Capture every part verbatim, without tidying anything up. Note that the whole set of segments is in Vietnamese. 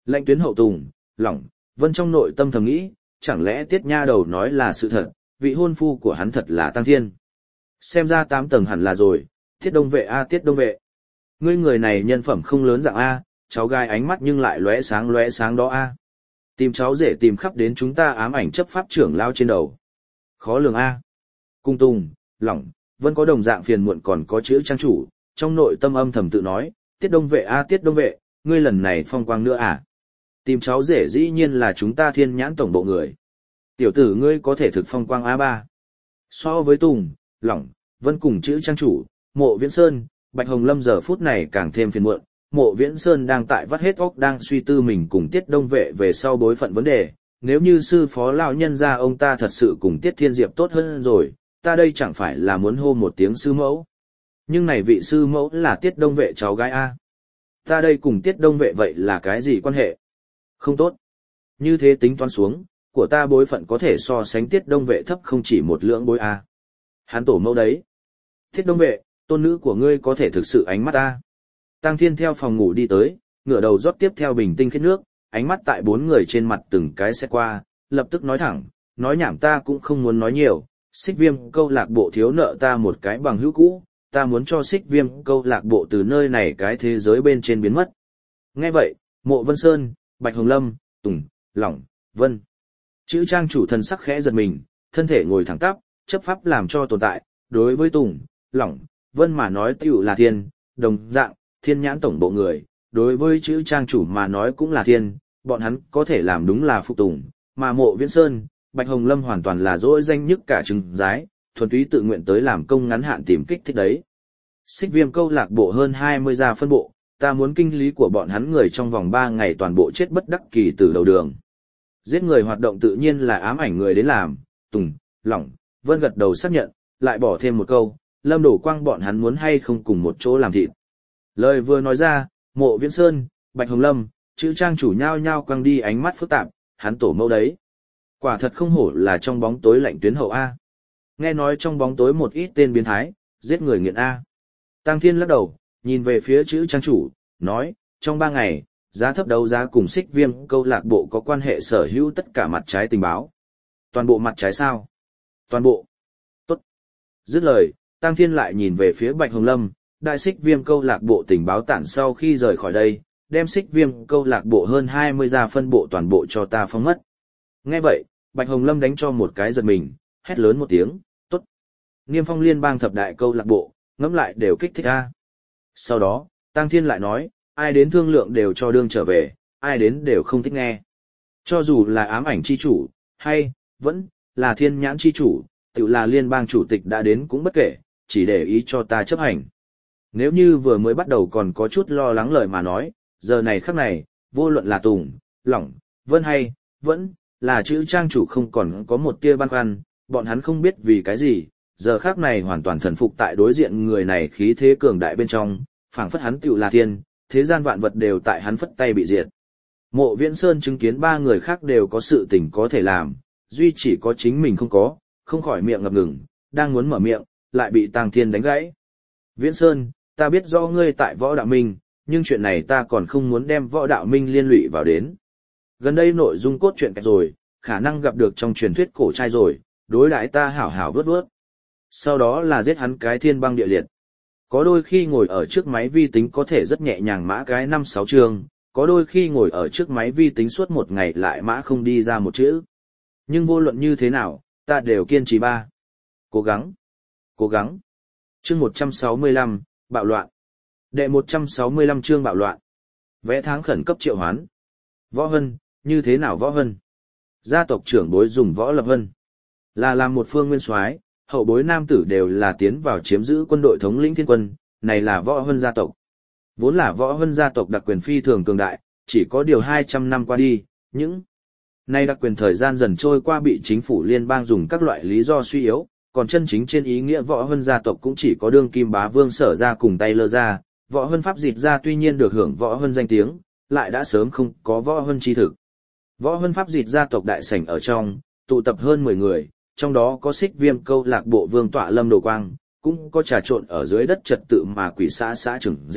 Lãnh Tuyến hậu tùng, lỏng, Vân trong nội tâm thầm nghĩ, chẳng lẽ Tiết nha đầu nói là sự thật, vị hôn phu của hắn thật là Tăng Thiên. Xem ra tám tầng hẳn là rồi, Tiết Đông Vệ a Tiết Đông Vệ. Ngươi người này nhân phẩm không lớn dạng a, cháu gái ánh mắt nhưng lại lóe sáng lóe sáng đó a. Tìm cháu rể tìm khắp đến chúng ta ám ảnh chấp pháp trưởng lao trên đầu. Khó lường a. Cung Tùng, lỏng, Vân có đồng dạng phiền muộn còn có chữ trang chủ, trong nội tâm âm thầm tự nói, Tiết Đông Vệ a Tiết Đông Vệ, ngươi lần này phong quang nữa à? Tìm cháu rể dĩ nhiên là chúng ta Thiên Nhãn tổng bộ người. Tiểu tử ngươi có thể thực phong quang a ba. So với Tùng, lỏng, Vân cùng chữ trang chủ, Mộ Viễn Sơn, Bạch Hồng Lâm giờ phút này càng thêm phiền muộn. Mộ Viễn Sơn đang tại vắt hết óc đang suy tư mình cùng Tiết Đông Vệ về sau bối phận vấn đề. Nếu như sư phó lão nhân gia ông ta thật sự cùng Tiết Thiên Diệp tốt hơn rồi, ta đây chẳng phải là muốn hô một tiếng sư mẫu. Nhưng này vị sư mẫu là Tiết Đông Vệ cháu gái a. Ta đây cùng Tiết Đông Vệ vậy là cái gì quan hệ? Không tốt. Như thế tính toán xuống, của ta bối phận có thể so sánh Tiết Đông Vệ thấp không chỉ một lưỡng bối a. Hắn tổ mẫu đấy. Tiết Đông Vệ, tôn nữ của ngươi có thể thực sự ánh mắt a. Tăng Thiên theo phòng ngủ đi tới, ngửa đầu rót tiếp theo bình tinh khiết nước, ánh mắt tại bốn người trên mặt từng cái xét qua, lập tức nói thẳng, nói nhảm ta cũng không muốn nói nhiều, Xích Viêm câu lạc bộ thiếu nợ ta một cái bằng hữu cũ, ta muốn cho Xích Viêm câu lạc bộ từ nơi này cái thế giới bên trên biến mất. Nghe vậy, Mộ Vân Sơn, Bạch Hồng Lâm, Tùng, Lỏng, Vân. Chữ trang chủ thần sắc khẽ giật mình, thân thể ngồi thẳng tắp, chấp pháp làm cho tồn tại, đối với Tùng, Lỏng, Vân mà nói tiểu là thiên, đồng dạng, Thiên Nhãn tổng bộ người, đối với chữ trang chủ mà nói cũng là thiên, bọn hắn có thể làm đúng là phục tùng, mà Mộ Viễn Sơn, Bạch Hồng Lâm hoàn toàn là dỗi danh nhất cả trứng giái, thuần túy tự nguyện tới làm công ngắn hạn tìm kích thích đấy. Xích Viêm câu lạc bộ hơn hai mươi gia phân bộ, ta muốn kinh lý của bọn hắn người trong vòng ba ngày toàn bộ chết bất đắc kỳ từ đầu đường. Giết người hoạt động tự nhiên là ám ảnh người đến làm, Tùng, Lỏng, Vân gật đầu xác nhận, lại bỏ thêm một câu, Lâm Đổ Quang bọn hắn muốn hay không cùng một chỗ làm thịt. Lời vừa nói ra, Mộ Viễn Sơn, Bạch Hồng Lâm, chữ trang chủ nhao nhao quăng đi ánh mắt phức tạp, hắn tổ mẫu đấy. Quả thật không hổ là trong bóng tối Lạnh Tuyến hậu A. Nghe nói trong bóng tối một ít tên biến thái, giết người nghiện A. Tăng Thiên lắc đầu, nhìn về phía chữ trang chủ, nói, trong ba ngày, giá thấp đấu giá cùng Xích Viêm câu lạc bộ có quan hệ sở hữu tất cả mặt trái tình báo. Toàn bộ mặt trái sao? Toàn bộ. Tốt. Dứt lời, Tăng Thiên lại nhìn về phía Bạch Hồng Lâm, đại Xích Viêm câu lạc bộ tình báo tản sau khi rời khỏi đây, đem Xích Viêm câu lạc bộ hơn hai mươi gia phân bộ toàn bộ cho ta phóng mất. Nghe vậy, Bạch Hồng Lâm đánh cho một cái giật mình, hét lớn một tiếng, tốt. Niêm Phong liên bang thập đại câu lạc bộ, ngẫm lại đều kích thích a. Sau đó, Tăng Thiên lại nói, ai đến thương lượng đều cho đương trở về, ai đến đều không thích nghe. Cho dù là ám ảnh chi chủ, hay, vẫn, là Thiên Nhãn chi chủ, tự là liên bang chủ tịch đã đến cũng bất kể, chỉ để ý cho ta chấp hành. Nếu như vừa mới bắt đầu còn có chút lo lắng lời mà nói, giờ này khắc này, vô luận là Tùng, Lỏng, Vân hay, vẫn, là chữ trang chủ không còn có một tia băn khoăn, bọn hắn không biết vì cái gì, giờ khắc này hoàn toàn thần phục tại đối diện người này khí thế cường đại bên trong, phảng phất hắn tựu là thiên, thế gian vạn vật đều tại hắn phất tay bị diệt. Mộ Viễn Sơn chứng kiến ba người khác đều có sự tình có thể làm, duy chỉ có chính mình không có, không khỏi miệng ngập ngừng, đang muốn mở miệng, lại bị Tăng Thiên đánh gãy. Viễn Sơn, ta biết rõ ngươi tại Võ Đạo Minh, nhưng chuyện này ta còn không muốn đem Võ Đạo Minh liên lụy vào đến. Gần đây nội dung cốt truyện kẹt rồi, khả năng gặp được trong truyền thuyết cổ trai rồi, đối đãi ta hảo hảo vớt vớt. Sau đó là giết hắn cái thiên băng địa liệt. Có đôi khi ngồi ở trước máy vi tính có thể rất nhẹ nhàng mã cái năm sáu chương, có đôi khi ngồi ở trước máy vi tính suốt một ngày lại mã không đi ra một chữ. Nhưng vô luận như thế nào, ta đều kiên trì ba. Cố gắng. Cố gắng. Chương một trăm sáu mươi lăm, bạo loạn. Đệ một trăm sáu mươi lăm chương bạo loạn. Vẽ tháng khẩn cấp triệu hoán. Võ Hân, như thế nào Võ Hân? Gia tộc trưởng bối dùng Võ Lập Hân. Là làm một phương nguyên soái, hậu bối nam tử đều là tiến vào chiếm giữ quân đội thống lĩnh thiên quân, này là Võ Hân gia tộc. Vốn là Võ Hân gia tộc đặc quyền phi thường cường đại, chỉ có điều hai trăm năm qua đi, những nay đặc quyền thời gian dần trôi qua bị chính phủ liên bang dùng các loại lý do suy yếu, còn chân chính trên ý nghĩa Võ Hân gia tộc cũng chỉ có đương kim bá vương Sở gia cùng tay lơ gia, Võ Hân pháp dịch gia tuy nhiên được hưởng Võ Hân danh tiếng, lại đã sớm không có Võ Hân chi thực. Võ Hân pháp dịch gia tộc đại sảnh ở trong, tụ tập hơn mười người, trong đó có Xích Viêm câu lạc bộ vương tọa Lâm Đồ Quang, cũng có trà trộn ở dưới đất trật tự mà quỷ xã xã trưởng Z,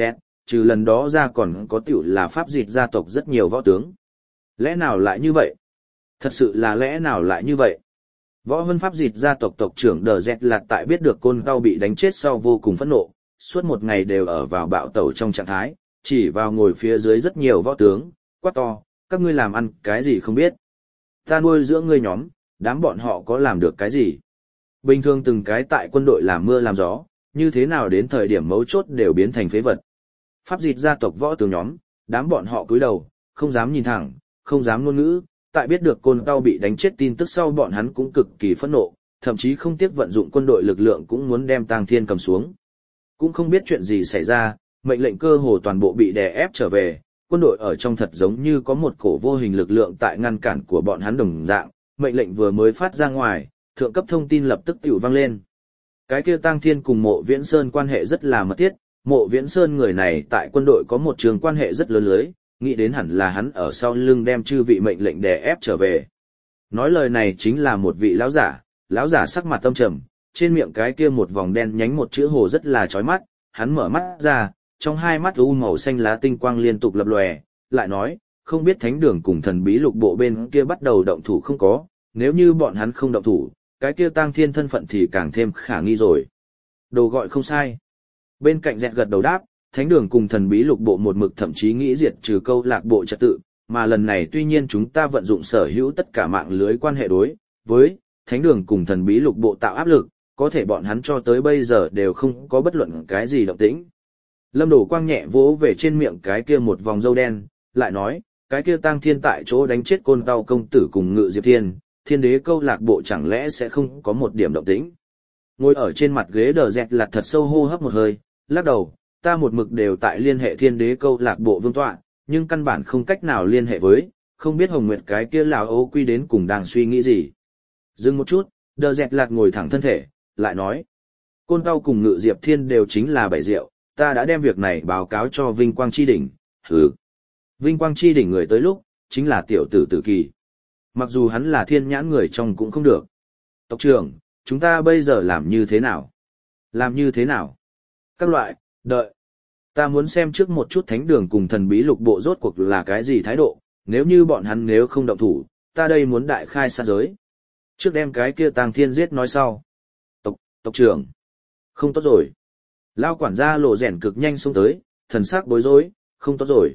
trừ lần đó ra còn có tiểu là pháp dịch gia tộc rất nhiều võ tướng. Lẽ nào lại như vậy? Thật sự là lẽ nào lại như vậy? Võ Vân Pháp dịch gia tộc tộc trưởng Đờ Dẹt Lạt tại biết được Côn Cao bị đánh chết sau vô cùng phẫn nộ, suốt một ngày đều ở vào bạo tẩu trong trạng thái, chỉ vào ngồi phía dưới rất nhiều võ tướng, quát to, các ngươi làm ăn cái gì không biết. Ta nuôi dưỡng ngươi nhóm, đám bọn họ có làm được cái gì? Bình thường từng cái tại quân đội làm mưa làm gió, như thế nào đến thời điểm mấu chốt đều biến thành phế vật. Pháp dịch gia tộc võ tướng nhóm, đám bọn họ cúi đầu, không dám nhìn thẳng, không dám ngôn ngữ, tại biết được Côn Cao bị đánh chết tin tức sau bọn hắn cũng cực kỳ phẫn nộ, thậm chí không tiếc vận dụng quân đội lực lượng cũng muốn đem Tang Thiên cầm xuống. Cũng không biết chuyện gì xảy ra, mệnh lệnh cơ hồ toàn bộ bị đè ép trở về, quân đội ở trong thật giống như có một cổ vô hình lực lượng tại ngăn cản của bọn hắn đồng dạng, mệnh lệnh vừa mới phát ra ngoài, thượng cấp thông tin lập tức tiểu vang lên. Cái kia Tang Thiên cùng Mộ Viễn Sơn quan hệ rất là mật thiết, Mộ Viễn Sơn người này tại quân đội có một trường quan hệ rất lớn lưới, nghĩ đến hẳn là hắn ở sau lưng đem chư vị mệnh lệnh đè ép trở về. Nói lời này chính là một vị lão giả, lão giả sắc mặt tâm trầm, trên miệng cái kia một vòng đen nhánh một chữ hồ rất là chói mắt, hắn mở mắt ra, trong hai mắt u màu xanh lá tinh quang liên tục lập lòe, lại nói, không biết thánh đường cùng thần bí lục bộ bên kia bắt đầu động thủ không có, nếu như bọn hắn không động thủ, cái kia Tang Thiên thân phận thì càng thêm khả nghi rồi. Đồ gọi không sai. Bên cạnh Dẹt gật đầu đáp, thánh đường cùng thần bí lục bộ một mực thậm chí nghĩ diệt trừ câu lạc bộ trật tự, mà lần này tuy nhiên chúng ta vận dụng sở hữu tất cả mạng lưới quan hệ đối với thánh đường cùng thần bí lục bộ tạo áp lực, có thể bọn hắn cho tới bây giờ đều không có bất luận cái gì động tĩnh. Lâm Đổ Quang nhẹ vỗ về trên miệng cái kia một vòng râu đen, lại nói, cái kia Tang Thiên tại chỗ đánh chết Côn Cao công tử cùng Ngự Diệp Thiên, Thiên đế câu lạc bộ chẳng lẽ sẽ không có một điểm động tĩnh. Ngồi ở trên mặt ghế Đờ Dẹt Lạt thật sâu hô hấp một hơi, lắc đầu, ta một mực đều tại liên hệ Thiên đế câu lạc bộ vương tọa, nhưng căn bản không cách nào liên hệ với, không biết Hồng Nguyệt cái kia lão Âu Quy đến cùng đang suy nghĩ gì. Dừng một chút, Đờ Dẹt Lạt ngồi thẳng thân thể, lại nói, Côn Cao cùng Ngự Diệp Thiên đều chính là bảy rượu, ta đã đem việc này báo cáo cho Vinh Quang Chi Đỉnh, hừ. Vinh Quang Chi Đỉnh người tới lúc, chính là tiểu tử Tử Kỳ. Mặc dù hắn là thiên nhãn người trong cũng không được. Tộc trưởng, chúng ta bây giờ làm như thế nào? Làm như thế nào? Các loại, đợi. Ta muốn xem trước một chút thánh đường cùng thần bí lục bộ rốt cuộc là cái gì thái độ, nếu như bọn hắn nếu không động thủ, ta đây muốn đại khai sát giới. Trước đem cái kia Tang Thiên giết nói sau. Tộc, tộc trưởng. Không tốt rồi. Lao quản gia lộ rèn cực nhanh xông tới, thần sắc bối rối, không tốt rồi.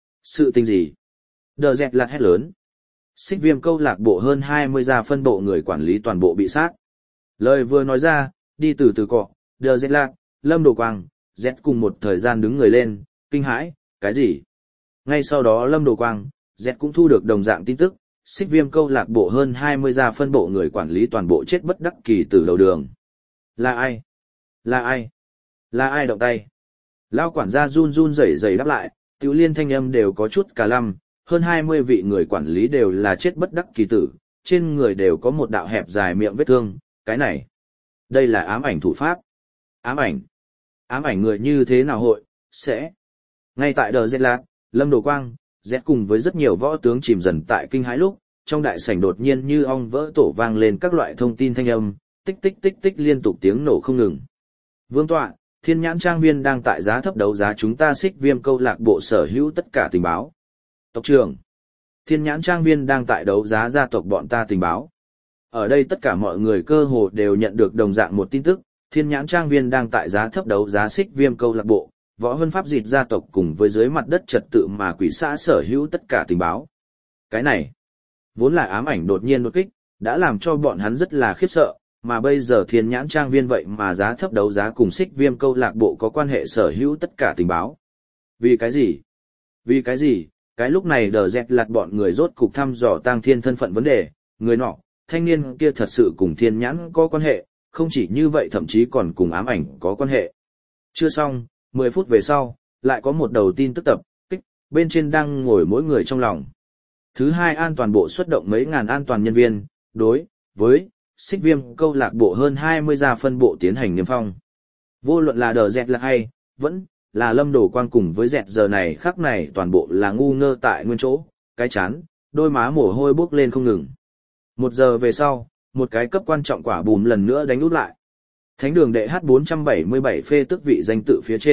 Sự tình gì? Đờ Dẹt Lạt hét lớn. Xích Viêm câu lạc bộ hơn hai mươi gia phân bộ người quản lý toàn bộ bị sát. Lời vừa nói ra, đi từ từ cọ, Đờ Dẹt Lạt, Lâm Đồ Quang, Z cùng một thời gian đứng người lên, kinh hãi, cái gì? Ngay sau đó Lâm Đồ Quang, Z cũng thu được đồng dạng tin tức, Xích Viêm câu lạc bộ hơn hai mươi gia phân bộ người quản lý toàn bộ chết bất đắc kỳ từ đầu đường. Là ai? Là ai? Là ai động tay? Lao quản gia run run rẩy rẩy đáp lại, tiểu liên thanh âm đều có chút cả lăm, hơn hai mươi vị người quản lý đều là chết bất đắc kỳ tử, trên người đều có một đạo hẹp dài miệng vết thương, cái này. Đây là ám ảnh thủ pháp. Ám ảnh. Ám ảnh người như thế nào hội, sẽ. Ngay tại Đờ Dẹt Lạt, Lâm Đồ Quang, Z cùng với rất nhiều võ tướng chìm dần tại kinh hãi lúc, trong đại sảnh đột nhiên như ong vỡ tổ vang lên các loại thông tin thanh âm, tích tích tích tích liên tục tiếng nổ không ngừng. Vương tọa, Thiên Nhãn Trang Viên đang tại giá thấp đấu giá chúng ta Xích Viêm câu lạc bộ sở hữu tất cả tình báo. Tộc trưởng, Thiên Nhãn Trang Viên đang tại đấu giá gia tộc bọn ta tình báo. Ở đây tất cả mọi người cơ hồ đều nhận được đồng dạng một tin tức, Thiên Nhãn Trang Viên đang tại giá thấp đấu giá Xích Viêm câu lạc bộ, Võ Hân Pháp Dịch gia tộc cùng với dưới mặt đất trật tự mà quỷ xã sở hữu tất cả tình báo. Cái này, vốn là ám ảnh đột nhiên đột kích, đã làm cho bọn hắn rất là khiếp sợ, mà bây giờ Thiên Nhãn Trang Viên vậy mà giá thấp đấu giá cùng Xích Viêm câu lạc bộ có quan hệ sở hữu tất cả tình báo. Vì cái gì? Vì cái gì? Cái lúc này Đờ Dẹt Lạt bọn người rốt cục thăm dò Tang Thiên thân phận vấn đề, người nọ, thanh niên kia thật sự cùng Thiên Nhãn có quan hệ, không chỉ như vậy thậm chí còn cùng ám ảnh có quan hệ. Chưa xong, mười phút về sau, lại có một đầu tin tức tập, kích, bên trên đang ngồi mỗi người trong lòng. Thứ hai, an toàn bộ xuất động mấy ngàn an toàn nhân viên, đối với Xích Viêm câu lạc bộ hơn hai mươi gia phân bộ tiến hành niêm phong. Vô luận là Đờ Dẹt Lạt hay, vẫn là Lâm Đồ Quang cùng với Dẹt giờ này khắc này toàn bộ là ngu ngơ tại nguyên chỗ, cái chán, đôi má mồ hôi bốc lên không ngừng. Một giờ về sau, một cái cấp quan trọng quả bùm lần nữa đánh út lại. Thánh đường đệ H bốn trăm bảy mươi bảy phê tước vị danh tự phía trên,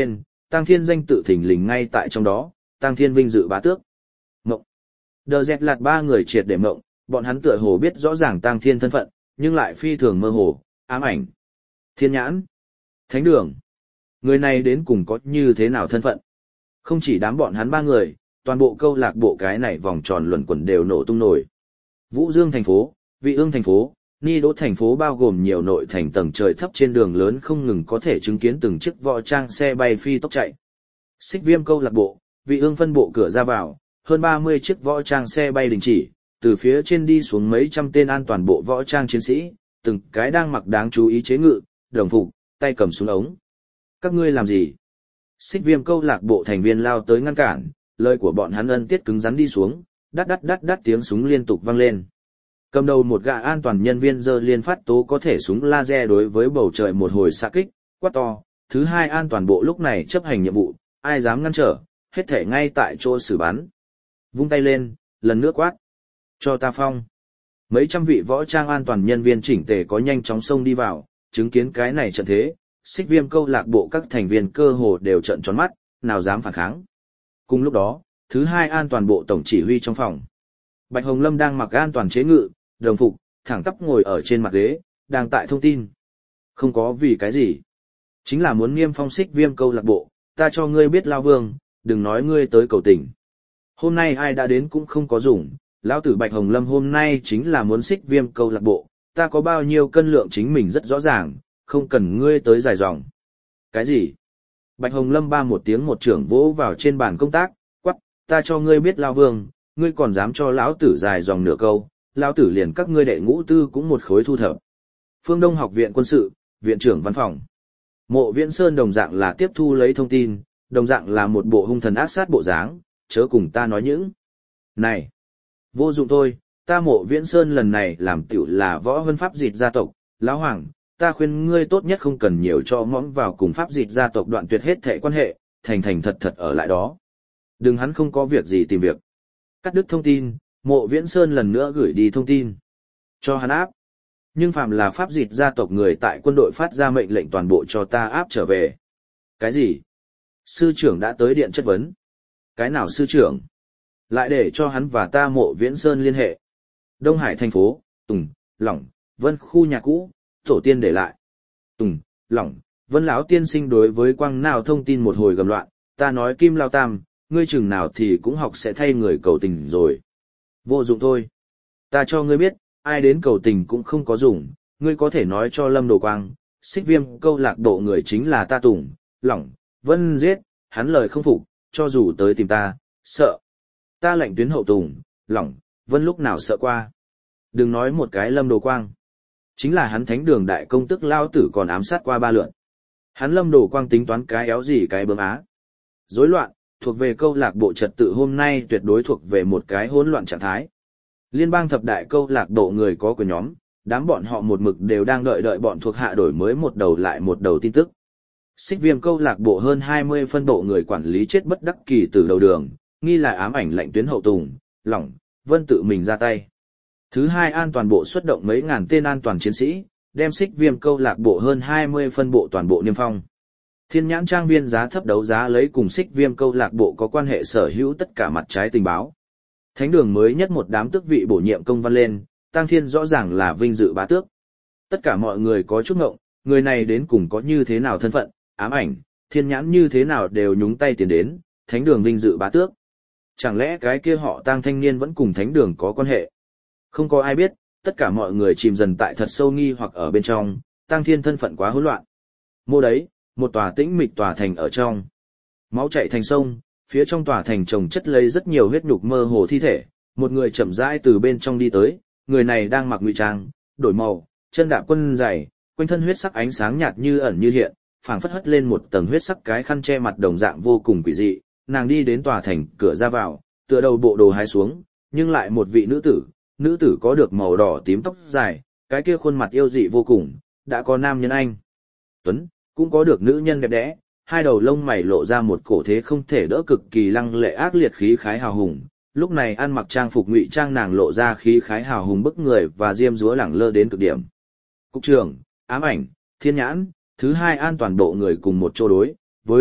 Tăng Thiên danh tự thình lình ngay tại trong đó, Tăng Thiên vinh dự bá tước. Mộng. Đờ dẹt lạt ba người triệt để mộng, bọn hắn tựa hồ biết rõ ràng Tăng Thiên thân phận, nhưng lại phi thường mơ hồ, ám ảnh. Thiên nhãn. Thánh đường. Người này đến cùng có như thế nào thân phận? Không chỉ đám bọn hắn ba người, toàn bộ câu lạc bộ cái này vòng tròn luẩn quẩn đều nổ tung nổi. Vũ Dương thành phố, Vị Ương thành phố, Ni Đỗ thành phố bao gồm nhiều nội thành tầng trời thấp trên đường lớn không ngừng có thể chứng kiến từng chiếc võ trang xe bay phi tốc chạy. Xích Viêm câu lạc bộ, Vị Ương phân bộ cửa ra vào, hơn ba mươi chiếc võ trang xe bay đình chỉ, từ phía trên đi xuống mấy trăm tên an toàn bộ võ trang chiến sĩ, từng cái đang mặc đáng chú ý chế ngự, đồng phục, tay cầm súng ống. Các ngươi làm gì? Xích Viêm câu lạc bộ thành viên lao tới ngăn cản, lời của bọn hắn ân tiết cứng rắn đi xuống, đắt đắt đắt đắt tiếng súng liên tục vang lên. Cầm đầu một gã an toàn nhân viên giơ liên phát tố có thể súng laser đối với bầu trời một hồi xạ kích, quát to, thứ hai an toàn bộ lúc này chấp hành nhiệm vụ, ai dám ngăn trở, hết thể ngay tại chỗ xử bắn. Vung tay lên, lần nữa quát. Cho ta phong. Mấy trăm vị võ trang an toàn nhân viên chỉnh tề có nhanh chóng xông đi vào, chứng kiến cái này trận thế, Xích Viêm câu lạc bộ các thành viên cơ hồ đều trợn tròn mắt, nào dám phản kháng. Cùng lúc đó, thứ hai an toàn bộ tổng chỉ huy trong phòng. Bạch Hồng Lâm đang mặc an toàn chế ngự, đồng phục, thẳng tắp ngồi ở trên mặt ghế, đang tại thông tin. Không có vì cái gì. Chính là muốn niêm phong Xích Viêm câu lạc bộ, ta cho ngươi biết Lao Vương, đừng nói ngươi tới cầu tình. Hôm nay ai đã đến cũng không có dùng, lão tử Bạch Hồng Lâm hôm nay chính là muốn Xích Viêm câu lạc bộ, ta có bao nhiêu cân lượng chính mình rất rõ ràng, không cần ngươi tới dài dòng. Cái gì? Bạch Hồng Lâm ba một tiếng một trưởng vỗ vào trên bàn công tác, quắc, ta cho ngươi biết Lao Vương, ngươi còn dám cho lão tử dài dòng nửa câu, lão tử liền các ngươi đệ ngũ tư cũng một khối thu thập. Phương Đông học viện quân sự, viện trưởng văn phòng. Mộ Viễn Sơn đồng dạng là tiếp thu lấy thông tin, đồng dạng là một bộ hung thần ác sát bộ dáng, chớ cùng ta nói những. Này, vô dụng thôi, ta Mộ Viễn Sơn lần này làm tiểu là võ vân pháp dịch gia tộc, lão hoàng, ta khuyên ngươi tốt nhất không cần nhiều cho mõm vào cùng pháp dịch gia tộc đoạn tuyệt hết thệ quan hệ, thành thành thật thật ở lại đó. Đừng hắn không có việc gì tìm việc. Cắt đứt thông tin, Mộ Viễn Sơn lần nữa gửi đi thông tin. Cho hắn áp. Nhưng phàm là pháp dịch gia tộc người tại quân đội phát ra mệnh lệnh toàn bộ cho ta áp trở về. Cái gì? Sư trưởng đã tới điện chất vấn. Cái nào sư trưởng? Lại để cho hắn và ta Mộ Viễn Sơn liên hệ. Đông Hải thành phố, Tùng, Lỏng, Vân khu nhà cũ, tổ tiên để lại. Tùng, Lỏng, Vân lão tiên sinh đối với quang nào thông tin một hồi gầm loạn, ta nói Kim Lao Tam, ngươi chừng nào thì cũng học sẽ thay người cầu tình rồi. Vô dụng thôi. Ta cho ngươi biết, ai đến cầu tình cũng không có dùng, ngươi có thể nói cho Lâm Đồ Quang, Xích Viêm câu lạc bộ người chính là ta Tùng, Lỏng, Vân giết, hắn lời không phục, cho dù tới tìm ta, sợ. Ta lệnh tuyến hậu Tùng, Lỏng, Vân lúc nào sợ qua. Đừng nói một cái Lâm Đồ Quang. Chính là hắn thánh đường đại công tức lao tử còn ám sát qua ba lượn. Hắn Lâm Đồ Quang tính toán cái éo gì cái bướm á. Rối loạn, thuộc về câu lạc bộ trật tự hôm nay tuyệt đối thuộc về một cái hỗn loạn trạng thái. Liên bang thập đại câu lạc bộ người có quyền nhóm, đám bọn họ một mực đều đang đợi đợi bọn thuộc hạ đổi mới một đầu lại một đầu tin tức. Xích Viêm câu lạc bộ hơn hai mươi phân bộ người quản lý chết bất đắc kỳ từ đầu đường, nghi là ám ảnh lệnh tuyến hậu Tùng, Lỏng, Vân tự mình ra tay. Thứ hai an toàn bộ xuất động mấy ngàn tên an toàn chiến sĩ, đem Xích Viêm câu lạc bộ hơn hai mươi phân bộ toàn bộ niêm phong. Thiên Nhãn trang viên giá thấp đấu giá lấy cùng Xích Viêm câu lạc bộ có quan hệ sở hữu tất cả mặt trái tình báo. Thánh đường mới nhất một đám tước vị bổ nhiệm công văn lên, Tăng Thiên rõ ràng là vinh dự bá tước. Tất cả mọi người có chút ngộng, người này đến cùng có như thế nào thân phận, ám ảnh, Thiên Nhãn như thế nào đều nhúng tay tiền đến, thánh đường vinh dự bá tước. Chẳng lẽ cái kia họ Tăng thanh niên vẫn cùng thánh đường có quan hệ? Không có ai biết, tất cả mọi người chìm dần tại thật sâu nghi hoặc ở bên trong, Tăng Thiên thân phận quá hỗn loạn. Mô đấy, một tòa tĩnh mịch tòa thành ở trong. Máu chảy thành sông, phía trong tòa thành chồng chất lấy rất nhiều huyết nhục mơ hồ thi thể, một người chậm rãi từ bên trong đi tới, người này đang mặc ngụy trang, đổi màu, chân đạp quân giày, quanh thân huyết sắc ánh sáng nhạt như ẩn như hiện, phảng phất hất lên một tầng huyết sắc cái khăn che mặt đồng dạng vô cùng quỷ dị, nàng đi đến tòa thành cửa ra vào, tựa đầu bộ đồ hái xuống, nhưng lại một vị nữ tử, nữ tử có được màu đỏ tím tóc dài, cái kia khuôn mặt yêu dị vô cùng, đã có nam nhân anh tuấn, cũng có được nữ nhân đẹp đẽ, hai đầu lông mày lộ ra một cổ thế không thể đỡ cực kỳ lăng lệ ác liệt khí khái hào hùng. Lúc này ăn mặc trang phục ngụy trang nàng lộ ra khí khái hào hùng bức người và diêm dúa lẳng lơ đến cực điểm. Cục trưởng, ám ảnh, Thiên Nhãn, thứ hai an toàn bộ người cùng một chỗ đối với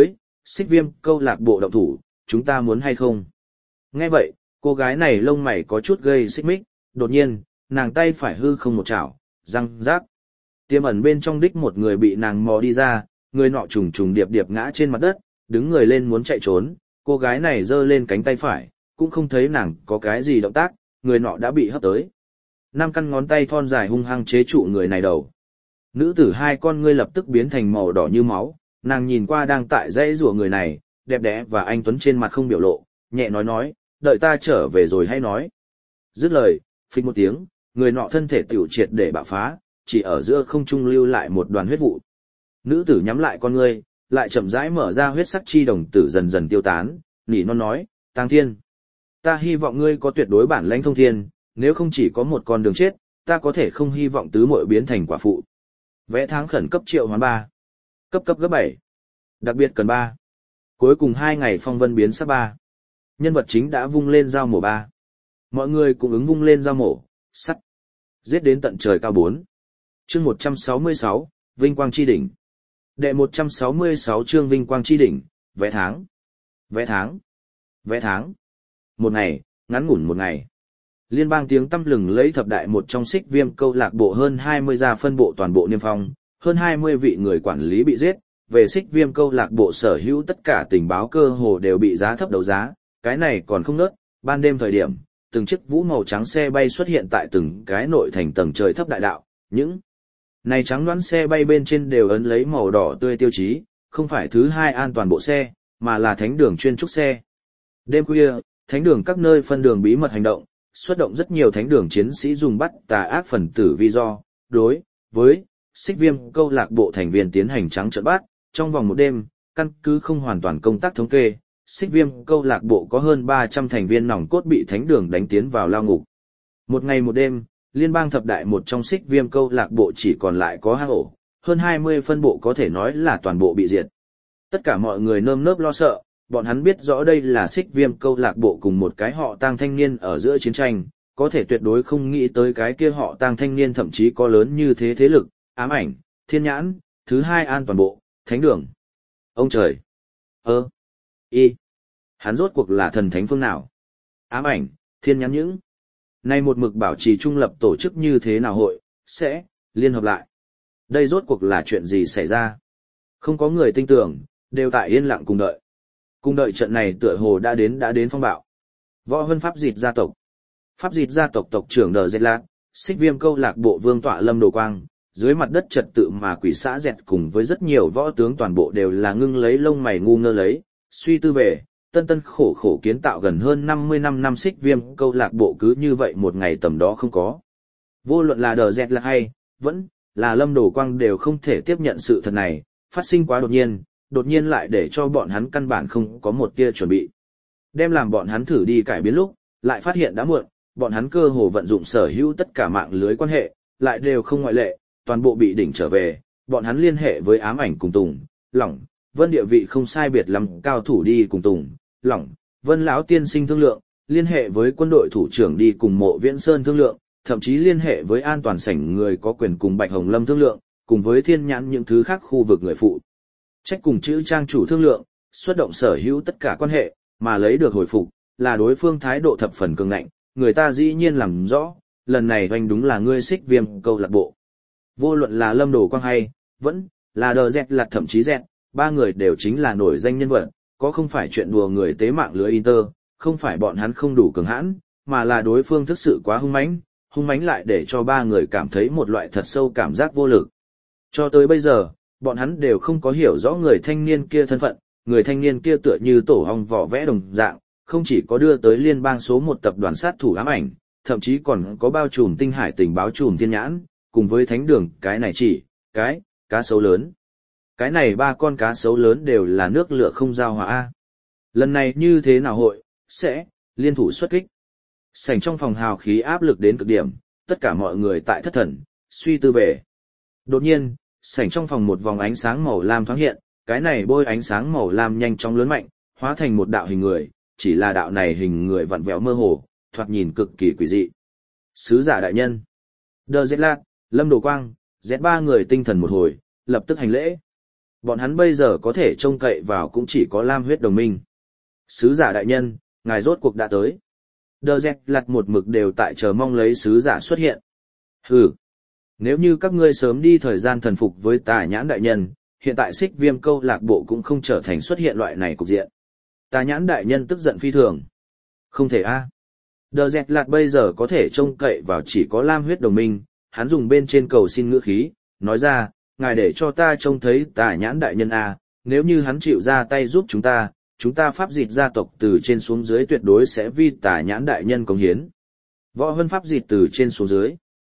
xích viêm câu lạc bộ động thủ, chúng ta muốn hay không? Nghe vậy, cô gái này lông mày có chút gây xích mích, đột nhiên, nàng tay phải hư không một chảo, răng rác. Tiềm ẩn bên trong đích một người bị nàng mò đi ra, người nọ trùng trùng điệp điệp ngã trên mặt đất, đứng người lên muốn chạy trốn, cô gái này giơ lên cánh tay phải, cũng không thấy nàng có cái gì động tác, người nọ đã bị hấp tới. Năm căn ngón tay thon dài hung hăng chế trụ người này đầu. Nữ tử hai con ngươi lập tức biến thành màu đỏ như máu, nàng nhìn qua đang tại dãy rủa người này, đẹp đẽ và anh tuấn trên mặt không biểu lộ, nhẹ nói nói, đợi ta trở về rồi hay nói. Dứt lời, phịch một tiếng, người nọ thân thể tiểu triệt để bạo phá, chỉ ở giữa không trung lưu lại một đoàn huyết vụ. Nữ tử nhắm lại con ngươi, lại chậm rãi mở ra huyết sắc chi đồng tử dần dần tiêu tán, nỉ non nói, Tang Thiên, ta hy vọng ngươi có tuyệt đối bản lãnh thông thiên, nếu không chỉ có một con đường chết, ta có thể không hy vọng tứ muội biến thành quả phụ. Vẽ tháng khẩn cấp triệu hoán ba. Cấp cấp gấp bảy. Đặc biệt cần ba. Cuối cùng hai ngày phong vân biến sắp ba. Nhân vật chính đã vung lên dao mổ ba. Mọi người cũng ứng vung lên dao mổ, sắt. Giết đến tận trời cao bốn. Chương một trăm sáu mươi sáu, Vinh Quang Chi Đỉnh. Đệ một trăm sáu mươi sáu chương Vinh Quang Chi Đỉnh, vẽ tháng. Vẽ tháng. Vẽ tháng. Một ngày, ngắn ngủn một ngày. Liên bang tiếng tăm lừng lấy thập đại một trong xích viêm câu lạc bộ hơn hai mươi gia phân bộ toàn bộ niêm phong, hơn hai mươi vị người quản lý bị giết, về xích viêm câu lạc bộ sở hữu tất cả tình báo cơ hồ đều bị giá thấp đấu giá, cái này còn không nớt, ban đêm thời điểm, từng chiếc vũ màu trắng xe bay xuất hiện tại từng cái nội thành tầng trời thấp đại đạo, những này trắng đoán xe bay bên trên đều ấn lấy màu đỏ tươi tiêu chí, không phải thứ hai an toàn bộ xe, mà là thánh đường chuyên trúc xe. Đêm khuya, thánh đường các nơi phân đường bí mật hành động, xuất động rất nhiều thánh đường chiến sĩ dùng bắt tà ác phần tử vi do, đối với xích viêm câu lạc bộ thành viên tiến hành trắng trợn bắt, trong vòng một đêm, căn cứ không hoàn toàn công tác thống kê, xích viêm câu lạc bộ có hơn ba trăm thành viên nòng cốt bị thánh đường đánh tiến vào lao ngục. Một ngày một đêm, liên bang thập đại một trong xích viêm câu lạc bộ chỉ còn lại có hang ổ, hơn hai mươi phân bộ có thể nói là toàn bộ bị diệt. Tất cả mọi người nơm nớp lo sợ, bọn hắn biết rõ đây là xích viêm câu lạc bộ cùng một cái họ tang thanh niên ở giữa chiến tranh, có thể tuyệt đối không nghĩ tới cái kia họ tang thanh niên thậm chí có lớn như thế thế lực, ám ảnh, thiên nhãn, thứ hai an toàn bộ, thánh đường. Ông trời! Ơ! Y! Hắn rốt cuộc là thần thánh phương nào? Ám ảnh, thiên nhãn những. Nay một mực bảo trì trung lập tổ chức như thế nào hội, sẽ, liên hợp lại. Đây rốt cuộc là chuyện gì xảy ra? Không có người tin tưởng, đều tại yên lặng cùng đợi. Cùng đợi trận này tựa hồ đã đến đã đến phong bạo. Võ Vân Pháp Dịt gia tộc. Pháp Dịt gia tộc tộc trưởng Đờ Dệt Lạc, xích viêm câu lạc bộ vương tọa Lâm Đồ Quang, dưới mặt đất trật tự mà quỷ xã dẹt cùng với rất nhiều võ tướng toàn bộ đều là ngưng lấy lông mày ngu ngơ lấy, suy tư về, tân tân khổ khổ kiến tạo gần hơn năm mươi năm năm xích viêm câu lạc bộ cứ như vậy một ngày tầm đó không có. Vô luận là Đờ Dệt Lạc hay, vẫn là Lâm Đồ Quang đều không thể tiếp nhận sự thật này, phát sinh quá đột nhiên, đột nhiên lại để cho bọn hắn căn bản không có một tia chuẩn bị. Đem làm bọn hắn thử đi cải biến lúc, lại phát hiện đã muộn, bọn hắn cơ hồ vận dụng sở hữu tất cả mạng lưới quan hệ, lại đều không ngoại lệ, toàn bộ bị đỉnh trở về, bọn hắn liên hệ với ám ảnh cùng Tùng, Lỏng, Vân địa vị không sai biệt lắm cao thủ đi cùng Tùng, Lỏng, Vân lão tiên sinh thương lượng, liên hệ với quân đội thủ trưởng đi cùng Mộ Viễn Sơn thương lượng, thậm chí liên hệ với an toàn sảnh người có quyền cùng Bạch Hồng Lâm thương lượng, cùng với thiên nhãn những thứ khác khu vực người phụ trách cùng chữ trang chủ thương lượng, xuất động sở hữu tất cả quan hệ, mà lấy được hồi phục, là đối phương thái độ thập phần cường ngạnh, người ta dĩ nhiên làm rõ, lần này hoành đúng là ngươi xích viêm câu lạc bộ. Vô luận là Lâm Đồ Quang hay, vẫn là Đờ Dẹt Lạc thậm chí Dẹt, ba người đều chính là nổi danh nhân vật, có không phải chuyện đùa người tế mạng lưới Inter, không phải bọn hắn không đủ cường hãn, mà là đối phương thực sự quá hung mãnh, hung mãnh lại để cho ba người cảm thấy một loại thật sâu cảm giác vô lực. Cho tới bây giờ, bọn hắn đều không có hiểu rõ người thanh niên kia thân phận, người thanh niên kia tựa như tổ hong vỏ vẽ đồng dạng, không chỉ có đưa tới liên bang số một tập đoàn sát thủ ám ảnh, thậm chí còn có bao trùm tinh hải tình báo trùm thiên nhãn, cùng với thánh đường, cái này chỉ, cái, cá sấu lớn. Cái này ba con cá sấu lớn đều là nước lửa không giao hòa A. Lần này như thế nào hội, sẽ, liên thủ xuất kích. Sảnh trong phòng hào khí áp lực đến cực điểm, tất cả mọi người tại thất thần, suy tư về. Đột nhiên, sảnh trong phòng một vòng ánh sáng màu lam thoáng hiện, cái này bôi ánh sáng màu lam nhanh chóng lớn mạnh, hóa thành một đạo hình người, chỉ là đạo này hình người vặn vẹo mơ hồ, thoạt nhìn cực kỳ quỷ dị. Sứ giả đại nhân. Đờ Dệt Lạc, Lâm Đồ Quang, dét ba người tinh thần một hồi, lập tức hành lễ. Bọn hắn bây giờ có thể trông cậy vào cũng chỉ có lam huyết đồng minh. Sứ giả đại nhân, ngài rốt cuộc đã tới. Đờ dẹt lặt một mực đều tại chờ mong lấy sứ giả xuất hiện. Hừ, nếu như các ngươi sớm đi thời gian thần phục với tà nhãn đại nhân, hiện tại xích viêm câu lạc bộ cũng không trở thành xuất hiện loại này cục diện. Tà nhãn đại nhân tức giận phi thường. Không thể a. À. Đờ dẹt lạt bây giờ có thể trông cậy vào chỉ có lam huyết đồng minh, hắn dùng bên trên cầu xin ngữ khí, nói ra, ngài để cho ta trông thấy tà nhãn đại nhân a, nếu như hắn chịu ra tay giúp chúng ta, chúng ta pháp dịt gia tộc từ trên xuống dưới tuyệt đối sẽ vi tà nhãn đại nhân cống hiến. Võ Hân pháp dịt từ trên xuống dưới.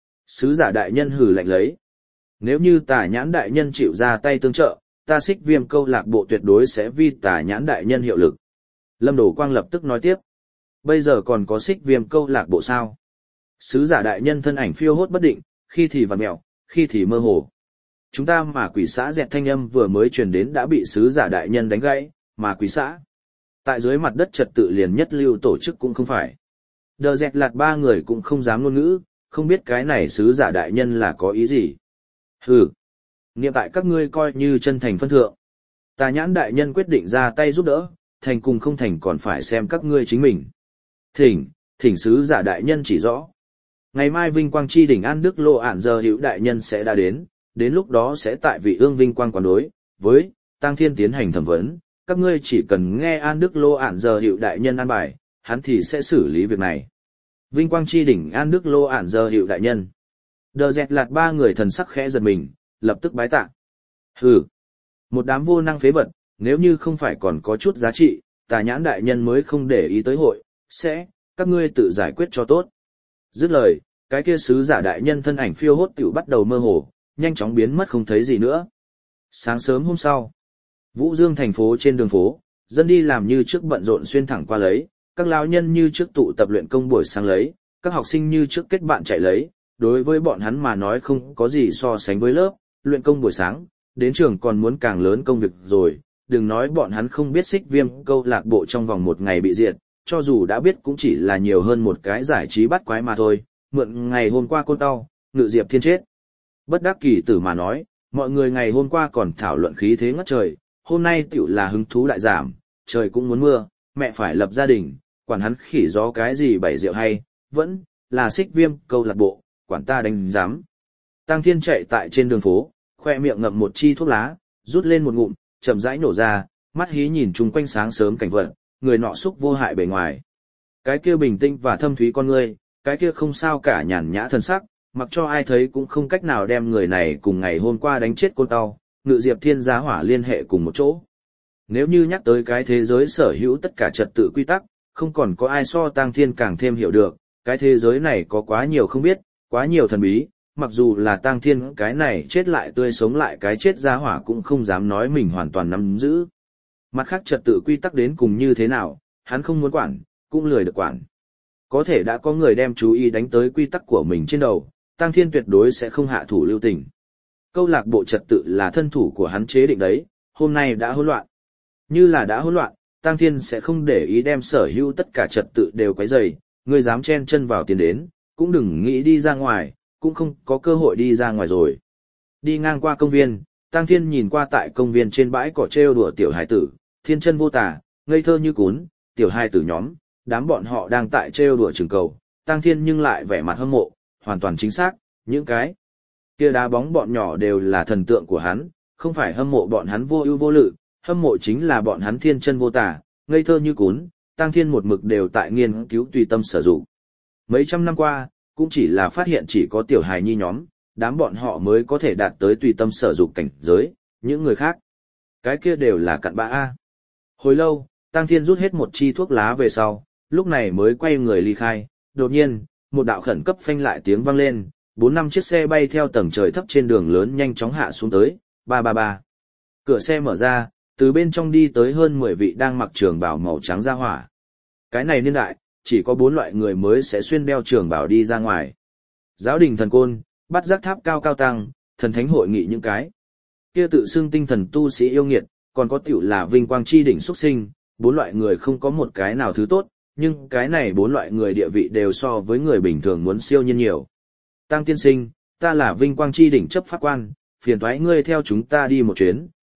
Sứ giả đại nhân hừ lạnh lấy. Nếu như tà nhãn đại nhân chịu ra tay tương trợ, ta xích viêm câu lạc bộ tuyệt đối sẽ vi tà nhãn đại nhân hiệu lực. Lâm Đồ Quang lập tức nói tiếp. Bây giờ còn có xích viêm câu lạc bộ sao? Sứ giả đại nhân thân ảnh phiêu hốt bất định, khi thì vằn mẹo, khi thì mơ hồ. Chúng ta mà quỷ xã dẹt thanh âm vừa mới truyền đến đã bị sứ giả đại nhân đánh gãy, mà quỷ xã. Tại dưới mặt đất trật tự liền nhất lưu tổ chức cũng không phải. Đờ dẹt lạt ba người cũng không dám ngôn ngữ, không biết cái này sứ giả đại nhân là có ý gì. Hừ, niệm tại các ngươi coi như chân thành phân thượng. Tà nhãn đại nhân quyết định ra tay giúp đỡ, thành cùng không thành còn phải xem các ngươi chính mình. Thỉnh, thỉnh sứ giả đại nhân chỉ rõ. Ngày mai vinh quang chi đỉnh An Đức Lô ản giờ hữu đại nhân sẽ đã đến, đến lúc đó sẽ tại vị ương vinh quang quản đối, với, Tăng Thiên tiến hành thẩm vấn, các ngươi chỉ cần nghe An Đức Lô ản giờ hữu đại nhân an bài, hắn thì sẽ xử lý việc này. Vinh quang chi đỉnh An Đức Lô ản giờ hữu đại nhân. Đờ dẹt lạt ba người thần sắc khẽ giật mình, lập tức bái tạ. Hừ, một đám vô năng phế vật, nếu như không phải còn có chút giá trị, tà nhãn đại nhân mới không để ý tới hội, sẽ, các ngươi tự giải quyết cho tốt. Dứt lời, cái kia sứ giả đại nhân thân ảnh phiêu hốt tiểu bắt đầu mơ hồ, nhanh chóng biến mất không thấy gì nữa. Sáng sớm hôm sau, Vũ Dương thành phố trên đường phố, dân đi làm như trước bận rộn xuyên thẳng qua lấy, các lão nhân như trước tụ tập luyện công buổi sáng lấy, các học sinh như trước kết bạn chạy lấy, đối với bọn hắn mà nói không có gì so sánh với lớp, luyện công buổi sáng, đến trường còn muốn càng lớn công việc rồi, đừng nói bọn hắn không biết xích viêm câu lạc bộ trong vòng một ngày bị diệt, cho dù đã biết cũng chỉ là nhiều hơn một cái giải trí bắt quái mà thôi, mượn ngày hôm qua côn tao, ngự diệp thiên chết. Bất đắc kỳ tử mà nói, mọi người ngày hôm qua còn thảo luận khí thế ngất trời, hôm nay tiểu là hứng thú đại giảm, trời cũng muốn mưa, mẹ phải lập gia đình, quản hắn khỉ gió cái gì bảy rượu hay, vẫn là xích viêm câu lạc bộ, quản ta đánh giám. Tăng Thiên chạy tại trên đường phố, khoe miệng ngậm một chi thuốc lá, rút lên một ngụm, chậm rãi nổ ra, mắt hí nhìn chung quanh sáng sớm cảnh vật, người nọ xúc vô hại bề ngoài. Cái kia bình tĩnh và thâm thúy con ngươi, cái kia không sao cả nhàn nhã thân sắc, mặc cho ai thấy cũng không cách nào đem người này cùng ngày hôm qua đánh chết côn tao, ngự diệp thiên giá hỏa liên hệ cùng một chỗ. Nếu như nhắc tới cái thế giới sở hữu tất cả trật tự quy tắc, không còn có ai so Tăng Thiên càng thêm hiểu được, cái thế giới này có quá nhiều không biết, quá nhiều thần bí, mặc dù là Tăng Thiên cái này chết lại tươi sống lại cái chết giá hỏa cũng không dám nói mình hoàn toàn nắm giữ. Mặt khác trật tự quy tắc đến cùng như thế nào, hắn không muốn quản, cũng lười được quản. Có thể đã có người đem chú ý đánh tới quy tắc của mình trên đầu, Tăng Thiên tuyệt đối sẽ không hạ thủ lưu tình. Câu lạc bộ trật tự là thân thủ của hắn chế định đấy, hôm nay đã hỗn loạn. Như là đã hỗn loạn, Tăng Thiên sẽ không để ý đem sở hữu tất cả trật tự đều quấy rầy, người dám chen chân vào tiền đến, cũng đừng nghĩ đi ra ngoài, cũng không có cơ hội đi ra ngoài rồi. Đi ngang qua công viên, Tăng Thiên nhìn qua tại công viên trên bãi cỏ trêu đùa tiểu hài tử, thiên chân vô tà, ngây thơ như cún, tiểu hài tử nhóm, đám bọn họ đang tại trêu đùa trường cầu, Tăng Thiên nhưng lại vẻ mặt hâm mộ, hoàn toàn chính xác, những cái kia đá bóng bọn nhỏ đều là thần tượng của hắn, không phải hâm mộ bọn hắn vô ưu vô lự, hâm mộ chính là bọn hắn thiên chân vô tà, ngây thơ như cún, Tăng Thiên một mực đều tại nghiên cứu tùy tâm sử dụng. Mấy trăm năm qua, cũng chỉ là phát hiện chỉ có tiểu hài nhi nhóm, đám bọn họ mới có thể đạt tới tùy tâm sử dụng cảnh giới, những người khác, cái kia đều là cặn bã a. Hồi lâu, Tăng Thiên rút hết một chi thuốc lá về sau, lúc này mới quay người ly khai, đột nhiên, một đạo khẩn cấp phanh lại tiếng vang lên, bốn năm chiếc xe bay theo tầng trời thấp trên đường lớn nhanh chóng hạ xuống tới, ba ba ba. Cửa xe mở ra, từ bên trong đi tới hơn mười vị đang mặc trường bào màu trắng ra hỏa. Cái này niên đại, chỉ có bốn loại người mới sẽ xuyên đeo trường bào đi ra ngoài. Giáo đình thần côn, bắt giác tháp cao cao tăng, thần thánh hội nghị những cái. Kia tự xưng tinh thần tu sĩ yêu nghiệt, còn có tiểu là vinh quang chi đỉnh xuất sinh, bốn loại người không có một cái nào thứ tốt, nhưng cái này bốn loại người địa vị đều so với người bình thường muốn siêu nhiên nhiều. Tăng tiên sinh, ta là vinh quang chi đỉnh chấp pháp quan, phiền thoái ngươi theo chúng ta đi một chuyến,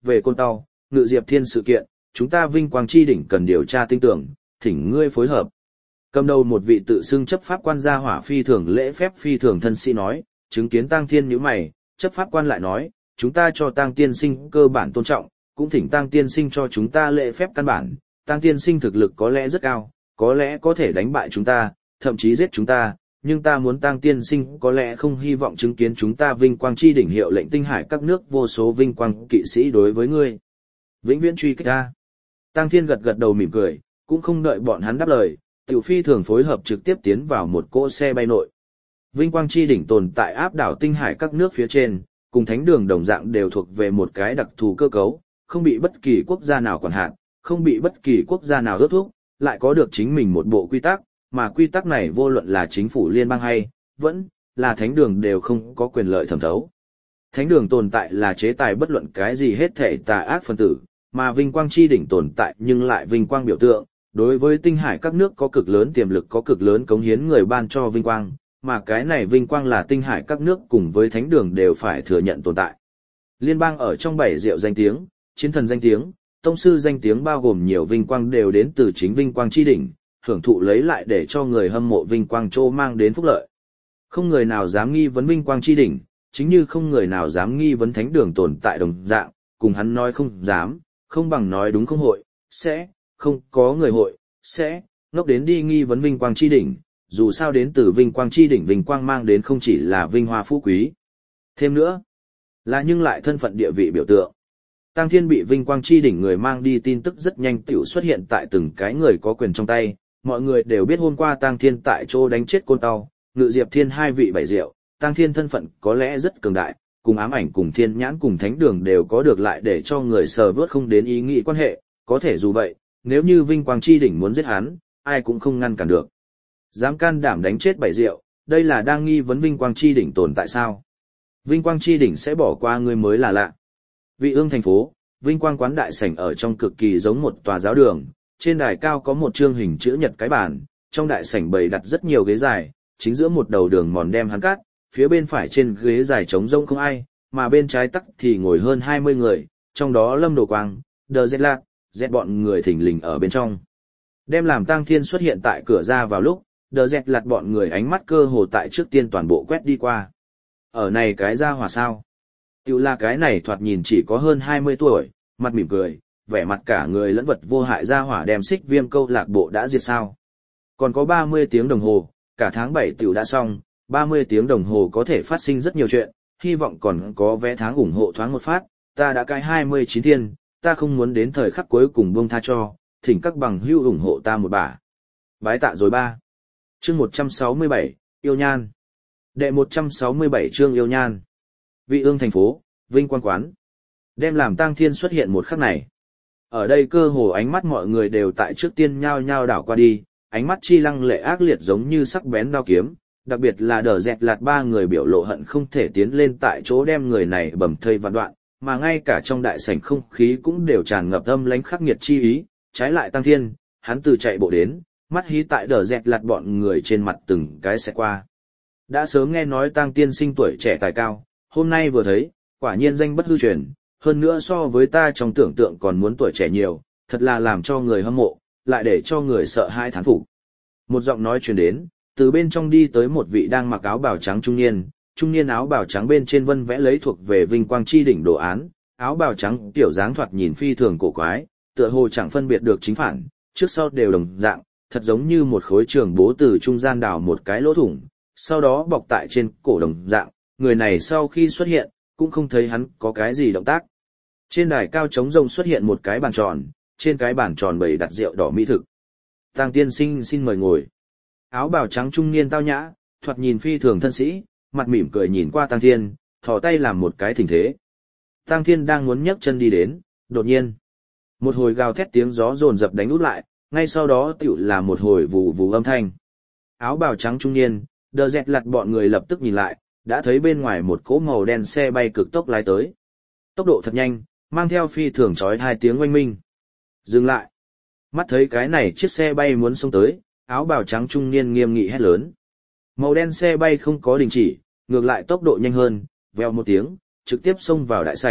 về Côn Tàu, Ngự Diệp Thiên sự kiện, chúng ta Vinh Quang Chi đỉnh cần điều tra tinh tưởng, thỉnh ngươi phối hợp. Cầm đầu một vị tự xưng chấp pháp quan gia hỏa phi thường lễ phép phi thường thân sĩ nói, chứng kiến Tang Thiên nhíu mày, chấp pháp quan lại nói, chúng ta cho Tang tiên sinh cơ bản tôn trọng, cũng thỉnh Tang tiên sinh cho chúng ta lễ phép căn bản, Tang tiên sinh thực lực có lẽ rất cao, có lẽ có thể đánh bại chúng ta, thậm chí giết chúng ta, nhưng ta muốn Tang tiên sinh có lẽ không hy vọng chứng kiến chúng ta Vinh Quang Chi đỉnh hiệu lệnh tinh hải các nước vô số vinh quang kỵ sĩ đối với ngươi. Vĩnh viễn truy kích ta. Tang Thiên gật gật đầu mỉm cười, cũng không đợi bọn hắn đáp lời, tiểu phi thường phối hợp trực tiếp tiến vào một cỗ xe bay nội. Vinh Quang Chi đỉnh tồn tại áp đảo tinh hải các nước phía trên, cùng thánh đường đồng dạng đều thuộc về một cái đặc thù cơ cấu, không bị bất kỳ quốc gia nào quản hạt, không bị bất kỳ quốc gia nào ước thúc, lại có được chính mình một bộ quy tắc, mà quy tắc này vô luận là chính phủ liên bang hay, vẫn là thánh đường đều không có quyền lợi thẩm thấu. Thánh đường tồn tại là chế tài bất luận cái gì hết thể tà ác phân tử, mà Vinh Quang Chi đỉnh tồn tại nhưng lại vinh quang biểu tượng, đối với tinh hải các nước có cực lớn tiềm lực có cực lớn cống hiến người ban cho vinh quang, mà cái này vinh quang là tinh hải các nước cùng với thánh đường đều phải thừa nhận tồn tại. Liên bang ở trong bảy diệu danh tiếng, chiến thần danh tiếng, tông sư danh tiếng bao gồm nhiều vinh quang đều đến từ chính Vinh Quang Chi đỉnh, hưởng thụ lấy lại để cho người hâm mộ vinh quang chỗ mang đến phúc lợi. Không người nào dám nghi vấn Vinh Quang Chi đỉnh, chính như không người nào dám nghi vấn thánh đường tồn tại đồng dạng, cùng hắn nói không dám, không bằng nói đúng không hội, sẽ, không có người hội, sẽ, ngốc đến đi nghi vấn Vinh Quang Chi đỉnh, dù sao đến từ Vinh Quang Chi đỉnh vinh quang mang đến không chỉ là vinh hoa phú quý. Thêm nữa, là nhưng lại thân phận địa vị biểu tượng. Tang Thiên bị Vinh Quang Chi đỉnh người mang đi tin tức rất nhanh tiểu xuất hiện tại từng cái người có quyền trong tay, mọi người đều biết hôm qua Tang Thiên tại chỗ đánh chết Côn Tàu, Ngự Diệp Thiên hai vị bảy diệu, Tang Thiên thân phận có lẽ rất cường đại, cùng ám ảnh cùng thiên nhãn cùng thánh đường đều có được lại để cho người sờ vớt không đến ý nghĩ quan hệ, có thể dù vậy, nếu như Vinh Quang Chi đỉnh muốn giết hắn, ai cũng không ngăn cản được. Dám can đảm đánh chết bảy diệu, đây là đang nghi vấn Vinh Quang Chi đỉnh tồn tại sao? Vinh Quang Chi đỉnh sẽ bỏ qua ngươi mới là lạ. Vị Ương thành phố, Vinh Quang quán đại sảnh ở trong cực kỳ giống một tòa giáo đường, trên đài cao có một chương hình chữ nhật cái bàn, trong đại sảnh bày đặt rất nhiều ghế dài, chính giữa một đầu đường mòn đem hắn cắt, phía bên phải trên ghế dài trống rỗng không ai, mà bên trái tắc thì ngồi hơn hai mươi người, trong đó Lâm Đồ Quang, Đờ Dẹt Lạc, Dẹt bọn người thình lình ở bên trong. Đem làm Tang Thiên xuất hiện tại cửa ra vào lúc, Đờ Dẹt Lạc bọn người ánh mắt cơ hồ tại trước tiên toàn bộ quét đi qua. Ở này cái ra hòa sao? Tiểu là cái này thoạt nhìn chỉ có hơn hai mươi tuổi, mặt mỉm cười, vẻ mặt cả người lẫn vật vô hại ra hỏa đem xích viêm câu lạc bộ đã diệt sao. Còn có ba mươi tiếng đồng hồ, cả tháng bảy tiểu đã xong, ba mươi tiếng đồng hồ có thể phát sinh rất nhiều chuyện, hy vọng còn có vé tháng ủng hộ thoáng một phát, ta đã cai hai mươi chín thiên, ta không muốn đến thời khắc cuối cùng buông tha cho, thỉnh các bằng hữu ủng hộ ta một bả. Bái tạ rồi ba. Chương một trăm sáu mươi bảy, Yêu Nhan. Đệ một trăm sáu mươi bảy chương Yêu Nhan. Vị Ương thành phố, Vinh Quang quán. Đem làm Tang Thiên xuất hiện một khắc này. Ở đây cơ hồ ánh mắt mọi người đều tại trước tiên nhao nhao đảo qua đi, ánh mắt chi lăng lệ ác liệt giống như sắc bén đao kiếm, đặc biệt là Đờ Dẹt Lạt ba người biểu lộ hận không thể tiến lên tại chỗ đem người này bầm thây vạn đoạn, mà ngay cả trong đại sảnh không khí cũng đều tràn ngập âm lãnh khắc nghiệt chi ý, trái lại Tang Thiên, hắn từ chạy bộ đến, mắt hí tại Đờ Dẹt Lạt bọn người trên mặt từng cái sẽ qua. Đã sớm nghe nói Tang tiên sinh tuổi trẻ tài cao, hôm nay vừa thấy, quả nhiên danh bất hư truyền, hơn nữa so với ta trong tưởng tượng còn muốn tuổi trẻ nhiều, thật là làm cho người hâm mộ, lại để cho người sợ hãi thán phục. Một giọng nói truyền đến, từ bên trong đi tới một vị đang mặc áo bào trắng trung niên, trung niên áo bào trắng bên trên vân vẽ lấy thuộc về Vinh Quang Chi đỉnh đồ án, áo bào trắng tiểu dáng thoạt nhìn phi thường cổ quái, tựa hồ chẳng phân biệt được chính phản, trước sau đều đồng dạng, thật giống như một khối trường bố từ trung gian đào một cái lỗ thủng, sau đó bọc tại trên cổ đồng dạng, người này sau khi xuất hiện, cũng không thấy hắn có cái gì động tác. Trên đài cao trống rông xuất hiện một cái bàn tròn, trên cái bàn tròn bày đặt rượu đỏ mỹ thực. Tang tiên sinh xin mời ngồi. Áo bào trắng trung niên tao nhã, thoạt nhìn phi thường thân sĩ, mặt mỉm cười nhìn qua Tang Thiên, thò tay làm một cái thỉnh thế. Tang Thiên đang muốn nhấc chân đi đến, đột nhiên, một hồi gào thét tiếng gió dồn dập đánh út lại, ngay sau đó tựu là một hồi vù vù âm thanh. Áo bào trắng trung niên, Đờ Dẹt Lạt bọn người lập tức nhìn lại, đã thấy bên ngoài một cỗ màu đen xe bay cực tốc lái tới. Tốc độ thật nhanh, mang theo phi thường chói hai tiếng oanh minh. Dừng lại. Mắt thấy cái này chiếc xe bay muốn xông tới, áo bào trắng trung niên nghiêm nghị hét lớn. Màu đen xe bay không có đình chỉ, ngược lại tốc độ nhanh hơn, vèo một tiếng, trực tiếp xông vào đại sảnh,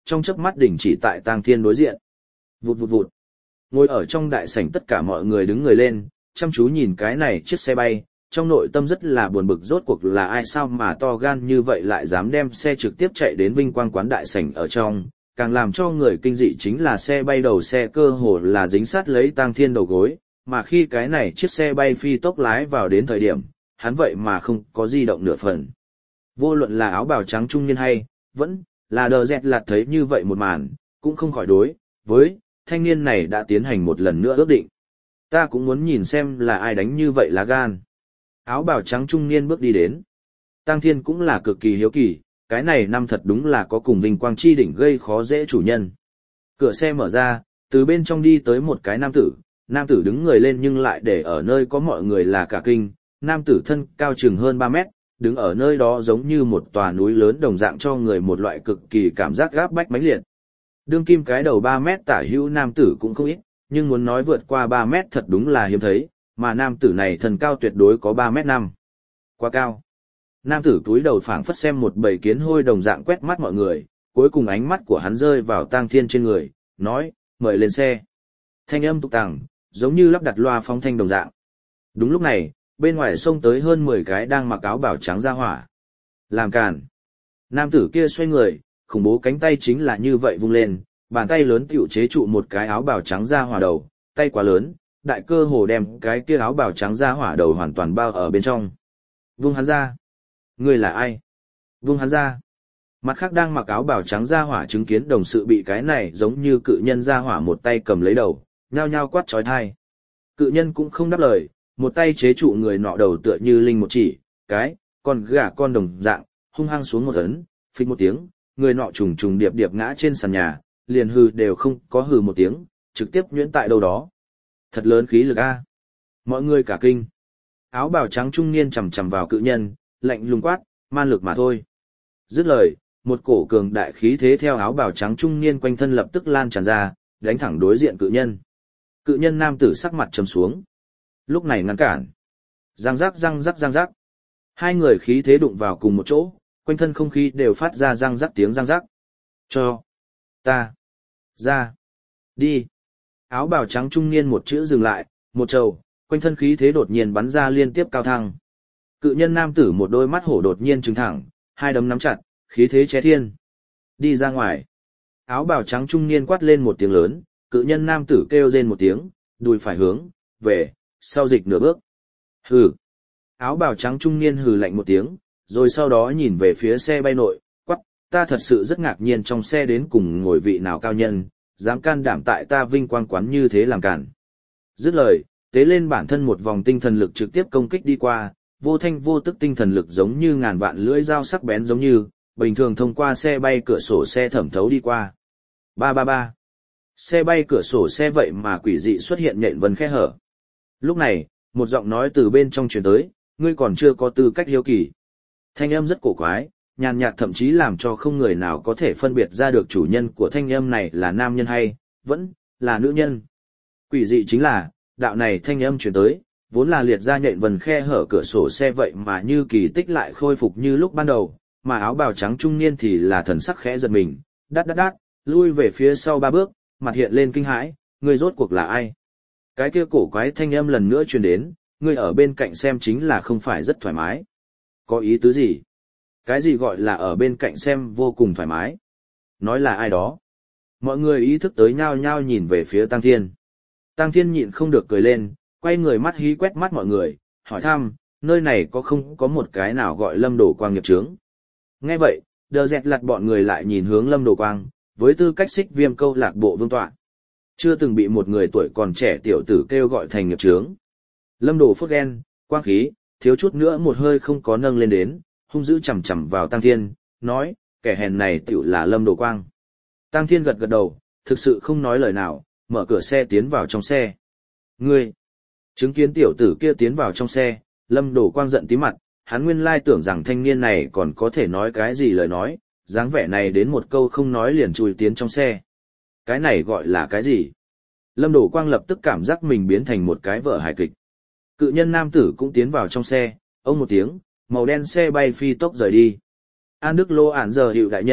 trong chớp mắt đình chỉ tại Tang Thiên đối diện. Vụt vụt vụt. Ngồi ở trong đại sảnh tất cả mọi người đứng người lên, chăm chú nhìn cái này chiếc xe bay, trong nội tâm rất là buồn bực rốt cuộc là ai sao mà to gan như vậy lại dám đem xe trực tiếp chạy đến vinh quang quán đại sảnh ở trong, càng làm cho người kinh dị chính là xe bay đầu xe cơ hồ là dính sát lấy Tang Thiên đầu gối, mà khi cái này chiếc xe bay phi tốc lái vào đến thời điểm, hắn vậy mà không có di động nửa phần. Vô luận là áo bào trắng trung niên hay, vẫn là đờ dẹt lạt thấy như vậy một màn, cũng không khỏi đối với thanh niên này đã tiến hành một lần nữa ước định. Ta cũng muốn nhìn xem là ai đánh như vậy lá gan. Áo bào trắng trung niên bước đi đến. Tang Thiên cũng là cực kỳ hiếu kỳ, cái này năm thật đúng là có cùng vinh quang chi đỉnh gây khó dễ chủ nhân. Cửa xe mở ra, từ bên trong đi tới một cái nam tử, nam tử đứng người lên nhưng lại để ở nơi có mọi người là cả kinh, nam tử thân cao chừng hơn ba mét, đứng ở nơi đó giống như một tòa núi lớn đồng dạng cho người một loại cực kỳ cảm giác gáp bách mãnh liệt. Đương kim cái đầu ba mét tả hữu nam tử cũng không ít, nhưng muốn nói vượt qua ba mét thật đúng là hiếm thấy, mà nam tử này thân cao tuyệt đối có ba mét năm. Quá cao. Nam tử túi đầu phảng phất xem một bầy kiến hôi đồng dạng quét mắt mọi người, cuối cùng ánh mắt của hắn rơi vào Tang Thiên trên người, nói, mời lên xe. Thanh âm tục tàng, giống như lắp đặt loa phóng thanh đồng dạng. Đúng lúc này, bên ngoài xông tới hơn mười cái đang mặc áo bào trắng ra hỏa. Làm càn. Nam tử kia xoay người, khủng bố cánh tay chính là như vậy vung lên, bàn tay lớn tiểu chế trụ một cái áo bào trắng ra hỏa đầu, tay quá lớn, đại cơ hồ đem cái kia áo bào trắng ra hỏa đầu hoàn toàn bao ở bên trong. Vung hắn ra. Ngươi là ai? Vung hắn ra. Mặt khác đang mặc áo bào trắng ra hỏa chứng kiến đồng sự bị cái này giống như cự nhân ra hỏa một tay cầm lấy đầu, nhao nhao quát trói thai. Cự nhân cũng không đáp lời, một tay chế trụ người nọ đầu tựa như linh một chỉ, cái, con gà con đồng dạng, hung hăng xuống một ấn, phịch một tiếng, người nọ trùng trùng điệp điệp ngã trên sàn nhà, liền hừ đều không có hừ một tiếng, trực tiếp nhuyễn tại đâu đó. Thật lớn khí lực a. Mọi người cả kinh. Áo bào trắng trung niên chầm chầm vào cự nhân, lạnh lùng quát, man lực mà thôi. Dứt lời, một cổ cường đại khí thế theo áo bào trắng trung niên quanh thân lập tức lan tràn ra, đánh thẳng đối diện cự nhân. Cự nhân nam tử sắc mặt trầm xuống. Lúc này ngăn cản. Răng rắc răng rắc răng rắc. Hai người khí thế đụng vào cùng một chỗ, quanh thân không khí đều phát ra răng rắc tiếng răng rắc. Cho. Ta. Ra. Đi. Áo bào trắng trung niên một chữ dừng lại, một trầu, quanh thân khí thế đột nhiên bắn ra liên tiếp cao thăng. Cự nhân nam tử một đôi mắt hổ đột nhiên trừng thẳng, hai đấm nắm chặt, khí thế ché thiên. Đi ra ngoài. Áo bào trắng trung niên quát lên một tiếng lớn, cự nhân nam tử kêu rên một tiếng, đùi phải hướng, về, sau dịch nửa bước. Hừ. Áo bào trắng trung niên hừ lạnh một tiếng, rồi sau đó nhìn về phía xe bay nội, quắc, ta thật sự rất ngạc nhiên trong xe đến cùng ngồi vị nào cao nhân, dám can đảm tại ta vinh quang quán như thế làm cản. Dứt lời, tế lên bản thân một vòng tinh thần lực trực tiếp công kích đi qua, vô thanh vô tức tinh thần lực giống như ngàn vạn lưỡi dao sắc bén giống như, bình thường thông qua xe bay cửa sổ xe thẩm thấu đi qua. Ba ba ba. Xe bay cửa sổ xe vậy mà quỷ dị xuất hiện nhện vân khe hở. Lúc này, một giọng nói từ bên trong truyền tới, ngươi còn chưa có tư cách hiếu kỳ. Thanh âm rất cổ quái, nhàn nhạt thậm chí làm cho không người nào có thể phân biệt ra được chủ nhân của thanh âm này là nam nhân hay, vẫn là nữ nhân. Quỷ dị chính là, đạo này thanh âm truyền tới, vốn là liệt ra nhện vân khe hở cửa sổ xe vậy mà như kỳ tích lại khôi phục như lúc ban đầu, mà áo bào trắng trung niên thì là thần sắc khẽ giật mình, đát đát đát, lui về phía sau ba bước, mặt hiện lên kinh hãi, ngươi rốt cuộc là ai? Cái kia cổ quái thanh âm lần nữa truyền đến, ngươi ở bên cạnh xem chính là không phải rất thoải mái. Có ý tứ gì? Cái gì gọi là ở bên cạnh xem vô cùng thoải mái? Nói là ai đó? Mọi người ý thức tới nhao nhao nhìn về phía Tang Thiên. Tang Thiên nhịn không được cười lên, quay người mắt hí quét mắt mọi người, hỏi thăm, nơi này có không có một cái nào gọi Lâm Đồ Quang nghiệp chướng? Nghe vậy, đờ dẹt lặt bọn người lại nhìn hướng Lâm Đồ Quang, với tư cách xích viêm câu lạc bộ vương tọa. Chưa từng bị một người tuổi còn trẻ tiểu tử kêu gọi thành nghiệp chướng. Lâm Đồ phốt ghen, quang khí, thiếu chút nữa một hơi không có nâng lên đến, hung dữ chầm chầm vào Tang Thiên, nói, kẻ hèn này tiểu là Lâm Đồ Quang. Tang Thiên gật gật đầu, thực sự không nói lời nào, mở cửa xe tiến vào trong xe. Ngươi! Chứng kiến tiểu tử kia tiến vào trong xe, Lâm Đồ Quang giận tí mặt, hắn nguyên lai tưởng rằng thanh niên này còn có thể nói cái gì lời nói, dáng vẻ này đến một câu không nói liền chui tiến trong xe. Cái này gọi là cái gì? Lâm Đồ Quang lập tức cảm giác mình biến thành một cái vở hài kịch. Cự nhân nam tử cũng tiến vào trong xe, ông một tiếng, màu đen xe bay phi tốc rời đi. An Đức Lô ản giờ hiệu đại nhân,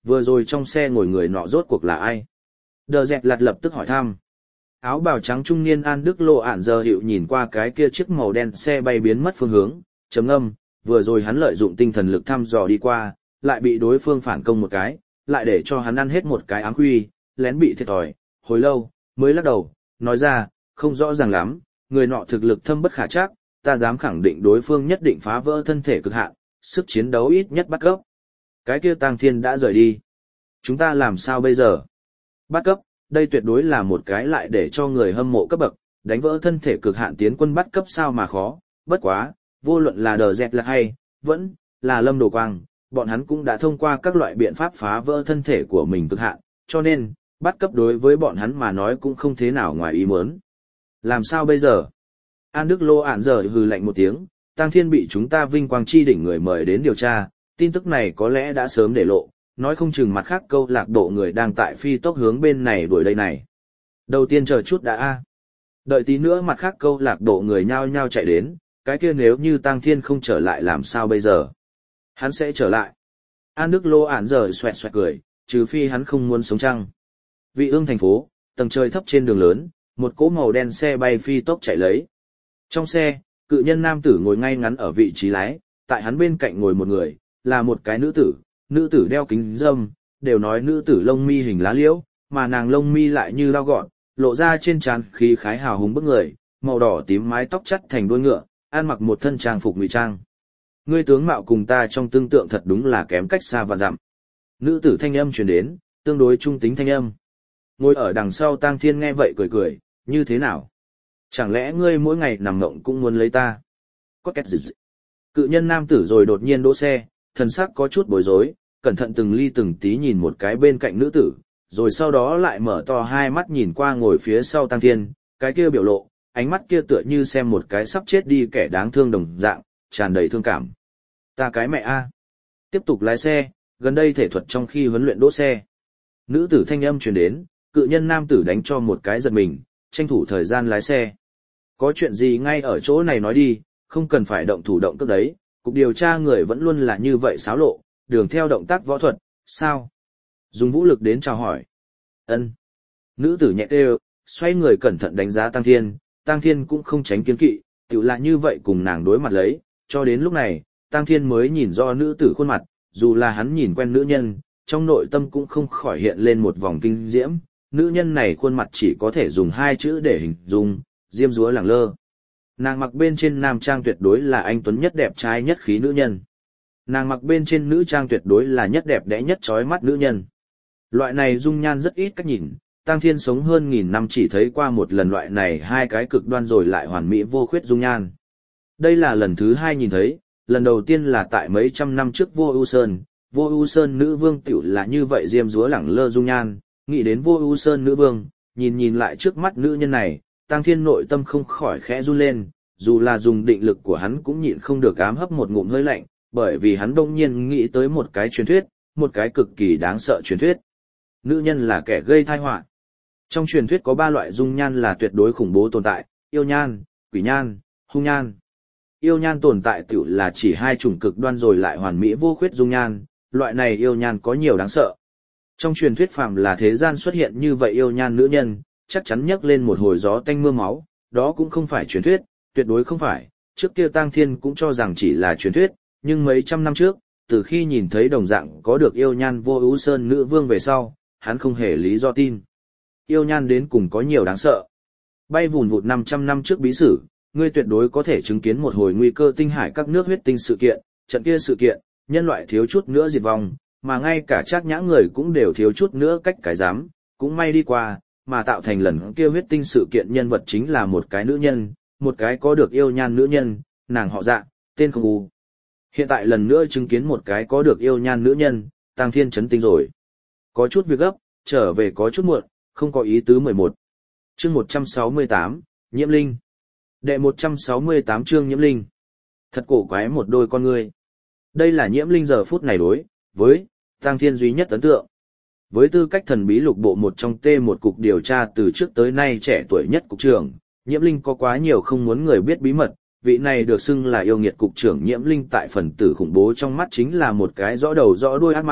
vừa rồi trong xe ngồi người nọ rốt cuộc là ai? Đờ dẹt lặt lập tức hỏi thăm. Áo bào trắng trung niên An Đức Lộ ản giờ hiệu nhìn qua cái kia chiếc màu đen xe bay biến mất phương hướng, chấm âm, vừa rồi hắn lợi dụng tinh thần lực thăm dò đi qua, lại bị đối phương phản công một cái, lại để cho hắn ăn hết một cái ám quy, lén bị thiệt thòi, hồi lâu, mới lắc đầu, nói ra, không rõ ràng lắm, người nọ thực lực thâm bất khả trắc, ta dám khẳng định đối phương nhất định phá vỡ thân thể cực hạn, sức chiến đấu ít nhất bắt cấp. Cái kia Tang Thiên đã rời đi. Chúng ta làm sao bây giờ? Bắt cấp, đây tuyệt đối là một cái lại để cho người hâm mộ cấp bậc, đánh vỡ thân thể cực hạn tiến quân bắt cấp sao mà khó, bất quá, vô luận là đờ dẹt là hay, vẫn là Lâm Đồ Quang, bọn hắn cũng đã thông qua các loại biện pháp phá vỡ thân thể của mình cực hạn, cho nên, bắt cấp đối với bọn hắn mà nói cũng không thế nào ngoài ý muốn. Làm sao bây giờ? An Đức Lô ản giờ hừ lạnh một tiếng, Tang Thiên bị chúng ta vinh quang chi đỉnh người mời đến điều tra, tin tức này có lẽ đã sớm để lộ, nói không chừng mặt khác câu lạc bộ người đang tại phi tốc hướng bên này đuổi đây này. Đầu tiên chờ chút đã a. Đợi tí nữa mặt khác câu lạc bộ người nhao nhao chạy đến, cái kia nếu như Tang Thiên không trở lại làm sao bây giờ? Hắn sẽ trở lại. An Đức Lô ản giờ xoẹt xoẹt cười, trừ phi hắn không muốn sống chăng. Vị ương thành phố, tầng trời thấp trên đường lớn, một cỗ màu đen xe bay phi tốc chạy lấy. Trong xe, cự nhân nam tử ngồi ngay ngắn ở vị trí lái, tại hắn bên cạnh ngồi một người, là một cái nữ tử, nữ tử đeo kính râm, đều nói nữ tử lông mi hình lá liễu, mà nàng lông mi lại như lao gọn, lộ ra trên trán khí khái hào hùng bức người, màu đỏ tím mái tóc chắt thành đuôi ngựa, ăn mặc một thân trang phục ngụy trang. Ngươi tướng mạo cùng ta trong tương tượng thật đúng là kém cách xa và dặm. Nữ tử thanh âm truyền đến, tương đối trung tính thanh âm. Ngồi ở đằng sau Tang Thiên nghe vậy cười cười, như thế nào? Chẳng lẽ ngươi mỗi ngày nằm mộng cũng muốn lấy ta? Có két gì? Cự nhân nam tử rồi đột nhiên đỗ xe, thần sắc có chút bối rối, cẩn thận từng ly từng tí nhìn một cái bên cạnh nữ tử, rồi sau đó lại mở to hai mắt nhìn qua ngồi phía sau Tang Thiên, cái kia biểu lộ, ánh mắt kia tựa như xem một cái sắp chết đi kẻ đáng thương đồng dạng, tràn đầy thương cảm. Ta cái mẹ a. Tiếp tục lái xe, gần đây thể thuật trong khi huấn luyện đỗ xe. Nữ tử thanh âm truyền đến, cự nhân nam tử đánh cho một cái giật mình, tranh thủ thời gian lái xe. Có chuyện gì ngay ở chỗ này nói đi, không cần phải động thủ động cước đấy, cục điều tra người vẫn luôn là như vậy xáo lộ, đường theo động tác võ thuật, sao? Dùng vũ lực đến chào hỏi. Ân. Nữ tử nhẹ đều, xoay người cẩn thận đánh giá Tang Thiên, Tang Thiên cũng không tránh kiêng kỵ, tiểu là như vậy cùng nàng đối mặt lấy, cho đến lúc này, Tang Thiên mới nhìn rõ nữ tử khuôn mặt, dù là hắn nhìn quen nữ nhân, trong nội tâm cũng không khỏi hiện lên một vòng kinh diễm, nữ nhân này khuôn mặt chỉ có thể dùng hai chữ để hình dung, diêm dúa lẳng lơ. Nàng mặc bên trên nam trang tuyệt đối là anh tuấn nhất đẹp trai nhất khí nữ nhân. Nàng mặc bên trên nữ trang tuyệt đối là nhất đẹp đẽ nhất chói mắt nữ nhân. Loại này dung nhan rất ít cách nhìn, Tang Thiên sống hơn nghìn năm chỉ thấy qua một lần loại này hai cái cực đoan rồi lại hoàn mỹ vô khuyết dung nhan. Đây là lần thứ hai nhìn thấy, lần đầu tiên là tại mấy trăm năm trước Vô Ưu Sơn, Vô Ưu Sơn nữ vương tiểu là như vậy diêm dúa lẳng lơ dung nhan, nghĩ đến Vô Ưu Sơn nữ vương, nhìn nhìn lại trước mắt nữ nhân này, Tang Thiên nội tâm không khỏi khẽ run lên, dù là dùng định lực của hắn cũng nhịn không được ám hấp một ngụm hơi lạnh, bởi vì hắn đông nhiên nghĩ tới một cái truyền thuyết, một cái cực kỳ đáng sợ truyền thuyết. Nữ nhân là kẻ gây tai họa. Trong truyền thuyết có ba loại dung nhan là tuyệt đối khủng bố tồn tại, yêu nhan, quỷ nhan, hung nhan. Yêu nhan tồn tại tiểu là chỉ hai chủng cực đoan rồi lại hoàn mỹ vô khuyết dung nhan, loại này yêu nhan có nhiều đáng sợ. Trong truyền thuyết phàm là thế gian xuất hiện như vậy yêu nhan nữ nhân, chắc chắn nhấc lên một hồi gió tanh mưa máu, đó cũng không phải truyền thuyết, tuyệt đối không phải, trước kia Tang Thiên cũng cho rằng chỉ là truyền thuyết, nhưng mấy trăm năm trước, từ khi nhìn thấy đồng dạng có được yêu nhan Vô Ưu Sơn nữ vương về sau, hắn không hề lý do tin. Yêu nhan đến cùng có nhiều đáng sợ. Bay vùn vụt năm trăm năm trước bí sử, ngươi tuyệt đối có thể chứng kiến một hồi nguy cơ tinh hải các nước huyết tinh sự kiện, trận kia sự kiện, nhân loại thiếu chút nữa diệt vong, mà ngay cả Trác Nhã người cũng đều thiếu chút nữa cách cái dám, cũng may đi qua, mà tạo thành lần kia huyết tinh sự kiện nhân vật chính là một cái nữ nhân, một cái có được yêu nhan nữ nhân, nàng họ Dạ, tên không U. Hiện tại lần nữa chứng kiến một cái có được yêu nhan nữ nhân, Tang Thiên chấn tinh rồi. Có chút việc gấp, trở về có chút muộn, không có ý tứ mười một. Chương một trăm sáu mươi tám, Nhiễm Linh. Đệ một trăm sáu mươi tám chương Nhiễm Linh. Thật cổ quái một đôi con ngươi. Đây là Nhiễm Linh giờ phút này đối với Tang Thiên duy nhất ấn tượng. Với tư cách thần bí lục bộ một trong T một cục điều tra từ trước tới nay trẻ tuổi nhất cục trưởng, Nhiễm Linh có quá nhiều không muốn người biết bí mật, vị này được xưng là yêu nghiệt cục trưởng Nhiễm Linh tại phần tử khủng bố trong mắt chính là một cái rõ đầu rõ đuôi ác ma,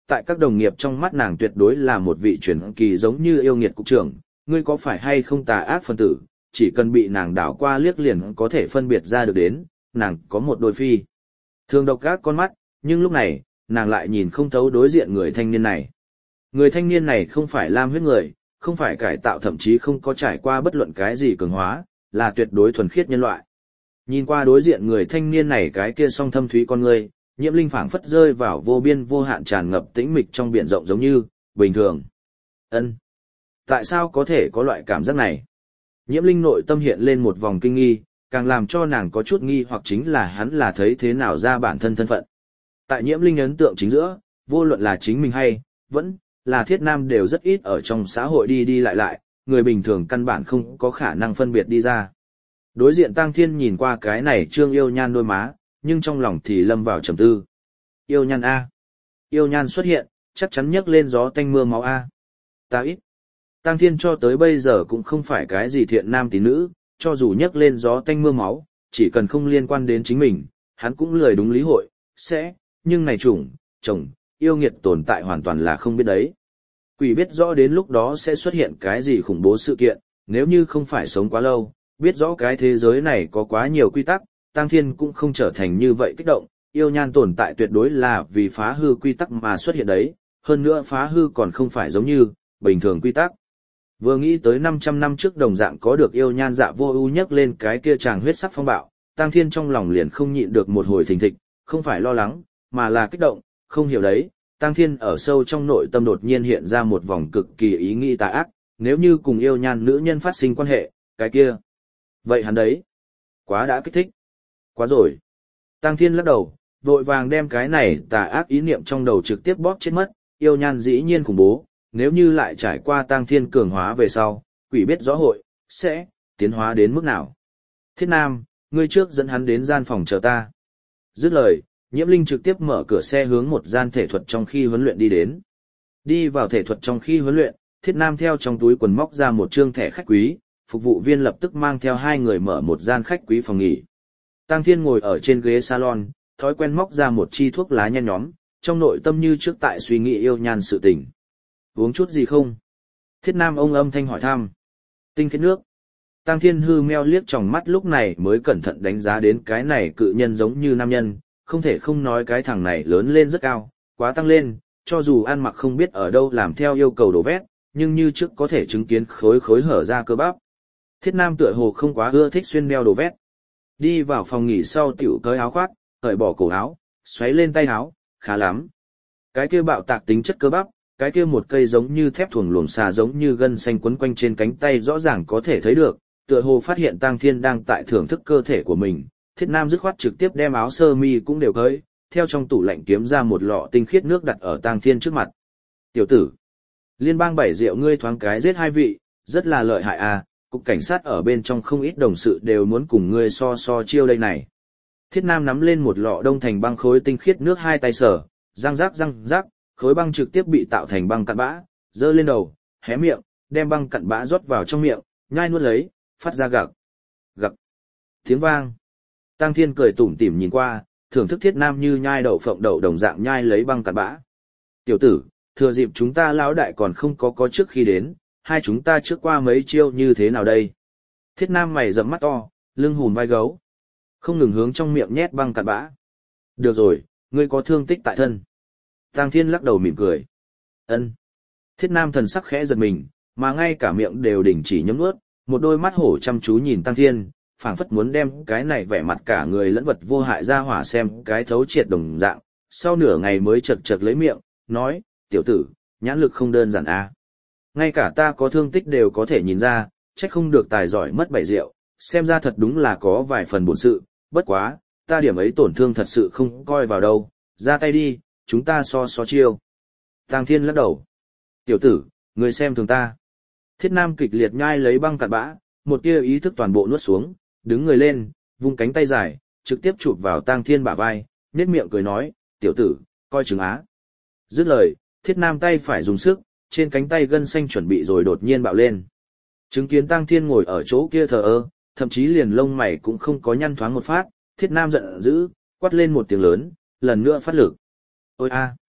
tại các đồng nghiệp trong mắt nàng tuyệt đối là một vị truyền kỳ giống như yêu nghiệt cục trưởng, ngươi có phải hay không tà ác phân tử, chỉ cần bị nàng đảo qua liếc liền có thể phân biệt ra được đến, nàng có một đôi phi. Thường độc ác con mắt, nhưng lúc này, nàng lại nhìn không thấu đối diện người thanh niên này. Người thanh niên này không phải lam huyết người, không phải cải tạo thậm chí không có trải qua bất luận cái gì cường hóa, là tuyệt đối thuần khiết nhân loại. Nhìn qua đối diện người thanh niên này cái kia song thâm thúy con người, Nhiễm Linh phảng phất rơi vào vô biên vô hạn tràn ngập tĩnh mịch trong biển rộng giống như, bình thường. Ân, tại sao có thể có loại cảm giác này? Nhiễm Linh nội tâm hiện lên một vòng kinh nghi, càng làm cho nàng có chút nghi hoặc chính là hắn là thấy thế nào ra bản thân thân phận. Tại Nhiễm Linh ấn tượng chính giữa, vô luận là chính mình hay, vẫn là Thiết Nam đều rất ít ở trong xã hội đi đi lại lại, người bình thường căn bản không có khả năng phân biệt đi ra. Đối diện Tang Thiên nhìn qua cái này trương yêu nhan đôi má, nhưng trong lòng thì lâm vào trầm tư. Yêu nhan A. Yêu nhan xuất hiện, chắc chắn nhấc lên gió tanh mưa máu A. Ta ít. Tang Thiên cho tới bây giờ cũng không phải cái gì thiện nam tín nữ, cho dù nhấc lên gió tanh mưa máu, chỉ cần không liên quan đến chính mình, hắn cũng lười đúng lý hội, sẽ, nhưng này chủng, chồng, yêu nghiệt tồn tại hoàn toàn là không biết đấy. Quỷ biết rõ đến lúc đó sẽ xuất hiện cái gì khủng bố sự kiện, nếu như không phải sống quá lâu, biết rõ cái thế giới này có quá nhiều quy tắc, Tang Thiên cũng không trở thành như vậy kích động, yêu nhan tồn tại tuyệt đối là vì phá hư quy tắc mà xuất hiện đấy, hơn nữa phá hư còn không phải giống như bình thường quy tắc. Vừa nghĩ tới năm trăm năm trước đồng dạng có được yêu nhan dạ vô ưu nhắc lên cái kia chàng huyết sắc phong bạo, Tang Thiên trong lòng liền không nhịn được một hồi thình thịch, không phải lo lắng, mà là kích động, không hiểu đấy, Tang Thiên ở sâu trong nội tâm đột nhiên hiện ra một vòng cực kỳ ý nghĩ tà ác, nếu như cùng yêu nhan nữ nhân phát sinh quan hệ, cái kia. Vậy hắn đấy, quá đã kích thích. Quá rồi. Tang Thiên lắc đầu, vội vàng đem cái này tà ác ý niệm trong đầu trực tiếp bóp chết mất, yêu nhan dĩ nhiên khủng bố, nếu như lại trải qua Tang Thiên cường hóa về sau, quỷ biết rõ hội, sẽ, tiến hóa đến mức nào. Thiết Nam, ngươi trước dẫn hắn đến gian phòng chờ ta. Dứt lời, Nhiễm Linh trực tiếp mở cửa xe hướng một gian thể thuật trong khi huấn luyện đi đến. Đi vào thể thuật trong khi huấn luyện, Thiết Nam theo trong túi quần móc ra một trương thẻ khách quý, phục vụ viên lập tức mang theo hai người mở một gian khách quý phòng nghỉ. Tang Thiên ngồi ở trên ghế salon, thói quen móc ra một chi thuốc lá nhen nhóm, trong nội tâm như trước tại suy nghĩ yêu nhan sự tình. Uống chút gì không? Thiết Nam ông âm thanh hỏi thăm. Tinh khiết nước. Tang Thiên hư meo liếc tròng mắt lúc này mới cẩn thận đánh giá đến cái này cự nhân giống như nam nhân, không thể không nói cái thằng này lớn lên rất cao, quá tăng lên, cho dù ăn mặc không biết ở đâu làm theo yêu cầu đổ vét, nhưng như trước có thể chứng kiến khối khối hở ra cơ bắp. Thiết Nam tựa hồ không quá ưa thích xuyên đeo đồ vét. Đi vào phòng nghỉ sau tiểu cởi áo khoác, cởi bỏ cổ áo, xoáy lên tay áo, khá lắm. Cái kia bạo tạc tính chất cơ bắp, cái kia một cây giống như thép thuồng luồng xà giống như gân xanh quấn quanh trên cánh tay rõ ràng có thể thấy được, tựa hồ phát hiện Tang Thiên đang tại thưởng thức cơ thể của mình. Thiết Nam dứt khoát trực tiếp đem áo sơ mi cũng đều cởi, theo trong tủ lạnh kiếm ra một lọ tinh khiết nước đặt ở Tang Thiên trước mặt. Tiểu tử, liên bang bảy rượu ngươi thoáng cái giết hai vị, rất là lợi hại à, cục cảnh sát ở bên trong không ít đồng sự đều muốn cùng ngươi so so chiêu đây này. Thiết Nam nắm lên một lọ đông thành băng khối tinh khiết nước hai tay sở, răng rắc răng rắc, khối băng trực tiếp bị tạo thành băng cặn bã, giơ lên đầu, hé miệng, đem băng cặn bã rót vào trong miệng, nhai nuốt lấy, phát ra gặc, gặc, tiếng vang. Tang Thiên cười tủm tỉm nhìn qua, thưởng thức Thiết Nam như nhai đậu phộng đậu đồng dạng nhai lấy băng cặn bã. Tiểu tử, thừa dịp chúng ta lão đại còn không có có trước khi đến, hai chúng ta trước qua mấy chiêu như thế nào đây? Thiết Nam mày rậm mắt to, lưng hùm vai gấu, không ngừng hướng trong miệng nhét băng cặn bã. Được rồi, ngươi có thương tích tại thân. Tang Thiên lắc đầu mỉm cười. Ân. Thiết Nam thần sắc khẽ giật mình, mà ngay cả miệng đều đình chỉ nhấm nuốt, một đôi mắt hổ chăm chú nhìn Tang Thiên, phảng phất muốn đem cái này vẻ mặt cả người lẫn vật vô hại ra hỏa xem cái thấu triệt đồng dạng. Sau nửa ngày mới chật chật lấy miệng, nói, tiểu tử, nhãn lực không đơn giản à. Ngay cả ta có thương tích đều có thể nhìn ra, trách không được tài giỏi mất bảy rượu, xem ra thật đúng là có vài phần bổn sự, bất quá, ta điểm ấy tổn thương thật sự không coi vào đâu, ra tay đi, chúng ta so so chiêu. Tang Thiên lắc đầu. Tiểu tử, người xem thường ta. Thiết Nam kịch liệt nhai lấy băng cặn bã, một tia ý thức toàn bộ nuốt xuống, đứng người lên, vung cánh tay dài, trực tiếp chụp vào Tang Thiên bả vai, nhếch miệng cười nói, tiểu tử, coi chừng á. Dứt lời, Thiết Nam tay phải dùng sức, trên cánh tay gân xanh chuẩn bị rồi đột nhiên bạo lên. Chứng kiến Tang Thiên ngồi ở chỗ kia thờ ơ, thậm chí liền lông mày cũng không có nhăn thoáng một phát, Thiết Nam giận dữ, quát lên một tiếng lớn, lần nữa phát lực. Ôi a!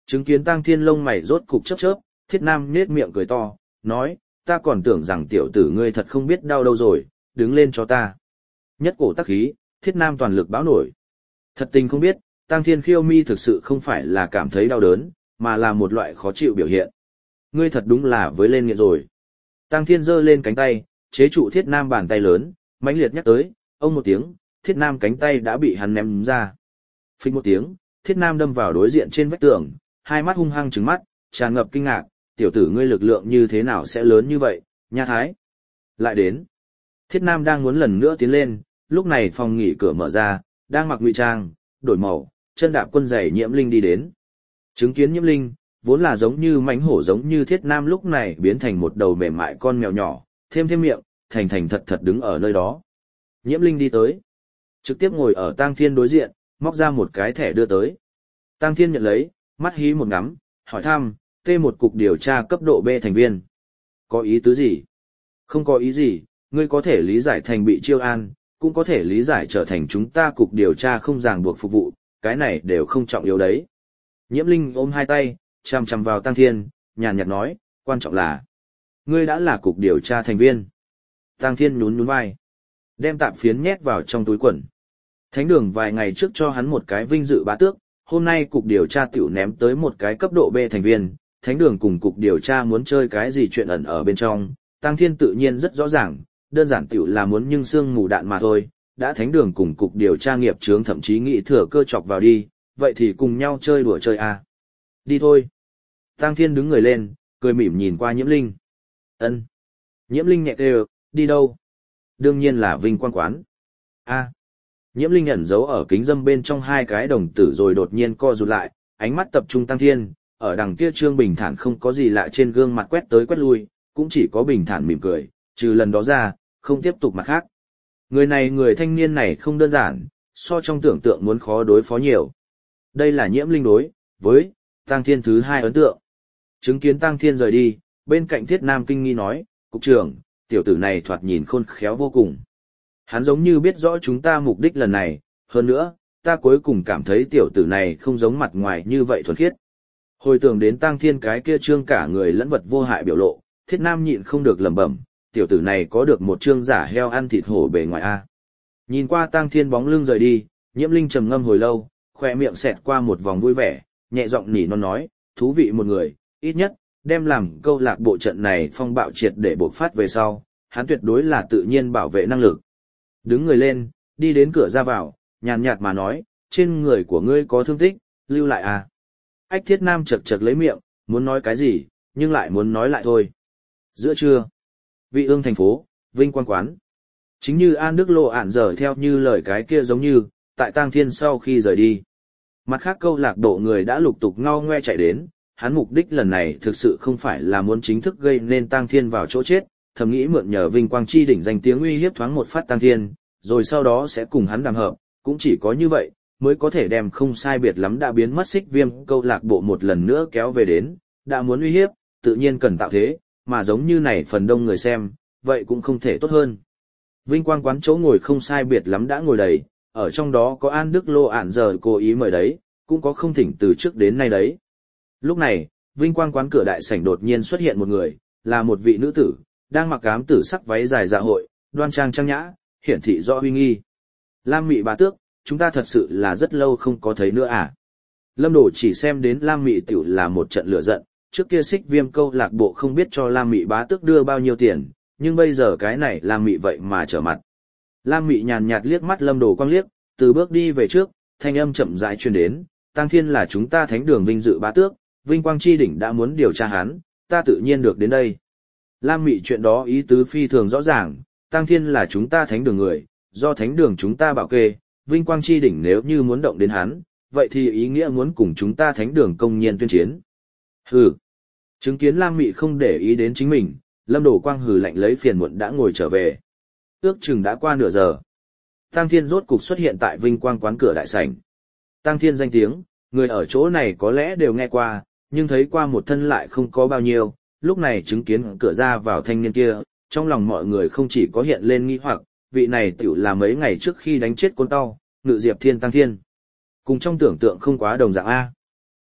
Chứng kiến Tăng Thiên lông mày rốt cục chớp chớp, Thiết Nam nhếch miệng cười to, nói, ta còn tưởng rằng tiểu tử ngươi thật không biết đau đâu rồi, đứng lên cho ta. Nhất cổ tắc khí, Thiết Nam toàn lực báo nổi. Thật tình không biết, Tăng Thiên khiêu mi thực sự không phải là cảm thấy đau đớn, mà là một loại khó chịu biểu hiện. Ngươi thật đúng là với lên nghiện rồi. Tăng Thiên giơ lên cánh tay, chế trụ Thiết Nam bàn tay lớn, mãnh liệt nhắc tới, ông một tiếng, Thiết Nam cánh tay đã bị hắn ném ra. Phích một tiếng, Thiết Nam đâm vào đối diện trên vách tường, hai mắt hung hăng trừng mắt, tràn ngập kinh ngạc, tiểu tử ngươi lực lượng như thế nào sẽ lớn như vậy, nha thái. Lại đến. Thiết Nam đang muốn lần nữa tiến lên, lúc này phòng nghỉ cửa mở ra, đang mặc ngụy trang, đổi màu, chân đạp quân giày Nhiễm Linh đi đến. Chứng kiến Nhiễm Linh, vốn là giống như mãnh hổ giống như Thiết Nam lúc này biến thành một đầu mềm mại con mèo nhỏ, thêm thêm miệng, thành thành thật thật đứng ở nơi đó. Nhiễm Linh đi tới, trực tiếp ngồi ở Tăng Thiên đối diện, móc ra một cái thẻ đưa tới. Tăng Thiên nhận lấy, mắt hí một ngắm, hỏi thăm, T một cục điều tra cấp độ B thành viên. Có ý tứ gì? Không có ý gì, ngươi có thể lý giải thành bị chiêu an, cũng có thể lý giải trở thành chúng ta cục điều tra không ràng buộc phục vụ, cái này đều không trọng yếu đấy. Nhiễm Linh ôm hai tay, chằm chằm vào Tăng Thiên, nhàn nhạt nói, quan trọng là, ngươi đã là cục điều tra thành viên. Tăng Thiên nhún nhún vai, đem tạp phiến nhét vào trong túi quần. Thánh đường vài ngày trước cho hắn một cái vinh dự bá tước, hôm nay cục điều tra tiểu ném tới một cái cấp độ B thành viên, thánh đường cùng cục điều tra muốn chơi cái gì chuyện ẩn ở bên trong, Tăng Thiên tự nhiên rất rõ ràng, đơn giản tiểu là muốn nhưng xương mù đạn mà thôi, đã thánh đường cùng cục điều tra nghiệp chướng thậm chí nghĩ thừa cơ chọc vào đi, vậy thì cùng nhau chơi đùa chơi à. Đi thôi. Tăng Thiên đứng người lên, cười mỉm nhìn qua Nhiễm Linh. Ân. Nhiễm Linh nhẹ kêu, đi đâu? Đương nhiên là Vinh Quang quán. A. Nhiễm Linh ẩn giấu ở kính dâm bên trong hai cái đồng tử rồi đột nhiên co rụt lại, ánh mắt tập trung Tăng Thiên, ở đằng kia trương bình thản không có gì lạ trên gương mặt quét tới quét lui, cũng chỉ có bình thản mỉm cười, trừ lần đó ra, không tiếp tục mặt khác. Người này người thanh niên này không đơn giản, so trong tưởng tượng muốn khó đối phó nhiều. Đây là Nhiễm Linh đối với Tăng Thiên thứ hai ấn tượng. Chứng kiến Tăng Thiên rời đi, bên cạnh Thiết Nam kinh nghi nói, cục trưởng, tiểu tử này thoạt nhìn khôn khéo vô cùng. Hắn giống như biết rõ chúng ta mục đích lần này, hơn nữa, ta cuối cùng cảm thấy tiểu tử này không giống mặt ngoài như vậy thuần khiết. Hồi tưởng đến Tăng Thiên cái kia trương cả người lẫn vật vô hại biểu lộ, Thiết Nam nhịn không được lẩm bẩm, tiểu tử này có được một trương giả heo ăn thịt hổ bề ngoài a. Nhìn qua Tăng Thiên bóng lưng rời đi, Nhiễm Linh trầm ngâm hồi lâu, khoe miệng xẹt qua một vòng vui vẻ, nhẹ giọng nỉ non nói, thú vị một người, ít nhất, đem làm câu lạc bộ trận này phong bạo triệt để bộc phát về sau, hắn tuyệt đối là tự nhiên bảo vệ năng lực. Đứng người lên, đi đến cửa ra vào, nhàn nhạt mà nói, trên người của ngươi có thương tích, lưu lại à. Ách Thiết Nam chật chật lấy miệng, muốn nói cái gì, nhưng lại muốn nói lại thôi. Giữa trưa, Vị Ương thành phố, Vinh Quang quán. Chính như An Đức Lộ ản dở theo như lời cái kia giống như, tại Tăng Thiên sau khi rời đi. Mặt khác câu lạc bộ người đã lục tục ngao ngoe chạy đến, hắn mục đích lần này thực sự không phải là muốn chính thức gây nên Tăng Thiên vào chỗ chết, thầm nghĩ mượn nhờ Vinh Quang chi đỉnh danh tiếng uy hiếp thoáng một phát Tăng Thiên, rồi sau đó sẽ cùng hắn đàm hợp, cũng chỉ có như vậy, mới có thể đem không sai biệt lắm đã biến mất Xích Viêm câu lạc bộ một lần nữa kéo về đến, đã muốn uy hiếp, tự nhiên cần tạo thế, mà giống như này phần đông người xem, vậy cũng không thể tốt hơn. Vinh Quang quán chỗ ngồi không sai biệt lắm đã ngồi đầy, ở trong đó có An Đức Lô ản giờ cố ý mời đấy, cũng có không thỉnh từ trước đến nay đấy. Lúc này, Vinh Quang quán cửa đại sảnh đột nhiên xuất hiện một người, là một vị nữ tử, đang mặc ám tử sắc váy dài dạ hội, đoan trang trang nhã, hiển thị rõ uy nghi. Lam Mị bá tước, chúng ta thật sự là rất lâu không có thấy nữa à? Lâm Đổ chỉ xem đến Lam Mị tiểu là một trận lửa giận, trước kia Xích Viêm câu lạc bộ không biết cho Lam Mị bá tước đưa bao nhiêu tiền, nhưng bây giờ cái này Lam Mị vậy mà trở mặt. Lam Mị nhàn nhạt liếc mắt Lâm Đồ quang liếc, từ bước đi về trước, thanh âm chậm rãi truyền đến, Tăng Thiên là chúng ta thánh đường vinh dự bá tước, Vinh Quang chi đỉnh đã muốn điều tra hắn, ta tự nhiên được đến đây. Lam Mị chuyện đó ý tứ phi thường rõ ràng, Tăng Thiên là chúng ta thánh đường người, do thánh đường chúng ta bảo kê, Vinh Quang chi đỉnh nếu như muốn động đến hắn, vậy thì ý nghĩa muốn cùng chúng ta thánh đường công nhiên tuyên chiến. Hừ. Chứng kiến Lam Mị không để ý đến chính mình, Lâm Đồ Quang hừ lạnh lấy phiền muộn đã ngồi trở về. Ước chừng đã qua nửa giờ. Tăng Thiên rốt cục xuất hiện tại Vinh Quang quán cửa đại sảnh. Tăng Thiên danh tiếng, người ở chỗ này có lẽ đều nghe qua, nhưng thấy qua một thân lại không có bao nhiêu, lúc này chứng kiến cửa ra vào thanh niên kia, trong lòng mọi người không chỉ có hiện lên nghi hoặc, vị này tiểu là mấy ngày trước khi đánh chết Côn Tao, Ngự Diệp Thiên Tăng Thiên. Cùng trong tưởng tượng không quá đồng dạng A.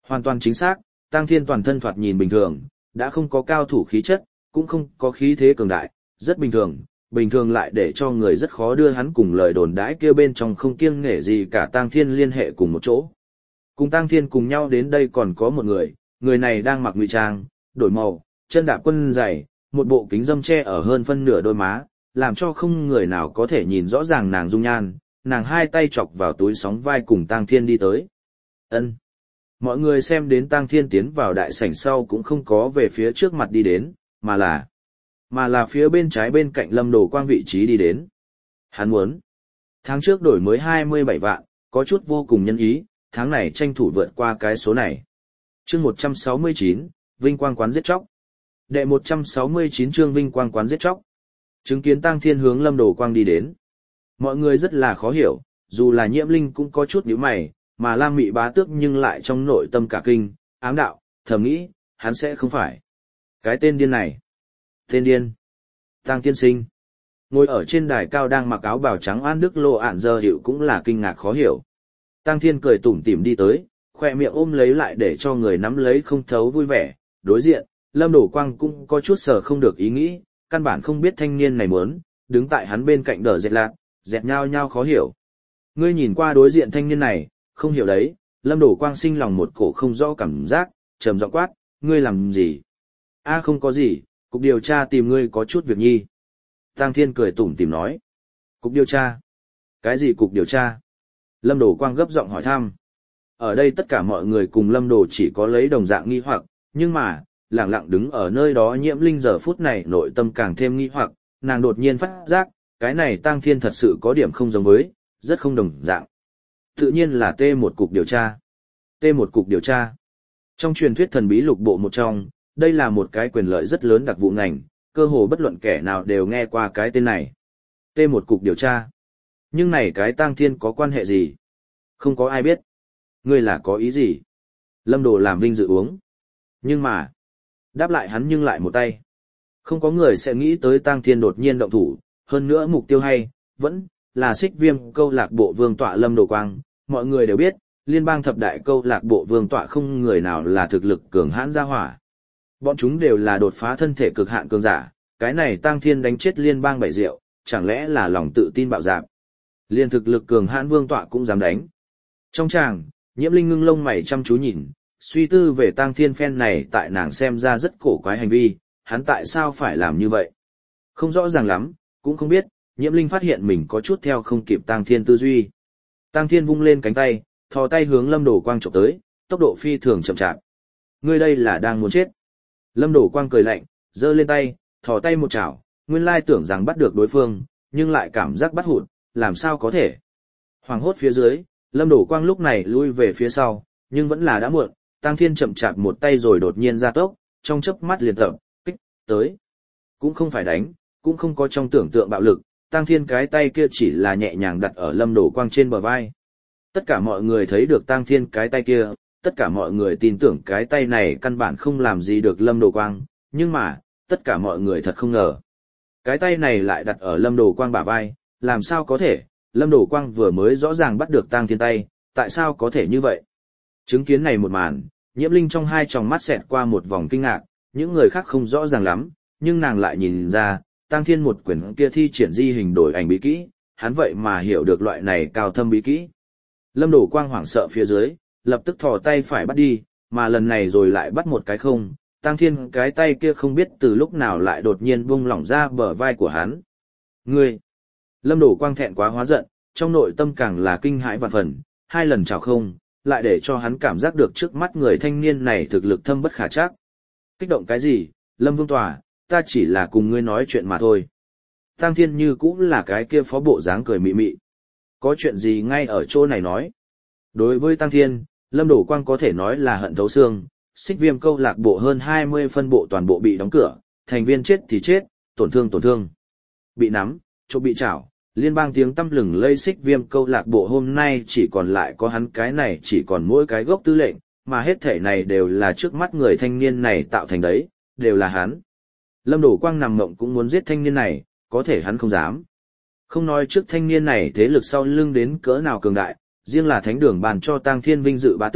Hoàn toàn chính xác, Tăng Thiên toàn thân thoạt nhìn bình thường, đã không có cao thủ khí chất, cũng không có khí thế cường đại, rất bình thường, bình thường lại để cho người rất khó đưa hắn cùng lời đồn đãi kia bên trong không kiêng nể gì cả Tăng Thiên liên hệ cùng một chỗ. Cùng Tăng Thiên cùng nhau đến đây còn có một người, người này đang mặc ngụy trang, đổi màu, chân đạp quân giày, một bộ kính dâm che ở hơn phân nửa đôi má, làm cho không người nào có thể nhìn rõ ràng nàng dung nhan, nàng hai tay chọc vào túi sóng vai cùng Tăng Thiên đi tới. Ân. Mọi người xem đến Tăng Thiên tiến vào đại sảnh sau cũng không có về phía trước mặt đi đến, mà là mà là phía bên trái bên cạnh Lâm Đồ Quang vị trí đi đến. Hắn muốn tháng trước đổi mới hai mươi bảy vạn, có chút vô cùng nhân ý, tháng này tranh thủ vượt qua cái số này. Chương một trăm sáu mươi chín, Vinh Quang quán giết chóc. Đệ một trăm sáu mươi chín chương Vinh Quang quán giết chóc. Chứng kiến Tăng Thiên hướng Lâm Đồ Quang đi đến. Mọi người rất là khó hiểu, dù là Nhiễm Linh cũng có chút nhíu mày, mà Lam Mị Bá Tước nhưng lại trong nội tâm cả kinh, ám đạo, thầm nghĩ, hắn sẽ không phải. Cái tên điên này. Tên điên. Tăng tiên sinh. Ngồi ở trên đài cao đang mặc áo bào trắng An Đức Lộ ạn giờ hiệu cũng là kinh ngạc khó hiểu. Tăng Thiên cười tủm tỉm đi tới, khoe miệng ôm lấy lại để cho người nắm lấy không thấu vui vẻ. Đối diện, Lâm Đồ Quang cũng có chút sở không được ý nghĩ, căn bản không biết thanh niên này muốn, đứng tại hắn bên cạnh đờ dẹt lạc, dẹt nhau nhau khó hiểu. Ngươi nhìn qua đối diện thanh niên này, không hiểu đấy, Lâm Đồ Quang sinh lòng một cổ không rõ cảm giác, trầm giọng quát, ngươi làm gì? A không có gì, cục điều tra tìm ngươi có chút việc nhi. Tăng Thiên cười tủm tỉm nói. Cục điều tra? Cái gì cục điều tra? Lâm Đồ Quang gấp giọng hỏi thăm. Ở đây tất cả mọi người cùng Lâm Đồ chỉ có lấy đồng dạng nghi hoặc, nhưng mà, lặng lặng đứng ở nơi đó Nhiễm Linh giờ phút này nội tâm càng thêm nghi hoặc, nàng đột nhiên phát giác, cái này Tăng Thiên thật sự có điểm không giống với, rất không đồng dạng. Tự nhiên là T một cục điều tra. T một cục điều tra. Trong truyền thuyết thần bí lục bộ một trong, đây là một cái quyền lợi rất lớn đặc vụ ngành, cơ hồ bất luận kẻ nào đều nghe qua cái tên này. T một cục điều tra. Nhưng này cái Tăng Thiên có quan hệ gì? Không có ai biết. Ngươi là có ý gì? Lâm Đồ làm vinh dự uống. Nhưng mà, đáp lại hắn nhưng lại một tay. Không có người sẽ nghĩ tới Tăng Thiên đột nhiên động thủ, hơn nữa mục tiêu hay, vẫn là Xích Viêm câu lạc bộ vương tọa Lâm Đồ Quang. Mọi người đều biết, liên bang thập đại câu lạc bộ vương tọa không người nào là thực lực cường hãn gia hỏa. Bọn chúng đều là đột phá thân thể cực hạn cường giả, cái này Tăng Thiên đánh chết liên bang bảy diệu, chẳng lẽ là lòng tự tin bạo dạn. Liên thực lực cường hãn vương tọa cũng dám đánh. Trong tràng, Nhiễm Linh ngưng lông mày chăm chú nhìn, suy tư về Tăng Thiên phen này tại nàng xem ra rất cổ quái hành vi, hắn tại sao phải làm như vậy? Không rõ ràng lắm, cũng không biết, Nhiễm Linh phát hiện mình có chút theo không kịp Tăng Thiên tư duy. Tăng Thiên vung lên cánh tay, thò tay hướng Lâm Đồ Quang chụp tới, tốc độ phi thường chậm chạp. Ngươi đây là đang muốn chết. Lâm Đồ Quang cười lạnh, giơ lên tay, thò tay một chảo, nguyên lai tưởng rằng bắt được đối phương, nhưng lại cảm giác bắt hụt, làm sao có thể. Hoàng hốt phía dưới, Lâm Đồ Quang lúc này lui về phía sau, nhưng vẫn là đã muộn, Tăng Thiên chậm chạp một tay rồi đột nhiên ra tốc, trong chớp mắt liền tập, kích, tới. Cũng không phải đánh, cũng không có trong tưởng tượng bạo lực, Tăng Thiên cái tay kia chỉ là nhẹ nhàng đặt ở Lâm Đồ Quang trên bờ vai. Tất cả mọi người thấy được Tăng Thiên cái tay kia, tất cả mọi người tin tưởng cái tay này căn bản không làm gì được Lâm Đồ Quang, nhưng mà, tất cả mọi người thật không ngờ. Cái tay này lại đặt ở Lâm Đồ Quang bả vai, làm sao có thể, Lâm Đồ Quang vừa mới rõ ràng bắt được Tăng Thiên tay, tại sao có thể như vậy? Chứng kiến này một màn, Nhiễm Linh trong hai tròng mắt xẹt qua một vòng kinh ngạc, những người khác không rõ ràng lắm, nhưng nàng lại nhìn ra, Tăng Thiên một quyển kia thi triển di hình đổi ảnh bí kỹ, hắn vậy mà hiểu được loại này cao thâm bí kỹ. Lâm Đồ Quang hoảng sợ phía dưới, lập tức thò tay phải bắt đi, mà lần này rồi lại bắt một cái không, Tăng Thiên cái tay kia không biết từ lúc nào lại đột nhiên buông lỏng ra bờ vai của hắn. Ngươi! Lâm Đồ Quang thẹn quá hóa giận, trong nội tâm càng là kinh hãi vạn phần, hai lần chào không, lại để cho hắn cảm giác được trước mắt người thanh niên này thực lực thâm bất khả trắc. Kích động cái gì, Lâm Vương Tòa, ta chỉ là cùng ngươi nói chuyện mà thôi. Tăng Thiên như cũng là cái kia phó bộ dáng cười mị mị. Có chuyện gì ngay ở chỗ này nói. Đối với Tăng Thiên, Lâm Đồ Quang có thể nói là hận thấu xương, Xích Viêm câu lạc bộ hơn hai mươi phân bộ toàn bộ bị đóng cửa, thành viên chết thì chết, tổn thương tổn thương. Bị nắm, chỗ bị chảo, liên bang tiếng tăm lừng lây Xích Viêm câu lạc bộ hôm nay chỉ còn lại có hắn cái này chỉ còn mỗi cái gốc tư lệnh, mà hết thể này đều là trước mắt người thanh niên này tạo thành đấy, đều là hắn. Lâm Đồ Quang nằm mộng cũng muốn giết thanh niên này, có thể hắn không dám. Không nói trước thanh niên này thế lực sau lưng đến cỡ nào cường đại, riêng là thánh đường bàn cho Tăng Thiên vinh dự bá tước,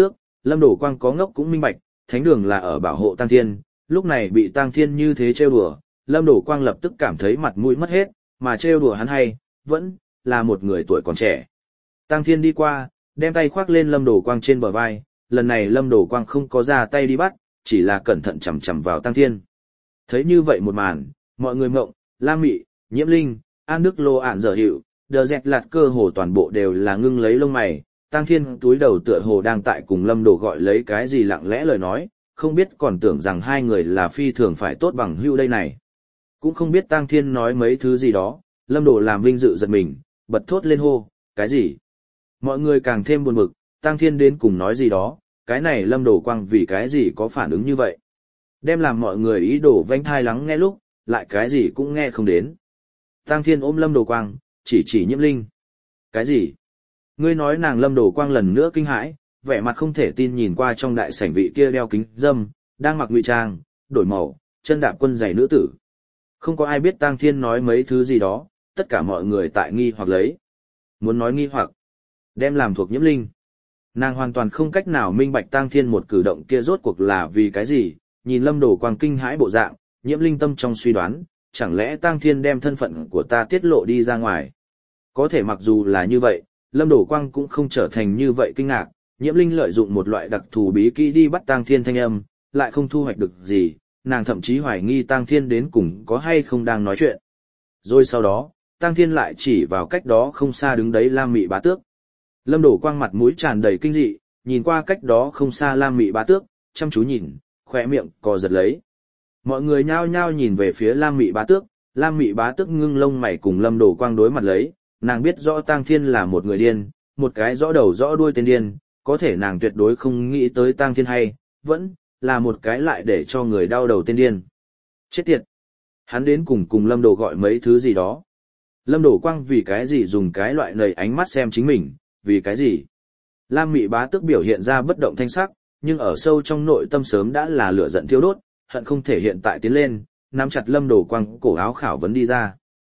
Lâm Đổ Quang có ngốc cũng minh bạch, thánh đường là ở bảo hộ Tăng Thiên, lúc này bị Tăng Thiên như thế trêu đùa, Lâm Đổ Quang lập tức cảm thấy mặt mũi mất hết, mà trêu đùa hắn hay, vẫn là một người tuổi còn trẻ. Tăng Thiên đi qua, đem tay khoác lên Lâm Đổ Quang trên bờ vai, lần này Lâm Đổ Quang không có ra tay đi bắt, chỉ là cẩn thận chằm chằm vào Tăng Thiên. Thấy như vậy một màn, mọi người mộng, Lam Mị, Nhiễm Linh, An Đức Lô ản dở hiệu, đờ dẹt lạt cơ hồ toàn bộ đều là ngưng lấy lông mày. Tăng Thiên túi đầu tựa hồ đang tại cùng Lâm Đồ gọi lấy cái gì lặng lẽ lời nói, không biết còn tưởng rằng hai người là phi thường phải tốt bằng hữu đây này. Cũng không biết Tăng Thiên nói mấy thứ gì đó, Lâm Đồ làm vinh dự giật mình, bật thốt lên hô, cái gì? Mọi người càng thêm buồn bực, Tăng Thiên đến cùng nói gì đó, cái này Lâm Đồ Quang vì cái gì có phản ứng như vậy. Đem làm mọi người ý đồ vênh thai lắng nghe lúc, lại cái gì cũng nghe không đến. Tăng Thiên ôm Lâm Đồ Quang, chỉ chỉ Nhiễm Linh. Cái gì? Ngươi nói nàng Lâm Đồ Quang lần nữa kinh hãi, vẻ mặt không thể tin nhìn qua trong đại sảnh vị kia đeo kính dâm, đang mặc ngụy trang, đổi màu, chân đạp quân giày nữ tử. Không có ai biết Tăng Thiên nói mấy thứ gì đó, tất cả mọi người tại nghi hoặc lấy. Muốn nói nghi hoặc, đem làm thuộc Nhiễm Linh. Nàng hoàn toàn không cách nào minh bạch Tăng Thiên một cử động kia rốt cuộc là vì cái gì, nhìn Lâm Đồ Quang kinh hãi bộ dạng, Nhiễm Linh tâm trong suy đoán, chẳng lẽ Tăng Thiên đem thân phận của ta tiết lộ đi ra ngoài. Có thể mặc dù là như vậy, Lâm Đổ Quang cũng không trở thành như vậy kinh ngạc, Nhiễm Linh lợi dụng một loại đặc thù bí kỹ đi bắt Tăng Thiên thanh âm, lại không thu hoạch được gì, nàng thậm chí hoài nghi Tăng Thiên đến cùng có hay không đang nói chuyện. Rồi sau đó, Tăng Thiên lại chỉ vào cách đó không xa đứng đấy Lam Mị Bá Tước. Lâm Đổ Quang mặt mũi tràn đầy kinh dị, nhìn qua cách đó không xa Lam Mị Bá Tước, chăm chú nhìn, khỏe miệng co giật lấy. Mọi người nhao nhao nhìn về phía Lam Mị Bá Tước, Lam Mị Bá Tước ngưng lông mày cùng Lâm Đổ Quang đối mặt lấy. Nàng biết rõ Tăng Thiên là một người điên, một cái rõ đầu rõ đuôi tên điên, có thể nàng tuyệt đối không nghĩ tới Tăng Thiên hay, vẫn là một cái lại để cho người đau đầu tên điên. Chết tiệt! Hắn đến cùng cùng Lâm Đồ gọi mấy thứ gì đó. Lâm Đồ Quang vì cái gì dùng cái loại nầy ánh mắt xem chính mình, vì cái gì? Lam Mị Bá Tước biểu hiện ra bất động thanh sắc, nhưng ở sâu trong nội tâm sớm đã là lửa giận thiêu đốt, hận không thể hiện tại tiến lên, nắm chặt Lâm Đồ Quang cổ áo khảo vấn đi ra.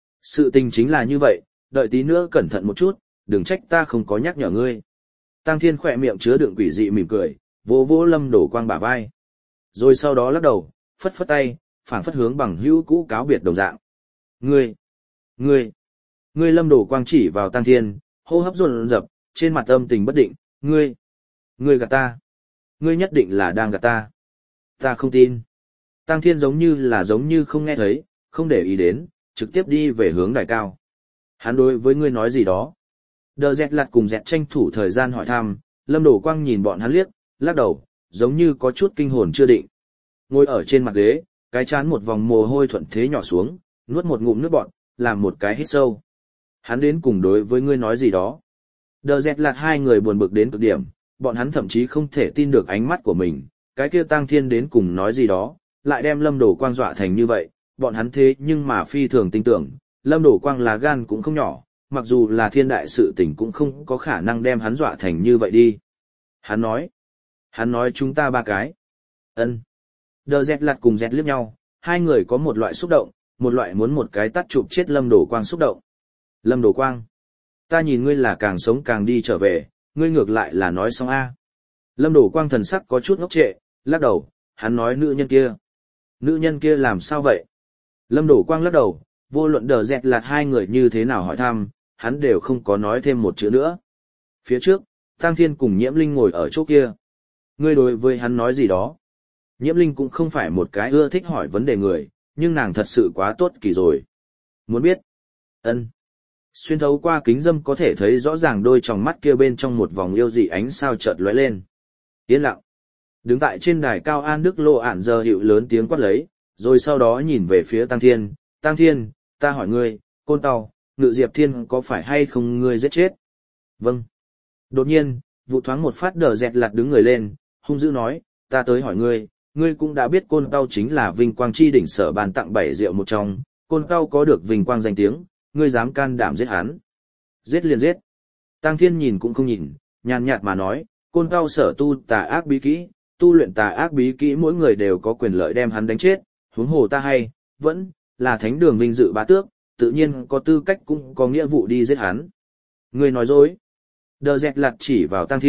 Sự tình chính là như vậy. Đợi tí nữa cẩn thận một chút, đừng trách ta không có nhắc nhở ngươi. Tăng Thiên khỏe miệng chứa đựng quỷ dị mỉm cười, vỗ vỗ Lâm Đổ Quang bả vai. Rồi sau đó lắc đầu, phất phất tay, phảng phất hướng bằng hữu cũ cáo biệt đồng dạng. Ngươi, ngươi, ngươi Lâm Đổ Quang chỉ vào Tăng Thiên, hô hấp dồn dập, trên mặt âm tình bất định, ngươi, ngươi gạt ta. Ngươi nhất định là đang gạt ta. Ta không tin. Tăng Thiên giống như là giống như không nghe thấy, không để ý đến, trực tiếp đi về hướng đài cao. Hắn đối với ngươi nói gì đó. Đờ dẹt lặt cùng dẹt tranh thủ thời gian hỏi thăm, Lâm Đổ Quang nhìn bọn hắn liếc, lắc đầu, giống như có chút kinh hồn chưa định. Ngồi ở trên mặt ghế, cái chán một vòng mồ hôi thuận thế nhỏ xuống, nuốt một ngụm nước bọt, làm một cái hít sâu. Hắn đến cùng đối với ngươi nói gì đó. Đờ dẹt lặt hai người buồn bực đến cực điểm, bọn hắn thậm chí không thể tin được ánh mắt của mình, cái kia Tăng Thiên đến cùng nói gì đó, lại đem Lâm Đổ Quang dọa thành như vậy, bọn hắn thế nhưng mà phi thường tin tưởng. Lâm Đổ Quang là gan cũng không nhỏ, mặc dù là thiên đại sự tình cũng không có khả năng đem hắn dọa thành như vậy đi. Hắn nói, hắn nói chúng ta ba cái. Ân. Đờ dẹt lặt cùng dẹt liếc nhau, hai người có một loại xúc động, một loại muốn một cái tắt chụp chết Lâm Đổ Quang xúc động. Lâm Đổ Quang, ta nhìn ngươi là càng sống càng đi trở về, ngươi ngược lại là nói xong a. Lâm Đổ Quang thần sắc có chút ngốc trệ, lắc đầu, hắn nói nữ nhân kia. Nữ nhân kia làm sao vậy? Lâm Đổ Quang lắc đầu. Vô luận đờ dẹt lạt hai người như thế nào hỏi thăm, hắn đều không có nói thêm một chữ nữa. Phía trước, Tăng Thiên cùng Nhiễm Linh ngồi ở chỗ kia. Ngươi đối với hắn nói gì đó. Nhiễm Linh cũng không phải một cái ưa thích hỏi vấn đề người, nhưng nàng thật sự quá tốt kỳ rồi. Muốn biết? Ân. Xuyên thấu qua kính dâm có thể thấy rõ ràng đôi tròng mắt kia bên trong một vòng yêu dị ánh sao chợt lóe lên. Yên lặng. Đứng tại trên đài cao An Đức Lô ản giờ hiệu lớn tiếng quát lấy, rồi sau đó nhìn về phía Tăng Thiên. Tăng Thiên, ta hỏi ngươi, Côn Tàu, Ngự Diệp Thiên có phải hay không ngươi giết chết? Vâng. Đột nhiên, vụ thoáng một phát đờ dẹt lặt đứng người lên, hung dữ nói, ta tới hỏi ngươi, ngươi cũng đã biết Côn Tàu chính là vinh quang chi đỉnh sở bàn tặng bảy rượu một trong, Côn Tàu có được vinh quang danh tiếng, ngươi dám can đảm giết hắn? Giết liền giết. Tăng Thiên nhìn cũng không nhìn, nhàn nhạt mà nói, Côn Tàu sở tu tà ác bí kỹ, tu luyện tà ác bí kỹ mỗi người đều có quyền lợi đem hắn đánh chết, huống hồ ta hay, vẫn là thánh đường vinh dự bá tước, tự nhiên có tư cách cũng có nghĩa vụ đi giết hắn. Ngươi nói dối. Đờ dẹt lặt chỉ vào Tăng Thiên,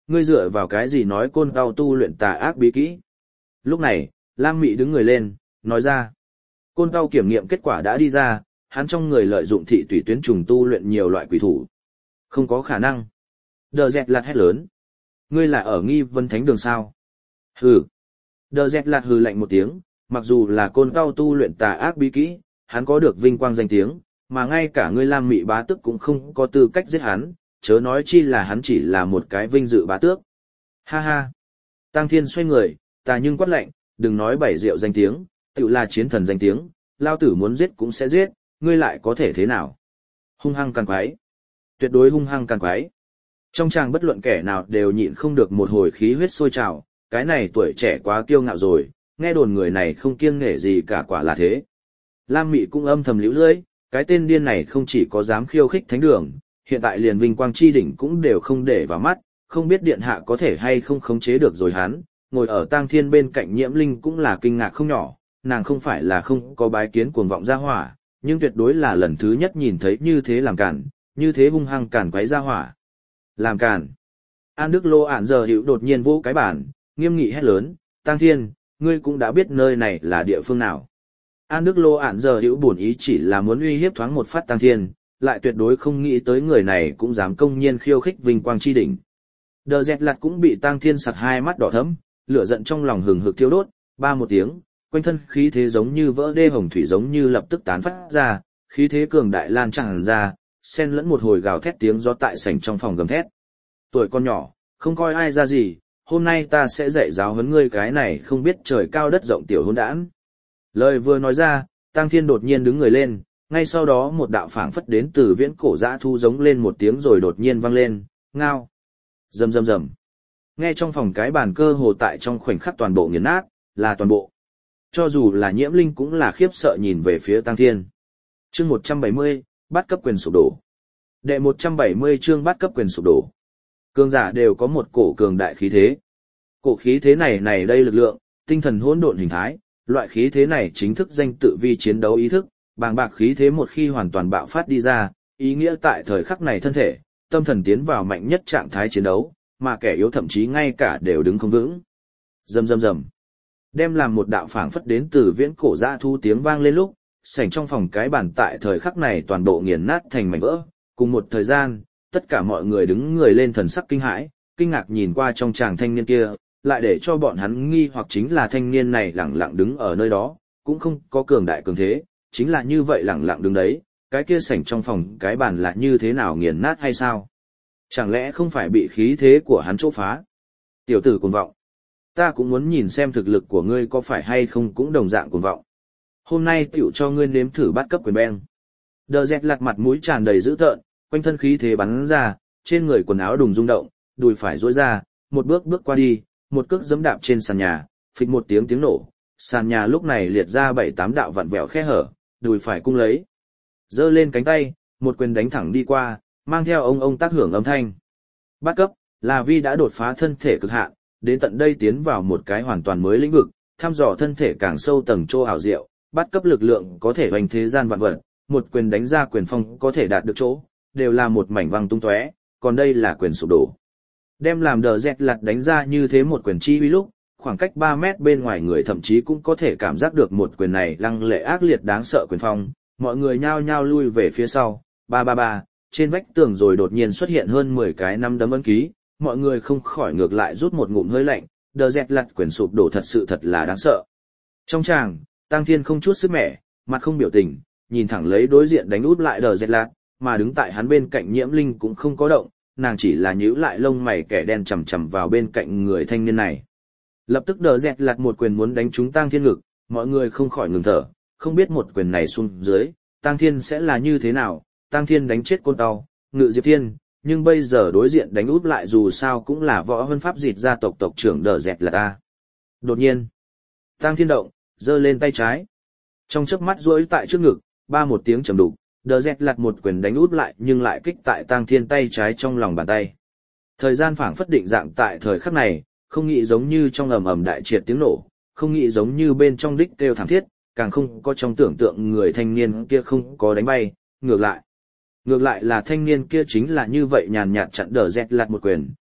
ngươi dựa vào cái gì nói côn tao tu luyện tà ác bí kỹ. Lúc này, Lam Mị đứng người lên, nói ra. Côn tao kiểm nghiệm kết quả đã đi ra, hắn trong người lợi dụng thị tủy tuyến trùng tu luyện nhiều loại quỷ thủ. Không có khả năng. Đờ dẹt lạt hét lớn. Ngươi là ở nghi vân thánh đường sao? Hừ. Đờ dẹt lạt hừ lạnh một tiếng, mặc dù là côn tao tu luyện tà ác bí kỹ, hắn có được vinh quang danh tiếng, mà ngay cả ngươi Lam Mị bá tước cũng không có tư cách giết hắn, chớ nói chi là hắn chỉ là một cái vinh dự bá tước. Ha ha. Tang Thiên xoay người, ta nhưng quát lạnh, đừng nói bảy rượu danh tiếng, tự là chiến thần danh tiếng, lao tử muốn giết cũng sẽ giết, ngươi lại có thể thế nào? Hung hăng càn quái. Tuyệt đối hung hăng càn quái. Trong tràng bất luận kẻ nào đều nhịn không được một hồi khí huyết sôi trào, cái này tuổi trẻ quá kiêu ngạo rồi, nghe đồn người này không kiêng nể gì cả quả là thế. Lam Mị cũng âm thầm liễu lưỡi, cái tên điên này không chỉ có dám khiêu khích thánh đường, hiện tại liền vinh quang chi đỉnh cũng đều không để vào mắt, không biết điện hạ có thể hay không khống chế được rồi hắn. Ngồi ở Tang Thiên bên cạnh Nhiễm Linh cũng là kinh ngạc không nhỏ, nàng không phải là không có bái kiến cuồng vọng gia hỏa, nhưng tuyệt đối là lần thứ nhất nhìn thấy như thế làm cản, như thế hung hăng cản quấy gia hỏa. Làm cản. An Đức Lô ản giờ hữu đột nhiên vỗ cái bàn, nghiêm nghị hét lớn, Tang Thiên, ngươi cũng đã biết nơi này là địa phương nào. An Đức Lô ản giờ hữu bổn ý chỉ là muốn uy hiếp thoáng một phát Tang Thiên, lại tuyệt đối không nghĩ tới người này cũng dám công nhiên khiêu khích vinh quang chi đỉnh. Đờ dẹt lặt cũng bị Tang Thiên sặc hai mắt đỏ thẫm, lửa giận trong lòng hừng hực thiêu đốt, ba một tiếng, quanh thân khí thế giống như vỡ đê hồng thủy giống như lập tức tán phát ra, khí thế cường đại lan tràn ra, xen lẫn một hồi gào thét tiếng gió tại sảnh trong phòng gầm thét. Tuổi con nhỏ, không coi ai ra gì, hôm nay ta sẽ dạy giáo huấn ngươi cái này không biết trời cao đất rộng tiểu hỗn đản. Lời vừa nói ra, Tang Thiên đột nhiên đứng người lên, ngay sau đó một đạo phảng phất đến từ viễn cổ dã thu giống lên một tiếng rồi đột nhiên vang lên, ngao. Rầm rầm rầm. Nghe trong phòng cái bàn cơ hồ tại trong khoảnh khắc toàn bộ nghiền nát, là toàn bộ. Cho dù là Nhiễm Linh cũng là khiếp sợ nhìn về phía Tang Thiên. Chương một trăm bảy mươi, bắt cấp quyền sụp đổ. Đệ một trăm bảy mươi chương bắt cấp quyền sụp đổ. Cường giả đều có một cổ cường đại khí thế. Cổ khí thế này này đây lực lượng, tinh thần hỗn độn hình thái, loại khí thế này chính thức danh tự vi chiến đấu ý thức, bàng bạc khí thế một khi hoàn toàn bạo phát đi ra, ý nghĩa tại thời khắc này thân thể, tâm thần tiến vào mạnh nhất trạng thái chiến đấu, mà kẻ yếu thậm chí ngay cả đều đứng không vững. Rầm rầm rầm. Đem làm một đạo phảng phất đến từ viễn cổ dã thu tiếng vang lên lúc, sảnh trong phòng cái bàn tại thời khắc này toàn bộ nghiền nát thành mảnh vỡ, cùng một thời gian, tất cả mọi người đứng người lên thần sắc kinh hãi, kinh ngạc nhìn qua trong chàng thanh niên kia, lại để cho bọn hắn nghi hoặc chính là thanh niên này lẳng lặng đứng ở nơi đó, cũng không có cường đại cường thế, chính là như vậy lẳng lặng đứng đấy, cái kia sảnh trong phòng cái bàn là như thế nào nghiền nát hay sao? Chẳng lẽ không phải bị khí thế của hắn chỗ phá? Tiểu tử cuồng vọng, ta cũng muốn nhìn xem thực lực của ngươi có phải hay không cũng đồng dạng cuồng vọng. Hôm nay tiểu cho ngươi nếm thử bắt cấp quyền beng. Đờ dẹt lặt mặt mũi tràn đầy dữ tợn, quanh thân khí thế bắn ra, trên người quần áo đùng rung động, đùi phải duỗi ra, một bước bước qua đi, một cước giẫm đạp trên sàn nhà, phịch một tiếng tiếng nổ, sàn nhà lúc này liệt ra bảy tám đạo vặn vẹo khe hở, đùi phải cung lấy, giơ lên cánh tay, một quyền đánh thẳng đi qua, mang theo ông ông tác hưởng âm thanh. Bắt cấp là vi đã đột phá thân thể cực hạn, đến tận đây tiến vào một cái hoàn toàn mới lĩnh vực, thăm dò thân thể càng sâu tầng chỗ ảo diệu, bắt cấp lực lượng có thể hoành thế gian vạn vật, một quyền đánh ra quyền phong có thể đạt được chỗ, đều là một mảnh văng tung tóe, còn đây là quyền sụp đổ. Đem làm đờ dẹt lặt đánh ra như thế một quyền chi uy lúc, khoảng cách ba mét bên ngoài người thậm chí cũng có thể cảm giác được một quyền này lăng lệ ác liệt đáng sợ quyền phong, mọi người nhao nhao lui về phía sau, ba ba ba, trên vách tường rồi đột nhiên xuất hiện hơn mười cái năm đấm ấn ký, mọi người không khỏi ngược lại rút một ngụm hơi lạnh, đờ dẹt lặt quyền sụp đổ thật sự thật là đáng sợ. Trong tràng, Tang Thiên không chút sức mẻ, mặt không biểu tình, nhìn thẳng lấy đối diện đánh út lại đờ dẹt lặt, mà đứng tại hắn bên cạnh Nhiễm Linh cũng không có động, nàng chỉ là nhíu lại lông mày kẻ đen chằm chằm vào bên cạnh người thanh niên này. Lập tức đờ dẹt lặt một quyền muốn đánh trúng Tang Thiên ngực, mọi người không khỏi ngừng thở, không biết một quyền này xuống dưới, Tang Thiên sẽ là như thế nào. Tang Thiên đánh chết Côn Tao, Ngự Diệp Thiên, nhưng bây giờ đối diện đánh út lại dù sao cũng là võ hân pháp dịt gia tộc tộc trưởng đờ dẹt lặt ta. Đột nhiên, Tang Thiên động, giơ lên tay trái, trong chớp mắt duỗi tại trước ngực, ba một tiếng trầm đục, đờ dẹt lặt một quyền đánh út lại nhưng lại kích tại Tang Thiên tay trái trong lòng bàn tay. Thời gian phảng phất định dạng tại thời khắc này, không nghĩ giống như trong ầm ầm đại triệt tiếng nổ, không nghĩ giống như bên trong đích kêu thảm thiết, càng không có trong tưởng tượng người thanh niên kia không có đánh bay, ngược lại. Ngược lại là thanh niên kia chính là như vậy nhàn nhạt chặn đờ dẹt lặt một quyền,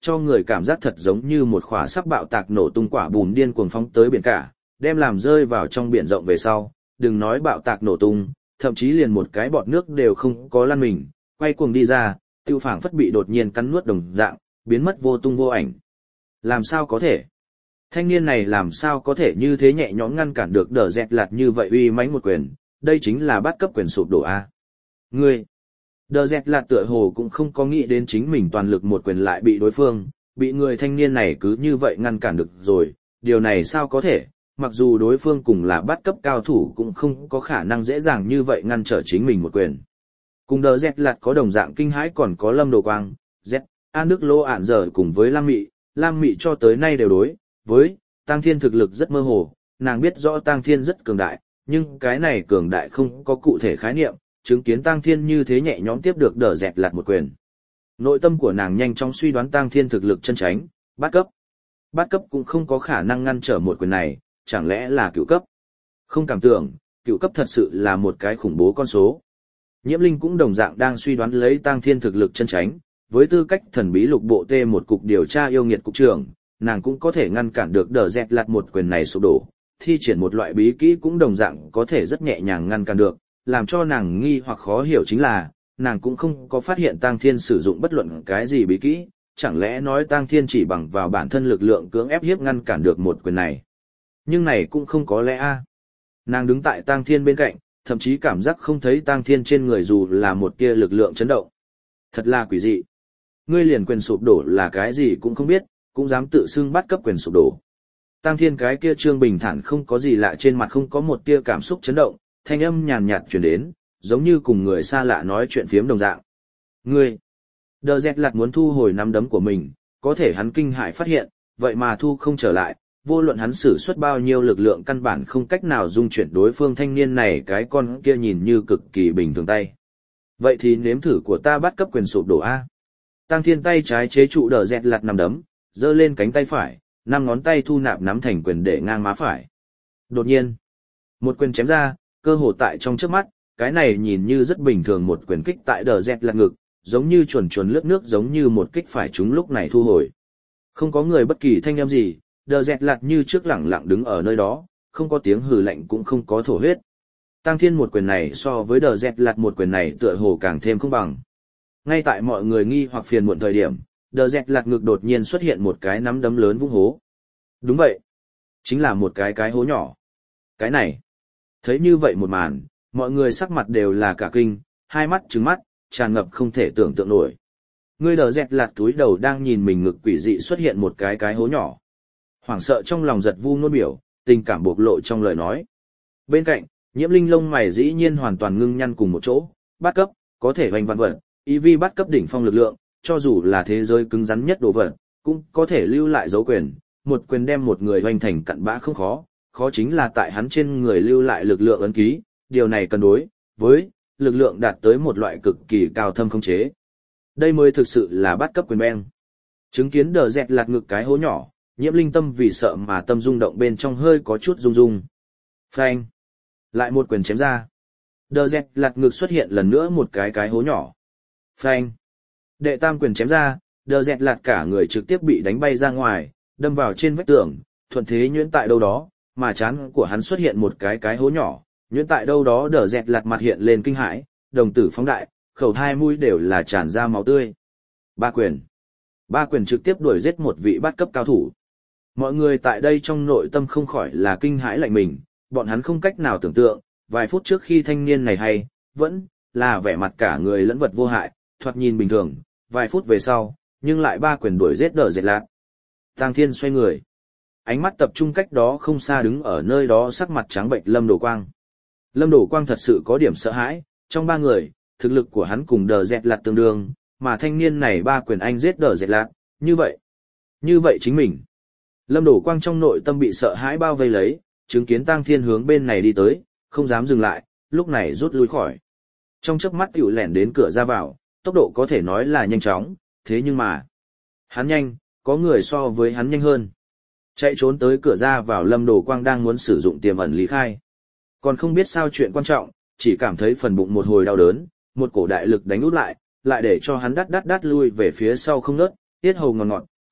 cho người cảm giác thật giống như một khỏa sắc bạo tạc nổ tung quả bùm điên cuồng phóng tới biển cả, đem làm rơi vào trong biển rộng về sau, đừng nói bạo tạc nổ tung, thậm chí liền một cái bọt nước đều không có lăn mình, quay cuồng đi ra, tiêu phảng phất bị đột nhiên cắn nuốt đồng dạng, biến mất vô tung vô ảnh. Làm sao có thể? Thanh niên này làm sao có thể như thế nhẹ nhõm ngăn cản được Đờ Dẹt Lạt như vậy uy mãnh một quyền, đây chính là bắt cấp quyền sụp đổ a. Ngươi, Đờ Dẹt Lạt tựa hồ cũng không có nghĩ đến chính mình toàn lực một quyền lại bị đối phương, bị người thanh niên này cứ như vậy ngăn cản được rồi, điều này sao có thể, mặc dù đối phương cùng là bắt cấp cao thủ cũng không có khả năng dễ dàng như vậy ngăn trở chính mình một quyền. Cùng Đờ Dẹt Lạt có đồng dạng kinh hãi còn có Lâm Đồ Quang, Z, An Đức Lô ản giờ cùng với Lam Mị, Lam Mị cho tới nay đều đối với Tăng Thiên thực lực rất mơ hồ, nàng biết rõ Tăng Thiên rất cường đại, nhưng cái này cường đại không có cụ thể khái niệm, chứng kiến Tăng Thiên như thế nhẹ nhõm tiếp được Đờ Dẹt Lạt một quyền. Nội tâm của nàng nhanh chóng suy đoán Tăng Thiên thực lực chân tránh, bát cấp. Bát cấp cũng không có khả năng ngăn trở một quyền này, chẳng lẽ là cửu cấp? Không cảm tưởng, cửu cấp thật sự là một cái khủng bố con số. Nhiễm Linh cũng đồng dạng đang suy đoán lấy Tăng Thiên thực lực chân tránh, với tư cách thần bí lục bộ T một cục điều tra yêu nghiệt cục trưởng, nàng cũng có thể ngăn cản được Đờ Dẹt Lạt một quyền này sụp đổ, thi triển một loại bí kỹ cũng đồng dạng có thể rất nhẹ nhàng ngăn cản được, làm cho nàng nghi hoặc khó hiểu chính là, nàng cũng không có phát hiện Tăng Thiên sử dụng bất luận cái gì bí kỹ, chẳng lẽ nói Tăng Thiên chỉ bằng vào bản thân lực lượng cưỡng ép hiếp ngăn cản được một quyền này. Nhưng này cũng không có lẽ a. Nàng đứng tại Tăng Thiên bên cạnh, thậm chí cảm giác không thấy Tăng Thiên trên người dù là một tia lực lượng chấn động. Thật là quỷ dị. Ngươi liền quyền sụp đổ là cái gì cũng không biết, cũng dám tự xưng bắt cấp quyền sụp đổ. Tăng Thiên cái kia trương bình thản không có gì lạ trên mặt không có một tia cảm xúc chấn động, thanh âm nhàn nhạt truyền đến, giống như cùng người xa lạ nói chuyện phiếm đồng dạng. Ngươi! Đờ Dẹt Lạt muốn thu hồi nắm đấm của mình, có thể hắn kinh hãi phát hiện, vậy mà thu không trở lại, vô luận hắn sử xuất bao nhiêu lực lượng căn bản không cách nào dung chuyển đối phương thanh niên này cái con kia nhìn như cực kỳ bình thường tay. Vậy thì nếm thử của ta bắt cấp quyền sụp đổ a. Tăng Thiên tay trái chế trụ Đờ Dẹt Lạt nắm đấm, giơ lên cánh tay phải, năm ngón tay thu nạp nắm thành quyền để ngang má phải. Đột nhiên, một quyền chém ra, cơ hồ tại trong chớp mắt, cái này nhìn như rất bình thường một quyền kích tại Đờ Dẹt Lạt ngực, giống như chuồn chuồn lướt nước giống như một kích phải chúng lúc này thu hồi. Không có người bất kỳ thanh âm gì, Đờ Dẹt Lạt như trước lẳng lặng đứng ở nơi đó, không có tiếng hừ lạnh cũng không có thổ huyết. Tăng Thiên một quyền này so với Đờ Dẹt Lạt một quyền này tựa hồ càng thêm không bằng. Ngay tại mọi người nghi hoặc phiền muộn thời điểm, Đờ Dẹt Lạt ngực đột nhiên xuất hiện một cái nắm đấm lớn vung hố. Đúng vậy, chính là một cái cái hố nhỏ. Cái này, thấy như vậy một màn, mọi người sắc mặt đều là cả kinh, hai mắt trừng mắt, tràn ngập không thể tưởng tượng nổi. Người Đờ Dẹt Lạt túi đầu đang nhìn mình ngực quỷ dị xuất hiện một cái cái hố nhỏ. Hoảng sợ trong lòng giật vu nôn biểu, tình cảm bộc lộ trong lời nói. Bên cạnh, Nhiễm Linh lông mày dĩ nhiên hoàn toàn ngưng nhăn cùng một chỗ, bắt cấp, có thể hoành vạn vật, ý vi bắt cấp đỉnh phong lực lượng, cho dù là thế giới cứng rắn nhất đồ vật, cũng có thể lưu lại dấu quyền, một quyền đem một người hoành thành cặn bã không khó, khó chính là tại hắn trên người lưu lại lực lượng ấn ký, điều này cần đối với lực lượng đạt tới một loại cực kỳ cao thâm khống chế. Đây mới thực sự là bắt cấp quyền beng. Chứng kiến Đờ Dẹt Lạt ngực cái hố nhỏ, Nhiễm Linh tâm vì sợ mà tâm rung động bên trong hơi có chút rung rung. Phanh! Lại một quyền chém ra. Đờ Dẹt Lạt ngực xuất hiện lần nữa một cái cái hố nhỏ. Phanh! Đệ tam quyền chém ra, Đờ Dẹt Lạt cả người trực tiếp bị đánh bay ra ngoài, đâm vào trên vách tường, thuận thế nhuyễn tại đâu đó, mà trán của hắn xuất hiện một cái cái hố nhỏ, nhuyễn tại đâu đó Đờ Dẹt Lạt mặt hiện lên kinh hãi, đồng tử phóng đại, khẩu hai mũi đều là tràn ra máu tươi. Ba quyền. Ba quyền trực tiếp đuổi giết một vị bát cấp cao thủ. Mọi người tại đây trong nội tâm không khỏi là kinh hãi lạnh mình, bọn hắn không cách nào tưởng tượng, vài phút trước khi thanh niên này hay, vẫn là vẻ mặt cả người lẫn vật vô hại, thoạt nhìn bình thường, vài phút về sau, nhưng lại ba quyền đuổi giết Đờ Dẹt Lạt. Tăng Thiên xoay người, ánh mắt tập trung cách đó không xa đứng ở nơi đó sắc mặt trắng bệch Lâm Đồ Quang. Lâm Đồ Quang thật sự có điểm sợ hãi, trong ba người, thực lực của hắn cùng Đờ Dẹt Lạt tương đương, mà thanh niên này ba quyền anh giết Đờ Dẹt Lạt, như vậy, như vậy chính mình. Lâm Đồ Quang trong nội tâm bị sợ hãi bao vây lấy, chứng kiến Tăng Thiên hướng bên này đi tới, không dám dừng lại, lúc này rút lui khỏi. Trong chớp mắt tiểu lẻn đến cửa ra vào, tốc độ có thể nói là nhanh chóng, thế nhưng mà, hắn nhanh, có người so với hắn nhanh hơn. Chạy trốn tới cửa ra vào Lâm Đồ Quang đang muốn sử dụng tiềm ẩn lý khai. Còn không biết sao chuyện quan trọng, chỉ cảm thấy phần bụng một hồi đau đớn, một cổ đại lực đánh út lại, lại để cho hắn đắt đắt đắt lui về phía sau không ngớt, tiết hầu ngọt ngọt,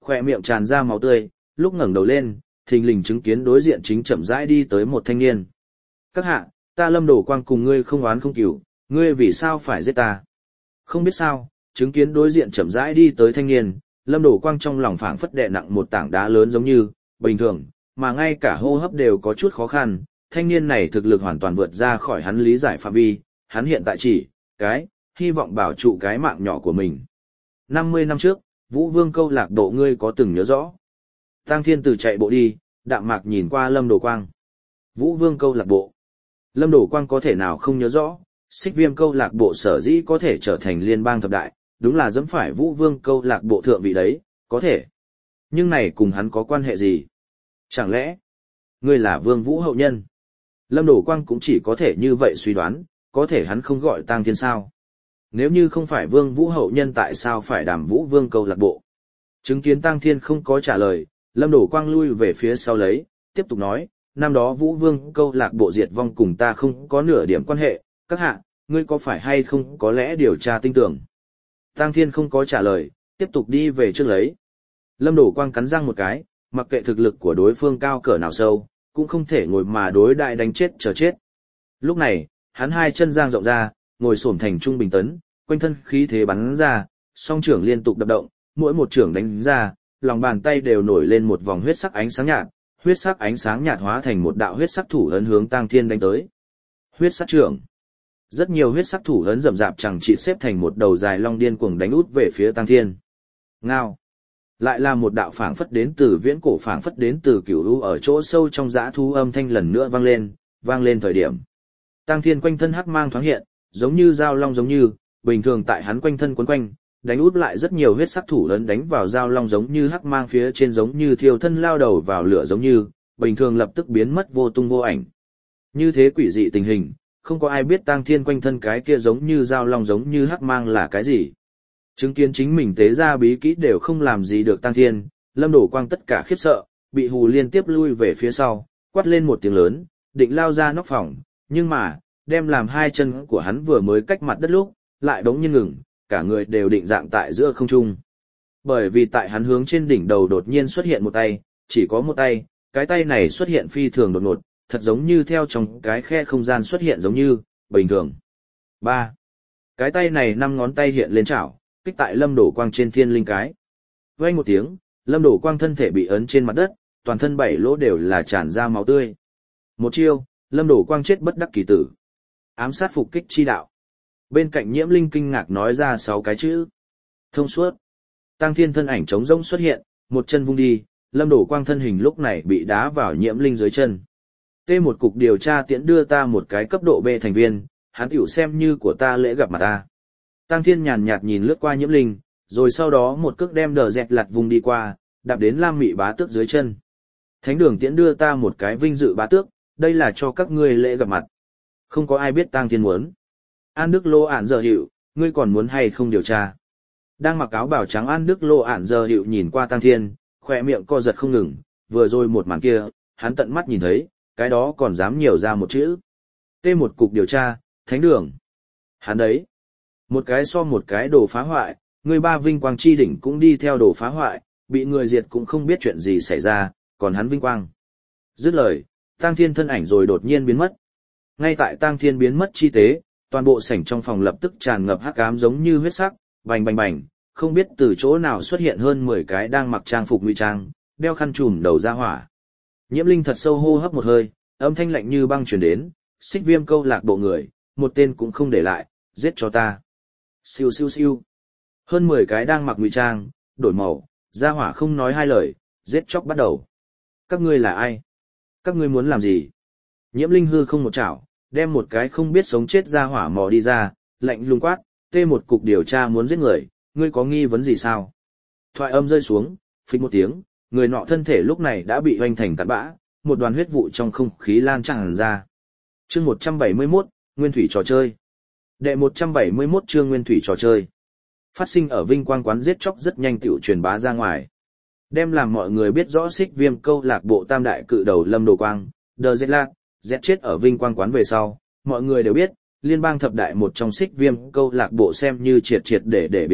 Khoe miệng tràn ra máu tươi, lúc ngẩng đầu lên, thình lình chứng kiến đối diện chính chậm rãi đi tới một thanh niên. Các hạ, ta Lâm Đổ Quang cùng ngươi không oán không cừu, ngươi vì sao phải giết ta? Không biết sao, chứng kiến đối diện chậm rãi đi tới thanh niên, Lâm Đổ Quang trong lòng phảng phất đè nặng một tảng đá lớn giống như, bình thường, mà ngay cả hô hấp đều có chút khó khăn, thanh niên này thực lực hoàn toàn vượt ra khỏi hắn lý giải phạm vi, hắn hiện tại chỉ, cái, hy vọng bảo trụ cái mạng nhỏ của mình. năm mươi năm trước, Vũ Vương câu lạc bộ ngươi có từng nhớ rõ? Tăng Thiên Từ chạy bộ đi, đạm mạc nhìn qua Lâm Đổ Quang. Vũ Vương câu lạc bộ. Lâm Đổ Quang có thể nào không nhớ rõ, Xích Viêm câu lạc bộ sở dĩ có thể trở thành liên bang thập đại, đúng là dẫm phải Vũ Vương câu lạc bộ thượng vị đấy, có thể. Nhưng này cùng hắn có quan hệ gì? Chẳng lẽ, ngươi là Vương Vũ hậu nhân? Lâm Đổ Quang cũng chỉ có thể như vậy suy đoán, có thể hắn không gọi Tăng Thiên sao? Nếu như không phải Vương Vũ hậu nhân tại sao phải đảm Vũ Vương câu lạc bộ? Chứng kiến Tăng Thiên không có trả lời, Lâm Đổ Quang lui về phía sau lấy, tiếp tục nói, năm đó Vũ Vương câu lạc bộ diệt vong cùng ta không có nửa điểm quan hệ, các hạ, ngươi có phải hay không có lẽ điều tra tinh tưởng? Tăng Thiên không có trả lời, tiếp tục đi về trước lấy. Lâm Đổ Quang cắn răng một cái, mặc kệ thực lực của đối phương cao cỡ nào sâu, cũng không thể ngồi mà đối đại đánh chết chờ chết. Lúc này, hắn hai chân giang rộng ra, ngồi xổm thành trung bình tấn, quanh thân khí thế bắn ra, song trưởng liên tục đập động, mỗi một trưởng đánh ra, lòng bàn tay đều nổi lên một vòng huyết sắc ánh sáng nhạt, huyết sắc ánh sáng nhạt hóa thành một đạo huyết sắc thủ ấn hướng Tăng Thiên đánh tới. Huyết sắc trưởng. Rất nhiều huyết sắc thủ ấn rậm rạp chẳng chỉ xếp thành một đầu dài long điên cuồng đánh út về phía Tăng Thiên. Ngao. Lại là một đạo phảng phất đến từ viễn cổ phảng phất đến từ cửu u ở chỗ sâu trong dã thú âm thanh lần nữa vang lên, vang lên thời điểm. Tăng Thiên quanh thân hắc mang thoáng hiện, giống như dao long giống như, bình thường tại hắn quanh thân quấn quanh, đánh út lại rất nhiều huyết sắc thủ ấn đánh vào dao long giống như hắc mang phía trên giống như thiêu thân lao đầu vào lửa giống như, bình thường lập tức biến mất vô tung vô ảnh. Như thế quỷ dị tình hình, không có ai biết Tăng Thiên quanh thân cái kia giống như dao long giống như hắc mang là cái gì. Chứng kiến chính mình tế ra bí kỹ đều không làm gì được Tăng Thiên, Lâm Đổ Quang tất cả khiếp sợ, bị hù liên tiếp lui về phía sau, quát lên một tiếng lớn, định lao ra nóc phòng, nhưng mà, đem làm hai chân của hắn vừa mới cách mặt đất lúc, lại đống nhiên ngừng, cả người đều định dạng tại giữa không trung. Bởi vì tại hắn hướng trên đỉnh đầu đột nhiên xuất hiện một tay, chỉ có một tay, cái tay này xuất hiện phi thường đột ngột, thật giống như theo trong cái khe không gian xuất hiện giống như, bình thường. ba. Cái tay này năm ngón tay hiện lên chảo, kích tại Lâm Đổ Quang trên thiên linh cái. Vang một tiếng, Lâm Đổ Quang thân thể bị ấn trên mặt đất, toàn thân bảy lỗ đều là tràn ra máu tươi. Một chiêu, Lâm Đổ Quang chết bất đắc kỳ tử. Ám sát phục kích chi đạo. Bên cạnh Nhiễm Linh kinh ngạc nói ra sáu cái chữ. Thông suốt. Tăng Thiên thân ảnh trống rỗng xuất hiện, một chân vung đi, Lâm Đổ Quang thân hình lúc này bị đá vào Nhiễm Linh dưới chân. T một cục điều tra tiễn đưa ta một cái cấp độ B thành viên, hắn tiểu xem như của ta lễ gặp mặt ta. Tăng Thiên nhàn nhạt nhìn lướt qua Nhiễm Linh, rồi sau đó một cước đem đờ dẹt lặt vùng đi qua, đạp đến Lam Mị bá tước dưới chân. Thánh đường tiễn đưa ta một cái vinh dự bá tước, đây là cho các ngươi lễ gặp mặt. Không có ai biết Tăng Thiên muốn. An Đức Lô ản giờ hiệu, ngươi còn muốn hay không điều tra? Đang mặc áo bào trắng An Đức Lô ản giờ hiệu nhìn qua Tăng Thiên, khỏe miệng co giật không ngừng, vừa rồi một màn kia, hắn tận mắt nhìn thấy, cái đó còn dám nhiều ra một chữ. T một cục điều tra, thánh đường. Hắn đấy. Một cái so một cái đồ phá hoại, người ba vinh quang chi đỉnh cũng đi theo đồ phá hoại, bị người diệt cũng không biết chuyện gì xảy ra, còn hắn vinh quang. Dứt lời, Tăng Thiên thân ảnh rồi đột nhiên biến mất. Ngay tại Tăng Thiên biến mất chi tế, toàn bộ sảnh trong phòng lập tức tràn ngập hắc ám giống như huyết sắc, bành bành bành, không biết từ chỗ nào xuất hiện hơn mười cái đang mặc trang phục ngụy trang, đeo khăn trùm đầu ra hỏa. Nhiễm Linh thật sâu hô hấp một hơi, âm thanh lạnh như băng truyền đến, Xích Viêm câu lạc bộ người, một tên cũng không để lại, giết cho ta. Siêu siêu siêu. Hơn mười cái đang mặc ngụy trang, đổi màu, ra hỏa không nói hai lời, giết chóc bắt đầu. Các ngươi là ai? Các ngươi muốn làm gì? Nhiễm Linh hư không một chảo, đem một cái không biết sống chết ra hỏa mò đi ra, lạnh lùng quát, tê một cục điều tra muốn giết người, ngươi có nghi vấn gì sao? Thoại âm rơi xuống, phịch một tiếng, người nọ thân thể lúc này đã bị hoành thành tạt bã, một đoàn huyết vụ trong không khí lan tràn ra. Chương một trăm bảy mươi mốt, Nguyên thủy trò chơi. Đệ một trăm bảy mươi mốt chương Nguyên thủy trò chơi. Phát sinh ở Vinh Quang quán giết chóc rất nhanh tiểu truyền bá ra ngoài. Đem làm mọi người biết rõ Xích Viêm câu lạc bộ tam đại cự đầu Lâm Đồ Quang, Đờ Dệt Lạc, Dẹt chết ở Vinh Quang quán về sau, mọi người đều biết, liên bang thập đại một trong Xích Viêm câu lạc bộ xem như triệt triệt để để biến mất,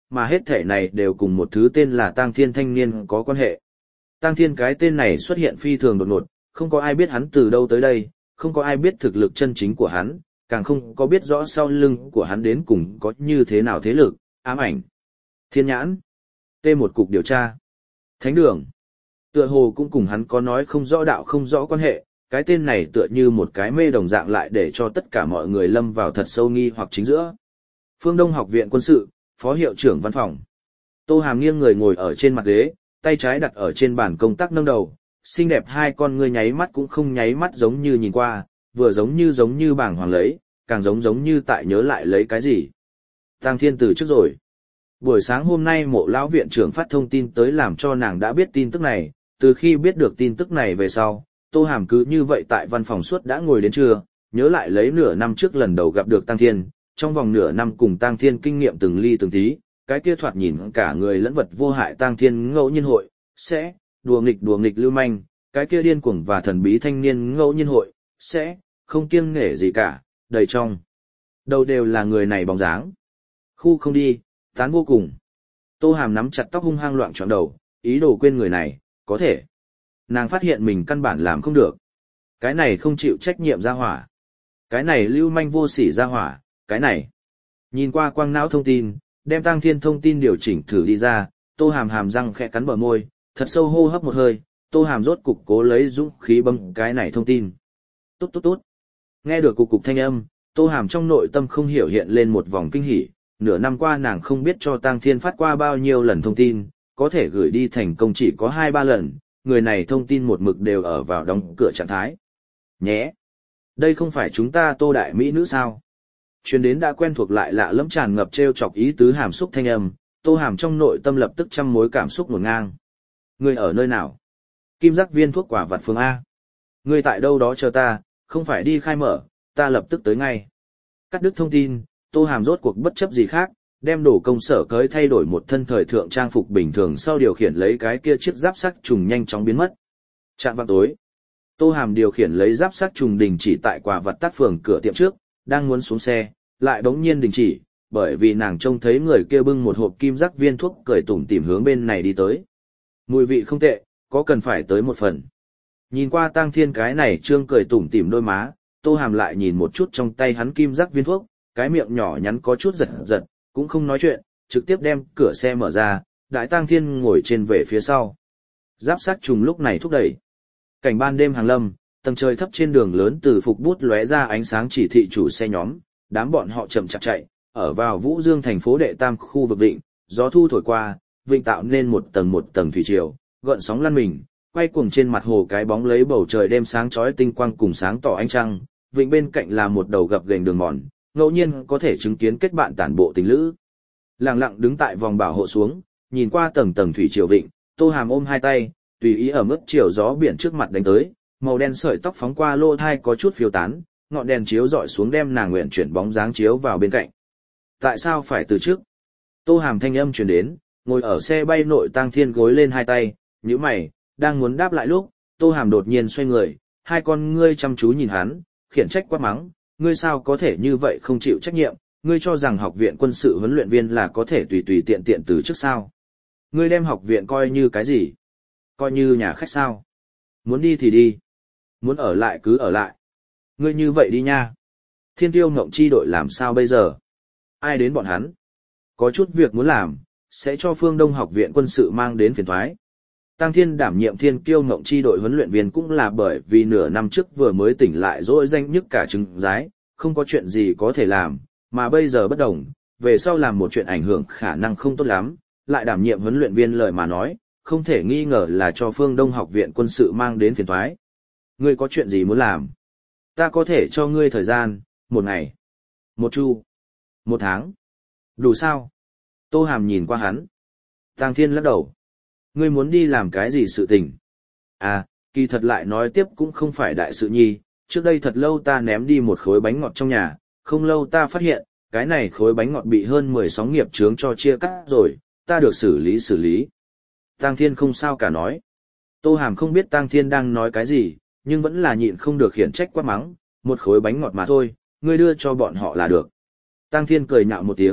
mà hết thể này đều cùng một thứ tên là Tang Thiên thanh niên có quan hệ. Tang Thiên cái tên này xuất hiện phi thường đột ngột, không có ai biết hắn từ đâu tới đây, không có ai biết thực lực chân chính của hắn, càng không có biết rõ sau lưng của hắn đến cùng có như thế nào thế lực, ám ảnh. Thiên nhãn. T một cục điều tra. Thánh đường. Tựa hồ cũng cùng hắn có nói không rõ đạo không rõ quan hệ, cái tên này tựa như một cái mê đồng dạng lại để cho tất cả mọi người lâm vào thật sâu nghi hoặc chính giữa. Phương Đông Học viện Quân sự, Phó Hiệu trưởng Văn phòng. Tô Hàm nghiêng người ngồi ở trên mặt ghế, tay trái đặt ở trên bàn công tác nâng đầu, xinh đẹp hai con ngươi nháy mắt cũng không nháy mắt giống như nhìn qua, vừa giống như giống như bảng hoàng lấy, càng giống giống như tại nhớ lại lấy cái gì. Tang Thiên từ trước rồi. Buổi sáng hôm nay Mộ lão viện trưởng phát thông tin tới làm cho nàng đã biết tin tức này, từ khi biết được tin tức này về sau, Tô Hàm cứ như vậy tại văn phòng suốt đã ngồi đến trưa, nhớ lại lấy nửa năm trước lần đầu gặp được Tang Thiên, trong vòng nửa năm cùng Tang Thiên kinh nghiệm từng ly từng tí, cái kia thoạt nhìn cả người lẫn vật vô hại Tang Thiên ngẫu nhiên hội, sẽ, đùa nghịch đùa nghịch lưu manh, cái kia điên cuồng và thần bí thanh niên ngẫu nhiên hội, sẽ, không kiêng nể gì cả, đầy trong. Đầu đều là người này bóng dáng. Khu không đi, tán vô cùng. Tô Hàm nắm chặt tóc hung hăng loạn trọn đầu, ý đồ quên người này, có thể. Nàng phát hiện mình căn bản làm không được. Cái này không chịu trách nhiệm ra hỏa. Cái này lưu manh vô sỉ ra hỏa, cái này. Nhìn qua quang não thông tin, đem Tang Thiên thông tin điều chỉnh thử đi ra, Tô Hàm hàm răng khẽ cắn bờ môi, thật sâu hô hấp một hơi, Tô Hàm rốt cục cố lấy dũng khí bấm cái này thông tin. Tốt tốt tốt. Nghe được cục cục thanh âm, Tô Hàm trong nội tâm không hiểu hiện lên một vòng kinh hỉ, nửa năm qua nàng không biết cho Tang Thiên phát qua bao nhiêu lần thông tin, có thể gửi đi thành công chỉ có hai ba lần, người này thông tin một mực đều ở vào đóng cửa trạng thái. Nhé! Đây không phải chúng ta Tô đại mỹ nữ sao? Chuyến đến đã quen thuộc lại lạ lẫm tràn ngập trêu chọc ý tứ hàm xúc thanh âm, Tô Hàm trong nội tâm lập tức trăm mối cảm xúc ngổn ngang. Người ở nơi nào? Kim giác viên thuốc quả vặt phường A. Người tại đâu đó chờ ta, không phải đi khai mở, ta lập tức tới ngay. Cắt đứt thông tin, Tô Hàm rốt cuộc bất chấp gì khác, đem đồ công sở cới thay đổi một thân thời thượng trang phục bình thường sau điều khiển lấy cái kia chiếc giáp sắt trùng nhanh chóng biến mất. Trạm vào tối, Tô Hàm điều khiển lấy giáp sắt trùng đình chỉ tại quả vật tác phường cửa tiệm trước, đang muốn xuống xe, lại bỗng nhiên đình chỉ, bởi vì nàng trông thấy người kia bưng một hộp kim giác viên thuốc cười tủm tỉm hướng bên này đi tới. Mùi vị không tệ, có cần phải tới một phần. Nhìn qua Tang Thiên cái này trương cười tủm tỉm đôi má, Tô Hàm lại nhìn một chút trong tay hắn kim giác viên thuốc, cái miệng nhỏ nhắn có chút giật giật, cũng không nói chuyện, trực tiếp đem cửa xe mở ra, đại Tang Thiên ngồi trên về phía sau. Giáp sát trùng lúc này thúc đẩy. Cảnh ban đêm hàng lâm, tầng trời thấp trên đường lớn từ phục bút lóe ra ánh sáng chỉ thị chủ xe nhóm, đám bọn họ chậm chạp chạy, ở vào Vũ Dương thành phố đệ tam khu vực vịnh, gió thu thổi qua, vịnh tạo nên một tầng một tầng thủy triều, gợn sóng lăn mình, quay cuồng trên mặt hồ cái bóng lấy bầu trời đêm sáng chói tinh quang cùng sáng tỏ ánh trăng, vịnh bên cạnh là một đầu gập ghềnh đường mòn, ngẫu nhiên có thể chứng kiến kết bạn tản bộ tình lữ. Lặng lặng đứng tại vòng bảo hộ xuống, nhìn qua tầng tầng thủy triều vịnh, Tô Hàm ôm hai tay, tùy ý ở mức chiều gió biển trước mặt đánh tới, màu đen sợi tóc phóng qua lô thai có chút phiêu tán, ngọn đèn chiếu dọi xuống đem nàng nguyện chuyển bóng dáng chiếu vào bên cạnh. Tại sao phải từ trước? Tô Hàm thanh âm truyền đến, ngồi ở xe bay nội Tang Thiên gối lên hai tay, nhíu mày, đang muốn đáp lại lúc, Tô Hàm đột nhiên xoay người, hai con ngươi chăm chú nhìn hắn, khiển trách quát mắng, ngươi sao có thể như vậy không chịu trách nhiệm, ngươi cho rằng học viện quân sự huấn luyện viên là có thể tùy tùy tiện tiện từ trước sao? Ngươi đem học viện coi như cái gì? Coi như nhà khách sao? Muốn đi thì đi, muốn ở lại cứ ở lại. Ngươi như vậy đi nha. Thiên Tiêu Ngộng chi đội làm sao bây giờ? Ai đến bọn hắn? Có chút việc muốn làm, sẽ cho Phương Đông học viện quân sự mang đến phiền toái. Tang Thiên đảm nhiệm Thiên Kiêu Ngộng chi đội huấn luyện viên cũng là bởi vì nửa năm trước vừa mới tỉnh lại dỗi danh nhức cả trứng rái, không có chuyện gì có thể làm, mà bây giờ bất đồng, về sau làm một chuyện ảnh hưởng khả năng không tốt lắm, lại đảm nhiệm huấn luyện viên lời mà nói, không thể nghi ngờ là cho Phương Đông học viện quân sự mang đến phiền toái. Ngươi có chuyện gì muốn làm? Ta có thể cho ngươi thời gian, một ngày, một chu, một tháng. Đủ sao? Tô Hàm nhìn qua hắn. Tang Thiên lắc đầu. Ngươi muốn đi làm cái gì sự tình? À, kỳ thật lại nói tiếp cũng không phải đại sự nhi, trước đây thật lâu ta ném đi một khối bánh ngọt trong nhà, không lâu ta phát hiện, cái này khối bánh ngọt bị hơn mười sóng nghiệp chướng cho chia cắt rồi, ta được xử lý xử lý. Tang Thiên không sao cả nói. Tô Hàm không biết Tang Thiên đang nói cái gì, nhưng vẫn là nhịn không được khiển trách quát mắng, một khối bánh ngọt mà thôi, ngươi đưa cho bọn họ là được. Tang Thiên cười nhạo một tiếng,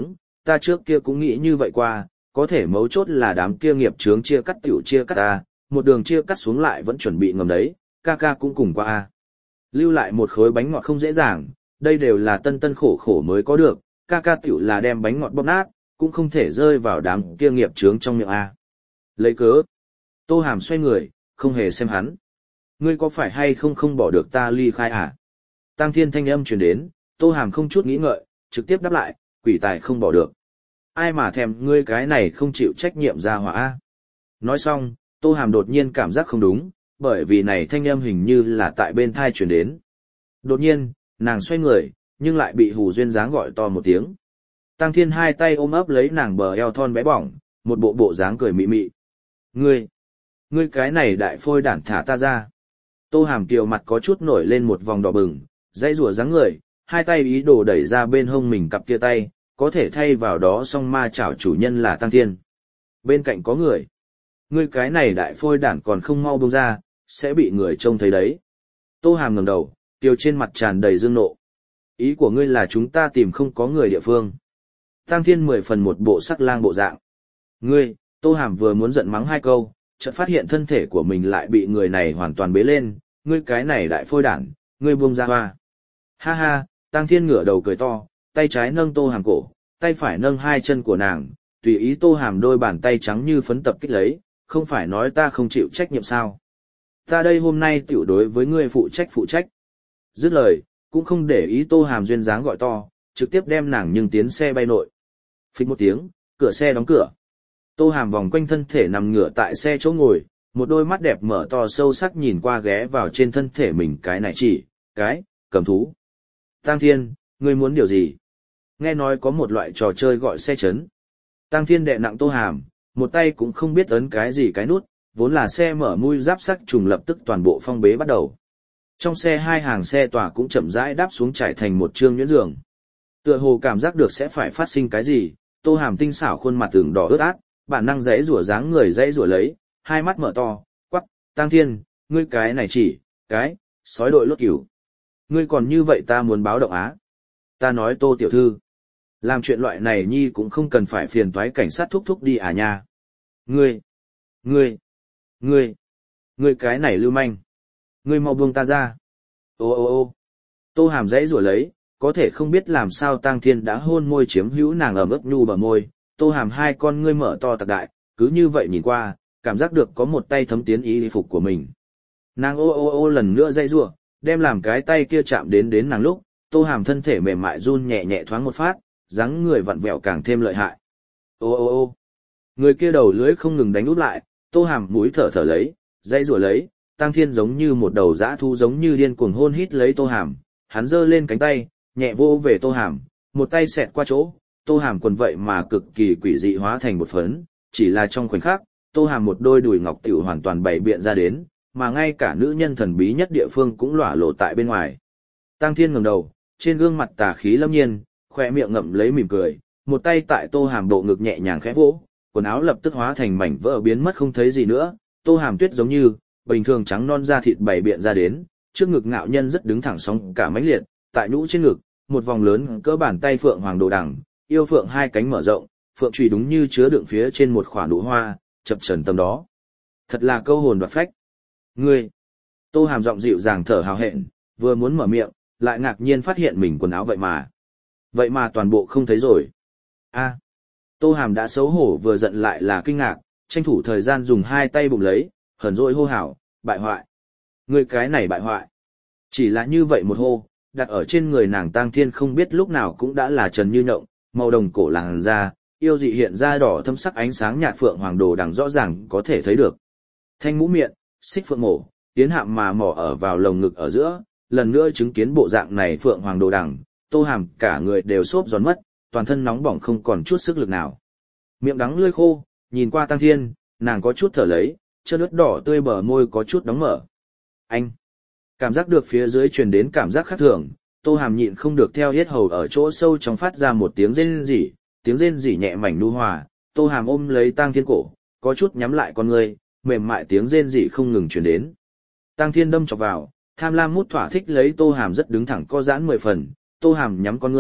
ta trước kia cũng nghĩ như vậy qua, có thể mấu chốt là đám kia nghiệp chướng chia cắt tiểu chia cắt ta, một đường chia cắt xuống lại vẫn chuẩn bị ngầm đấy, ca ca cũng cùng qua a. Lưu lại một khối bánh ngọt không dễ dàng, đây đều là tân tân khổ khổ mới có được, ca ca tiểu là đem bánh ngọt bóp nát, cũng không thể rơi vào đám kia nghiệp chướng trong miệng a. Lấy cớ. Tô Hàm xoay người, không hề xem hắn. Ngươi có phải hay không không bỏ được ta ly khai à? Tăng Thiên thanh âm truyền đến, Tô Hàm không chút nghĩ ngợi, trực tiếp đáp lại, quỷ tài không bỏ được. Ai mà thèm ngươi cái này không chịu trách nhiệm ra hỏa a. Nói xong, Tô Hàm đột nhiên cảm giác không đúng, bởi vì này thanh âm hình như là tại bên thai truyền đến. Đột nhiên, nàng xoay người, nhưng lại bị Hù Duyên dáng gọi to một tiếng. Tăng Thiên hai tay ôm ấp lấy nàng bờ eo thon bé bỏng, một bộ bộ dáng cười mị mị. Ngươi, ngươi cái này đại phôi đản thả ta ra. Tô Hàm kiều mặt có chút nổi lên một vòng đỏ bừng, dãy rủa dáng người, hai tay ý đồ đẩy ra bên hông mình cặp kia tay, có thể thay vào đó song ma chảo chủ nhân là Tăng Thiên. Bên cạnh có người. Ngươi cái này đại phôi đản còn không mau buông ra, sẽ bị người trông thấy đấy. Tô Hàm ngẩng đầu, tiêu trên mặt tràn đầy dương nộ. Ý của ngươi là chúng ta tìm không có người địa phương. Tăng Thiên mười phần một bộ sắc lang bộ dạng. Ngươi, Tô Hàm vừa muốn giận mắng hai câu, chợt phát hiện thân thể của mình lại bị người này hoàn toàn bế lên, ngươi cái này đại phôi đản, ngươi buông ra hoa. Ha ha, Tăng Thiên ngửa đầu cười to, tay trái nâng Tô Hàm cổ, tay phải nâng hai chân của nàng, tùy ý Tô Hàm đôi bàn tay trắng như phấn tập kích lấy, không phải nói ta không chịu trách nhiệm sao. Ta đây hôm nay tiểu đối với ngươi phụ trách phụ trách. Dứt lời, cũng không để ý Tô Hàm duyên dáng gọi to, trực tiếp đem nàng nhưng tiến xe bay nội. Phích một tiếng, cửa xe đóng cửa. Tô Hàm vòng quanh thân thể nằm ngửa tại xe chỗ ngồi, một đôi mắt đẹp mở to sâu sắc nhìn qua ghé vào trên thân thể mình cái này chỉ, cái, cầm thú. Tăng Thiên, ngươi muốn điều gì? Nghe nói có một loại trò chơi gọi xe chấn. Tăng Thiên đè nặng Tô Hàm, một tay cũng không biết ấn cái gì cái nút, vốn là xe mở mui giáp sắc trùng lập tức toàn bộ phong bế bắt đầu. Trong xe hai hàng xe tòa cũng chậm rãi đáp xuống trải thành một trương nhuyễn giường. Tựa hồ cảm giác được sẽ phải phát sinh cái gì, Tô Hàm tinh xảo khuôn mặt tưởng đỏ ướt át, bản năng dãy rủa dáng người dãy rủa lấy, hai mắt mở to, quắc, Tăng Thiên, ngươi cái này chỉ, cái, sói đội lốt cửu. Ngươi còn như vậy ta muốn báo động á. Ta nói Tô tiểu thư, làm chuyện loại này nhi cũng không cần phải phiền toái cảnh sát thúc thúc đi à nha. Ngươi, ngươi, ngươi, ngươi cái này lưu manh. Ngươi mau buông ta ra. Ô ô ô Tô Hàm dãy rủa lấy, có thể không biết làm sao Tăng Thiên đã hôn môi chiếm hữu nàng ở ướt nhu bờ môi. Tô Hàm hai con ngươi mở to tặc đại, cứ như vậy nhìn qua, cảm giác được có một tay thấm tiến y phục của mình. Nàng ô ô ô lần nữa dãy rủa, đem làm cái tay kia chạm đến đến nàng lúc, Tô Hàm thân thể mềm mại run nhẹ nhẹ thoáng một phát, dáng người vặn vẹo càng thêm lợi hại. Ô ô ô người kia đầu lưới không ngừng đánh út lại, Tô Hàm mũi thở thở lấy, dãy rủa lấy, Tăng Thiên giống như một đầu dã thu giống như điên cuồng hôn hít lấy Tô Hàm, hắn giơ lên cánh tay, nhẹ vô về Tô Hàm, một tay xẹt qua chỗ, Tô Hàm quần vậy mà cực kỳ quỷ dị hóa thành một phấn, chỉ là trong khoảnh khắc, Tô Hàm một đôi đùi ngọc tiểu hoàn toàn bày biện ra đến, mà ngay cả nữ nhân thần bí nhất địa phương cũng lỏa lộ tại bên ngoài. Tăng Thiên ngẩng đầu, trên gương mặt tà khí lâm nhiên, khóe miệng ngậm lấy mỉm cười, một tay tại Tô Hàm bộ ngực nhẹ nhàng khẽ vỗ, quần áo lập tức hóa thành mảnh vỡ biến mất không thấy gì nữa, Tô Hàm tuyết giống như bình thường trắng non da thịt bày biện ra đến, trước ngực ngạo nhân rất đứng thẳng sóng cả mãnh liệt, tại nhũ trên ngực, một vòng lớn cỡ bàn tay phượng hoàng đồ đằng, yêu phượng hai cánh mở rộng, phượng chùy đúng như chứa đựng phía trên một khoả nụ hoa, chập chờn tầm đó. Thật là câu hồn đoạt phách. Ngươi. Tô Hàm giọng dịu dàng thở hào hẹn, vừa muốn mở miệng, lại ngạc nhiên phát hiện mình quần áo vậy mà. Vậy mà toàn bộ không thấy rồi. A. Tô Hàm đã xấu hổ vừa giận lại là kinh ngạc, tranh thủ thời gian dùng hai tay bụng lấy, hờn dỗi hô hào, bại hoại. Ngươi cái này bại hoại. Chỉ là như vậy một hô, đặt ở trên người nàng Tăng Thiên không biết lúc nào cũng đã là trần như nhộng, màu đồng cổ làn da, yêu dị hiện ra đỏ thâm sắc ánh sáng nhạt phượng hoàng đồ đằng rõ ràng có thể thấy được. Thanh mũ miệng, xích phượng mổ, tiến hạm mà mỏ ở vào lồng ngực ở giữa, lần nữa chứng kiến bộ dạng này phượng hoàng đồ đằng, Tô Hàm cả người đều xốp giòn mất, toàn thân nóng bỏng không còn chút sức lực nào. Miệng đắng lưỡi khô, nhìn qua Tăng Thiên, nàng có chút thở lấy, chân ướt đỏ tươi bờ môi có chút đóng mở. Anh! Cảm giác được phía dưới truyền đến cảm giác khác thường, Tô Hàm nhịn không được theo yết hầu ở chỗ sâu trong phát ra một tiếng rên rỉ, tiếng rên rỉ nhẹ mảnh nu hòa, Tô Hàm ôm lấy Tăng Thiên cổ, có chút nhắm lại con ngươi, mềm mại tiếng rên rỉ không ngừng truyền đến. Tăng Thiên đâm chọc vào, tham lam mút thỏa thích lấy Tô Hàm rất đứng thẳng co giãn mười phần, Tô Hàm nhắm con ngươi,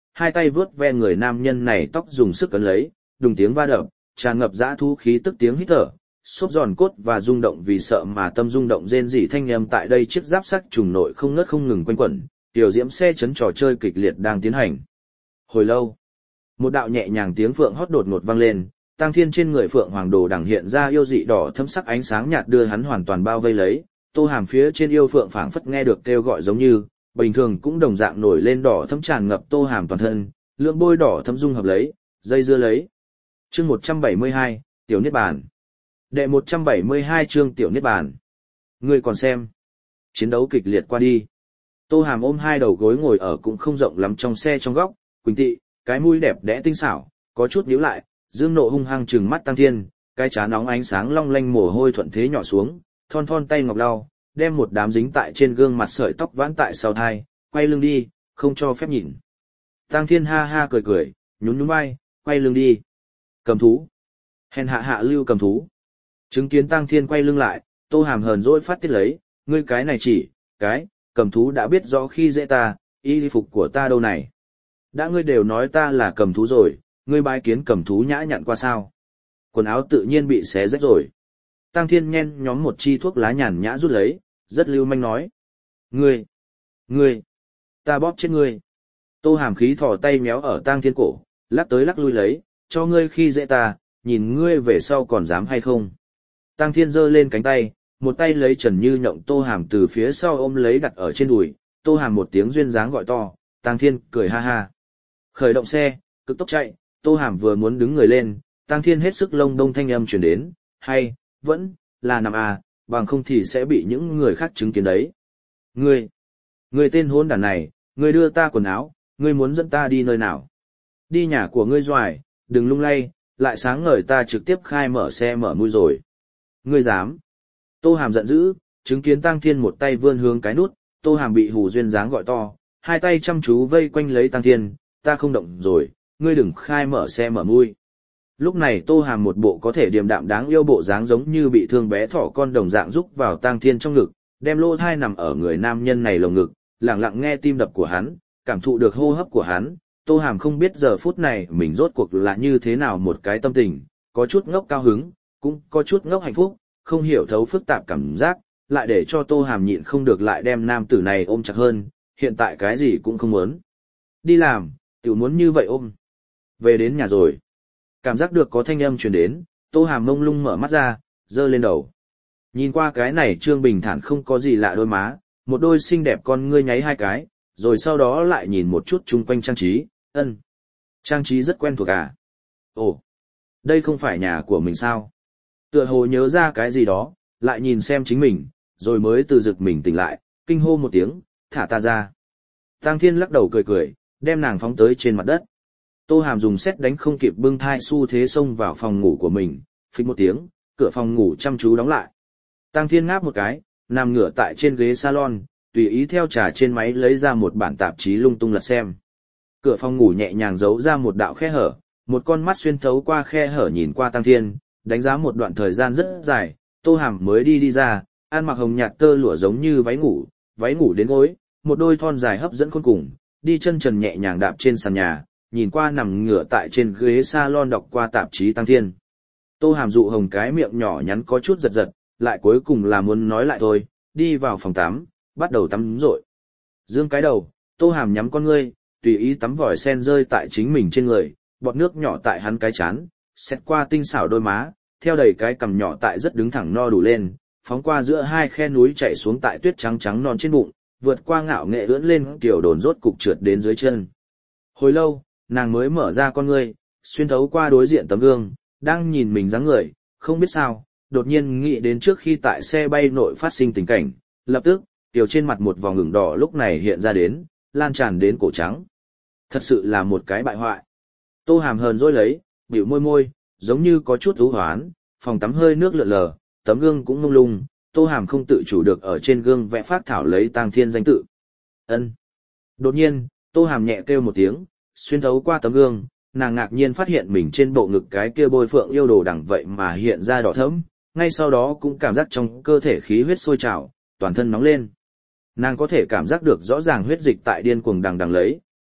hai tay vướt ve người nam nhân này tóc dùng sức ấn lấy, đùng tiếng va đập, tràn ngập dã thú khí tức tiếng hít thở, xốp giòn cốt và rung động vì sợ mà tâm rung động rên rỉ thanh âm tại đây chiếc giáp sắt trùng nội không ngớt không ngừng quanh quẩn, tiểu diễm xe chấn trò chơi kịch liệt đang tiến hành. Hồi lâu, một đạo nhẹ nhàng tiếng phượng hót đột ngột vang lên, Tang Thiên trên người phượng hoàng đồ đằng hiện ra yêu dị đỏ thâm sắc ánh sáng nhạt đưa hắn hoàn toàn bao vây lấy, Tô Hàm phía trên yêu phượng phảng phất nghe được kêu gọi giống như, bình thường cũng đồng dạng nổi lên đỏ thâm tràn ngập Tô Hàm toàn thân, lượng bôi đỏ thâm dung hợp lấy, dây dưa lấy. Chương một trăm bảy mươi hai, Tiểu Niết Bàn. Đệ một trăm bảy mươi hai chương Tiểu Niết Bàn. Ngươi còn xem. Chiến đấu kịch liệt qua đi. Tô Hàm ôm hai đầu gối ngồi ở cũng không rộng lắm trong xe trong góc, Quỳnh Tị, cái mũi đẹp đẽ tinh xảo, có chút nhíu lại, dương nộ hung hăng trừng mắt Tăng Thiên, cái trán nóng ánh sáng long lanh mồ hôi thuận thế nhỏ xuống, thon thon tay ngọc lau, đem một đám dính tại trên gương mặt sợi tóc vãn tại sau thai, quay lưng đi, không cho phép nhìn. Tăng Thiên ha ha cười cười, nhún nhún vai, quay lưng đi. Cầm thú. Hèn hạ hạ lưu cầm thú. Chứng kiến Tăng Thiên quay lưng lại, Tô Hàm hờn dỗi phát tiết lấy, ngươi cái này chỉ, cái, cầm thú đã biết rõ khi dễ ta, y phục của ta đâu này. Đã ngươi đều nói ta là cầm thú rồi, ngươi bái kiến cầm thú nhã nhặn qua sao. Quần áo tự nhiên bị xé rách rồi. Tăng Thiên nhen nhóm một chi thuốc lá nhàn nhã rút lấy, rất lưu manh nói. Ngươi, ngươi, ta bóp chết ngươi. Tô Hàm khí thò tay méo ở Tăng Thiên cổ, lắc tới lắc lui lấy, cho ngươi khi dễ ta, nhìn ngươi về sau còn dám hay không. Tăng Thiên giơ lên cánh tay, một tay lấy Trần Như Nhộng Tô Hàm từ phía sau ôm lấy đặt ở trên đùi, Tô Hàm một tiếng duyên dáng gọi to, Tăng Thiên cười ha ha. Khởi động xe, cực tốc chạy, Tô Hàm vừa muốn đứng người lên, Tăng Thiên hết sức lông đông thanh âm truyền đến, hay, vẫn, là nằm à, bằng không thì sẽ bị những người khác chứng kiến đấy. Ngươi, ngươi tên hôn đàn này, ngươi đưa ta quần áo, ngươi muốn dẫn ta đi nơi nào? Đi nhà của ngươi doài, đừng lung lay, lại sáng ngời ta trực tiếp khai mở xe mở mui rồi. Ngươi dám? Tô Hàm giận dữ, chứng kiến Tăng Thiên một tay vươn hướng cái nút, Tô Hàm bị hù duyên dáng gọi to, hai tay chăm chú vây quanh lấy Tăng Thiên, ta không động rồi, ngươi đừng khai mở xe mở mui. Lúc này Tô Hàm một bộ có thể điềm đạm đáng yêu bộ dáng giống như bị thương bé thỏ con đồng dạng rúc vào Tăng Thiên trong ngực, đem lỗ thai nằm ở người nam nhân này lồng ngực, lặng lặng nghe tim đập của hắn, cảm thụ được hô hấp của hắn. Tô Hàm không biết giờ phút này mình rốt cuộc là như thế nào một cái tâm tình, có chút ngốc cao hứng, cũng có chút ngốc hạnh phúc, không hiểu thấu phức tạp cảm giác, lại để cho Tô Hàm nhịn không được lại đem nam tử này ôm chặt hơn, hiện tại cái gì cũng không muốn. Đi làm, tiểu muốn như vậy ôm. Về đến nhà rồi. Cảm giác được có thanh âm truyền đến, Tô Hàm mông lung mở mắt ra, giơ lên đầu. Nhìn qua cái này Trương bình thản không có gì lạ đôi má, một đôi xinh đẹp con ngươi nháy hai cái, rồi sau đó lại nhìn một chút chung quanh trang trí, ân. Trang trí rất quen thuộc à? Ồ, đây không phải nhà của mình sao? Tựa hồ nhớ ra cái gì đó, lại nhìn xem chính mình, rồi mới từ giật mình tỉnh lại, kinh hô một tiếng, thả ta ra. Tăng Thiên lắc đầu cười cười, đem nàng phóng tới trên mặt đất. Tô Hàm dùng sét đánh không kịp bưng thai xu thế xông vào phòng ngủ của mình, phịch một tiếng, cửa phòng ngủ chăm chú đóng lại. Tăng Thiên ngáp một cái, nằm ngửa tại trên ghế salon, tùy ý theo trà trên máy lấy ra một bản tạp chí lung tung lật xem. Cửa phòng ngủ nhẹ nhàng giấu ra một đạo khe hở, một con mắt xuyên thấu qua khe hở nhìn qua Tăng Thiên, đánh giá một đoạn thời gian rất dài, Tô Hàm mới đi đi ra, ăn mặc hồng nhạt tơ lụa giống như váy ngủ, váy ngủ đến gối, một đôi thon dài hấp dẫn khôn cùng, đi chân trần nhẹ nhàng đạp trên sàn nhà, nhìn qua nằm ngửa tại trên ghế salon đọc qua tạp chí Tăng Thiên. Tô Hàm dụ hồng cái miệng nhỏ nhắn có chút giật giật, lại cuối cùng là muốn nói lại thôi, đi vào phòng tắm, bắt đầu tắm rội. Dương cái đầu, Tô Hàm nhắm con ngươi, tùy ý tắm vòi sen rơi tại chính mình trên người, bọt nước nhỏ tại hắn cái chán, xét qua tinh xảo đôi má, theo đầy cái cằm nhỏ tại rất đứng thẳng no đủ lên, phóng qua giữa hai khe núi chảy xuống tại tuyết trắng trắng non trên bụng, vượt qua ngạo nghệ ưỡn lên kiểu đồn rốt cục trượt đến dưới chân. Hồi lâu, nàng mới mở ra con ngươi, xuyên thấu qua đối diện tấm gương, đang nhìn mình dáng người, không biết sao, đột nhiên nghĩ đến trước khi tại xe bay nội phát sinh tình cảnh, lập tức, tiểu trên mặt một vòng ửng đỏ lúc này hiện ra đến, lan tràn đến cổ trắng. Thật sự là một cái bại hoại. Tô Hàm hờn dỗi lấy, bĩu môi môi, giống như có chút u hoán, phòng tắm hơi nước lượn lờ, tấm gương cũng mông lung, Tô Hàm không tự chủ được ở trên gương vẽ phác thảo lấy Tăng Thiên danh tự. Ân. Đột nhiên, Tô Hàm nhẹ kêu một tiếng, xuyên thấu qua tấm gương, nàng ngạc nhiên phát hiện mình trên bộ ngực cái kia bôi phượng yêu đồ đằng vậy mà hiện ra đỏ thẫm, ngay sau đó cũng cảm giác trong cơ thể khí huyết sôi trào, toàn thân nóng lên. Nàng có thể cảm giác được rõ ràng huyết dịch tại điên cuồng đằng đằng lấy,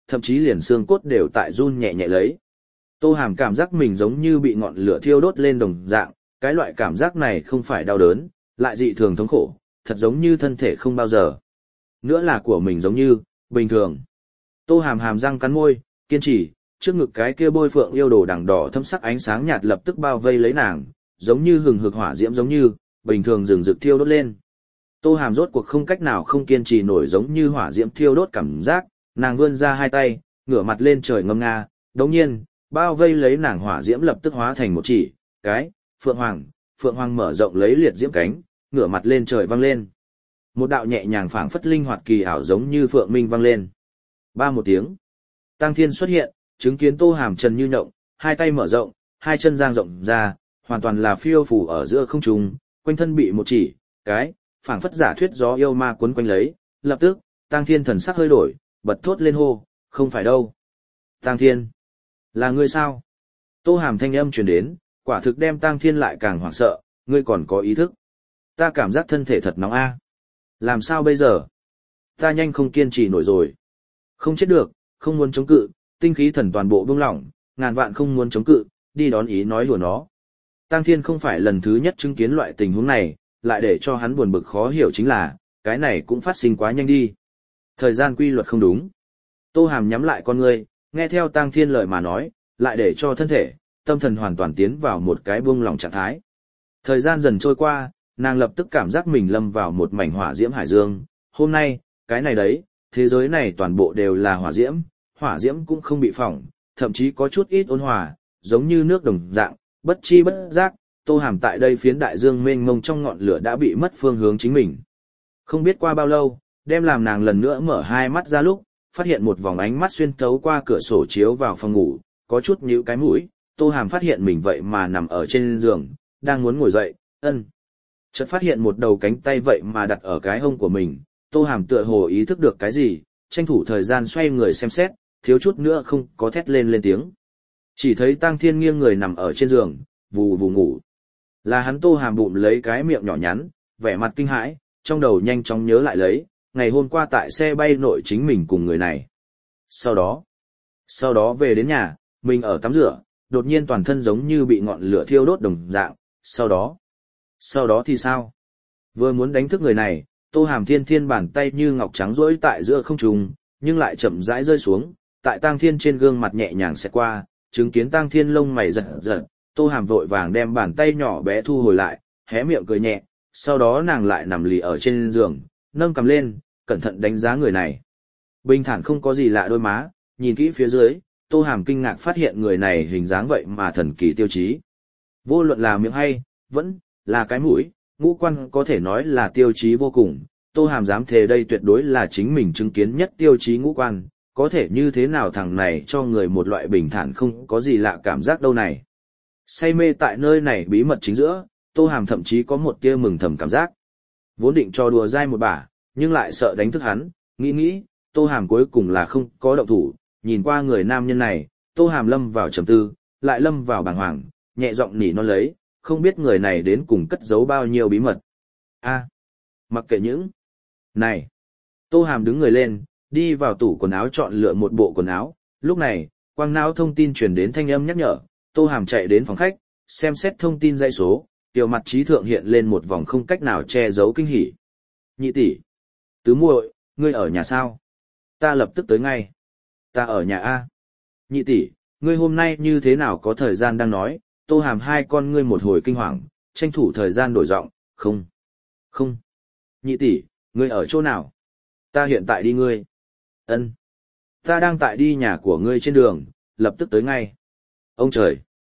thậm chí liền xương cốt đều tại run nhẹ nhẹ lấy. Tô Hàm cảm giác mình giống như bị ngọn lửa thiêu đốt lên đồng dạng, cái loại cảm giác này không phải đau đớn, lại dị thường thống khổ, thật giống như thân thể không bao giờ. Nữa là của mình giống như, bình thường. Tô Hàm hàm răng cắn môi, kiên trì, trước ngực cái kia bôi phượng yêu đồ đằng đỏ thâm sắc ánh sáng nhạt lập tức bao vây lấy nàng, giống như hừng hực hỏa diễm giống như, bình thường rừng rực thiêu đốt lên. Tô Hàm rốt cuộc không cách nào không kiên trì nổi giống như hỏa diễm thiêu đốt cảm giác, nàng vươn ra hai tay, ngửa mặt lên trời ngâm nga, đồng nhiên, bao vây lấy nàng hỏa diễm lập tức hóa thành một chỉ, cái, phượng hoàng, phượng hoàng mở rộng lấy liệt diễm cánh, ngửa mặt lên trời vang lên. Một đạo nhẹ nhàng phảng phất linh hoạt kỳ ảo giống như phượng minh vang lên. Ba một tiếng, Tang Thiên xuất hiện, chứng kiến Tô Hàm trần như nhộng, hai tay mở rộng, hai chân dang rộng ra, hoàn toàn là phiêu phù ở giữa không trung, quanh thân bị một chỉ, cái, phảng phất giả thuyết gió yêu ma quấn quanh lấy, lập tức, Tang Thiên thần sắc hơi đổi, bật thốt lên hô, không phải đâu. Tang Thiên, là ngươi sao? Tô Hàm thanh âm truyền đến, quả thực đem Tang Thiên lại càng hoảng sợ, ngươi còn có ý thức. Ta cảm giác thân thể thật nóng a. Làm sao bây giờ? Ta nhanh không kiên trì nổi rồi. Không chết được, không muốn chống cự, tinh khí thần toàn bộ buông lỏng, ngàn vạn không muốn chống cự, đi đón ý nói hùa nó. Tang Thiên không phải lần thứ nhất chứng kiến loại tình huống này, lại để cho hắn buồn bực khó hiểu chính là, cái này cũng phát sinh quá nhanh đi. Thời gian quy luật không đúng. Tô Hàm nhắm lại con ngươi, nghe theo Tang Thiên lời mà nói, lại để cho thân thể, tâm thần hoàn toàn tiến vào một cái buông lỏng trạng thái. Thời gian dần trôi qua, nàng lập tức cảm giác mình lâm vào một mảnh hỏa diễm hải dương. Hôm nay, cái này đấy, thế giới này toàn bộ đều là hỏa diễm, hỏa diễm cũng không bị phỏng, thậm chí có chút ít ôn hòa, giống như nước đồng dạng, bất chi bất giác, Tô Hàm tại đây phiến đại dương mênh mông trong ngọn lửa đã bị mất phương hướng chính mình. Không biết qua bao lâu, đem làm nàng lần nữa mở hai mắt ra lúc, phát hiện một vòng ánh mắt xuyên thấu qua cửa sổ chiếu vào phòng ngủ, có chút nhíu cái mũi, Tô Hàm phát hiện mình vậy mà nằm ở trên giường, đang muốn ngồi dậy, ân. Chợt phát hiện một đầu cánh tay vậy mà đặt ở cái hông của mình, Tô Hàm tựa hồ ý thức được cái gì, tranh thủ thời gian xoay người xem xét, thiếu chút nữa không có thét lên lên tiếng. Chỉ thấy Tang Thiên nghiêng người nằm ở trên giường, vù vù ngủ. Là hắn. Tô Hàm bụng lấy cái miệng nhỏ nhắn, vẻ mặt kinh hãi, trong đầu nhanh chóng nhớ lại lấy, ngày hôm qua tại xe bay nội chính mình cùng người này. Sau đó, sau đó về đến nhà, mình ở tắm rửa, đột nhiên toàn thân giống như bị ngọn lửa thiêu đốt đồng dạng, sau đó, sau đó thì sao? Vừa muốn đánh thức người này, Tô Hàm thiên thiên bàn tay như ngọc trắng rỗi tại giữa không trung, nhưng lại chậm rãi rơi xuống, tại Tang Thiên trên gương mặt nhẹ nhàng xẹt qua, chứng kiến Tang Thiên lông mày giật giật, Tô Hàm vội vàng đem bàn tay nhỏ bé thu hồi lại, hé miệng cười nhẹ, sau đó nàng lại nằm lì ở trên giường, nâng cằm lên, cẩn thận đánh giá người này. Bình thản không có gì lạ đôi má, nhìn kỹ phía dưới, Tô Hàm kinh ngạc phát hiện người này hình dáng vậy mà thần kỳ tiêu chí. Vô luận là miệng hay, vẫn là cái mũi, ngũ quan có thể nói là tiêu chí vô cùng. Tô Hàm dám thề đây tuyệt đối là chính mình chứng kiến nhất tiêu chí ngũ quan, có thể như thế nào thằng này cho người một loại bình thản không có gì lạ cảm giác đâu này. Say mê tại nơi này bí mật chính giữa, Tô Hàm thậm chí có một tia mừng thầm cảm giác. Vốn định cho đùa dai một bả, nhưng lại sợ đánh thức hắn, nghĩ nghĩ, Tô Hàm cuối cùng là không có động thủ, nhìn qua người nam nhân này, Tô Hàm lâm vào trầm tư, lại lâm vào bàng hoàng, nhẹ giọng nỉ non lấy, không biết người này đến cùng cất giấu bao nhiêu bí mật. A, mặc kệ những này. Tô Hàm đứng người lên, đi vào tủ quần áo chọn lựa một bộ quần áo, lúc này, quang não thông tin truyền đến thanh âm nhắc nhở, Tô Hàm chạy đến phòng khách, xem xét thông tin dãy số, tiểu mặt trí thượng hiện lên một vòng không cách nào che giấu kinh hỉ. Nhị tỷ, tứ muội, ngươi ở nhà sao? Ta lập tức tới ngay. Ta ở nhà A. Nhị tỷ, ngươi hôm nay như thế nào có thời gian đang nói? Tô Hàm hai con ngươi một hồi kinh hoàng, tranh thủ thời gian đổi giọng, không, không. Nhị tỷ, ngươi ở chỗ nào? Ta hiện tại đi ngươi. Ân. Ta đang tại đi nhà của ngươi trên đường, lập tức tới ngay. Ông trời.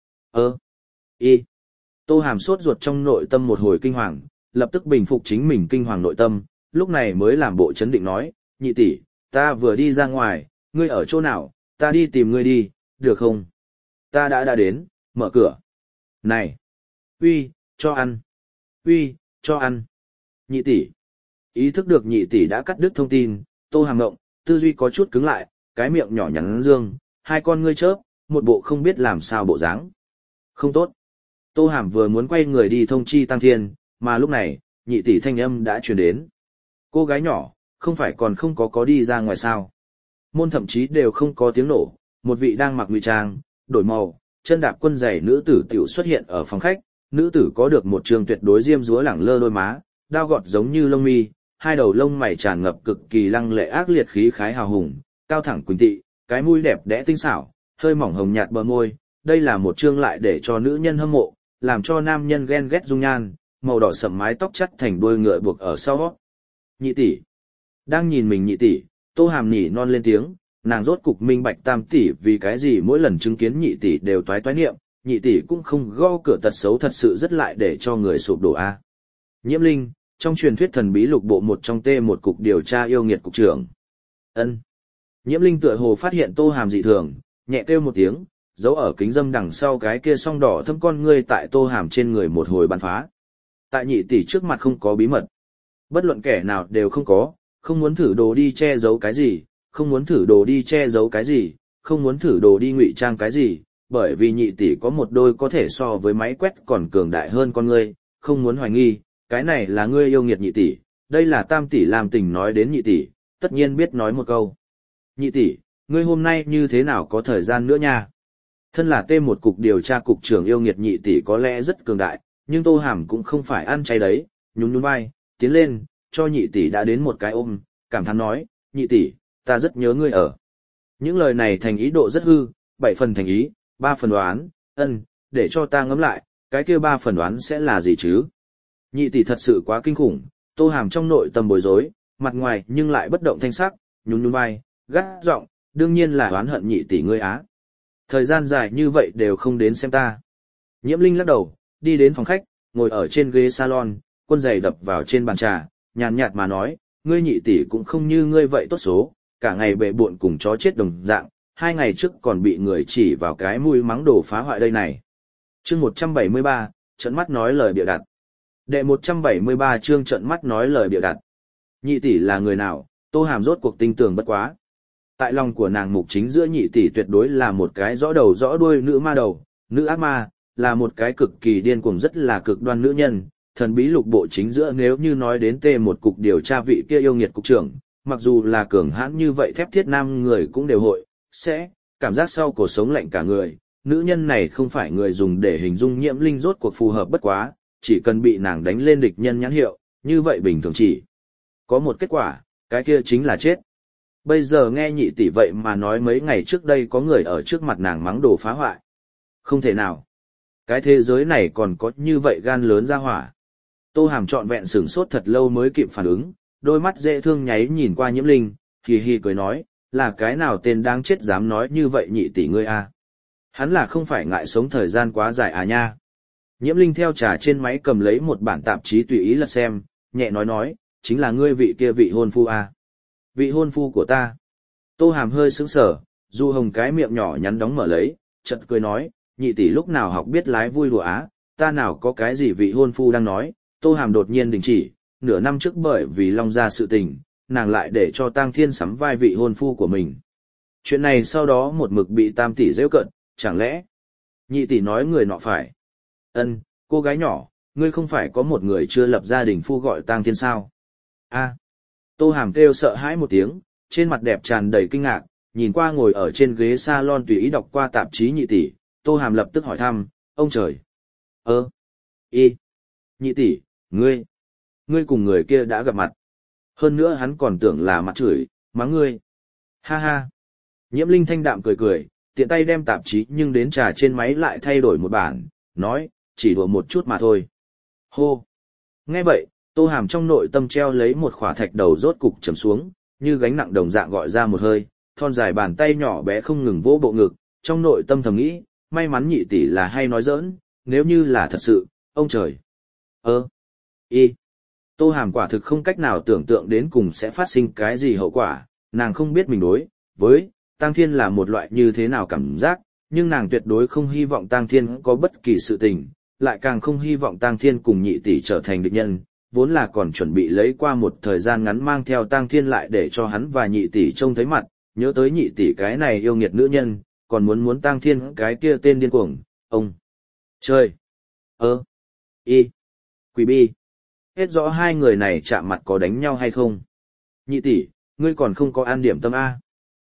Ơ. Y. Tô Hàm sốt ruột trong nội tâm một hồi kinh hoàng, lập tức bình phục chính mình kinh hoàng nội tâm, lúc này mới làm bộ chấn định nói, nhị tỷ, ta vừa đi ra ngoài, ngươi ở chỗ nào, ta đi tìm ngươi đi, được không? Ta đã đã đến, mở cửa. Này. Uy, cho ăn. Uy, cho ăn. Nhị tỷ. Ý thức được nhị tỷ đã cắt đứt thông tin, Tô Hàm ngộng, tư duy có chút cứng lại, cái miệng nhỏ nhắn dương, hai con ngươi chớp, một bộ không biết làm sao bộ dáng. Không tốt. Tô Hàm vừa muốn quay người đi thông chi Tang Thiên, mà lúc này, nhị tỷ thanh âm đã truyền đến. Cô gái nhỏ, không phải còn không có có đi ra ngoài sao? Môn thậm chí đều không có tiếng nổ, một vị đang mặc ngụy trang, đổi màu, chân đạp quân giày nữ tử tiểu xuất hiện ở phòng khách, nữ tử có được một trường tuyệt đối diêm dúa lẳng lơ đôi má, đao gọt giống như lông mi, hai đầu lông mày tràn ngập cực kỳ lăng lệ ác liệt khí khái hào hùng, cao thẳng quỳnh tị, cái mũi đẹp đẽ tinh xảo, hơi mỏng hồng nhạt bờ môi, đây là một chương lại để cho nữ nhân hâm mộ, làm cho nam nhân ghen ghét dung nhan, màu đỏ sẫm mái tóc chắt thành đuôi ngựa buộc ở sau. Nhị tỷ, đang nhìn mình nhị tỷ, Tô Hàm nhỉ non lên tiếng, nàng rốt cục minh bạch tam tỷ vì cái gì mỗi lần chứng kiến nhị tỷ đều toái toái niệm, nhị tỷ cũng không gõ cửa tật xấu thật sự rất lại để cho người sụp đổ a. Nhiễm Linh, trong truyền thuyết thần bí lục bộ một trong T một cục điều tra yêu nghiệt cục trưởng. Ân. Nhiễm Linh tựa hồ phát hiện Tô Hàm dị thường, nhẹ kêu một tiếng, giấu ở kính dâm đằng sau cái kia song đỏ thâm con ngươi tại Tô Hàm trên người một hồi bắn phá. Tại nhị tỷ trước mặt không có bí mật. Bất luận kẻ nào đều không có, không muốn thử đồ đi che giấu cái gì, không muốn thử đồ đi che giấu cái gì, không muốn thử đồ đi ngụy trang cái gì, bởi vì nhị tỷ có một đôi có thể so với máy quét còn cường đại hơn con ngươi, không muốn hoài nghi, cái này là ngươi yêu nghiệt nhị tỷ, đây là tam tỷ làm tình nói đến nhị tỷ, tất nhiên biết nói một câu. Nhị tỷ, ngươi hôm nay như thế nào có thời gian nữa nha? Thân là T một cục điều tra cục trưởng yêu nghiệt nhị tỷ có lẽ rất cường đại, nhưng Tô Hàm cũng không phải ăn chay đấy, nhún nhún vai, tiến lên, cho nhị tỷ đã đến một cái ôm, cảm thán nói, nhị tỷ, ta rất nhớ ngươi ở. Những lời này thành ý độ rất hư, bảy phần thành ý, ba phần đoán, ân, để cho ta ngẫm lại, cái kia ba phần đoán sẽ là gì chứ? Nhị tỷ thật sự quá kinh khủng, Tô Hàm trong nội tâm bối rối, mặt ngoài nhưng lại bất động thanh sắc, nhún nhún vai, gắt giọng, đương nhiên là oán hận nhị tỷ ngươi á. Thời gian dài như vậy đều không đến xem ta. Nhiễm Linh lắc đầu, đi đến phòng khách, ngồi ở trên ghế salon, quân giày đập vào trên bàn trà, nhàn nhạt mà nói, ngươi nhị tỷ cũng không như ngươi vậy tốt số, cả ngày bệ buộn cùng chó chết đồng dạng, hai ngày trước còn bị người chỉ vào cái mũi mắng đồ phá hoại đây này. Chương một trăm bảy mươi ba, trận mắt nói lời bịa đặt. Đệ một trăm bảy mươi ba chương trận mắt nói lời bịa đặt. Nhị tỷ là người nào, Tô Hàm rốt cuộc tinh tường bất quá. Tại lòng của nàng mục chính giữa nhị tỷ tuyệt đối là một cái rõ đầu rõ đuôi nữ ma đầu, nữ ác ma, là một cái cực kỳ điên cuồng rất là cực đoan nữ nhân. Thần bí lục bộ chính giữa nếu như nói đến T một cục điều tra vị kia yêu nghiệt cục trưởng, mặc dù là cường hãn như vậy thép thiết nam người cũng đều hội, sẽ, cảm giác sau cổ sống lạnh cả người. Nữ nhân này không phải người dùng để hình dung Nhiễm Linh rốt cuộc phù hợp bất quá, chỉ cần bị nàng đánh lên địch nhân nhãn hiệu, như vậy bình thường chỉ có một kết quả, cái kia chính là chết. Bây giờ nghe nhị tỷ vậy mà nói mấy ngày trước đây có người ở trước mặt nàng mắng đồ phá hoại. Không thể nào. Cái thế giới này còn có như vậy gan lớn ra hỏa. Tô Hàm trọn vẹn sửng sốt thật lâu mới kịp phản ứng, đôi mắt dễ thương nháy nhìn qua Nhiễm Linh, hì hì cười nói, là cái nào tên đáng chết dám nói như vậy nhị tỷ ngươi a? Hắn là không phải ngại sống thời gian quá dài à nha. Nhiễm Linh theo trà trên máy cầm lấy một bản tạp chí tùy ý lật xem, nhẹ nói nói, chính là ngươi vị kia vị hôn phu a. Vị hôn phu của ta. Tô Hàm hơi sững sờ, Du Hồng cái miệng nhỏ nhắn đóng mở lấy, chợt cười nói, nhị tỷ lúc nào học biết lái vui đùa á, ta nào có cái gì vị hôn phu đang nói. Tô Hàm đột nhiên đình chỉ, nửa năm trước bởi vì Long Gia sự tình, nàng lại để cho Tang Thiên sắm vai vị hôn phu của mình. Chuyện này sau đó một mực bị Tam tỷ giễu cợt, chẳng lẽ nhị tỷ nói người nọ phải? Ân, cô gái nhỏ, ngươi không phải có một người chưa lập gia đình phu gọi Tang Thiên sao? A. Tô Hàm kêu sợ hãi một tiếng, trên mặt đẹp tràn đầy kinh ngạc, nhìn qua ngồi ở trên ghế salon tùy ý đọc qua tạp chí nhị tỷ, Tô Hàm lập tức hỏi thăm, ông trời. Ơ. Y. Nhị tỷ, ngươi. Ngươi cùng người kia đã gặp mặt. Hơn nữa hắn còn tưởng là mặt chửi, mắng ngươi. Ha ha. Nhiễm Linh thanh đạm cười cười, tiện tay đem tạp chí nhưng đến trà trên máy lại thay đổi một bản, nói, chỉ đùa một chút mà thôi. Hô. Nghe vậy, Tô Hàm trong nội tâm treo lấy một khỏa thạch đầu rốt cục trầm xuống, như gánh nặng đồng dạng gọi ra một hơi, thon dài bàn tay nhỏ bé không ngừng vỗ bộ ngực, trong nội tâm thầm nghĩ, may mắn nhị tỷ là hay nói giỡn, nếu như là thật sự, ông trời. Ơ. Y. Tô Hàm quả thực không cách nào tưởng tượng đến cùng sẽ phát sinh cái gì hậu quả, nàng không biết mình đối với Tang Thiên là một loại như thế nào cảm giác, nhưng nàng tuyệt đối không hy vọng Tang Thiên có bất kỳ sự tình, lại càng không hy vọng Tang Thiên cùng nhị tỷ trở thành địch nhân, vốn là còn chuẩn bị lấy qua một thời gian ngắn mang theo Tang Thiên lại để cho hắn và nhị tỷ trông thấy mặt, nhớ tới nhị tỷ cái này yêu nghiệt nữ nhân, còn muốn muốn Tang Thiên cái kia tên điên cuồng, ông trời. Ơ. Y. Quỷ bi. Hết rõ hai người này chạm mặt có đánh nhau hay không. Nhị tỷ, ngươi còn không có an điểm tâm A.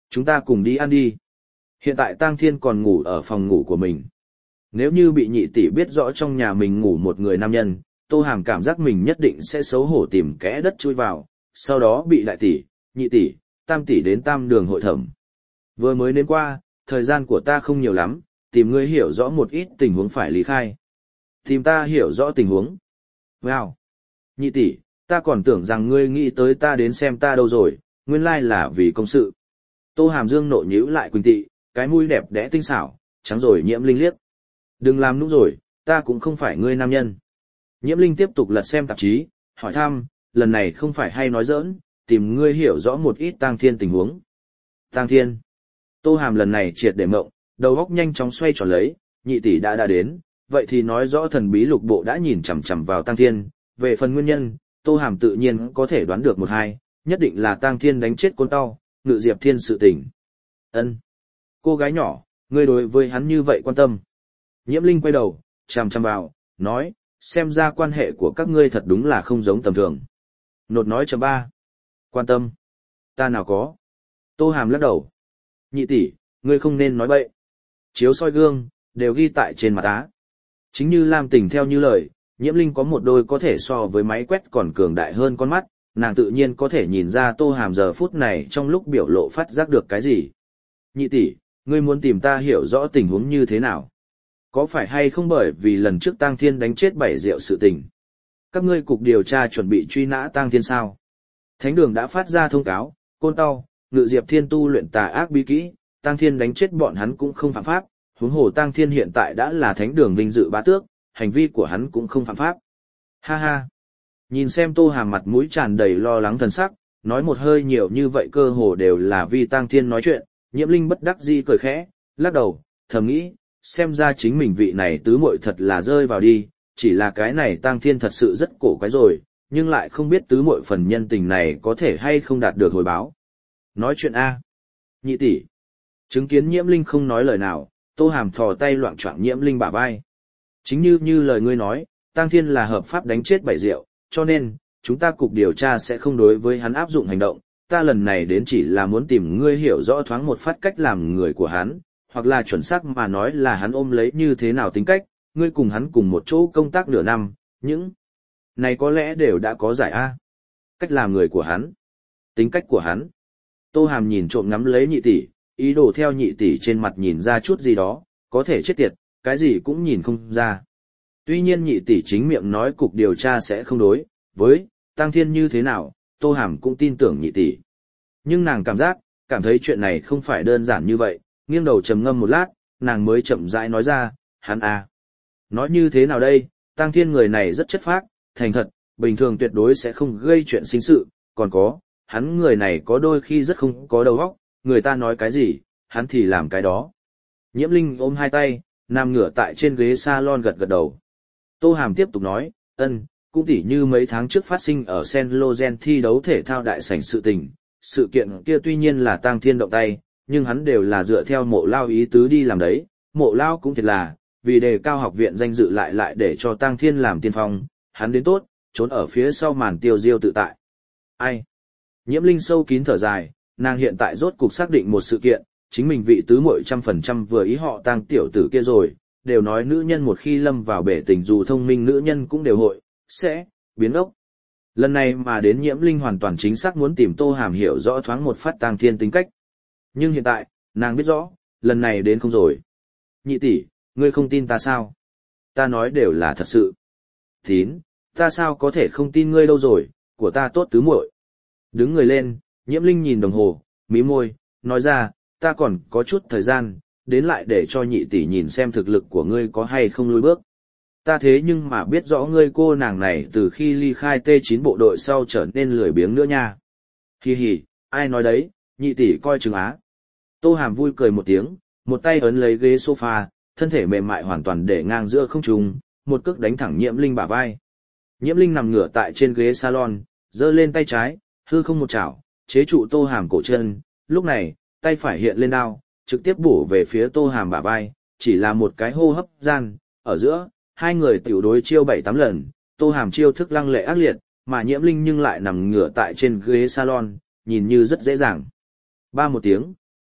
Chúng ta cùng đi ăn đi. Hiện tại Tang Thiên còn ngủ ở phòng ngủ của mình. Nếu như bị nhị tỷ biết rõ trong nhà mình ngủ một người nam nhân, Tô Hàm cảm giác mình nhất định sẽ xấu hổ tìm kẽ đất chui vào, sau đó bị đại tỷ, nhị tỷ, tam tỷ đến tam đường hội thẩm. Vừa mới đến qua, thời gian của ta không nhiều lắm, tìm ngươi hiểu rõ một ít tình huống phải lý khai. Tìm ta hiểu rõ tình huống. Wow! Nhị tỷ, ta còn tưởng rằng ngươi nghĩ tới ta đến xem ta đâu rồi, nguyên lai là vì công sự. Tô Hàm Dương nộ nhíu lại Quỳnh Tị, cái mũi đẹp đẽ tinh xảo, trắng rồi Nhiễm Linh liếc. Đừng làm nũng rồi, ta cũng không phải ngươi nam nhân. Nhiễm Linh tiếp tục lật xem tạp chí, hỏi thăm, lần này không phải hay nói giỡn, tìm ngươi hiểu rõ một ít Tang Thiên tình huống. Tang Thiên. Tô Hàm lần này triệt để mộng, đầu óc nhanh chóng xoay tròn lấy, nhị tỷ đã đã đến, vậy thì nói rõ thần bí lục bộ đã nhìn chằm chằm vào Tang Thiên, về phần nguyên nhân, Tô Hàm tự nhiên có thể đoán được một hai, nhất định là Tang Thiên đánh chết Côn Tao, Ngự Diệp Thiên sự tình. Ân, cô gái nhỏ, ngươi đối với hắn như vậy quan tâm. Nhiễm Linh quay đầu, chằm chằm vào, nói, xem ra quan hệ của các ngươi thật đúng là không giống tầm thường. Nột nói chấm ba. Quan tâm. Ta nào có. Tô Hàm lắc đầu. Nhị tỷ, ngươi không nên nói bậy. Chiếu soi gương, đều ghi tại trên mặt á. Chính như Lam Tình theo như lời, Nhiễm Linh có một đôi có thể so với máy quét còn cường đại hơn con mắt, nàng tự nhiên có thể nhìn ra Tô Hàm giờ phút này trong lúc biểu lộ phát giác được cái gì. Nhị tỷ, ngươi muốn tìm ta hiểu rõ tình huống như thế nào? Có phải hay không bởi vì lần trước Tang Thiên đánh chết bảy rượu sự tình? Các ngươi cục điều tra chuẩn bị truy nã Tang Thiên sao? Thánh đường đã phát ra thông cáo, Côn Tao, Ngự Diệp Thiên tu luyện tà ác bí kỹ, Tang Thiên đánh chết bọn hắn cũng không phạm pháp, huống hồ Tang Thiên hiện tại đã là thánh đường vinh dự bá tước, hành vi của hắn cũng không phạm pháp. Ha ha. Nhìn xem Tô Hàm mặt mũi tràn đầy lo lắng thần sắc, nói một hơi nhiều như vậy cơ hồ đều là vì Tang Thiên nói chuyện, Nhiễm Linh bất đắc dĩ cười khẽ, lắc đầu, thầm nghĩ, xem ra chính mình vị này tứ muội thật là rơi vào đi, chỉ là cái này Tang Thiên thật sự rất cổ quái rồi, nhưng lại không biết tứ muội phần nhân tình này có thể hay không đạt được hồi báo. Nói chuyện A. Nhị tỷ. Chứng kiến Nhiễm Linh không nói lời nào, Tô Hàm thò tay loạng choạng Nhiễm Linh bả vai. Chính như như lời ngươi nói, Tang Thiên là hợp pháp đánh chết bảy rượu, cho nên, chúng ta cục điều tra sẽ không đối với hắn áp dụng hành động, ta lần này đến chỉ là muốn tìm ngươi hiểu rõ thoáng một phát cách làm người của hắn, hoặc là chuẩn xác mà nói là hắn ôm lấy như thế nào tính cách, ngươi cùng hắn cùng một chỗ công tác nửa năm, những này có lẽ đều đã có giải A. Cách làm người của hắn, tính cách của hắn. Tô Hàm nhìn trộm ngắm lấy nhị tỷ, ý đồ theo nhị tỷ trên mặt nhìn ra chút gì đó, có thể chết tiệt, cái gì cũng nhìn không ra. Tuy nhiên nhị tỷ chính miệng nói cục điều tra sẽ không đối với Tang Thiên như thế nào, Tô Hàm cũng tin tưởng nhị tỷ. Nhưng nàng cảm giác, cảm thấy chuyện này không phải đơn giản như vậy, nghiêng đầu trầm ngâm một lát, nàng mới chậm rãi nói ra, hắn à. Nói như thế nào đây, Tang Thiên người này rất chất phác, thành thật, bình thường tuyệt đối sẽ không gây chuyện sinh sự, còn có, hắn người này có đôi khi rất không có đầu óc, người ta nói cái gì, hắn thì làm cái đó. Nhiễm Linh ôm hai tay, nằm ngửa tại trên ghế salon gật gật đầu. Tô Hàm tiếp tục nói, ân, cũng tỉ như mấy tháng trước phát sinh ở Saint Logen thi đấu thể thao đại sảnh sự tình, sự kiện kia tuy nhiên là Tang Thiên động tay, nhưng hắn đều là dựa theo Mộ Lao ý tứ đi làm đấy, Mộ Lao cũng thiệt là, vì đề cao học viện danh dự lại lại để cho Tang Thiên làm tiên phong, hắn đến tốt, trốn ở phía sau màn tiêu diêu tự tại. Ai? Nhiễm Linh sâu kín thở dài, nàng hiện tại rốt cục xác định một sự kiện, chính mình vị tứ muội trăm phần trăm vừa ý họ Tang tiểu tử kia rồi, đều nói nữ nhân một khi lâm vào bể tình dù thông minh nữ nhân cũng đều hội, sẽ, biến ốc. Lần này mà đến Nhiễm Linh hoàn toàn chính xác muốn tìm Tô Hàm hiểu rõ thoáng một phát Tang Thiên tính cách. Nhưng hiện tại, nàng biết rõ, lần này đến không rồi. Nhị tỷ, ngươi không tin ta sao? Ta nói đều là thật sự. Tín, ta sao có thể không tin ngươi đâu rồi, của ta tốt tứ muội. Đứng người lên, Nhiễm Linh nhìn đồng hồ, mí môi, nói ra, ta còn có chút thời gian, đến lại để cho nhị tỷ nhìn xem thực lực của ngươi có hay không lùi bước. Ta thế nhưng mà biết rõ ngươi cô nàng này từ khi ly khai T chín bộ đội sau trở nên lười biếng nữa nha. Hi hi, ai nói đấy, nhị tỷ coi chừng á. Tô Hàm vui cười một tiếng, một tay ấn lấy ghế sofa, thân thể mềm mại hoàn toàn để ngang giữa không trung, một cước đánh thẳng Nhiễm Linh bả vai. Nhiễm Linh nằm ngửa tại trên ghế salon, giơ lên tay trái, hư không một chảo, chế trụ Tô Hàm cổ chân, lúc này, tay phải hiện lên đao, trực tiếp bổ về phía Tô Hàm bả vai, chỉ là một cái hô hấp gian, ở giữa, hai người tiểu đối chiêu bảy tám lần, Tô Hàm chiêu thức lăng lệ ác liệt, mà Nhiễm Linh nhưng lại nằm ngửa tại trên ghế salon, nhìn như rất dễ dàng. Ba một tiếng,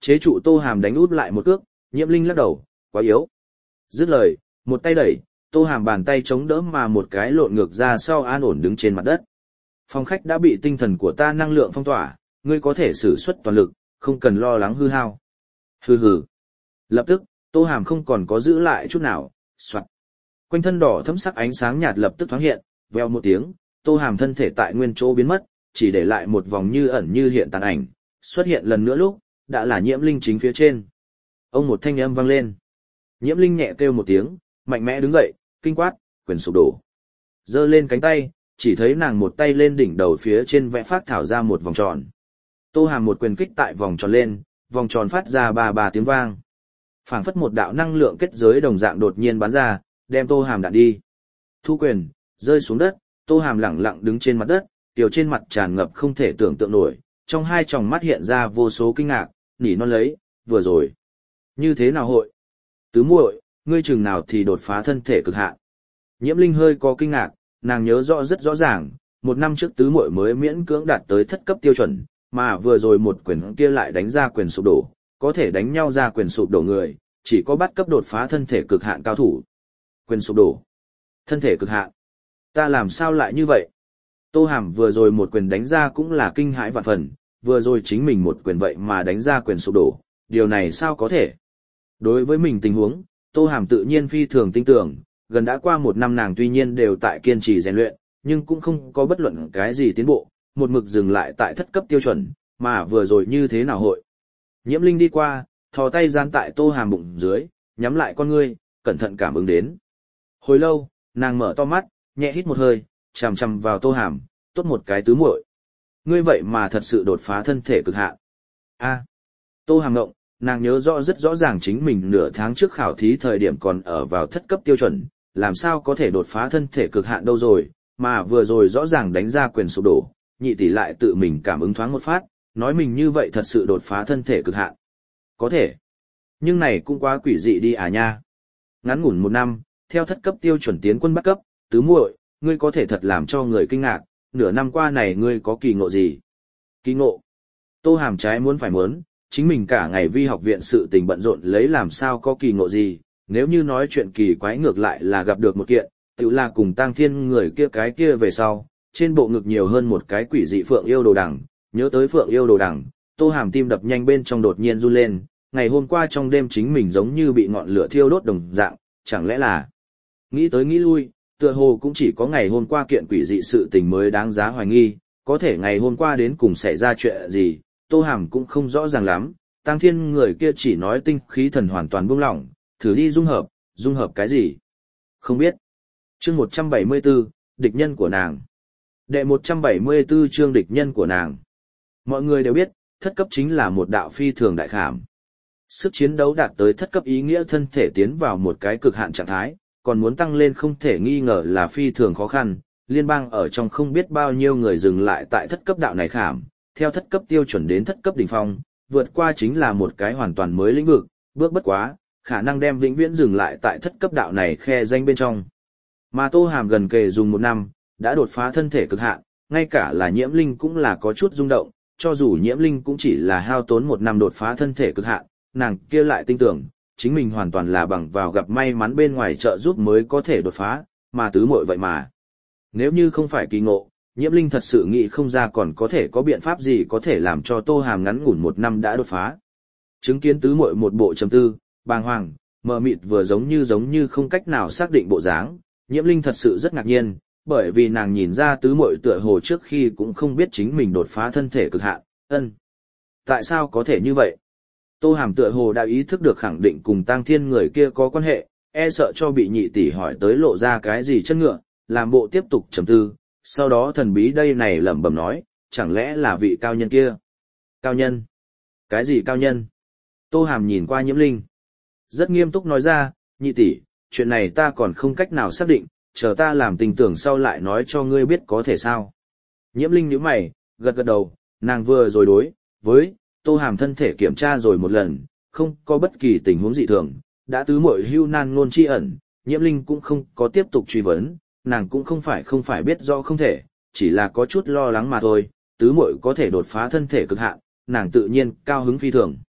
Chế trụ Tô Hàm đánh út lại một cước, Nhiễm Linh lắc đầu, quá yếu. Dứt lời, một tay đẩy, Tô Hàm bàn tay chống đỡ mà một cái lộn ngược ra sau an ổn đứng trên mặt đất. Phòng khách đã bị tinh thần của ta năng lượng phong tỏa, ngươi có thể sử xuất toàn lực, không cần lo lắng hư hao. Hừ hừ. Lập tức, Tô Hàm không còn có giữ lại chút nào, soạt. Quanh thân đỏ thẫm sắc ánh sáng nhạt lập tức thoáng hiện, veo một tiếng, Tô Hàm thân thể tại nguyên chỗ biến mất, chỉ để lại một vòng như ẩn như hiện tàn ảnh, xuất hiện lần nữa lúc, đã là Nhiễm Linh chính phía trên. Ông một thanh âm vang lên. Nhiễm Linh nhẹ kêu một tiếng, mạnh mẽ đứng dậy, kinh quát, quyền sụp đổ. Giơ lên cánh tay, chỉ thấy nàng một tay lên đỉnh đầu phía trên vẽ phát thảo ra một vòng tròn. Tô Hàm một quyền kích tại vòng tròn lên, vòng tròn phát ra ba ba tiếng vang. Phảng phất một đạo năng lượng kết giới đồng dạng đột nhiên bắn ra, đem Tô Hàm đạn đi. Thu quyền, rơi xuống đất, Tô Hàm lẳng lặng đứng trên mặt đất, tiểu trên mặt tràn ngập không thể tưởng tượng nổi, trong hai tròng mắt hiện ra vô số kinh ngạc, nỉ non lấy, vừa rồi. Như thế nào hội? Tứ muội, ngươi chừng nào thì đột phá thân thể cực hạn. Nhiễm Linh hơi có kinh ngạc, nàng nhớ rõ rất rõ ràng, một năm trước tứ muội mới miễn cưỡng đạt tới thất cấp tiêu chuẩn, mà vừa rồi một quyền kia lại đánh ra quyền sụp đổ, có thể đánh nhau ra quyền sụp đổ người, chỉ có bắt cấp đột phá thân thể cực hạn cao thủ. Quyền sụp đổ. Thân thể cực hạn. Ta làm sao lại như vậy? Tô Hàm vừa rồi một quyền đánh ra cũng là kinh hãi vạn phần, vừa rồi chính mình một quyền vậy mà đánh ra quyền sụp đổ, điều này sao có thể? Đối với mình tình huống, Tô Hàm tự nhiên phi thường tin tưởng, gần đã qua một năm nàng tuy nhiên đều tại kiên trì rèn luyện, nhưng cũng không có bất luận cái gì tiến bộ, một mực dừng lại tại thất cấp tiêu chuẩn, mà vừa rồi như thế nào hội. Nhiễm Linh đi qua, thò tay gian tại Tô Hàm bụng dưới, nhắm lại con ngươi, cẩn thận cảm ứng đến. Hồi lâu, nàng mở to mắt, nhẹ hít một hơi, chằm chằm vào Tô Hàm, tốt một cái tứ muội. Ngươi vậy mà thật sự đột phá thân thể cực hạn. A. Tô Hàm ngộng, nàng nhớ rõ rất rõ ràng chính mình nửa tháng trước khảo thí thời điểm còn ở vào thất cấp tiêu chuẩn, làm sao có thể đột phá thân thể cực hạn đâu rồi, mà vừa rồi rõ ràng đánh ra quyền sụp đổ, nhị tỷ lại tự mình cảm ứng thoáng một phát, nói mình như vậy thật sự đột phá thân thể cực hạn. Có thể. Nhưng này cũng quá quỷ dị đi à nha. Ngắn ngủn một năm, theo thất cấp tiêu chuẩn tiến quân bắt cấp, tứ muội, ngươi có thể thật làm cho người kinh ngạc, nửa năm qua này ngươi có kỳ ngộ gì? Kỳ ngộ. Tô Hàm trái muốn phải muốn, chính mình cả ngày vi học viện sự tình bận rộn lấy làm sao có kỳ ngộ gì, nếu như nói chuyện kỳ quái ngược lại là gặp được một kiện, tự là cùng Tang Thiên người kia cái kia về sau, trên bộ ngực nhiều hơn một cái quỷ dị phượng yêu đồ đằng, nhớ tới phượng yêu đồ đằng, Tô Hàm tim đập nhanh bên trong đột nhiên run lên, ngày hôm qua trong đêm chính mình giống như bị ngọn lửa thiêu đốt đồng dạng, chẳng lẽ là... Nghĩ tới nghĩ lui, tựa hồ cũng chỉ có ngày hôm qua kiện quỷ dị sự tình mới đáng giá hoài nghi, có thể ngày hôm qua đến cùng xảy ra chuyện gì, Tô Hàm cũng không rõ ràng lắm, Tang Thiên người kia chỉ nói tinh khí thần hoàn toàn buông lỏng, thử đi dung hợp, dung hợp cái gì? Không biết. Chương một trăm bảy mươi tư, địch nhân của nàng. Đệ một trăm bảy mươi tư chương địch nhân của nàng. Mọi người đều biết, thất cấp chính là một đạo phi thường đại khảm. Sức chiến đấu đạt tới thất cấp ý nghĩa thân thể tiến vào một cái cực hạn trạng thái, còn muốn tăng lên không thể nghi ngờ là phi thường khó khăn. Liên bang ở trong không biết bao nhiêu người dừng lại tại thất cấp đạo này khảm, theo thất cấp tiêu chuẩn đến thất cấp đỉnh phong, vượt qua chính là một cái hoàn toàn mới lĩnh vực, bước bất quá, khả năng đem vĩnh viễn dừng lại tại thất cấp đạo này khe danh bên trong. Mà Tô Hàm gần kề dùng một năm, đã đột phá thân thể cực hạn, ngay cả là Nhiễm Linh cũng là có chút rung động, cho dù Nhiễm Linh cũng chỉ là hao tốn một năm đột phá thân thể cực hạn, nàng kia lại tin tưởng, chính mình hoàn toàn là bằng vào gặp may mắn bên ngoài trợ giúp mới có thể đột phá, mà tứ muội vậy mà. Nếu như không phải kỳ ngộ, Nhiễm Linh thật sự nghĩ không ra còn có thể có biện pháp gì có thể làm cho Tô Hàm ngắn ngủn một năm đã đột phá. Chứng kiến tứ muội một bộ trầm tư, bàng hoàng, mờ mịt vừa giống như giống như không cách nào xác định bộ dáng, Nhiễm Linh thật sự rất ngạc nhiên, bởi vì nàng nhìn ra tứ muội tựa hồ trước khi cũng không biết chính mình đột phá thân thể cực hạn. Ân, tại sao có thể như vậy? Tô Hàm tựa hồ đã ý thức được khẳng định cùng Tang Thiên người kia có quan hệ, e sợ cho bị nhị tỷ hỏi tới lộ ra cái gì chân ngựa, làm bộ tiếp tục trầm tư, sau đó thần bí đây này lẩm bẩm nói, chẳng lẽ là vị cao nhân kia? Cao nhân? Cái gì cao nhân? Tô Hàm nhìn qua Nhiễm Linh, rất nghiêm túc nói ra, nhị tỷ, chuyện này ta còn không cách nào xác định, chờ ta làm tình tưởng sau lại nói cho ngươi biết có thể sao. Nhiễm Linh nhíu mày, gật gật đầu, nàng vừa rồi đối với Tô Hàm thân thể kiểm tra rồi một lần, không có bất kỳ tình huống dị thường, đã tứ muội hưu nan ngôn chi ẩn, Nhiễm Linh cũng không có tiếp tục truy vấn, nàng cũng không phải không phải biết rõ không thể, chỉ là có chút lo lắng mà thôi, tứ muội có thể đột phá thân thể cực hạn, nàng tự nhiên cao hứng phi thường.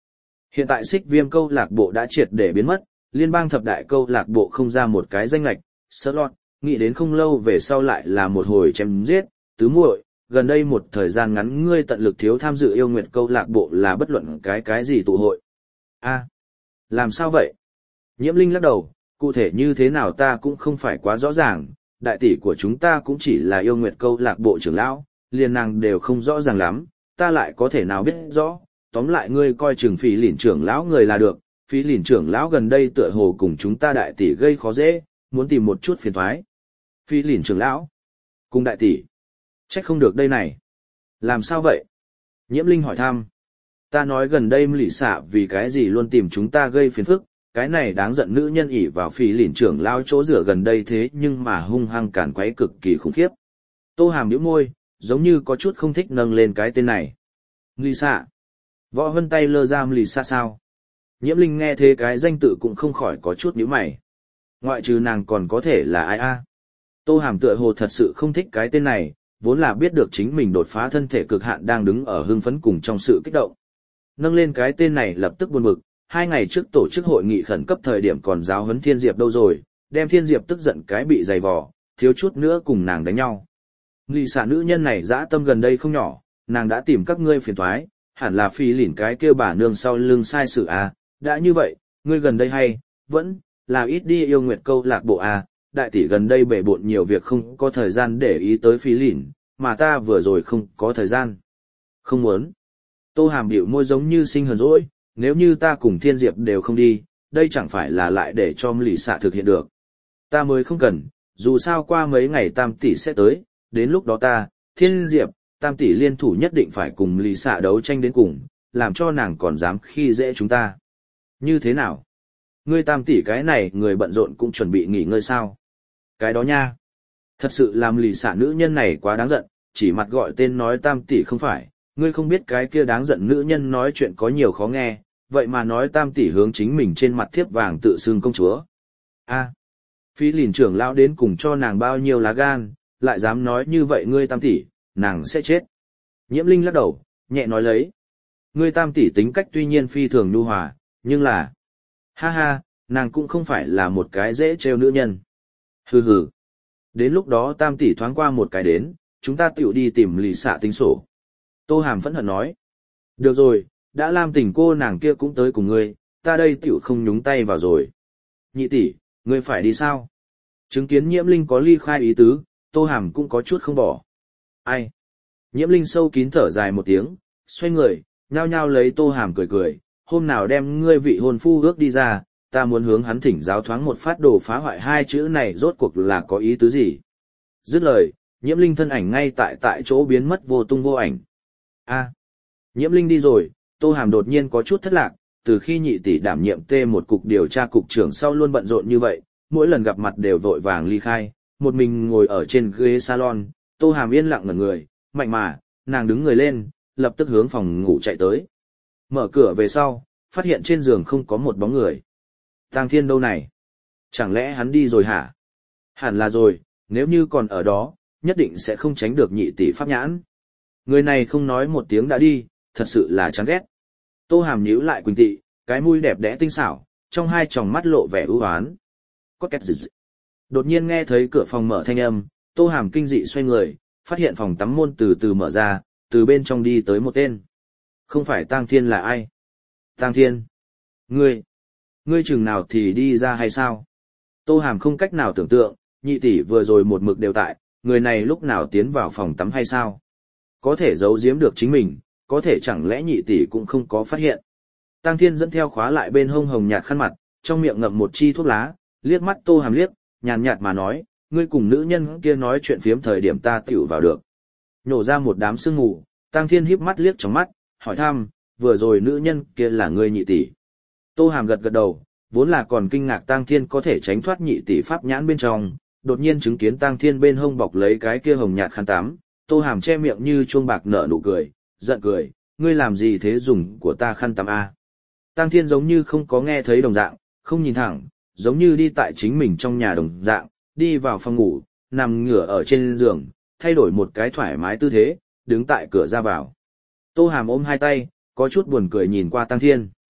Hiện tại xích viêm câu lạc bộ đã triệt để biến mất, liên bang thập đại câu lạc bộ không ra một cái danh lệch, slot, nghĩ đến không lâu về sau lại là một hồi chém giết, tứ muội, gần đây một thời gian ngắn ngươi tận lực thiếu tham dự yêu nguyệt câu lạc bộ là bất luận cái cái gì tụ hội. A, làm sao vậy? Nhiễm Linh lắc đầu, cụ thể như thế nào ta cũng không phải quá rõ ràng, đại tỷ của chúng ta cũng chỉ là yêu nguyệt câu lạc bộ trưởng lão, liền nàng đều không rõ ràng lắm, ta lại có thể nào biết rõ, tóm lại ngươi coi chừng phí lìn trưởng lão người là được, phí lìn trưởng lão gần đây tựa hồ cùng chúng ta đại tỷ gây khó dễ, muốn tìm một chút phiền thoái. Phí lìn trưởng lão, cùng đại tỷ, trách không được đây này. Làm sao vậy? Nhiễm Linh hỏi thăm. Ta nói gần đây lì xạ vì cái gì luôn tìm chúng ta gây phiền phức, cái này đáng giận nữ nhân ỷ vào phí lìn trưởng lão chỗ rửa gần đây thế nhưng mà hung hăng cản quấy cực kỳ khủng khiếp. Tô Hàm nhíu môi, giống như có chút không thích nâng lên cái tên này. Lì xạ. Võ Vân tay lơ ra lì xạ sao? Nhiễm Linh nghe thế cái danh tự cũng không khỏi có chút nhíu mày. Ngoại trừ nàng còn có thể là ai a? Tô Hàm tựa hồ thật sự không thích cái tên này, vốn là biết được chính mình đột phá thân thể cực hạn đang đứng ở hưng phấn cùng trong sự kích động. Nâng lên cái tên này lập tức buồn bực, hai ngày trước tổ chức hội nghị khẩn cấp thời điểm còn giáo huấn Thiên Diệp đâu rồi, đem Thiên Diệp tức giận cái bị dày vò, thiếu chút nữa cùng nàng đánh nhau. Lì xạ nữ nhân này dã tâm gần đây không nhỏ, nàng đã tìm các ngươi phiền toái, hẳn là phi lỉn cái kêu bà nương sau lưng sai sự à, đã như vậy, ngươi gần đây hay, vẫn, là ít đi yêu nguyệt câu lạc bộ à, đại tỷ gần đây bể bộn nhiều việc không có thời gian để ý tới phi lỉn, mà ta vừa rồi không có thời gian. Không muốn. Tô Hàm biểu môi giống như sinh hờn dỗi, nếu như ta cùng Thiên Diệp đều không đi, đây chẳng phải là lại để cho lì xạ thực hiện được. Ta mới không cần, dù sao qua mấy ngày Tam tỷ sẽ tới, đến lúc đó ta, Thiên Diệp, Tam tỷ liên thủ nhất định phải cùng lì xạ đấu tranh đến cùng, làm cho nàng còn dám khi dễ chúng ta. Như thế nào? Ngươi Tam tỷ cái này người bận rộn cũng chuẩn bị nghỉ ngơi sao? Cái đó nha. Thật sự làm lì xạ nữ nhân này quá đáng giận, chỉ mặt gọi tên nói Tam tỷ không phải, ngươi không biết cái kia đáng giận nữ nhân nói chuyện có nhiều khó nghe, vậy mà nói Tam tỷ hướng chính mình trên mặt thiếp vàng tự xưng công chúa. A, Phi lìn trưởng lão đến cùng cho nàng bao nhiêu lá gan, lại dám nói như vậy ngươi Tam tỷ, nàng sẽ chết. Nhiễm Linh lắc đầu, nhẹ nói lấy. Ngươi Tam tỷ tính cách tuy nhiên phi thường nhu hòa, nhưng là... Ha ha, nàng cũng không phải là một cái dễ trêu nữ nhân. Hừ hừ. Đến lúc đó Tam tỷ thoáng qua một cái đến, chúng ta tiểu đi tìm lì xạ tính sổ. Tô Hàm phẫn hận nói. Được rồi, đã làm tình cô nàng kia cũng tới cùng ngươi, ta đây tiểu không nhúng tay vào rồi. Nhị tỷ, ngươi phải đi sao? Chứng kiến Nhiễm Linh có ly khai ý tứ, Tô Hàm cũng có chút không bỏ. Ai? Nhiễm Linh sâu kín thở dài một tiếng, xoay người, nhao nhao lấy Tô Hàm cười cười, hôm nào đem ngươi vị hôn phu ước đi ra, ta muốn hướng hắn thỉnh giáo thoáng một phát đồ phá hoại hai chữ này rốt cuộc là có ý tứ gì. Dứt lời, Nhiễm Linh thân ảnh ngay tại tại chỗ biến mất vô tung vô ảnh. A, Nhiễm Linh đi rồi, Tô Hàm đột nhiên có chút thất lạc, từ khi nhị tỷ đảm nhiệm tê một cục điều tra cục trưởng sau luôn bận rộn như vậy, mỗi lần gặp mặt đều vội vàng ly khai, một mình ngồi ở trên ghế salon, Tô Hàm yên lặng ngẩn người, mạnh mà, nàng đứng người lên, lập tức hướng phòng ngủ chạy tới. Mở cửa về sau, phát hiện trên giường không có một bóng người. Tang Thiên đâu này? Chẳng lẽ hắn đi rồi hả? Hẳn là rồi, nếu như còn ở đó, nhất định sẽ không tránh được nhị tỷ pháp nhãn. Người này không nói một tiếng đã đi, thật sự là chán ghét. Tô Hàm nhíu lại Quỳnh Tị, cái mũi đẹp đẽ tinh xảo, trong hai tròng mắt lộ vẻ ưu ái. Có két dị. Đột nhiên nghe thấy cửa phòng mở thanh âm, Tô Hàm kinh dị xoay người, phát hiện phòng tắm môn từ từ mở ra, từ bên trong đi tới một tên. Không phải Tang Thiên là ai? Tang Thiên? Ngươi? Ngươi chừng nào thì đi ra hay sao? Tô Hàm không cách nào tưởng tượng, nhị tỷ vừa rồi một mực đều tại, người này lúc nào tiến vào phòng tắm hay sao? Có thể giấu giếm được chính mình, có thể chẳng lẽ nhị tỷ cũng không có phát hiện. Tang Thiên dẫn theo khóa lại bên hông hồng nhạt khăn mặt, trong miệng ngậm một chi thuốc lá, liếc mắt Tô Hàm liếc, nhàn nhạt mà nói, ngươi cùng nữ nhân kia nói chuyện phiếm thời điểm ta tiểu vào được. Nhổ ra một đám sương mù, Tang Thiên híp mắt liếc trong mắt, hỏi thăm, vừa rồi nữ nhân kia là ngươi nhị tỷ. Tô Hàm gật gật đầu, vốn là còn kinh ngạc Tang Thiên có thể tránh thoát nhị tỷ pháp nhãn bên trong, đột nhiên chứng kiến Tang Thiên bên hông bọc lấy cái kia hồng nhạt khăn tắm, Tô Hàm che miệng như chuông bạc nở nụ cười, giận cười, ngươi làm gì thế dùng của ta khăn tắm a? Tang Thiên giống như không có nghe thấy đồng dạng, không nhìn thẳng, giống như đi tại chính mình trong nhà đồng dạng, đi vào phòng ngủ, nằm ngửa ở trên giường, thay đổi một cái thoải mái tư thế, đứng tại cửa ra vào. Tô Hàm ôm hai tay, có chút buồn cười nhìn qua Tang Thiên.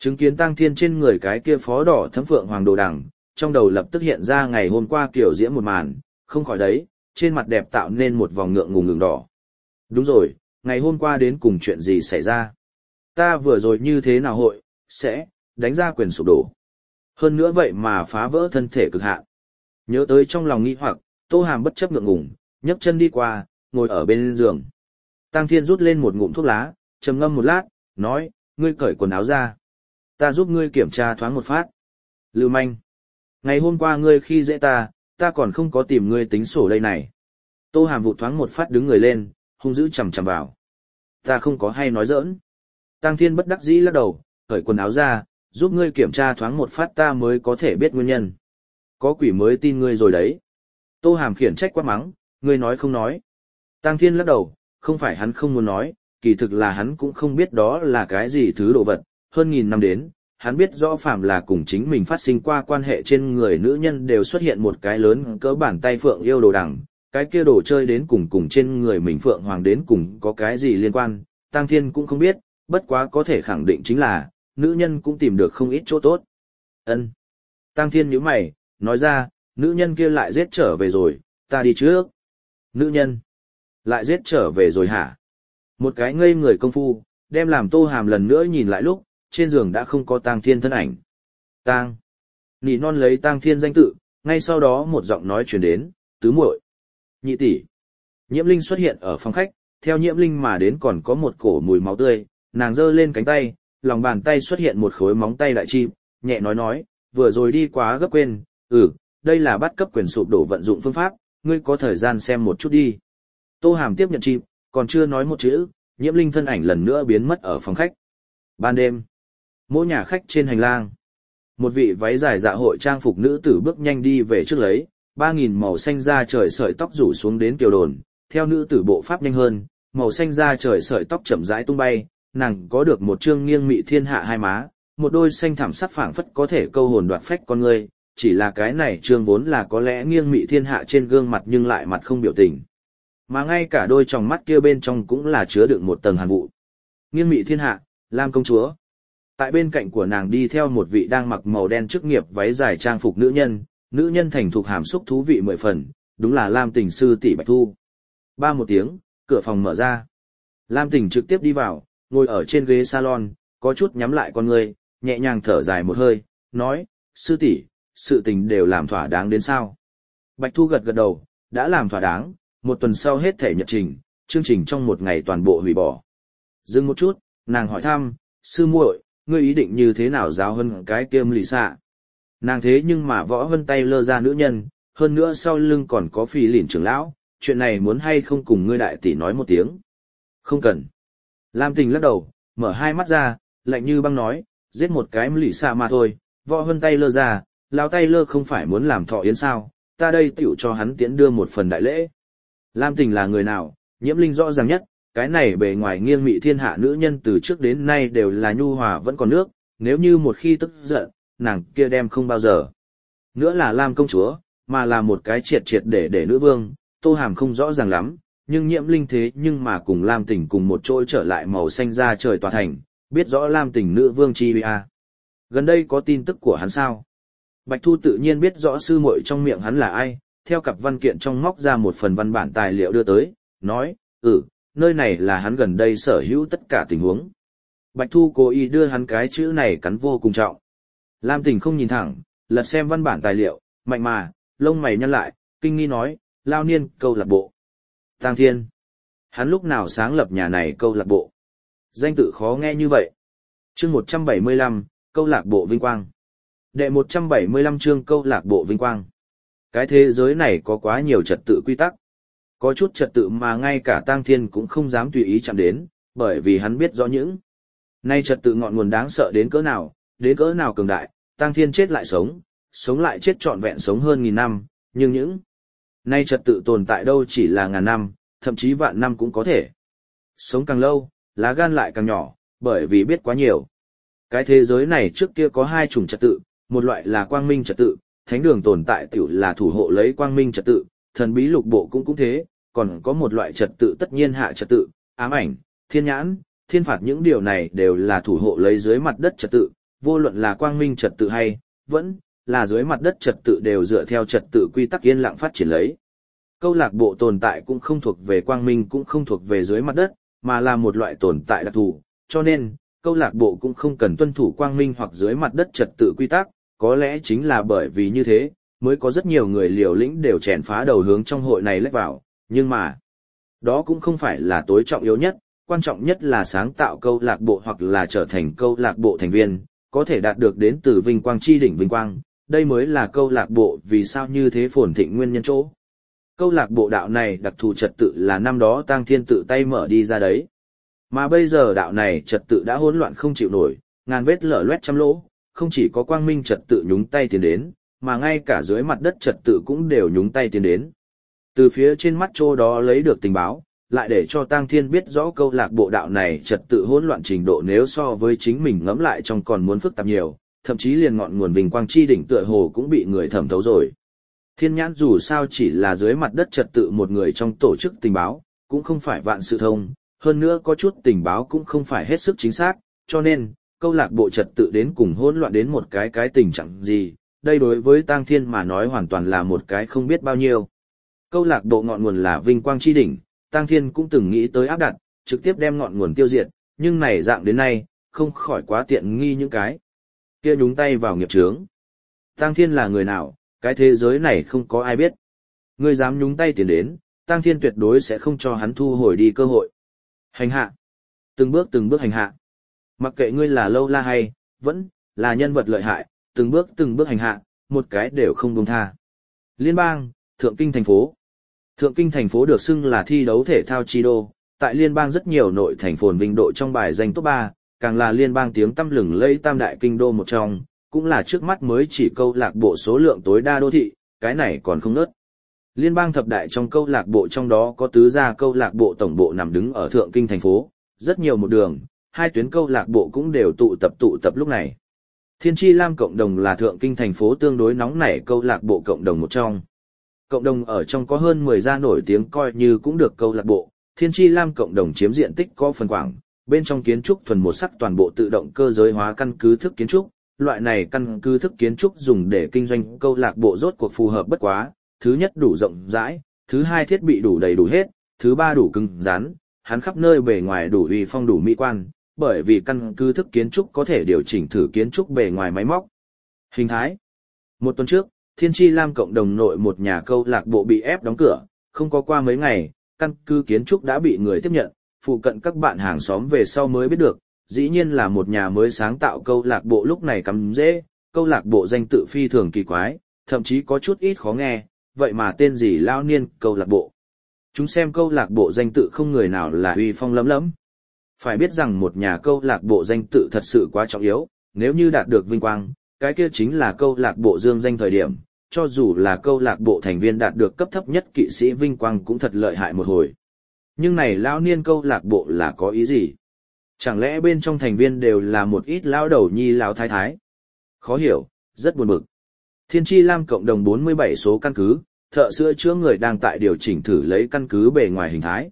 Chứng kiến Tăng Thiên trên người cái kia phó đỏ thấm phượng hoàng đồ đằng, trong đầu lập tức hiện ra ngày hôm qua kiểu diễm một màn, không khỏi đấy, trên mặt đẹp tạo nên một vòng ngượng ngùng ngừng đỏ. Đúng rồi, ngày hôm qua đến cùng chuyện gì xảy ra? Ta vừa rồi như thế nào hội, sẽ, đánh ra quyền sụp đổ. Hơn nữa vậy mà phá vỡ thân thể cực hạn. Nhớ tới trong lòng nghi hoặc, Tô Hàm bất chấp ngượng ngùng, nhấc chân đi qua, ngồi ở bên giường. Tăng Thiên rút lên một ngụm thuốc lá, trầm ngâm một lát, nói, ngươi cởi quần áo ra. Ta giúp ngươi kiểm tra thoáng một phát. Lưu manh. Ngày hôm qua ngươi khi dễ ta, ta còn không có tìm ngươi tính sổ đây này. Tô Hàm vụt thoáng một phát đứng người lên, hung dữ chằm chằm vào. Ta không có hay nói giỡn. Tăng Thiên bất đắc dĩ lắc đầu, cởi quần áo ra, giúp ngươi kiểm tra thoáng một phát ta mới có thể biết nguyên nhân. Có quỷ mới tin ngươi rồi đấy. Tô Hàm khiển trách quát mắng, ngươi nói không nói. Tăng Thiên lắc đầu, không phải hắn không muốn nói, kỳ thực là hắn cũng không biết đó là cái gì thứ đồ vật, hơn nghìn năm đến, hắn biết rõ phàm là cùng chính mình phát sinh qua quan hệ trên người nữ nhân đều xuất hiện một cái lớn cỡ bàn tay phượng yêu đồ đằng, cái kia đồ chơi đến cùng cùng trên người mình phượng hoàng đến cùng có cái gì liên quan, Tăng Thiên cũng không biết, bất quá có thể khẳng định chính là, nữ nhân cũng tìm được không ít chỗ tốt. Ân. Tăng Thiên nhíu mày, nói ra, nữ nhân kia lại giết trở về rồi, ta đi trước. Nữ nhân. Lại giết trở về rồi hả? Một cái ngây người công phu, đem làm Tô Hàm lần nữa nhìn lại lúc, trên giường đã không có Tăng Thiên thân ảnh. Tang. Nỉ non lấy Tăng Thiên danh tự, ngay sau đó một giọng nói truyền đến, tứ muội. Nhị tỷ. Nhiễm Linh xuất hiện ở phòng khách, theo Nhiễm Linh mà đến còn có một cổ mùi máu tươi, nàng giơ lên cánh tay, lòng bàn tay xuất hiện một khối móng tay đại chim, nhẹ nói nói, vừa rồi đi quá gấp quên, ừ, đây là bắt cấp quyền sụp đổ vận dụng phương pháp, ngươi có thời gian xem một chút đi. Tô Hàm tiếp nhận chim, còn chưa nói một chữ, Nhiễm Linh thân ảnh lần nữa biến mất ở phòng khách. Ban đêm, mỗi nhà khách trên hành lang, một vị váy dài dạ hội trang phục nữ tử bước nhanh đi về trước lấy, ba nghìn màu xanh da trời sợi tóc rủ xuống đến kiều đồn, theo nữ tử bộ pháp nhanh hơn, màu xanh da trời sợi tóc chậm rãi tung bay, nàng có được một trương nghiêng mị thiên hạ hai má, một đôi xanh thẳm sắc phảng phất có thể câu hồn đoạt phách con người, chỉ là cái này trương vốn là có lẽ nghiêng mị thiên hạ trên gương mặt nhưng lại mặt không biểu tình. Mà ngay cả đôi tròng mắt kia bên trong cũng là chứa đựng một tầng hàn vụ. Nghiêng mị thiên hạ, Lam công chúa. Tại bên cạnh của nàng đi theo một vị đang mặc màu đen chức nghiệp váy dài trang phục nữ nhân, nữ nhân thành thục hàm xúc thú vị mười phần, đúng là Lam Tình sư tỷ Bạch Thu. Ba một tiếng, cửa phòng mở ra. Lam Tình trực tiếp đi vào, ngồi ở trên ghế salon, có chút nhắm lại con người, nhẹ nhàng thở dài một hơi, nói, sư tỷ, sự tình đều làm thỏa đáng đến sao. Bạch Thu gật gật đầu, đã làm thỏa đáng, một tuần sau hết thể nhật trình, chương trình trong một ngày toàn bộ hủy bỏ. Dừng một chút, nàng hỏi thăm, sư muội, ngươi ý định như thế nào giáo hơn cái kiêm lì xạ. Nàng thế nhưng mà võ vân tay lơ ra nữ nhân, hơn nữa sau lưng còn có phì lìn trưởng lão, chuyện này muốn hay không cùng ngươi đại tỷ nói một tiếng. Không cần. Lam Tình lắc đầu, mở hai mắt ra, lạnh như băng nói, giết một cái lì xạ mà thôi, võ vân tay lơ ra, lão tay lơ không phải muốn làm thọ yến sao, ta đây tiểu cho hắn tiễn đưa một phần đại lễ. Lam Tình là người nào, Nhiễm Linh rõ ràng nhất, cái này bề ngoài nghiêng mị thiên hạ nữ nhân từ trước đến nay đều là nhu hòa vẫn còn nước, nếu như một khi tức giận, nàng kia đem không bao giờ. Nữa là Lam công chúa, mà là một cái triệt triệt để để nữ vương, Tô Hàm không rõ ràng lắm, nhưng Nhiễm Linh thế nhưng mà cùng Lam Tình cùng một chỗ trở lại màu xanh da trời tòa thành, biết rõ Lam Tình nữ vương chi a. Gần đây có tin tức của hắn sao? Bạch Thu tự nhiên biết rõ sư muội trong miệng hắn là ai, theo cặp văn kiện trong móc ra một phần văn bản tài liệu đưa tới, nói, ừ, nơi này là hắn gần đây sở hữu tất cả tình huống. Bạch Thu cố ý đưa hắn cái chữ này cắn vô cùng trọng. Lam Tình không nhìn thẳng, lật xem văn bản tài liệu, mạnh mà, lông mày nhăn lại, kinh nghi nói, lao niên câu lạc bộ. Tang Thiên. Hắn lúc nào sáng lập nhà này câu lạc bộ? Danh tự khó nghe như vậy. Chương một trăm bảy mươi lăm, câu lạc bộ vinh quang. Đệ một trăm bảy mươi lăm chương câu lạc bộ vinh quang. Cái thế giới này có quá nhiều trật tự quy tắc. Có chút trật tự mà ngay cả Tang Thiên cũng không dám tùy ý chạm đến, bởi vì hắn biết rõ những nay trật tự ngọn nguồn đáng sợ đến cỡ nào, đến cỡ nào cường đại, Tang Thiên chết lại sống, sống lại chết trọn vẹn sống hơn nghìn năm, nhưng những nay trật tự tồn tại đâu chỉ là ngàn năm, thậm chí vạn năm cũng có thể. Sống càng lâu, lá gan lại càng nhỏ, bởi vì biết quá nhiều. Cái thế giới này trước kia có hai chủng trật tự, một loại là quang minh trật tự, thánh đường tồn tại tiểu là thủ hộ lấy quang minh trật tự, thần bí lục bộ cũng cũng thế, còn có một loại trật tự tất nhiên hạ trật tự, ám ảnh, thiên nhãn, thiên phạt những điều này đều là thủ hộ lấy dưới mặt đất trật tự, vô luận là quang minh trật tự hay, vẫn là dưới mặt đất trật tự đều dựa theo trật tự quy tắc yên lặng phát triển lấy. Câu lạc bộ tồn tại cũng không thuộc về quang minh cũng không thuộc về dưới mặt đất, mà là một loại tồn tại đặc thù, cho nên, câu lạc bộ cũng không cần tuân thủ quang minh hoặc dưới mặt đất trật tự quy tắc, có lẽ chính là bởi vì như thế, mới có rất nhiều người liều lĩnh đều chèn phá đầu hướng trong hội này lách vào, nhưng mà, đó cũng không phải là tối trọng yếu nhất, quan trọng nhất là sáng tạo câu lạc bộ hoặc là trở thành câu lạc bộ thành viên, có thể đạt được đến từ vinh quang chi đỉnh vinh quang, đây mới là câu lạc bộ vì sao như thế phồn thịnh nguyên nhân chỗ. Câu lạc bộ đạo này đặc thù trật tự là năm đó Tang Thiên tự tay mở đi ra đấy. Mà bây giờ đạo này trật tự đã hỗn loạn không chịu nổi, ngàn vết lở loét trăm lỗ, không chỉ có quang minh trật tự nhúng tay tiến đến, mà ngay cả dưới mặt đất trật tự cũng đều nhúng tay tiến đến. Từ phía trên mắt chỗ đó lấy được tình báo, lại để cho Tang Thiên biết rõ câu lạc bộ đạo này trật tự hỗn loạn trình độ nếu so với chính mình ngẫm lại trong còn muốn phức tạp nhiều, thậm chí liền ngọn nguồn vinh quang chi đỉnh tựa hồ cũng bị người thẩm thấu rồi. Thiên nhãn dù sao chỉ là dưới mặt đất trật tự một người trong tổ chức tình báo, cũng không phải vạn sự thông, hơn nữa có chút tình báo cũng không phải hết sức chính xác, cho nên, câu lạc bộ trật tự đến cùng hỗn loạn đến một cái cái tình trạng gì, đây đối với Tang Thiên mà nói hoàn toàn là một cái không biết bao nhiêu. Câu lạc bộ ngọn nguồn là vinh quang chi đỉnh, Tang Thiên cũng từng nghĩ tới áp đặt, trực tiếp đem ngọn nguồn tiêu diệt, nhưng này dạng đến nay, không khỏi quá tiện nghi những cái kia nhúng tay vào nghiệp chướng. Tang Thiên là người nào, cái thế giới này không có ai biết. Ngươi dám nhúng tay tiền đến, Tang Thiên tuyệt đối sẽ không cho hắn thu hồi đi cơ hội. Hành hạ. Từng bước từng bước hành hạ. Mặc kệ ngươi là lâu la hay, vẫn là nhân vật lợi hại, từng bước từng bước hành hạ, một cái đều không buông tha. Liên bang, Thượng Kinh thành phố. Thượng Kinh thành phố được xưng là thi đấu thể thao chi đô, tại liên bang rất nhiều nội thành phồn vinh độ trong bài danh top ba, càng là liên bang tiếng tăm lừng lẫy tam đại kinh đô một trong, cũng là trước mắt mới chỉ câu lạc bộ số lượng tối đa đô thị, cái này còn không nớt. Liên bang thập đại trong câu lạc bộ trong đó có tứ gia câu lạc bộ tổng bộ nằm đứng ở Thượng Kinh thành phố, rất nhiều một đường, hai tuyến câu lạc bộ cũng đều tụ tập tụ tập lúc này. Thiên Chi Lam cộng đồng là Thượng Kinh thành phố tương đối nóng nảy câu lạc bộ cộng đồng một trong. Cộng đồng ở trong có hơn mười gia nổi tiếng coi như cũng được câu lạc bộ, Thiên Chi Lam cộng đồng chiếm diện tích có phần quảng, bên trong kiến trúc thuần một sắc toàn bộ tự động cơ giới hóa căn cứ thức kiến trúc, loại này căn cứ thức kiến trúc dùng để kinh doanh câu lạc bộ rốt cuộc phù hợp bất quá, thứ nhất đủ rộng rãi, thứ hai thiết bị đủ đầy đủ hết, thứ ba đủ cứng rắn, hắn khắp nơi bề ngoài đủ uy phong đủ mỹ quan, bởi vì căn cứ thức kiến trúc có thể điều chỉnh thử kiến trúc bề ngoài máy móc. Hình thái. Một tuần trước, Thiên Chi Lam cộng đồng nội một nhà câu lạc bộ bị ép đóng cửa, không có qua mấy ngày, căn cứ kiến trúc đã bị người tiếp nhận, phụ cận các bạn hàng xóm về sau mới biết được, dĩ nhiên là một nhà mới sáng tạo câu lạc bộ lúc này cắm dễ, câu lạc bộ danh tự phi thường kỳ quái, thậm chí có chút ít khó nghe, vậy mà tên gì lao niên câu lạc bộ. Chúng xem câu lạc bộ danh tự không người nào là uy phong lấm lấm. Phải biết rằng một nhà câu lạc bộ danh tự thật sự quá trọng yếu, nếu như đạt được vinh quang, cái kia chính là câu lạc bộ dương danh thời điểm, cho dù là câu lạc bộ thành viên đạt được cấp thấp nhất kỵ sĩ vinh quang cũng thật lợi hại một hồi. Nhưng này lão niên câu lạc bộ là có ý gì? Chẳng lẽ bên trong thành viên đều là một ít lão đầu nhi lão thái thái? Khó hiểu, rất buồn bực. Thiên Chi Lam cộng đồng bốn mươi bảy số căn cứ, thợ sửa chữa người đang tại điều chỉnh thử lấy căn cứ bề ngoài hình thái.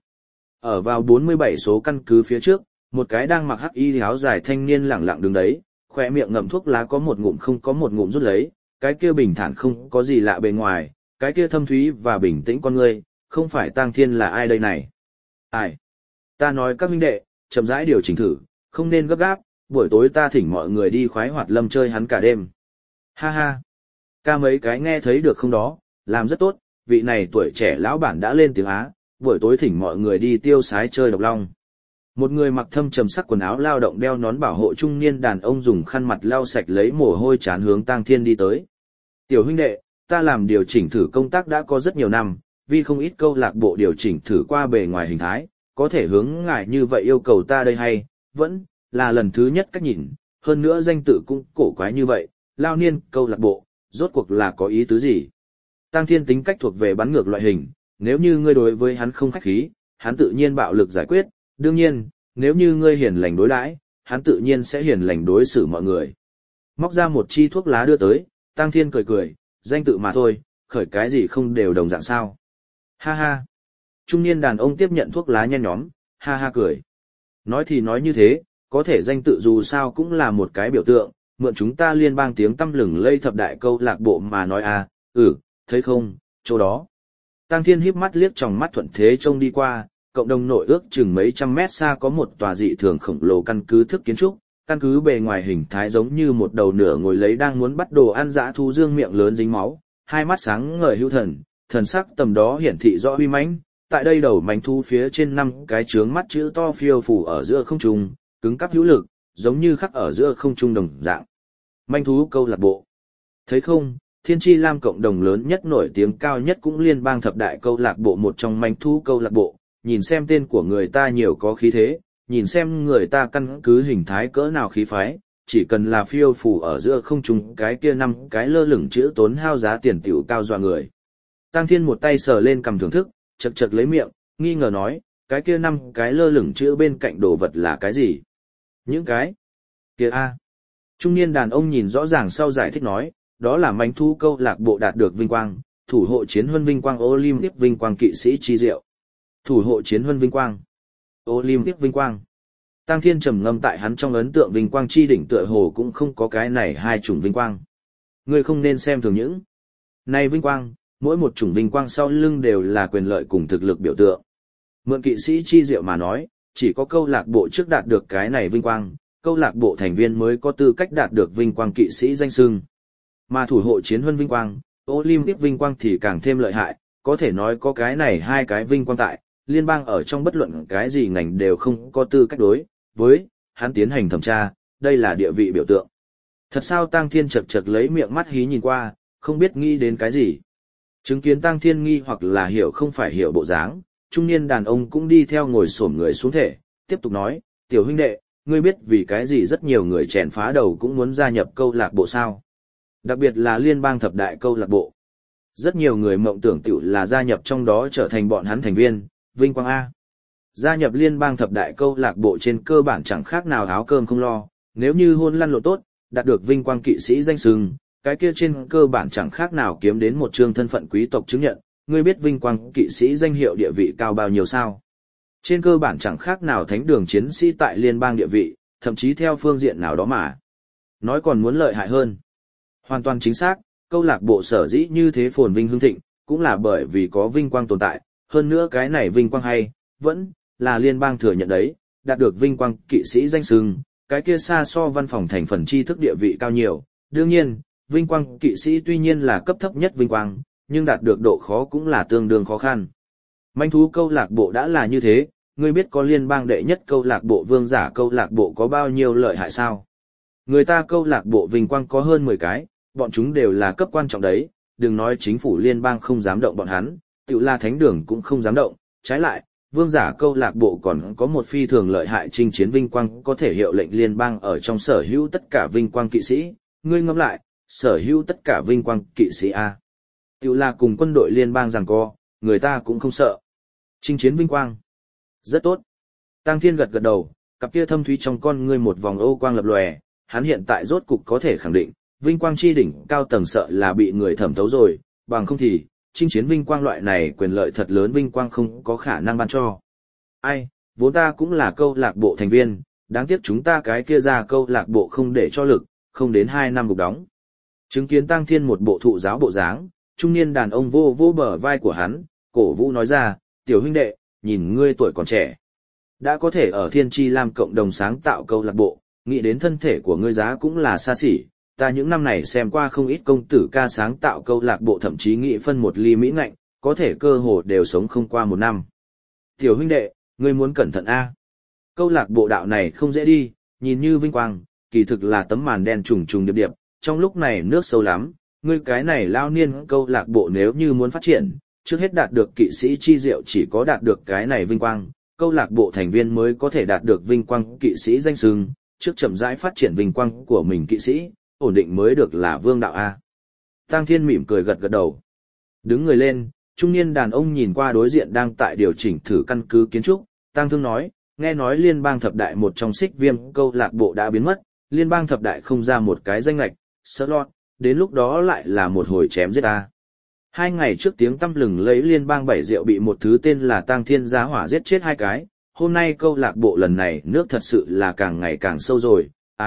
Ở vào bốn mươi bảy số căn cứ phía trước, một cái đang mặc hắc y áo dài thanh niên lẳng lặng đứng đấy, khỏe miệng ngậm thuốc lá có một ngụm không có một ngụm rút lấy, cái kia bình thản không có gì lạ bề ngoài, cái kia thâm thúy và bình tĩnh con người, không phải Tang Thiên là ai đây này? Ai? Ta nói các huynh đệ, chậm rãi điều chỉnh thử, không nên gấp gáp, buổi tối ta thỉnh mọi người đi khoái hoạt lâm chơi hắn cả đêm. Ha ha. Ca mấy cái nghe thấy được không đó, làm rất tốt, vị này tuổi trẻ lão bản đã lên tiếng Á, buổi tối thỉnh mọi người đi tiêu sái chơi độc long. Một người mặc thâm trầm sắc quần áo lao động đeo nón bảo hộ trung niên đàn ông dùng khăn mặt lau sạch lấy mồ hôi chán hướng Tang Thiên đi tới. Tiểu huynh đệ, ta làm điều chỉnh thử công tác đã có rất nhiều năm, vì không ít câu lạc bộ điều chỉnh thử qua bề ngoài hình thái, có thể hướng ngài như vậy yêu cầu ta đây hay, vẫn là lần thứ nhất cách nhìn, hơn nữa danh tự cũng cổ quái như vậy, lao niên câu lạc bộ, rốt cuộc là có ý tứ gì? Tang Thiên tính cách thuộc về bắn ngược loại hình, nếu như ngươi đối với hắn không khách khí, hắn tự nhiên bạo lực giải quyết, đương nhiên, nếu như ngươi hiền lành đối đãi, hắn tự nhiên sẽ hiền lành đối xử mọi người. Móc ra một chi thuốc lá đưa tới, Tang Thiên cười cười, danh tự mà thôi, khởi cái gì không đều đồng dạng sao. Ha ha. Trung niên đàn ông tiếp nhận thuốc lá nhen nhóm, ha ha cười. Nói thì nói như thế, có thể danh tự dù sao cũng là một cái biểu tượng, mượn chúng ta liên bang tiếng tăm lừng lây thập đại câu lạc bộ mà nói à, ừ, thấy không, chỗ đó. Tăng Thiên híp mắt liếc tròng mắt thuận thế trông đi qua, cộng đồng nội ước chừng mấy trăm mét xa có một tòa dị thường khổng lồ căn cứ thức kiến trúc, căn cứ bề ngoài hình thái giống như một đầu nửa ngồi lấy đang muốn bắt đồ ăn dã thú dương miệng lớn dính máu, hai mắt sáng ngời hữu thần, thần sắc tầm đó hiển thị rõ uy mãnh. Tại đây đầu mảnh thú phía trên năm cái trướng mắt chữ to phiêu phù ở giữa không trung, cứng cắp hữu lực, giống như khắc ở giữa không trung đồng dạng. Manh thú câu lạc bộ. Thấy không, Thiên Chi Lam cộng đồng lớn nhất nổi tiếng cao nhất cũng liên bang thập đại câu lạc bộ một trong manh thú câu lạc bộ, nhìn xem tên của người ta nhiều có khí thế, nhìn xem người ta căn cứ hình thái cỡ nào khí phái, chỉ cần là phiêu phù ở giữa không trung cái kia năm cái lơ lửng chữ tốn hao giá tiền tiểu cao dọa người. Tăng Thiên một tay sờ lên cầm thưởng thức, chật chật lấy miệng, nghi ngờ nói, cái kia năm cái lơ lửng chữ bên cạnh đồ vật là cái gì? Những cái kia a. Trung niên đàn ông nhìn rõ ràng sau giải thích nói, đó là manh thú câu lạc bộ đạt được vinh quang, thủ hộ chiến huân vinh quang Olympic vinh quang kỵ sĩ chi diệu. Thủ hộ chiến huân vinh quang, Olympic vinh quang. Tăng Thiên trầm ngâm tại hắn trong ấn tượng vinh quang chi đỉnh tựa hồ cũng không có cái này hai chủng vinh quang. Ngươi không nên xem thường những này vinh quang, mỗi một chủng vinh quang sau lưng đều là quyền lợi cùng thực lực biểu tượng. Mượn kỵ sĩ chi diệu mà nói, chỉ có câu lạc bộ trước đạt được cái này vinh quang, câu lạc bộ thành viên mới có tư cách đạt được vinh quang kỵ sĩ danh xưng. Mà thủ hộ chiến huân vinh quang, Olympic vinh quang thì càng thêm lợi hại, có thể nói có cái này hai cái vinh quang tại, liên bang ở trong bất luận cái gì ngành đều không có tư cách đối với hắn tiến hành thẩm tra, đây là địa vị biểu tượng. Thật sao? Tăng Thiên chật chật lấy miệng mắt hí nhìn qua, không biết nghĩ đến cái gì. Chứng kiến Tăng Thiên nghi hoặc là hiểu không phải hiểu bộ dáng, trung niên đàn ông cũng đi theo ngồi xổm người xuống thể, tiếp tục nói, tiểu huynh đệ, ngươi biết vì cái gì rất nhiều người chèn phá đầu cũng muốn gia nhập câu lạc bộ sao? Đặc biệt là liên bang thập đại câu lạc bộ. Rất nhiều người mộng tưởng tiểu là gia nhập trong đó trở thành bọn hắn thành viên, vinh quang A. Gia nhập liên bang thập đại câu lạc bộ trên cơ bản chẳng khác nào áo cơm không lo, nếu như hôn lăn lộ tốt, đạt được vinh quang kỵ sĩ danh xưng, cái kia trên cơ bản chẳng khác nào kiếm đến một chương thân phận quý tộc chứng nhận, ngươi biết vinh quang kỵ sĩ danh hiệu địa vị cao bao nhiêu sao? Trên cơ bản chẳng khác nào thánh đường chiến sĩ tại liên bang địa vị, thậm chí theo phương diện nào đó mà. Nói còn muốn lợi hại hơn. Hoàn toàn chính xác, câu lạc bộ sở dĩ như thế phồn vinh hưng thịnh, cũng là bởi vì có vinh quang tồn tại, hơn nữa cái này vinh quang hay, vẫn là liên bang thừa nhận đấy, đạt được vinh quang kỵ sĩ danh xưng, cái kia xa so văn phòng thành phần tri thức địa vị cao nhiều. Đương nhiên, vinh quang kỵ sĩ tuy nhiên là cấp thấp nhất vinh quang, nhưng đạt được độ khó cũng là tương đương khó khăn. Manh thú câu lạc bộ đã là như thế, ngươi biết có liên bang đệ nhất câu lạc bộ vương giả câu lạc bộ có bao nhiêu lợi hại sao? Người ta câu lạc bộ vinh quang có hơn mười cái, bọn chúng đều là cấp quan trọng đấy, đừng nói chính phủ liên bang không dám động bọn hắn, tự là thánh đường cũng không dám động, trái lại, vương giả câu lạc bộ còn có một phi thường lợi hại chinh chiến vinh quang có thể hiệu lệnh liên bang ở trong sở hữu tất cả vinh quang kỵ sĩ, ngươi ngẫm lại, sở hữu tất cả vinh quang kỵ sĩ A. Tự là cùng quân đội liên bang giằng co, người ta cũng không sợ. Chinh chiến vinh quang. Rất tốt. Tăng Thiên gật gật đầu, cặp kia thâm thúy trong con ngươi một vòng ô quang lập lòe, hắn hiện tại rốt cục có thể khẳng định, vinh quang chi đỉnh cao tầng sợ là bị người thẩm thấu rồi, bằng không thì, chinh chiến vinh quang loại này quyền lợi thật lớn vinh quang không có khả năng ban cho. Ai, vốn ta cũng là câu lạc bộ thành viên, đáng tiếc chúng ta cái kia ra câu lạc bộ không để cho lực, không đến hai năm gục đóng. Chứng kiến Tăng Thiên một bộ thụ giáo bộ dáng, trung niên đàn ông vô vô bờ vai của hắn, cổ vũ nói ra, tiểu huynh đệ, nhìn ngươi tuổi còn trẻ. Đã có thể ở Thiên Chi Lam cộng đồng sáng tạo câu lạc bộ, nghĩ đến thân thể của ngươi giá cũng là xa xỉ, ta những năm này xem qua không ít công tử ca sáng tạo câu lạc bộ thậm chí nghĩ phân một ly mỹ ngạnh, có thể cơ hồ đều sống không qua một năm. Tiểu huynh đệ, ngươi muốn cẩn thận a. Câu lạc bộ đạo này không dễ đi, nhìn như vinh quang, kỳ thực là tấm màn đen trùng trùng điệp điệp, trong lúc này nước sâu lắm, ngươi cái này lao niên câu lạc bộ nếu như muốn phát triển, trước hết đạt được kỵ sĩ chi diệu chỉ có đạt được cái này vinh quang, câu lạc bộ thành viên mới có thể đạt được vinh quang kỵ sĩ danh xưng, trước chậm rãi phát triển vinh quang của mình kỵ sĩ, ổn định mới được là vương đạo a. Tăng Thiên mỉm cười gật gật đầu. Đứng người lên, trung niên đàn ông nhìn qua đối diện đang tại điều chỉnh thử căn cứ kiến trúc, Tăng Thương nói, nghe nói liên bang thập đại một trong xích viêm câu lạc bộ đã biến mất, liên bang thập đại không ra một cái danh lệch, slot, đến lúc đó lại là một hồi chém giết ta. Hai ngày trước tiếng tăm lừng lấy liên bang bảy rượu bị một thứ tên là Tăng Thiên giá hỏa giết chết hai cái, hôm nay câu lạc bộ lần này nước thật sự là càng ngày càng sâu rồi, ai,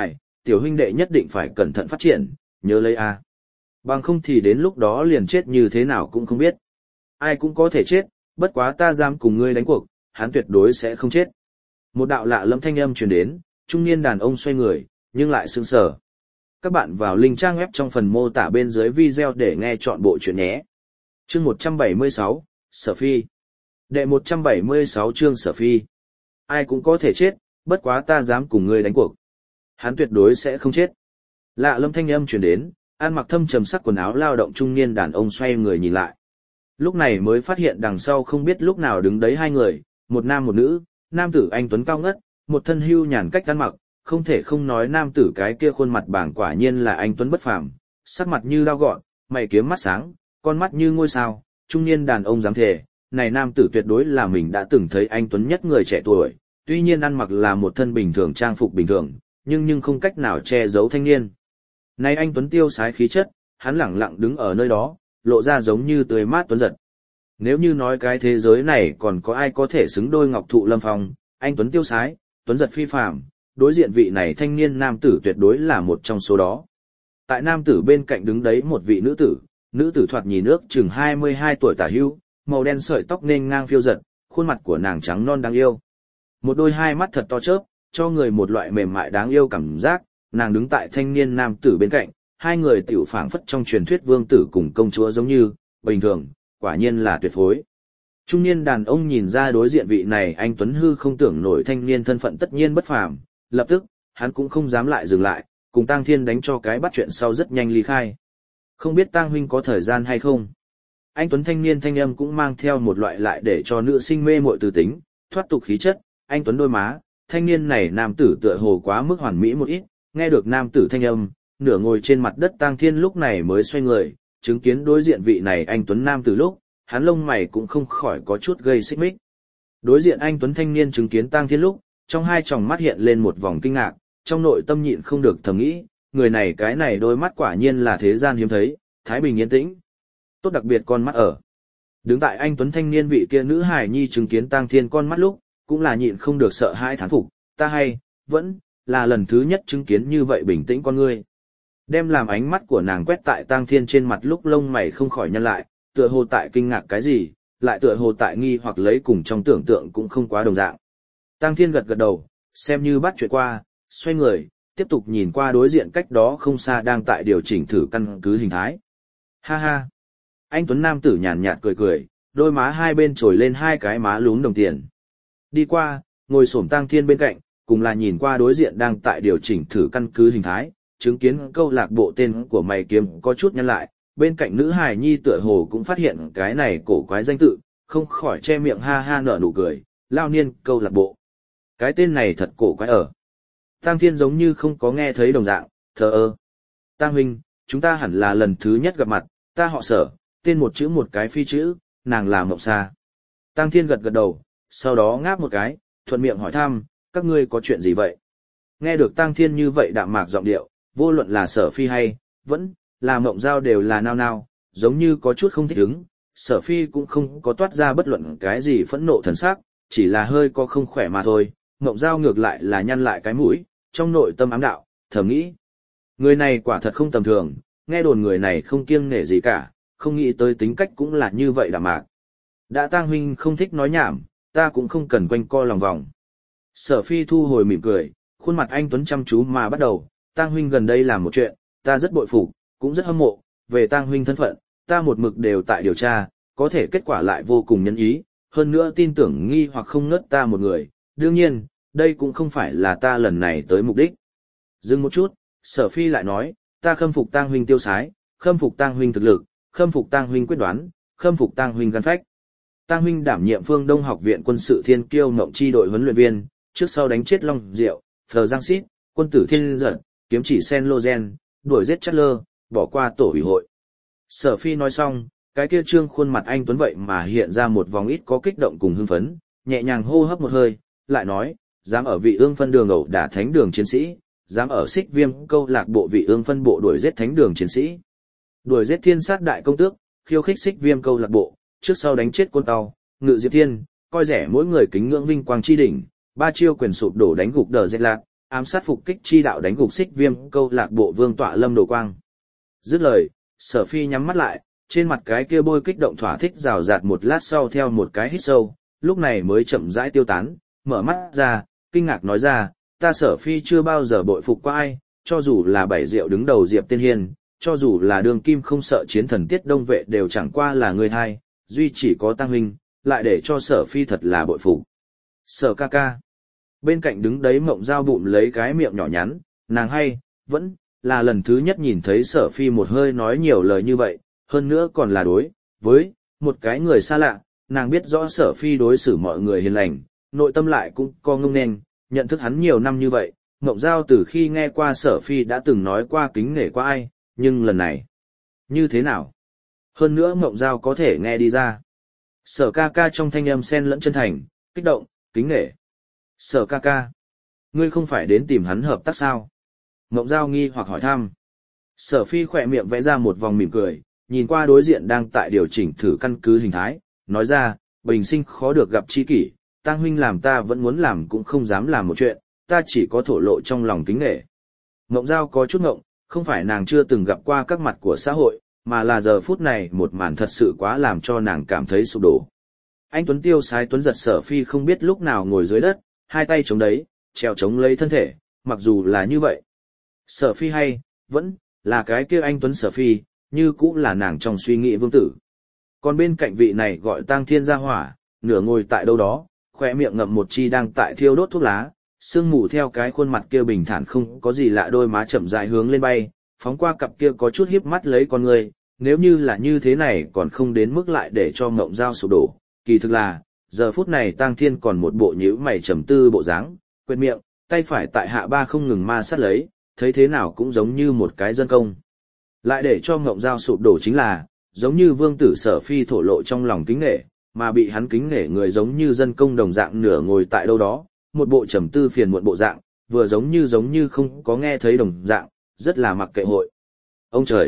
tiểu huynh đệ nhất định phải cẩn thận phát triển, nhớ lấy a. Bằng không thì đến lúc đó liền chết như thế nào cũng không biết. Ai cũng có thể chết, bất quá ta dám cùng ngươi đánh cuộc, hắn tuyệt đối sẽ không chết. Một đạo lạ lâm thanh âm truyền đến, trung niên đàn ông xoay người, nhưng lại sững sờ. Các bạn vào link trang web trong phần mô tả bên dưới video để nghe chọn bộ chuyện nhé. Chương một trăm bảy mươi sáu, Sở Phi. Đệ một trăm bảy mươi sáu chương Sở Phi. Ai cũng có thể chết, bất quá ta dám cùng ngươi đánh cuộc. Hắn tuyệt đối sẽ không chết. Lạ lâm thanh âm truyền đến, ăn mặc thâm trầm sắc quần áo lao động trung niên đàn ông xoay người nhìn lại. Lúc này mới phát hiện đằng sau không biết lúc nào đứng đấy hai người, một nam một nữ, nam tử anh tuấn cao ngất, một thân hưu nhàn cách ăn mặc, không thể không nói nam tử cái kia khuôn mặt bảng quả nhiên là anh tuấn bất phàm, sắc mặt như dao gọn, mày kiếm mắt sáng, con mắt như ngôi sao, trung niên đàn ông dám thề, này nam tử tuyệt đối là mình đã từng thấy anh tuấn nhất người trẻ tuổi, tuy nhiên ăn mặc là một thân bình thường trang phục bình thường, nhưng nhưng không cách nào che giấu thanh niên. Này anh tuấn tiêu sái khí chất, hắn lẳng lặng đứng ở nơi đó, lộ ra giống như tươi mát tuấn giật. Nếu như nói cái thế giới này còn có ai có thể xứng đôi ngọc thụ lâm phong, anh tuấn tiêu sái, tuấn giật phi phàm, đối diện vị này thanh niên nam tử tuyệt đối là một trong số đó. Tại nam tử bên cạnh đứng đấy một vị nữ tử, nữ tử thoạt nhìn ước chừng hai mươi hai tuổi tả hữu, màu đen sợi tóc nên ngang phiêu giật, khuôn mặt của nàng trắng non đáng yêu. Một đôi hai mắt thật to chớp, cho người một loại mềm mại đáng yêu cảm giác, nàng đứng tại thanh niên nam tử bên cạnh, hai người tiểu phảng phất trong truyền thuyết vương tử cùng công chúa giống như, bình thường, quả nhiên là tuyệt phối. Trung niên đàn ông nhìn ra đối diện vị này anh tuấn hư không tưởng nổi thanh niên thân phận tất nhiên bất phàm, lập tức, hắn cũng không dám lại dừng lại, cùng Tang Thiên đánh cho cái bắt chuyện sau rất nhanh ly khai. Không biết Tang huynh có thời gian hay không? Anh tuấn thanh niên thanh âm cũng mang theo một loại lại để cho nữ sinh mê muội từ tính, thoát tục khí chất, anh tuấn đôi má, thanh niên này nam tử tựa hồ quá mức hoàn mỹ một ít, nghe được nam tử thanh âm, nửa ngồi trên mặt đất Tang Thiên lúc này mới xoay người, chứng kiến đối diện vị này anh tuấn nam tử lúc, hắn lông mày cũng không khỏi có chút gây xích mích. Đối diện anh tuấn thanh niên chứng kiến Tang Thiên lúc, trong hai tròng mắt hiện lên một vòng kinh ngạc, trong nội tâm nhịn không được thầm nghĩ, người này cái này đôi mắt quả nhiên là thế gian hiếm thấy, thái bình yên tĩnh. Tốt đặc biệt con mắt ở. Đứng tại anh tuấn thanh niên vị kia nữ hài nhi chứng kiến Tang Thiên con mắt lúc, cũng là nhịn không được sợ hãi thán phục, ta hay, vẫn, là lần thứ nhất chứng kiến như vậy bình tĩnh con ngươi. Đem làm ánh mắt của nàng quét tại Tang Thiên trên mặt lúc lông mày không khỏi nhăn lại, tựa hồ tại kinh ngạc cái gì, lại tựa hồ tại nghi hoặc lấy cùng trong tưởng tượng cũng không quá đồng dạng. Tang Thiên gật gật đầu, xem như bắt chuyện qua, xoay người, tiếp tục nhìn qua đối diện cách đó không xa đang tại điều chỉnh thử căn cứ hình thái. Ha ha! Anh tuấn nam tử nhàn nhạt cười cười, đôi má hai bên trồi lên hai cái má lún đồng tiền. Đi qua, ngồi xổm Tang Thiên bên cạnh, cùng là nhìn qua đối diện đang tại điều chỉnh thử căn cứ hình thái, chứng kiến câu lạc bộ tên của mày kiếm có chút nhăn lại, bên cạnh nữ hài nhi tựa hồ cũng phát hiện cái này cổ quái danh tự, không khỏi che miệng ha ha nở nụ cười, lao niên câu lạc bộ. Cái tên này thật cổ quái ở. Tang Thiên giống như không có nghe thấy đồng dạng, thờ ơ. Tang huynh, chúng ta hẳn là lần thứ nhất gặp mặt, ta họ Sở, tên một chữ một cái phi chữ, nàng là Mộng Sa. Tang Thiên gật gật đầu, sau đó ngáp một cái, thuận miệng hỏi thăm, các ngươi có chuyện gì vậy? Nghe được Tang Thiên như vậy đạm mạc giọng điệu, vô luận là Sở Phi hay, vẫn, là Mộng Giao đều là nao nao, giống như có chút không thích ứng. Sở Phi cũng không có toát ra bất luận cái gì phẫn nộ thần sắc, chỉ là hơi có không khỏe mà thôi. Mộng Giao ngược lại là nhăn lại cái mũi, trong nội tâm ám đạo, thầm nghĩ. Người này quả thật không tầm thường, nghe đồn người này không kiêng nể gì cả, không nghĩ tới tính cách cũng là như vậy đạm mạc. Đã Tang huynh không thích nói nhảm, ta cũng không cần quanh co lòng vòng. Sở Phi thu hồi mỉm cười, khuôn mặt anh tuấn chăm chú mà bắt đầu, Tang huynh gần đây làm một chuyện, ta rất bội phục, cũng rất hâm mộ, về Tang huynh thân phận, ta một mực đều tại điều tra, có thể kết quả lại vô cùng nhân ý, hơn nữa tin tưởng nghi hoặc không ngớt ta một người, đương nhiên, đây cũng không phải là ta lần này tới mục đích. Dừng một chút, Sở Phi lại nói, ta khâm phục Tang huynh tiêu sái, khâm phục Tang huynh thực lực, khâm phục Tang huynh quyết đoán, khâm phục Tang huynh gan phách. Tang huynh đảm nhiệm Phương Đông Học viện Quân sự Thiên Kiêu Ngộng Chi đội huấn luyện viên, trước sau đánh chết Long Diệu, Phờ Giang Sít, quân tử Thiên Giật, kiếm chỉ Sen Logen, đuổi giết Chatler, bỏ qua tổ ủy hội. Sở Phi nói xong, cái kia trương khuôn mặt anh tuấn vậy mà hiện ra một vòng ít có kích động cùng hưng phấn, nhẹ nhàng hô hấp một hơi, lại nói, dám ở vị ương phân đường ẩu đả thánh đường chiến sĩ, dám ở Xích Viêm câu lạc bộ vị ương phân bộ đuổi giết thánh đường chiến sĩ, đuổi giết thiên sát đại công tước, khiêu khích Xích Viêm câu lạc bộ, trước sau đánh chết Côn Tàu, Ngự Diệp Thiên, coi rẻ mỗi người kính ngưỡng vinh quang chi đỉnh, ba chiêu quyền sụp đổ đánh gục Đờ Dẹt Lạc, ám sát phục kích chi đạo đánh gục Xích Viêm câu lạc bộ Vương tọa Lâm Đồ Quang. Dứt lời, Sở Phi nhắm mắt lại, trên mặt cái kia bôi kích động thỏa thích rào rạt một lát sau theo một cái hít sâu, lúc này mới chậm rãi tiêu tán, mở mắt ra, kinh ngạc nói ra, ta Sở Phi chưa bao giờ bội phục qua ai, cho dù là bảy diệu đứng đầu Diệp Tiên Hiên, cho dù là đường kim không sợ chiến thần Tiết Đông Vệ đều chẳng qua là người thai, duy chỉ có Tăng huynh, lại để cho Sở Phi thật là bội phục. Sở ca ca. Bên cạnh đứng đấy Mộng Giao bụm lấy cái miệng nhỏ nhắn, nàng hay, vẫn, là lần thứ nhất nhìn thấy Sở Phi một hơi nói nhiều lời như vậy, hơn nữa còn là đối, với, một cái người xa lạ, nàng biết rõ Sở Phi đối xử mọi người hiền lành, nội tâm lại cũng co ngông nên, nhận thức hắn nhiều năm như vậy, Mộng Giao từ khi nghe qua Sở Phi đã từng nói qua kính nể qua ai, nhưng lần này, như thế nào? Hơn nữa Mộng Giao có thể nghe đi ra. Sở ca ca trong thanh âm xen lẫn chân thành, kích động, kính nể. Sở ca ca, ngươi không phải đến tìm hắn hợp tác sao? Mộng Giao nghi hoặc hỏi thăm. Sở Phi khỏe miệng vẽ ra một vòng mỉm cười, nhìn qua đối diện đang tại điều chỉnh thử căn cứ hình thái, nói ra, bình sinh khó được gặp chi kỷ, Tăng huynh làm ta vẫn muốn làm cũng không dám làm một chuyện, ta chỉ có thổ lộ trong lòng kính nể. Mộng Giao có chút ngộng, không phải nàng chưa từng gặp qua các mặt của xã hội, mà là giờ phút này một màn thật sự quá làm cho nàng cảm thấy sụp đổ. Anh Tuấn tiêu sái Tuấn giật Sở Phi không biết lúc nào ngồi dưới đất, hai tay chống đấy, treo chống lấy thân thể, mặc dù là như vậy. Sở Phi hay, vẫn, là cái kia anh Tuấn Sở Phi, như cũng là nàng trong suy nghĩ vương tử. Còn bên cạnh vị này gọi Tang Thiên Gia Hỏa, nửa ngồi tại đâu đó, khỏe miệng ngậm một chi đang tại thiêu đốt thuốc lá, sương mù theo cái khuôn mặt kia bình thản không có gì lạ đôi má chậm rãi hướng lên bay, phóng qua cặp kia có chút híp mắt lấy con người, nếu như là như thế này còn không đến mức lại để cho Mộng Giao sụp đổ, kỳ thực là, giờ phút này Tang Thiên còn một bộ nhíu mày trầm tư bộ dáng, quệt miệng, tay phải tại hạ ba không ngừng ma sát lấy, thấy thế nào cũng giống như một cái dân công. Lại để cho Mộng Giao sụp đổ chính là, giống như vương tử Sở Phi thổ lộ trong lòng kính nể, mà bị hắn kính nể người giống như dân công đồng dạng nửa ngồi tại đâu đó, một bộ trầm tư phiền muộn bộ dạng, vừa giống như giống như không có nghe thấy đồng dạng, rất là mặc kệ hội. Ông trời!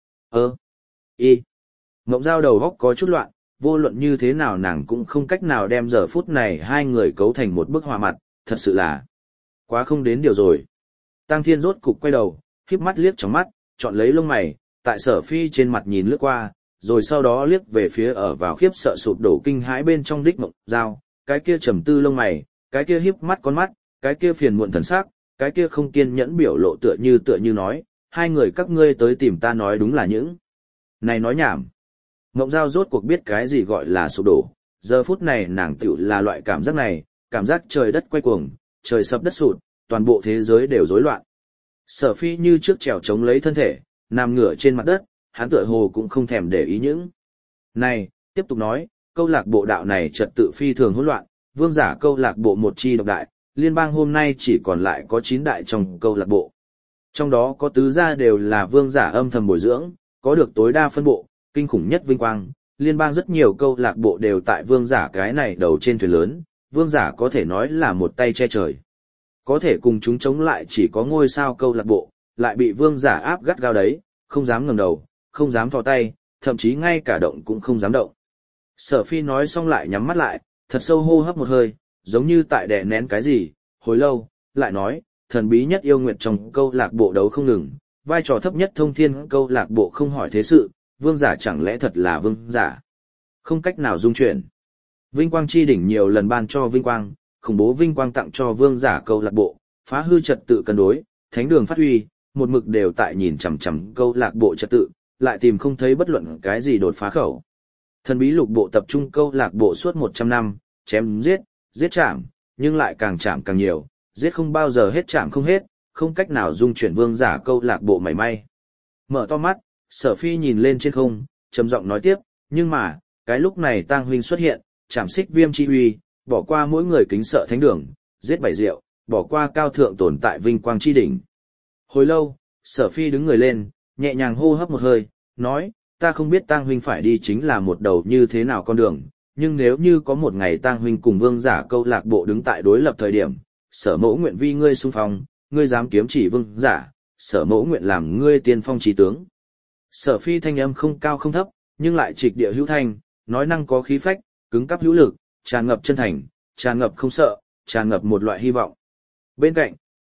Ơ! Y! Mộng Giao đầu góc có chút loạn, vô luận như thế nào nàng cũng không cách nào đem giờ phút này hai người cấu thành một bức họa mặt, thật sự là quá không đến điều rồi. Tang Thiên rốt cục quay đầu, híp mắt liếc trong mắt, chọn lấy lông mày, tại Sở Phi trên mặt nhìn lướt qua, rồi sau đó liếc về phía ở vào khiếp sợ sụp đổ kinh hãi bên trong đích Mộng Giao, cái kia trầm tư lông mày, cái kia híp mắt con mắt, cái kia phiền muộn thần sắc, cái kia không kiên nhẫn biểu lộ tựa như tựa như nói, hai người các ngươi tới tìm ta nói đúng là những này nói nhảm. Mộng Giao rốt cuộc biết cái gì gọi là sụp đổ, giờ phút này nàng tựu là loại cảm giác này, cảm giác trời đất quay cuồng, trời sập đất sụt, toàn bộ thế giới đều rối loạn. Sở Phi như trước trèo chống lấy thân thể, nằm ngửa trên mặt đất, hắn tựa hồ cũng không thèm để ý những này, tiếp tục nói, câu lạc bộ đạo này trật tự phi thường hỗn loạn, vương giả câu lạc bộ một chi độc đại, liên bang hôm nay chỉ còn lại có chín đại trong câu lạc bộ. Trong đó có tứ gia đều là vương giả âm thầm bồi dưỡng, có được tối đa phân bộ, kinh khủng nhất vinh quang, liên bang rất nhiều câu lạc bộ đều tại vương giả cái này đầu trên thuyền lớn, vương giả có thể nói là một tay che trời. Có thể cùng chúng chống lại chỉ có ngôi sao câu lạc bộ, lại bị vương giả áp gắt gao đấy, không dám ngẩng đầu, không dám thò tay, thậm chí ngay cả động cũng không dám động. Sở Phi nói xong lại nhắm mắt lại, thật sâu hô hấp một hơi, giống như tại đè nén cái gì, hồi lâu, lại nói, thần bí nhất yêu nguyệt trong câu lạc bộ đấu không ngừng, vai trò thấp nhất thông thiên câu lạc bộ không hỏi thế sự, vương giả chẳng lẽ thật là vương giả. Không cách nào dung chuyển. Vinh quang chi đỉnh nhiều lần ban cho vinh quang, khủng bố vinh quang tặng cho vương giả câu lạc bộ, phá hư trật tự cân đối, thánh đường phát huy, một mực đều tại nhìn chằm chằm câu lạc bộ trật tự, lại tìm không thấy bất luận cái gì đột phá khẩu. Thần bí lục bộ tập trung câu lạc bộ suốt một trăm năm, chém giết, giết chạm, nhưng lại càng chạm càng nhiều, giết không bao giờ hết chạm không hết, không cách nào dung chuyển vương giả câu lạc bộ mảy may. Mở to mắt, Sở Phi nhìn lên trên không, trầm giọng nói tiếp, nhưng mà, cái lúc này Tang huynh xuất hiện, chạm Xích Viêm chi uy, bỏ qua mỗi người kính sợ thánh đường, giết bảy diệu, bỏ qua cao thượng tồn tại vinh quang chi đỉnh. Hồi lâu, Sở Phi đứng người lên, nhẹ nhàng hô hấp một hơi, nói, ta không biết Tang huynh phải đi chính là một đầu như thế nào con đường, nhưng nếu như có một ngày Tang huynh cùng vương giả câu lạc bộ đứng tại đối lập thời điểm, Sở mẫu nguyện vi ngươi xung phong, ngươi dám kiếm chỉ vương giả, Sở mẫu nguyện làm ngươi tiên phong chí tướng. Sở Phi thanh âm không cao không thấp, nhưng lại trịch địa hữu thanh, nói năng có khí phách, cứng cáp hữu lực, tràn ngập chân thành, tràn ngập không sợ, tràn ngập một loại hy vọng. Bên cạnh,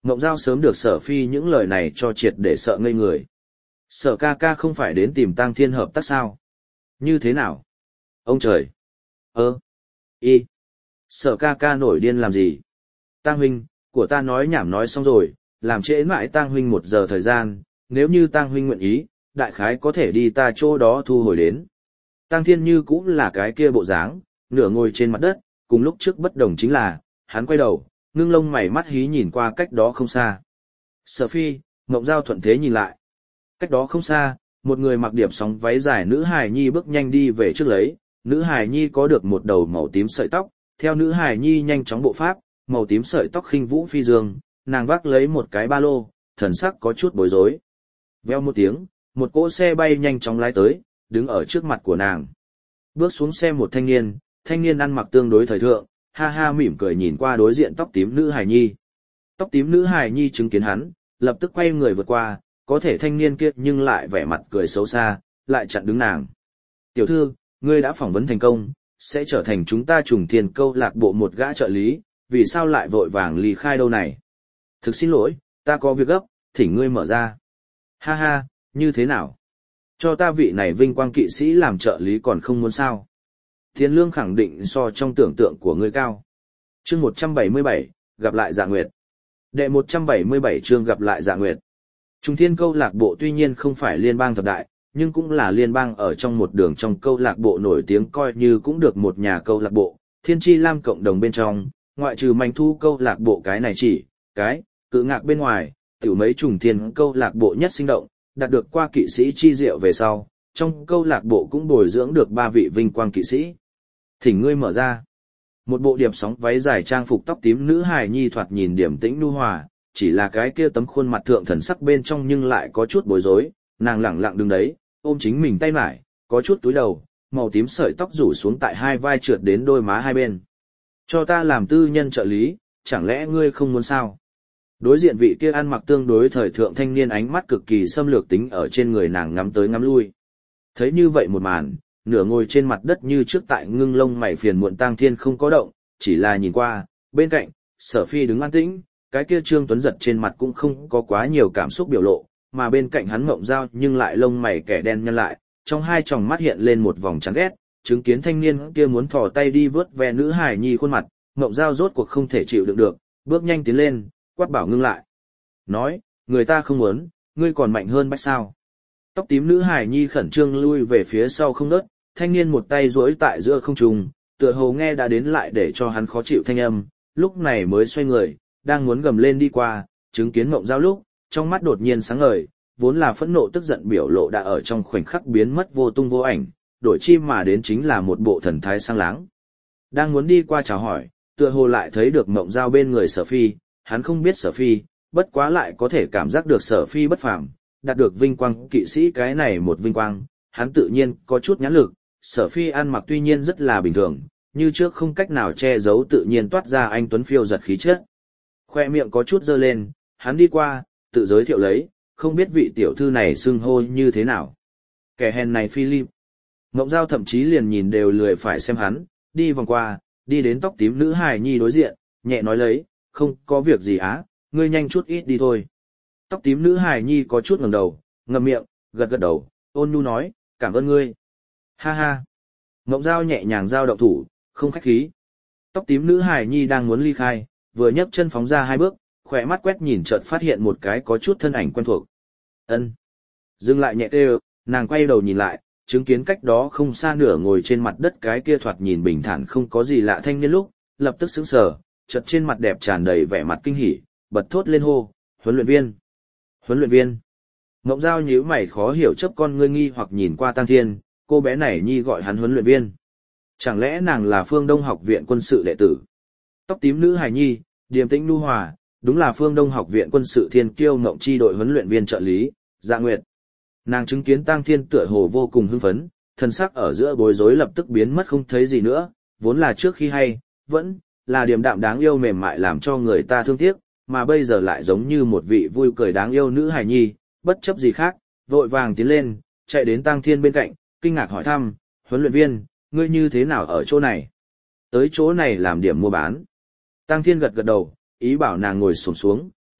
Ngộng Giao sớm được Sở Phi những lời này cho triệt để sợ ngây người. Sở ca ca không phải đến tìm Tăng Thiên hợp tác sao? Như thế nào? Ông trời! Ơ! Y! Sở ca ca nổi điên làm gì? Tăng huynh, của ta nói nhảm nói xong rồi, làm trễ mãi Tăng huynh một giờ thời gian, nếu như Tăng huynh nguyện ý, đại khái có thể đi ta chỗ đó thu hồi đến. Tăng Thiên như cũng là cái kia bộ dáng, nửa ngồi trên mặt đất, cùng lúc trước bất đồng chính là, hắn quay đầu, ngưng lông mày mắt hí nhìn qua cách đó không xa. Sở Phi, Ngộng Giao thuận thế nhìn lại. Cách đó không xa, một người mặc điệp sóng váy dài nữ hài nhi bước nhanh đi về trước lấy, nữ hài nhi có được một đầu màu tím sợi tóc, theo nữ hài nhi nhanh chóng bộ pháp, màu tím sợi tóc khinh vũ phi dương, nàng vác lấy một cái ba lô, thần sắc có chút bối rối. Veo một tiếng, một cỗ xe bay nhanh chóng lái tới, đứng ở trước mặt của nàng. Bước xuống xe một thanh niên, thanh niên ăn mặc tương đối thời thượng, ha ha mỉm cười nhìn qua đối diện tóc tím nữ hài nhi. Tóc tím nữ hài nhi chứng kiến hắn, lập tức quay người vượt qua, có thể thanh niên kia nhưng lại vẻ mặt cười xấu xa, lại chặn đứng nàng. Tiểu thư, ngươi đã phỏng vấn thành công, sẽ trở thành chúng ta trùng tiền câu lạc bộ một gã trợ lý, vì sao lại vội vàng ly khai đâu này? Thực xin lỗi, ta có việc gấp, thỉnh ngươi mở ra. Ha ha, như thế nào? Cho ta vị này vinh quang kỵ sĩ làm trợ lý còn không muốn sao? Tiền lương khẳng định so trong tưởng tượng của ngươi cao. Chương một trăm bảy mươi bảy, gặp lại Dạ Nguyệt. Đệ một trăm bảy mươi bảy chương gặp lại Dạ Nguyệt. Trung Thiên câu lạc bộ tuy nhiên không phải liên bang thập đại, nhưng cũng là liên bang ở trong một đường trong câu lạc bộ nổi tiếng coi như cũng được một nhà câu lạc bộ, Thiên Chi Lam cộng đồng bên trong, ngoại trừ Manh Thu câu lạc bộ cái này chỉ, cái, cự ngạc bên ngoài, tiểu mấy Trùng Thiên câu lạc bộ nhất sinh động, đạt được qua kỵ sĩ chi diệu về sau, trong câu lạc bộ cũng bồi dưỡng được ba vị vinh quang kỵ sĩ. Thỉnh ngươi mở ra. Một bộ điệp sóng váy dài trang phục tóc tím nữ hài nhi thoạt nhìn điềm tĩnh nhu hòa, chỉ là cái kia tấm khuôn mặt thượng thần sắc bên trong nhưng lại có chút bối rối, nàng lẳng lặng đứng đấy, ôm chính mình tay mải, có chút túi đầu, màu tím sợi tóc rủ xuống tại hai vai trượt đến đôi má hai bên. Cho ta làm tư nhân trợ lý, chẳng lẽ ngươi không muốn sao? Đối diện vị kia ăn mặc tương đối thời thượng thanh niên ánh mắt cực kỳ xâm lược tính ở trên người nàng ngắm tới ngắm lui. Thấy như vậy một màn, nửa ngồi trên mặt đất như trước tại ngưng lông mày phiền muộn Tang Thiên không có động, chỉ là nhìn qua, bên cạnh, Sở Phi đứng an tĩnh, cái kia Trương Tuấn Giật trên mặt cũng không có quá nhiều cảm xúc biểu lộ, mà bên cạnh hắn Mộng Giao nhưng lại lông mày kẻ đen nhăn lại, trong hai tròng mắt hiện lên một vòng chán ghét, chứng kiến thanh niên kia muốn thò tay đi vớt ve nữ hài nhi khuôn mặt, Mộng Giao rốt cuộc không thể chịu đựng được, bước nhanh tiến lên, quát bảo ngưng lại. Nói, người ta không muốn, ngươi còn mạnh hơn bách sao. Tóc tím nữ hài nhi khẩn trương lui về phía sau không đớt, thanh niên một tay duỗi tại giữa không trung, tựa hồ nghe đã đến lại để cho hắn khó chịu thanh âm, lúc này mới xoay người, đang muốn gầm lên đi qua, chứng kiến Mộng Giao lúc, trong mắt đột nhiên sáng ngời, vốn là phẫn nộ tức giận biểu lộ đã ở trong khoảnh khắc biến mất vô tung vô ảnh, đổi chi mà đến chính là một bộ thần thái sang láng. Đang muốn đi qua chào hỏi, tựa hồ lại thấy được Mộng Giao bên người Sở Phi, hắn không biết Sở Phi, bất quá lại có thể cảm giác được Sở Phi bất phàm, đạt được vinh quang kỵ sĩ cái này một vinh quang, hắn tự nhiên có chút nhãn lực, Sở Phi ăn mặc tuy nhiên rất là bình thường, như trước không cách nào che giấu tự nhiên toát ra anh tuấn phiêu giật khí chất. Khoe miệng có chút dơ lên, hắn đi qua, tự giới thiệu lấy, không biết vị tiểu thư này xưng hô như thế nào. Kẻ hèn này Philip. Mộng Giao thậm chí liền nhìn đều lười phải xem hắn, đi vòng qua, đi đến tóc tím nữ hài nhi đối diện, nhẹ nói lấy, không có việc gì á, ngươi nhanh chút ít đi thôi. Tóc tím nữ hài nhi có chút ngẩng đầu, ngậm miệng, gật gật đầu, ôn nhu nói, cảm ơn ngươi. Ha ha. Mộng Giao nhẹ nhàng giao động thủ, không khách khí. Tóc tím nữ hài nhi đang muốn ly khai, vừa nhấc chân phóng ra hai bước, khỏe mắt quét nhìn chợt phát hiện một cái có chút thân ảnh quen thuộc. Ân. Dừng lại nhẹ kêu, nàng quay đầu nhìn lại, chứng kiến cách đó không xa nửa ngồi trên mặt đất cái kia thoạt nhìn bình thản không có gì lạ thanh niên lúc, lập tức sững sờ, chợt trên mặt đẹp tràn đầy vẻ mặt kinh hỉ, bật thốt lên hô, huấn luyện viên. Huấn luyện viên. Ngộng Giao nhíu mày khó hiểu chấp con ngươi nghi hoặc nhìn qua Tăng Thiên, cô bé này nhi gọi hắn huấn luyện viên. Chẳng lẽ nàng là Phương Đông học viện quân sự đệ tử? Tóc tím nữ hài nhi, điềm tĩnh nhu hòa, đúng là Phương Đông học viện quân sự Thiên Kiêu Ngộng chi đội huấn luyện viên trợ lý, Dạ Nguyệt. Nàng chứng kiến Tăng Thiên tựa hồ vô cùng hưng phấn, thân sắc ở giữa bối rối lập tức biến mất không thấy gì nữa, vốn là trước khi hay, vẫn là điềm đạm đáng yêu mềm mại làm cho người ta thương tiếc, mà bây giờ lại giống như một vị vui cười đáng yêu nữ hài nhi, bất chấp gì khác, vội vàng tiến lên, chạy đến Tăng Thiên bên cạnh, kinh ngạc hỏi thăm, huấn luyện viên, ngươi như thế nào ở chỗ này? Tới chỗ này làm điểm mua bán. Tăng Thiên gật gật đầu, ý bảo nàng ngồi xổm xuống,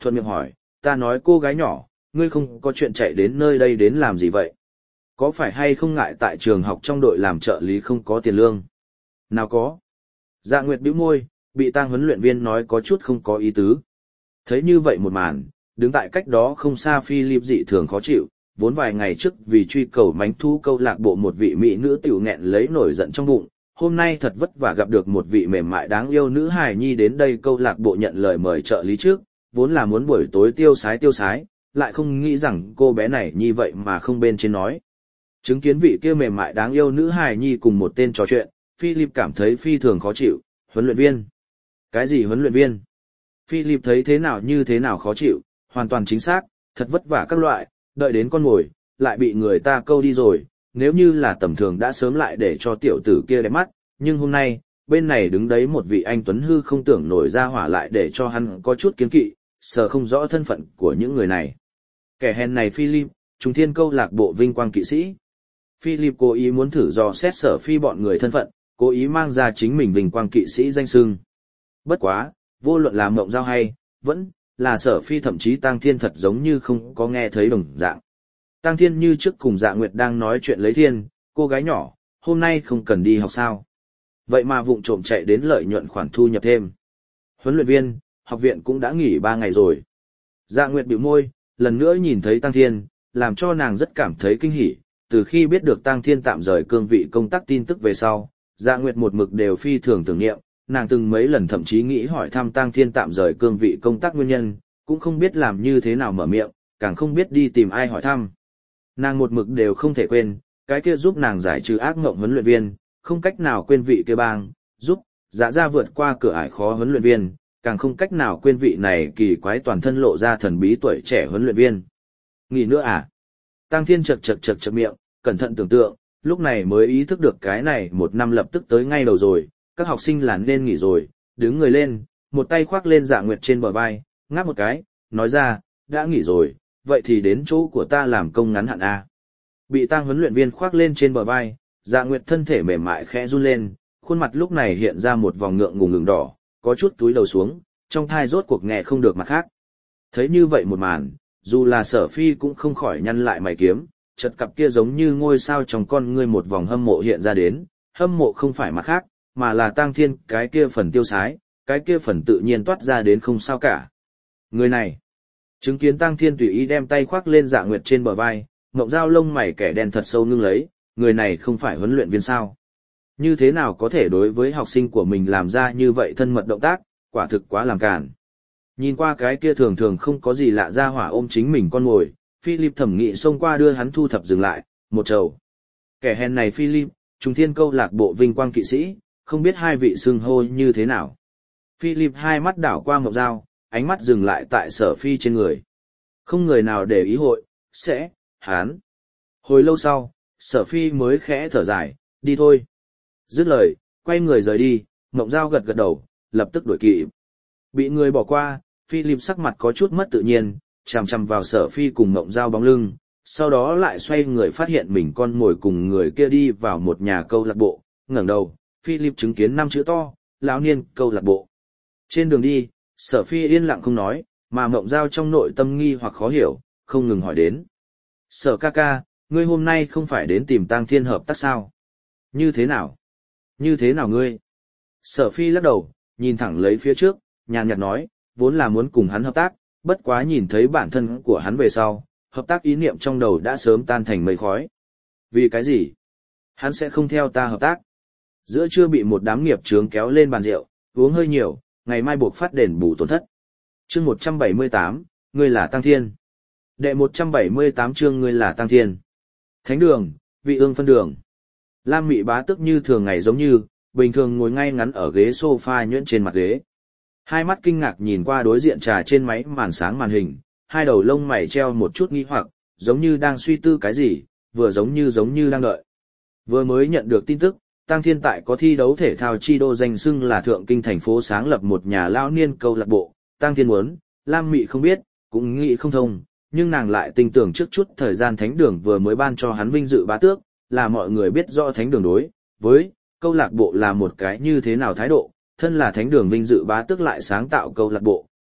thuận miệng hỏi, ta nói cô gái nhỏ, ngươi không có chuyện chạy đến nơi đây đến làm gì vậy? Có phải hay không ngại tại trường học trong đội làm trợ lý không có tiền lương? Nào có. Dạ Nguyệt bĩu môi, bị tang huấn luyện viên nói có chút không có ý tứ. Thấy như vậy một màn, đứng tại cách đó không xa Philip dị thường khó chịu, vốn vài ngày trước vì truy cầu mánh thu câu lạc bộ một vị mỹ nữ tiểu nghẹn lấy nổi giận trong bụng, hôm nay thật vất vả gặp được một vị mềm mại đáng yêu nữ hài nhi đến đây câu lạc bộ nhận lời mời trợ lý trước, vốn là muốn buổi tối tiêu sái tiêu sái, lại không nghĩ rằng cô bé này như vậy mà không bên trên nói. Chứng kiến vị kia mềm mại đáng yêu nữ hài nhi cùng một tên trò chuyện, Philip cảm thấy phi thường khó chịu, huấn luyện viên. Cái gì huấn luyện viên? Philip thấy thế nào như thế nào khó chịu, hoàn toàn chính xác, thật vất vả các loại, đợi đến con ngồi, lại bị người ta câu đi rồi, nếu như là tầm thường đã sớm lại để cho tiểu tử kia đẹp mắt, nhưng hôm nay, bên này đứng đấy một vị anh Tuấn Hư không tưởng nổi ra hỏa lại để cho hắn có chút kiến kỵ, sợ không rõ thân phận của những người này. Kẻ hèn này Philip, Trung Thiên câu lạc bộ vinh quang kỵ sĩ. Philip cố ý muốn thử dò xét Sở Phi bọn người thân phận, cố ý mang ra chính mình vinh quang kỵ sĩ danh xưng. Bất quá, vô luận là mộng giao hay, vẫn là Sở Phi thậm chí Tang Thiên thật giống như không có nghe thấy đồng dạng. Tang Thiên như trước cùng Dạ Nguyệt đang nói chuyện lấy thiên, cô gái nhỏ, hôm nay không cần đi học sao. Vậy mà vụng trộm chạy đến lợi nhuận khoản thu nhập thêm. Huấn luyện viên, học viện cũng đã nghỉ ba ngày rồi. Dạ Nguyệt bĩu môi, lần nữa nhìn thấy Tang Thiên, làm cho nàng rất cảm thấy kinh hỉ. Từ khi biết được Tang Thiên tạm rời cương vị công tác tin tức về sau, Dạ Nguyệt một mực đều phi thường tưởng niệm, nàng từng mấy lần thậm chí nghĩ hỏi thăm Tang Thiên tạm rời cương vị công tác nguyên nhân, cũng không biết làm như thế nào mở miệng, càng không biết đi tìm ai hỏi thăm. Nàng một mực đều không thể quên, cái kia giúp nàng giải trừ ác mộng huấn luyện viên, không cách nào quên vị kia bang, giúp, dạ ra vượt qua cửa ải khó huấn luyện viên, càng không cách nào quên vị này kỳ quái toàn thân lộ ra thần bí tuổi trẻ huấn luyện viên. Nghỉ nữa à? Tang Thiên chật chật chật chật miệng, cẩn thận tưởng tượng, lúc này mới ý thức được cái này một năm lập tức tới ngay đầu rồi, các học sinh là nên nghỉ rồi, đứng người lên, một tay khoác lên Dạ Nguyệt trên bờ vai, ngáp một cái, nói ra, đã nghỉ rồi, vậy thì đến chỗ của ta làm công ngắn hạn A. Bị Tang huấn luyện viên khoác lên trên bờ vai, Dạ Nguyệt thân thể mềm mại khẽ run lên, khuôn mặt lúc này hiện ra một vòng ngượng ngùng ngừng đỏ, có chút túi đầu xuống, trong thai rốt cuộc nghe không được mặt khác. Thấy như vậy một màn, dù là Sở Phi cũng không khỏi nhăn lại mày kiếm, chợt cặp kia giống như ngôi sao trong con ngươi một vòng hâm mộ hiện ra đến, hâm mộ không phải mặt khác, mà là Tang Thiên cái kia phần tiêu sái, cái kia phần tự nhiên toát ra đến không sao cả. Người này, chứng kiến Tang Thiên tùy ý đem tay khoác lên Dạ Nguyệt trên bờ vai, ngộng dao lông mày kẻ đen thật sâu ngưng lấy, người này không phải huấn luyện viên sao? Như thế nào có thể đối với học sinh của mình làm ra như vậy thân mật động tác, quả thực quá làm cản. Nhìn qua cái kia thường thường không có gì lạ ra hỏa ôm chính mình con ngồi, Philip thẩm nghị xông qua đưa hắn thu thập dừng lại, một trầu. Kẻ hèn này Philip, Trung Thiên câu lạc bộ vinh quang kỵ sĩ, không biết hai vị xưng hô như thế nào. Philip hai mắt đảo qua ngọc dao, ánh mắt dừng lại tại Sở Phi trên người. Không người nào để ý hội, sẽ, hán. Hồi lâu sau, Sở Phi mới khẽ thở dài, đi thôi. Dứt lời, quay người rời đi, ngọc dao gật gật đầu, lập tức đuổi kịp. Bị người bỏ qua, Philip sắc mặt có chút mất tự nhiên, chằm chằm vào Sở Phi cùng ngọc dao bóng lưng, sau đó lại xoay người phát hiện mình con ngồi cùng người kia đi vào một nhà câu lạc bộ, ngẩng đầu, Philip chứng kiến năm chữ to, lão niên câu lạc bộ. Trên đường đi, Sở Phi yên lặng không nói, mà Mộng Giao trong nội tâm nghi hoặc khó hiểu, không ngừng hỏi đến. Sở ca ca, ngươi hôm nay không phải đến tìm Tang Thiên hợp tác sao? Như thế nào? Như thế nào ngươi? Sở Phi lắc đầu, nhìn thẳng lấy phía trước, nhàn nhạt nói, vốn là muốn cùng hắn hợp tác, bất quá nhìn thấy bản thân của hắn về sau, hợp tác ý niệm trong đầu đã sớm tan thành mây khói. Vì cái gì? Hắn sẽ không theo ta hợp tác. Giữa trưa bị một đám nghiệp chướng kéo lên bàn rượu, uống hơi nhiều, ngày mai buộc phát đền bù tổn thất. Chương một trăm bảy mươi tám, ngươi là Tang Thiên. Đệ một trăm bảy mươi tám chương ngươi là Tang Thiên. Thánh đường, vị ương phân đường. Lam Mị bá tức như thường ngày giống như, bình thường ngồi ngay ngắn ở ghế sofa nhuyễn trên mặt ghế. Hai mắt kinh ngạc nhìn qua đối diện trà trên máy màn sáng màn hình, hai đầu lông mày treo một chút nghi hoặc, giống như đang suy tư cái gì, vừa giống như giống như đang đợi. Vừa mới nhận được tin tức, Tang Thiên tại có thi đấu thể thao chi đô danh xưng là thượng kinh thành phố sáng lập một nhà lão niên câu lạc bộ. Tang Thiên muốn, Lam Mị không biết, cũng nghĩ không thông, nhưng nàng lại tin tưởng trước chút thời gian thánh đường vừa mới ban cho hắn vinh dự bá tước, là mọi người biết rõ thánh đường đối với câu lạc bộ là một cái như thế nào thái độ, thân là thánh đường vinh dự bá tước lại sáng tạo câu lạc bộ,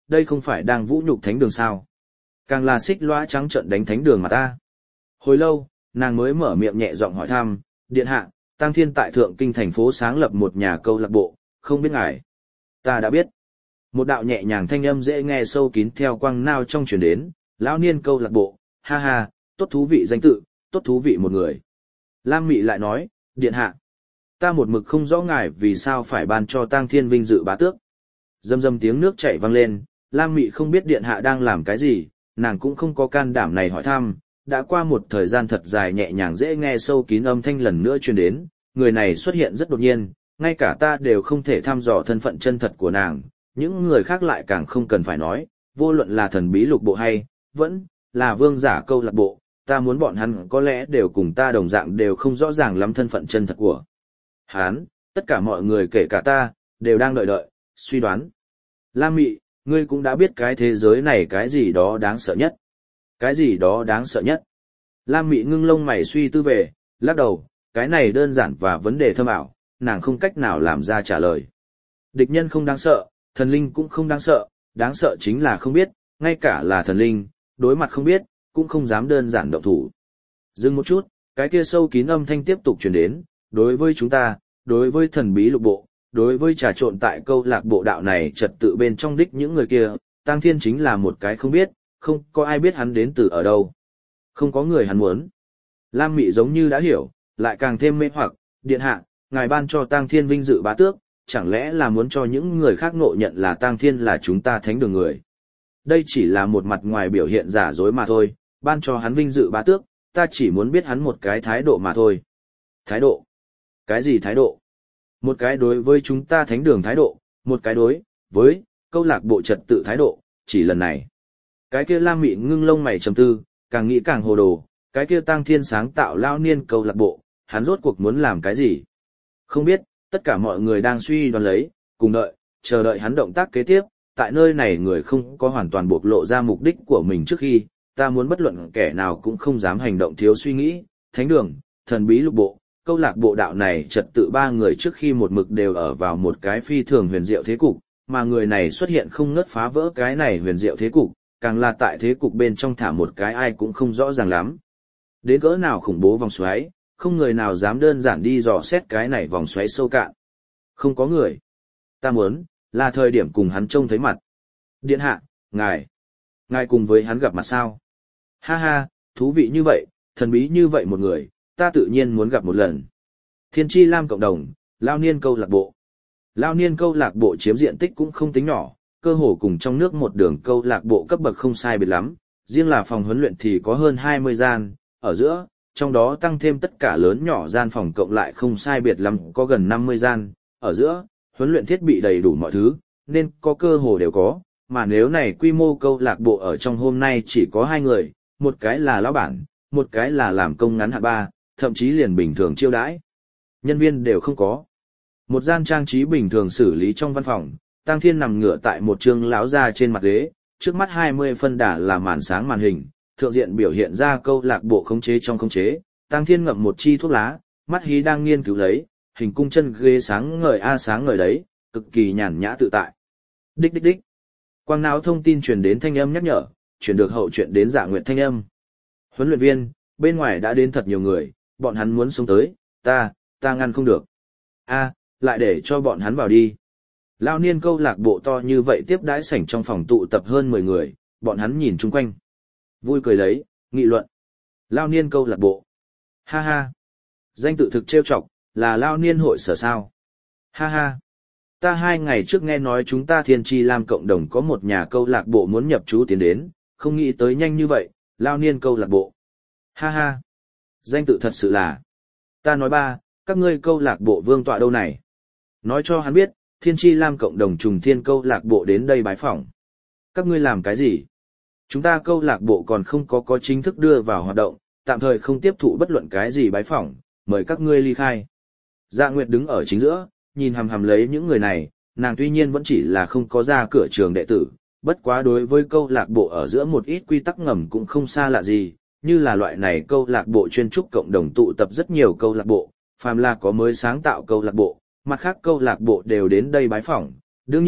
đây không phải đang vũ nhục thánh đường sao? Càng là xích lõa trắng trợn đánh thánh đường mà ta. Hồi lâu, nàng mới mở miệng nhẹ giọng hỏi thăm, điện hạ, Tăng Thiên tại Thượng Kinh thành phố sáng lập một nhà câu lạc bộ, không biết ngài. Ta đã biết. Một đạo nhẹ nhàng thanh âm dễ nghe sâu kín theo quang nao trong truyền đến, lão niên câu lạc bộ, ha ha, tốt thú vị danh tự, tốt thú vị một người. Lam Mị lại nói, điện hạ, ta một mực không rõ ngài vì sao phải ban cho Tăng Thiên vinh dự bá tước. Dầm dầm tiếng nước chảy vang lên, Lam Mị không biết điện hạ đang làm cái gì, nàng cũng không có can đảm này hỏi thăm. Đã qua một thời gian thật dài nhẹ nhàng dễ nghe sâu kín âm thanh lần nữa truyền đến, người này xuất hiện rất đột nhiên, ngay cả ta đều không thể thăm dò thân phận chân thật của nàng, những người khác lại càng không cần phải nói, vô luận là thần bí lục bộ hay, vẫn là vương giả câu lạc bộ, ta muốn bọn hắn có lẽ đều cùng ta đồng dạng đều không rõ ràng lắm thân phận chân thật của hắn, tất cả mọi người kể cả ta, đều đang đợi đợi, suy đoán. Lam Mị, ngươi cũng đã biết cái thế giới này cái gì đó đáng sợ nhất. Cái gì đó đáng sợ nhất? Lam Mị ngưng lông mày suy tư về, lắc đầu, cái này đơn giản và vấn đề thâm ảo, nàng không cách nào làm ra trả lời. Địch nhân không đáng sợ, thần linh cũng không đáng sợ, đáng sợ chính là không biết, ngay cả là thần linh, đối mặt không biết, cũng không dám đơn giản động thủ. Dừng một chút, cái kia sâu kín âm thanh tiếp tục truyền đến, đối với chúng ta, đối với thần bí lục bộ, đối với trà trộn tại câu lạc bộ đạo này trật tự bên trong đích những người kia, Tăng Thiên chính là một cái không biết, không có ai biết hắn đến từ ở đâu. Không có người hắn muốn. Lam Mị giống như đã hiểu, lại càng thêm mê hoặc, điện hạ, ngài ban cho Tăng Thiên vinh dự bá tước, chẳng lẽ là muốn cho những người khác ngộ nhận là Tăng Thiên là chúng ta thánh đường người. Đây chỉ là một mặt ngoài biểu hiện giả dối mà thôi, ban cho hắn vinh dự bá tước, ta chỉ muốn biết hắn một cái thái độ mà thôi. Thái độ? Cái gì thái độ? Một cái đối với chúng ta thánh đường thái độ, một cái đối với câu lạc bộ trật tự thái độ, chỉ lần này. Cái kia Lam Mị ngưng lông mày trầm tư, càng nghĩ càng hồ đồ, cái kia Tăng Thiên sáng tạo lao niên câu lạc bộ, hắn rốt cuộc muốn làm cái gì? Không biết, tất cả mọi người đang suy đoán lấy, cùng đợi, chờ đợi hắn động tác kế tiếp, tại nơi này người không có hoàn toàn bộc lộ ra mục đích của mình trước khi, ta muốn bất luận kẻ nào cũng không dám hành động thiếu suy nghĩ, thánh đường, thần bí lục bộ, câu lạc bộ đạo này trật tự ba người trước khi một mực đều ở vào một cái phi thường huyền diệu thế cục, mà người này xuất hiện không ngớt phá vỡ cái này huyền diệu thế cục, càng là tại thế cục bên trong thả một cái ai cũng không rõ ràng lắm. Đến cỡ nào khủng bố vòng xoáy, không người nào dám đơn giản đi dò xét cái này vòng xoáy sâu cạn. Không có người. Ta muốn, là thời điểm cùng hắn trông thấy mặt. Điện hạ, ngài. Ngài cùng với hắn gặp mặt sao? Ha ha, thú vị như vậy, thần bí như vậy một người, ta tự nhiên muốn gặp một lần. Thiên Chi Lam cộng đồng, lao niên câu lạc bộ. Lao niên câu lạc bộ chiếm diện tích cũng không tính nhỏ, cơ hồ cùng trong nước một đường câu lạc bộ cấp bậc không sai biệt lắm, riêng là phòng huấn luyện thì có hơn hai mươi gian, ở giữa, trong đó tăng thêm tất cả lớn nhỏ gian phòng cộng lại không sai biệt lắm có gần năm mươi gian, ở giữa, huấn luyện thiết bị đầy đủ mọi thứ, nên có cơ hồ đều có, mà nếu này quy mô câu lạc bộ ở trong hôm nay chỉ có hai người, một cái là lão bản, một cái là làm công ngắn hạn ba, thậm chí liền bình thường chiêu đãi. Nhân viên đều không có. Một gian trang trí bình thường xử lý trong văn phòng, Tăng Thiên nằm ngửa tại một trương lão ra trên mặt ghế, trước mắt hai mươi phân đả là màn sáng màn hình, thượng diện biểu hiện ra câu lạc bộ khống chế trong khống chế, Tăng Thiên ngậm một chi thuốc lá, mắt hí đang nghiên cứu lấy, hình cung chân ghế sáng ngời a sáng ngời đấy, cực kỳ nhàn nhã tự tại. Đích đích đích. Quang não thông tin truyền đến thanh âm nhắc nhở, truyền được hậu chuyện đến Dạ Nguyệt thanh âm. Huấn luyện viên, bên ngoài đã đến thật nhiều người, bọn hắn muốn xuống tới, ta, ta ngăn không được. A, lại để cho bọn hắn vào đi. Lao niên câu lạc bộ to như vậy tiếp đãi sảnh trong phòng tụ tập hơn mười người, bọn hắn nhìn chung quanh. Vui cười lấy, nghị luận. Lao niên câu lạc bộ. Ha ha. Danh tự thực trêu chọc, là Lao niên hội sở sao. Ha ha. Ta hai ngày trước nghe nói chúng ta Thiên Chi Lam cộng đồng có một nhà câu lạc bộ muốn nhập trú tiến đến, không nghĩ tới nhanh như vậy, Lao niên câu lạc bộ. Ha ha. Danh tự thật sự là. Ta nói ba, các ngươi câu lạc bộ vương tọa đâu này. Nói cho hắn biết, Thiên Chi Lam cộng đồng trùng thiên câu lạc bộ đến đây bái phỏng. Các ngươi làm cái gì? Chúng ta câu lạc bộ còn không có có chính thức đưa vào hoạt động, tạm thời không tiếp thụ bất luận cái gì bái phỏng, mời các ngươi ly khai. Dạ Nguyệt đứng ở chính giữa, nhìn hằm hằm lấy những người này, nàng tuy nhiên vẫn chỉ là không có ra cửa trường đệ tử, bất quá đối với câu lạc bộ ở giữa một ít quy tắc ngầm cũng không xa lạ gì, như là loại này câu lạc bộ chuyên trúc cộng đồng tụ tập rất nhiều câu lạc bộ, phàm là có mới sáng tạo câu lạc bộ, mặt khác câu lạc bộ đều đến đây bái phỏng. Đương nhiên,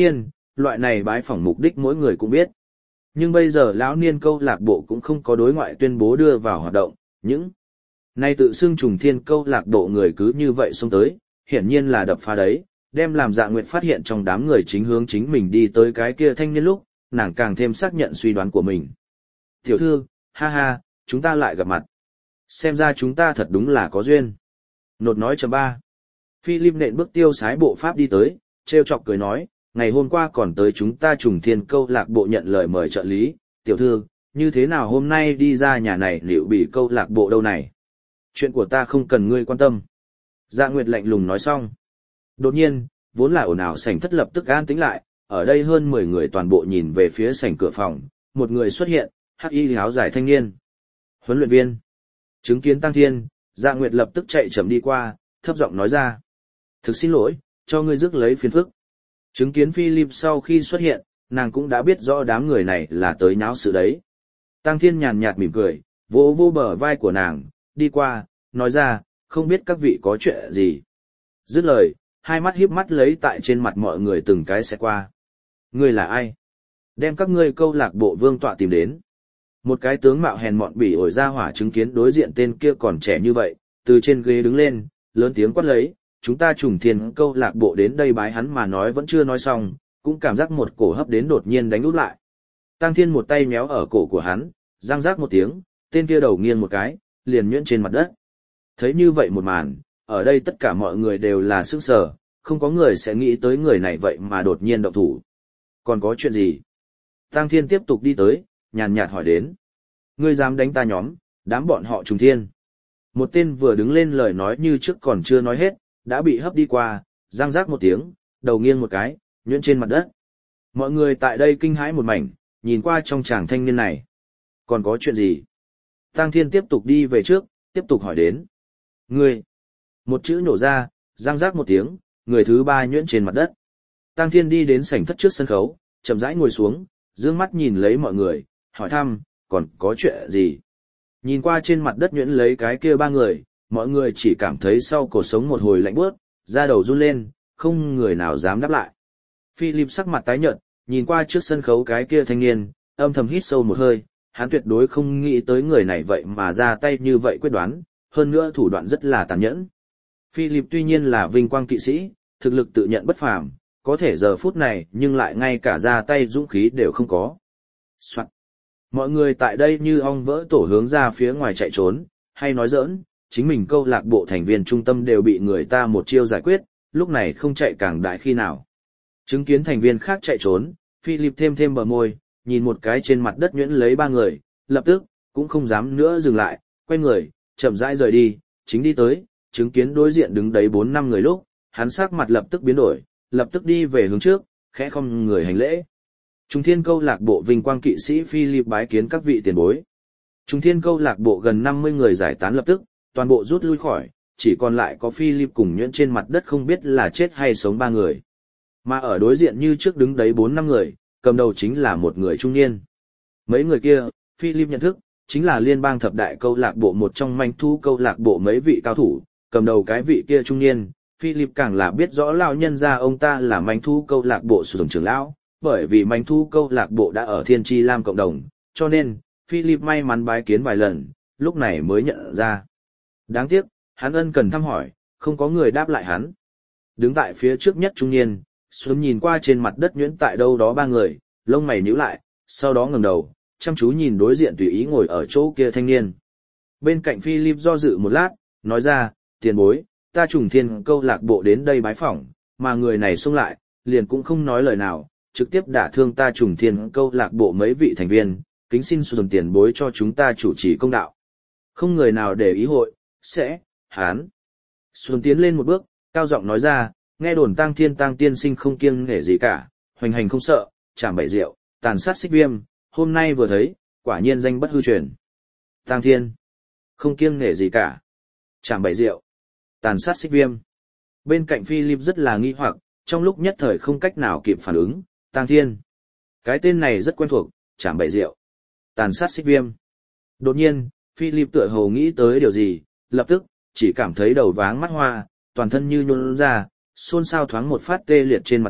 loại này bái phỏng mục đích mỗi người cũng biết. Nhưng bây giờ lão niên câu lạc bộ cũng không có đối ngoại tuyên bố đưa vào hoạt động, những nay tự xưng trùng thiên câu lạc bộ người cứ như vậy xông tới, hiển nhiên là đập phá đấy, đem làm Dạ Nguyệt phát hiện trong đám người chính hướng chính mình đi tới cái kia thanh niên lúc, nàng càng thêm xác nhận suy đoán của mình. Tiểu thư, ha ha, chúng ta lại gặp mặt. Xem ra chúng ta thật đúng là có duyên. Nột nói chấm ba. Philip nện bước tiêu sái bộ pháp đi tới, trêu chọc cười nói, ngày hôm qua còn tới chúng ta trùng thiên câu lạc bộ nhận lời mời trợ lý, tiểu thư, như thế nào hôm nay đi ra nhà này liệu bị câu lạc bộ đâu này? Chuyện của ta không cần ngươi quan tâm. Dạ Nguyệt lạnh lùng nói xong. Đột nhiên, vốn là ồn ào sảnh thất lập tức an tĩnh lại, ở đây hơn mười người toàn bộ nhìn về phía sảnh cửa phòng, một người xuất hiện, hắc y áo dài thanh niên. Huấn luyện viên. Chứng kiến Tăng Thiên, Dạ Nguyệt lập tức chạy chậm đi qua, thấp giọng nói ra. Thực xin lỗi, cho ngươi rước lấy phiền phức. Chứng kiến Philip sau khi xuất hiện, nàng cũng đã biết rõ đám người này là tới nháo sự đấy. Tăng Thiên nhàn nhạt mỉm cười, vỗ vỗ bờ vai của nàng, đi qua, nói ra, không biết các vị có chuyện gì. Dứt lời, hai mắt híp mắt lấy tại trên mặt mọi người từng cái sẽ qua. Ngươi là ai? Đem các ngươi câu lạc bộ vương tọa tìm đến. Một cái tướng mạo hèn mọn bỉ ổi ra hỏa chứng kiến đối diện tên kia còn trẻ như vậy, từ trên ghế đứng lên, lớn tiếng quát lấy, chúng ta trùng thiên câu lạc bộ đến đây bái hắn mà nói vẫn chưa nói xong, cũng cảm giác một cổ hấp đến đột nhiên đánh úp lại. Tăng Thiên một tay méo ở cổ của hắn, răng rác một tiếng, tên kia đầu nghiêng một cái, liền nhuyễn trên mặt đất. Thấy như vậy một màn, ở đây tất cả mọi người đều là sững sờ, không có người sẽ nghĩ tới người này vậy mà đột nhiên động thủ. Còn có chuyện gì? Tăng Thiên tiếp tục đi tới, nhàn nhạt hỏi đến. Ngươi dám đánh ta nhóm, đám bọn họ trùng thiên. Một tên vừa đứng lên lời nói như trước còn chưa nói hết, đã bị hấp đi qua, răng rác một tiếng, đầu nghiêng một cái, nhuyễn trên mặt đất. Mọi người tại đây kinh hãi một mảnh, nhìn qua trong chàng thanh niên này. Còn có chuyện gì? Tăng Thiên tiếp tục đi về trước, tiếp tục hỏi đến. Ngươi! Một chữ nhổ ra, răng rác một tiếng, người thứ ba nhuyễn trên mặt đất. Tăng Thiên đi đến sảnh thất trước sân khấu, chậm rãi ngồi xuống, dương mắt nhìn lấy mọi người, hỏi thăm, còn có chuyện gì? Nhìn qua trên mặt đất nhuyễn lấy cái kia ba người, mọi người chỉ cảm thấy sau cổ sống một hồi lạnh buốt, da đầu run lên, không người nào dám đáp lại. Philip sắc mặt tái nhợt, nhìn qua trước sân khấu cái kia thanh niên, âm thầm hít sâu một hơi, hắn tuyệt đối không nghĩ tới người này vậy mà ra tay như vậy quyết đoán, hơn nữa thủ đoạn rất là tàn nhẫn. Philip tuy nhiên là vinh quang kỵ sĩ, thực lực tự nhận bất phàm, có thể giờ phút này nhưng lại ngay cả ra tay dũng khí đều không có. Soạn. Mọi người tại đây như ong vỡ tổ hướng ra phía ngoài chạy trốn, hay nói giỡn, chính mình câu lạc bộ thành viên trung tâm đều bị người ta một chiêu giải quyết, lúc này không chạy càng đại khi nào. Chứng kiến thành viên khác chạy trốn, Philip thêm thêm bờ môi, nhìn một cái trên mặt đất nhuyễn lấy ba người, lập tức, cũng không dám nữa dừng lại, quay người, chậm rãi rời đi, chính đi tới, chứng kiến đối diện đứng đấy bốn năm người lúc, hắn sắc mặt lập tức biến đổi, lập tức đi về hướng trước, khẽ không người hành lễ. Trung thiên câu lạc bộ vinh quang kỵ sĩ Philip bái kiến các vị tiền bối. Trung thiên câu lạc bộ gần năm mươi người giải tán lập tức, toàn bộ rút lui khỏi, chỉ còn lại có Philip cùng nhuyễn trên mặt đất không biết là chết hay sống ba người. Mà ở đối diện như trước đứng đấy bốn năm người, cầm đầu chính là một người trung niên. Mấy người kia, Philip nhận thức, chính là liên bang thập đại câu lạc bộ một trong manh thu câu lạc bộ mấy vị cao thủ, cầm đầu cái vị kia trung niên, Philip càng là biết rõ lão nhân gia ông ta là manh thu câu lạc bộ sử dụng trưởng lão, bởi vì manh thu câu lạc bộ đã ở Thiên Chi Lam cộng đồng, cho nên, Philip may mắn bái kiến vài lần, lúc này mới nhận ra. Đáng tiếc, hắn ân cần thăm hỏi, không có người đáp lại hắn. Đứng tại phía trước nhất trung niên, Xuân nhìn qua trên mặt đất nhuyễn tại đâu đó ba người, lông mày nhíu lại, sau đó ngẩng đầu, chăm chú nhìn đối diện tùy ý ngồi ở chỗ kia thanh niên. Bên cạnh Philip do dự một lát, nói ra, tiền bối, ta trùng thiên câu lạc bộ đến đây bái phỏng, mà người này xông lại, liền cũng không nói lời nào, trực tiếp đả thương ta trùng thiên câu lạc bộ mấy vị thành viên, kính xin dùng tiền bối cho chúng ta chủ trì công đạo. Không người nào để ý hội, sẽ, hán. Xuân tiến lên một bước, cao giọng nói ra, nghe đồn Tăng Thiên Tăng tiên sinh không kiêng nể gì cả, hoành hành không sợ, chảm bảy rượu, tàn sát xích viêm, hôm nay vừa thấy, quả nhiên danh bất hư truyền. Tăng Thiên, không kiêng nể gì cả, chảm bảy rượu, tàn sát xích viêm. Bên cạnh Philip rất là nghi hoặc, trong lúc nhất thời không cách nào kịp phản ứng, Tăng Thiên. Cái tên này rất quen thuộc, chảm bảy rượu, tàn sát xích viêm. Đột nhiên, Philip tựa hồ nghĩ tới điều gì, lập tức, chỉ cảm thấy đầu váng mắt hoa, toàn thân như nhũn ra, xôn xao thoáng một phát tê liệt trên mặt đất,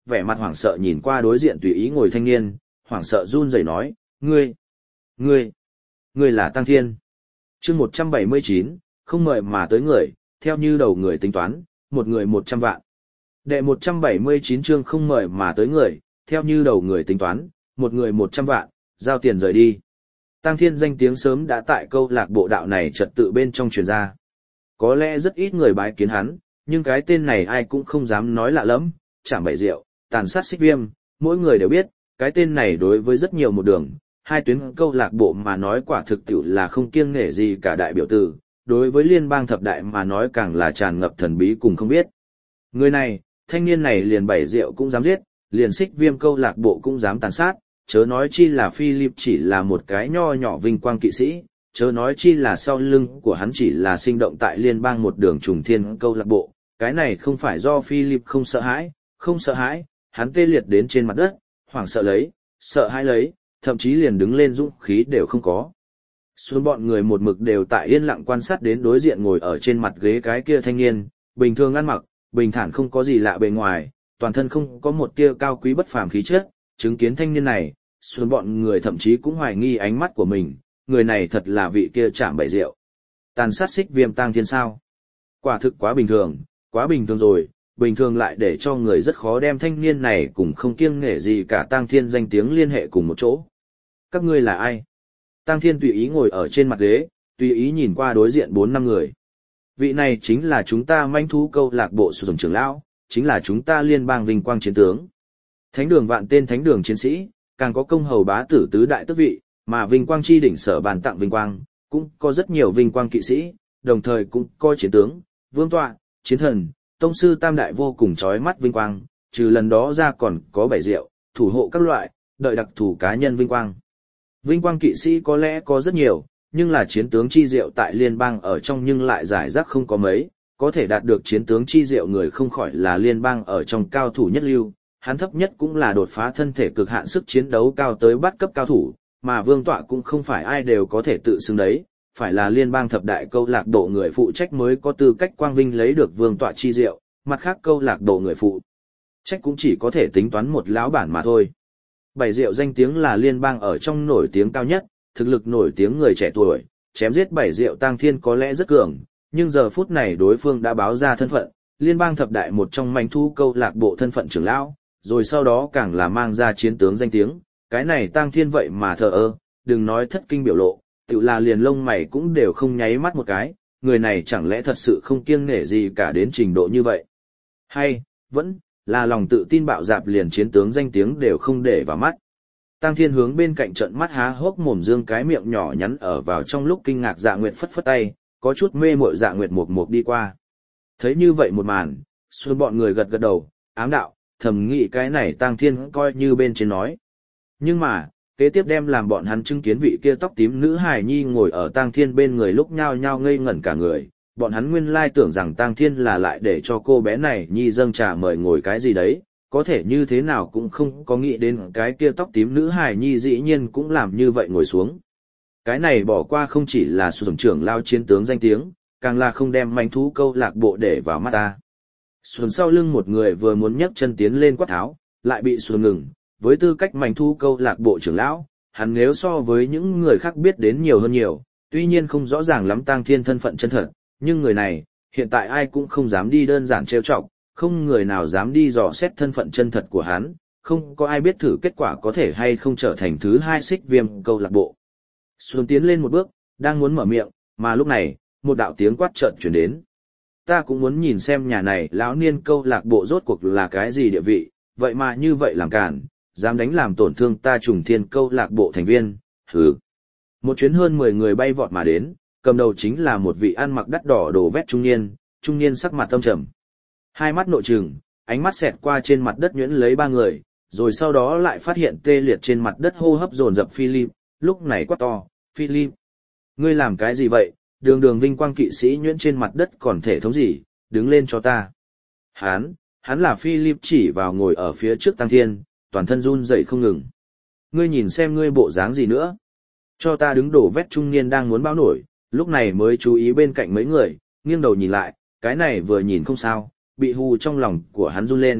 vẻ mặt hoảng sợ nhìn qua đối diện tùy ý ngồi thanh niên, hoảng sợ run rẩy nói, ngươi, ngươi, ngươi là Tăng Thiên. Chương một trăm bảy mươi chín, không mời mà tới người, theo như đầu người tính toán, một người một trăm vạn. Đệ một trăm bảy mươi chín chương không mời mà tới người, theo như đầu người tính toán, một người một trăm vạn, giao tiền rời đi. Tăng Thiên danh tiếng sớm đã tại câu lạc bộ đạo này trật tự bên trong truyền ra. Có lẽ rất ít người bái kiến hắn, nhưng cái tên này ai cũng không dám nói lạ lắm, chạm bậy rượu, tàn sát xích viêm, mỗi người đều biết, cái tên này đối với rất nhiều một đường, hai tuyến câu lạc bộ mà nói quả thực tiệu là không kiêng nể gì cả đại biểu tử, đối với liên bang thập đại mà nói càng là tràn ngập thần bí cùng không biết. Người này, thanh niên này liền bảy rượu cũng dám giết, liền xích viêm câu lạc bộ cũng dám tàn sát, chớ nói chi là Philip chỉ là một cái nho nhỏ vinh quang kỵ sĩ, chớ nói chi là sau lưng của hắn chỉ là sinh động tại liên bang một đường trùng thiên câu lạc bộ, cái này không phải do Philip không sợ hãi, không sợ hãi, hắn tê liệt đến trên mặt đất, hoảng sợ lấy, sợ hãi lấy, thậm chí liền đứng lên dũng khí đều không có. Xuống bọn người một mực đều tại yên lặng quan sát đến đối diện ngồi ở trên mặt ghế cái kia thanh niên, bình thường ăn mặc, bình thản không có gì lạ bề ngoài, toàn thân không có một tia cao quý bất phàm khí chất, chứng kiến thanh niên này, xuống bọn người thậm chí cũng hoài nghi ánh mắt của mình, người này thật là vị kia chạm bảy rượu. Tàn sát xích viêm Tăng Thiên sao? Quả thực quá bình thường, quá bình thường rồi, bình thường lại để cho người rất khó đem thanh niên này cùng không kiêng nể gì cả Tăng Thiên danh tiếng liên hệ cùng một chỗ. Các ngươi là ai? Tăng Thiên tùy ý ngồi ở trên mặt ghế, tùy ý nhìn qua đối diện bốn năm người. Vị này chính là chúng ta manh thú câu lạc bộ sử dụng trưởng lão, chính là chúng ta liên bang vinh quang chiến tướng. Thánh đường vạn tên thánh đường chiến sĩ, càng có công hầu bá tử tứ đại tước vị, mà vinh quang chi đỉnh sở bàn tặng vinh quang, cũng có rất nhiều vinh quang kỵ sĩ, đồng thời cũng có chiến tướng, vương tọa, chiến thần, tông sư tam đại vô cùng chói mắt vinh quang, trừ lần đó ra còn có bảy rượu, thủ hộ các loại, đợi đặc thù cá nhân vinh quang. Vinh quang kỵ sĩ có lẽ có rất nhiều, nhưng là chiến tướng chi diệu tại liên bang ở trong nhưng lại giải rác không có mấy, có thể đạt được chiến tướng chi diệu người không khỏi là liên bang ở trong cao thủ nhất lưu, hắn thấp nhất cũng là đột phá thân thể cực hạn sức chiến đấu cao tới bắt cấp cao thủ, mà vương tọa cũng không phải ai đều có thể tự xưng đấy, phải là liên bang thập đại câu lạc bộ người phụ trách mới có tư cách quang vinh lấy được vương tọa chi diệu, mặt khác câu lạc bộ người phụ trách cũng chỉ có thể tính toán một lão bản mà thôi. Bảy rượu danh tiếng là liên bang ở trong nổi tiếng cao nhất, thực lực nổi tiếng người trẻ tuổi, chém giết bảy rượu Tăng Thiên có lẽ rất cường, nhưng giờ phút này đối phương đã báo ra thân phận, liên bang thập đại một trong manh thu câu lạc bộ thân phận trưởng lão, rồi sau đó càng là mang ra chiến tướng danh tiếng, cái này Tăng Thiên vậy mà thờ ơ, đừng nói thất kinh biểu lộ, tự là liền lông mày cũng đều không nháy mắt một cái, người này chẳng lẽ thật sự không kiêng nể gì cả đến trình độ như vậy. Hay, vẫn là lòng tự tin bạo dạp liền chiến tướng danh tiếng đều không để vào mắt. Tăng Thiên hướng bên cạnh trận mắt há hốc mồm dương cái miệng nhỏ nhắn ở vào trong lúc kinh ngạc Dạ Nguyệt phất phất tay, có chút mê mội Dạ Nguyệt mộc mộc đi qua. Thấy như vậy một màn, xuân bọn người gật gật đầu, ám đạo, thầm nghĩ cái này Tăng Thiên coi như bên trên nói. Nhưng mà, kế tiếp đem làm bọn hắn chứng kiến vị kia tóc tím nữ hài nhi ngồi ở Tăng Thiên bên người lúc nhao nhao ngây ngẩn cả người, bọn hắn nguyên lai tưởng rằng Tăng Thiên là lại để cho cô bé này nhi dâng trà mời ngồi cái gì đấy, có thể như thế nào cũng không có nghĩ đến cái kia tóc tím nữ hài nhi dĩ nhiên cũng làm như vậy ngồi xuống. Cái này bỏ qua không chỉ là sử dụng trưởng lao chiến tướng danh tiếng, càng là không đem manh thú câu lạc bộ để vào mắt ta. Xuân sau lưng một người vừa muốn nhấc chân tiến lên quát tháo, lại bị Xuân ngừng, với tư cách manh thú câu lạc bộ trưởng lão, hắn nếu so với những người khác biết đến nhiều hơn nhiều, tuy nhiên không rõ ràng lắm Tăng Thiên thân phận chân thật, nhưng người này, hiện tại ai cũng không dám đi đơn giản trêu chọc, không người nào dám đi dò xét thân phận chân thật của hắn, không có ai biết thử kết quả có thể hay không trở thành thứ hai xích viêm câu lạc bộ. Xuân tiến lên một bước, đang muốn mở miệng, mà lúc này, một đạo tiếng quát chợt truyền đến. Ta cũng muốn nhìn xem nhà này lão niên câu lạc bộ rốt cuộc là cái gì địa vị, vậy mà như vậy làm cản, dám đánh làm tổn thương ta trùng thiên câu lạc bộ thành viên, hừ. Một chuyến hơn mười người bay vọt mà đến, cầm đầu chính là một vị ăn mặc đắt đỏ đồ vét trung niên, trung niên sắc mặt tâm trầm. Hai mắt nội trừng, ánh mắt xẹt qua trên mặt đất nhuyễn lấy ba người, rồi sau đó lại phát hiện tê liệt trên mặt đất hô hấp dồn dập Philip, lúc này quát to, Philip, ngươi làm cái gì vậy, đường đường vinh quang kỵ sĩ nhuyễn trên mặt đất còn thể thống gì, đứng lên cho ta. Hán, hắn là Philip chỉ vào ngồi ở phía trước Tăng Thiên, toàn thân run dậy không ngừng. Ngươi nhìn xem ngươi bộ dáng gì nữa. Cho ta đứng đổ vét trung niên đang muốn báo nổi, lúc này mới chú ý bên cạnh mấy người, nghiêng đầu nhìn lại, cái này vừa nhìn không sao, bị hù trong lòng của hắn run lên,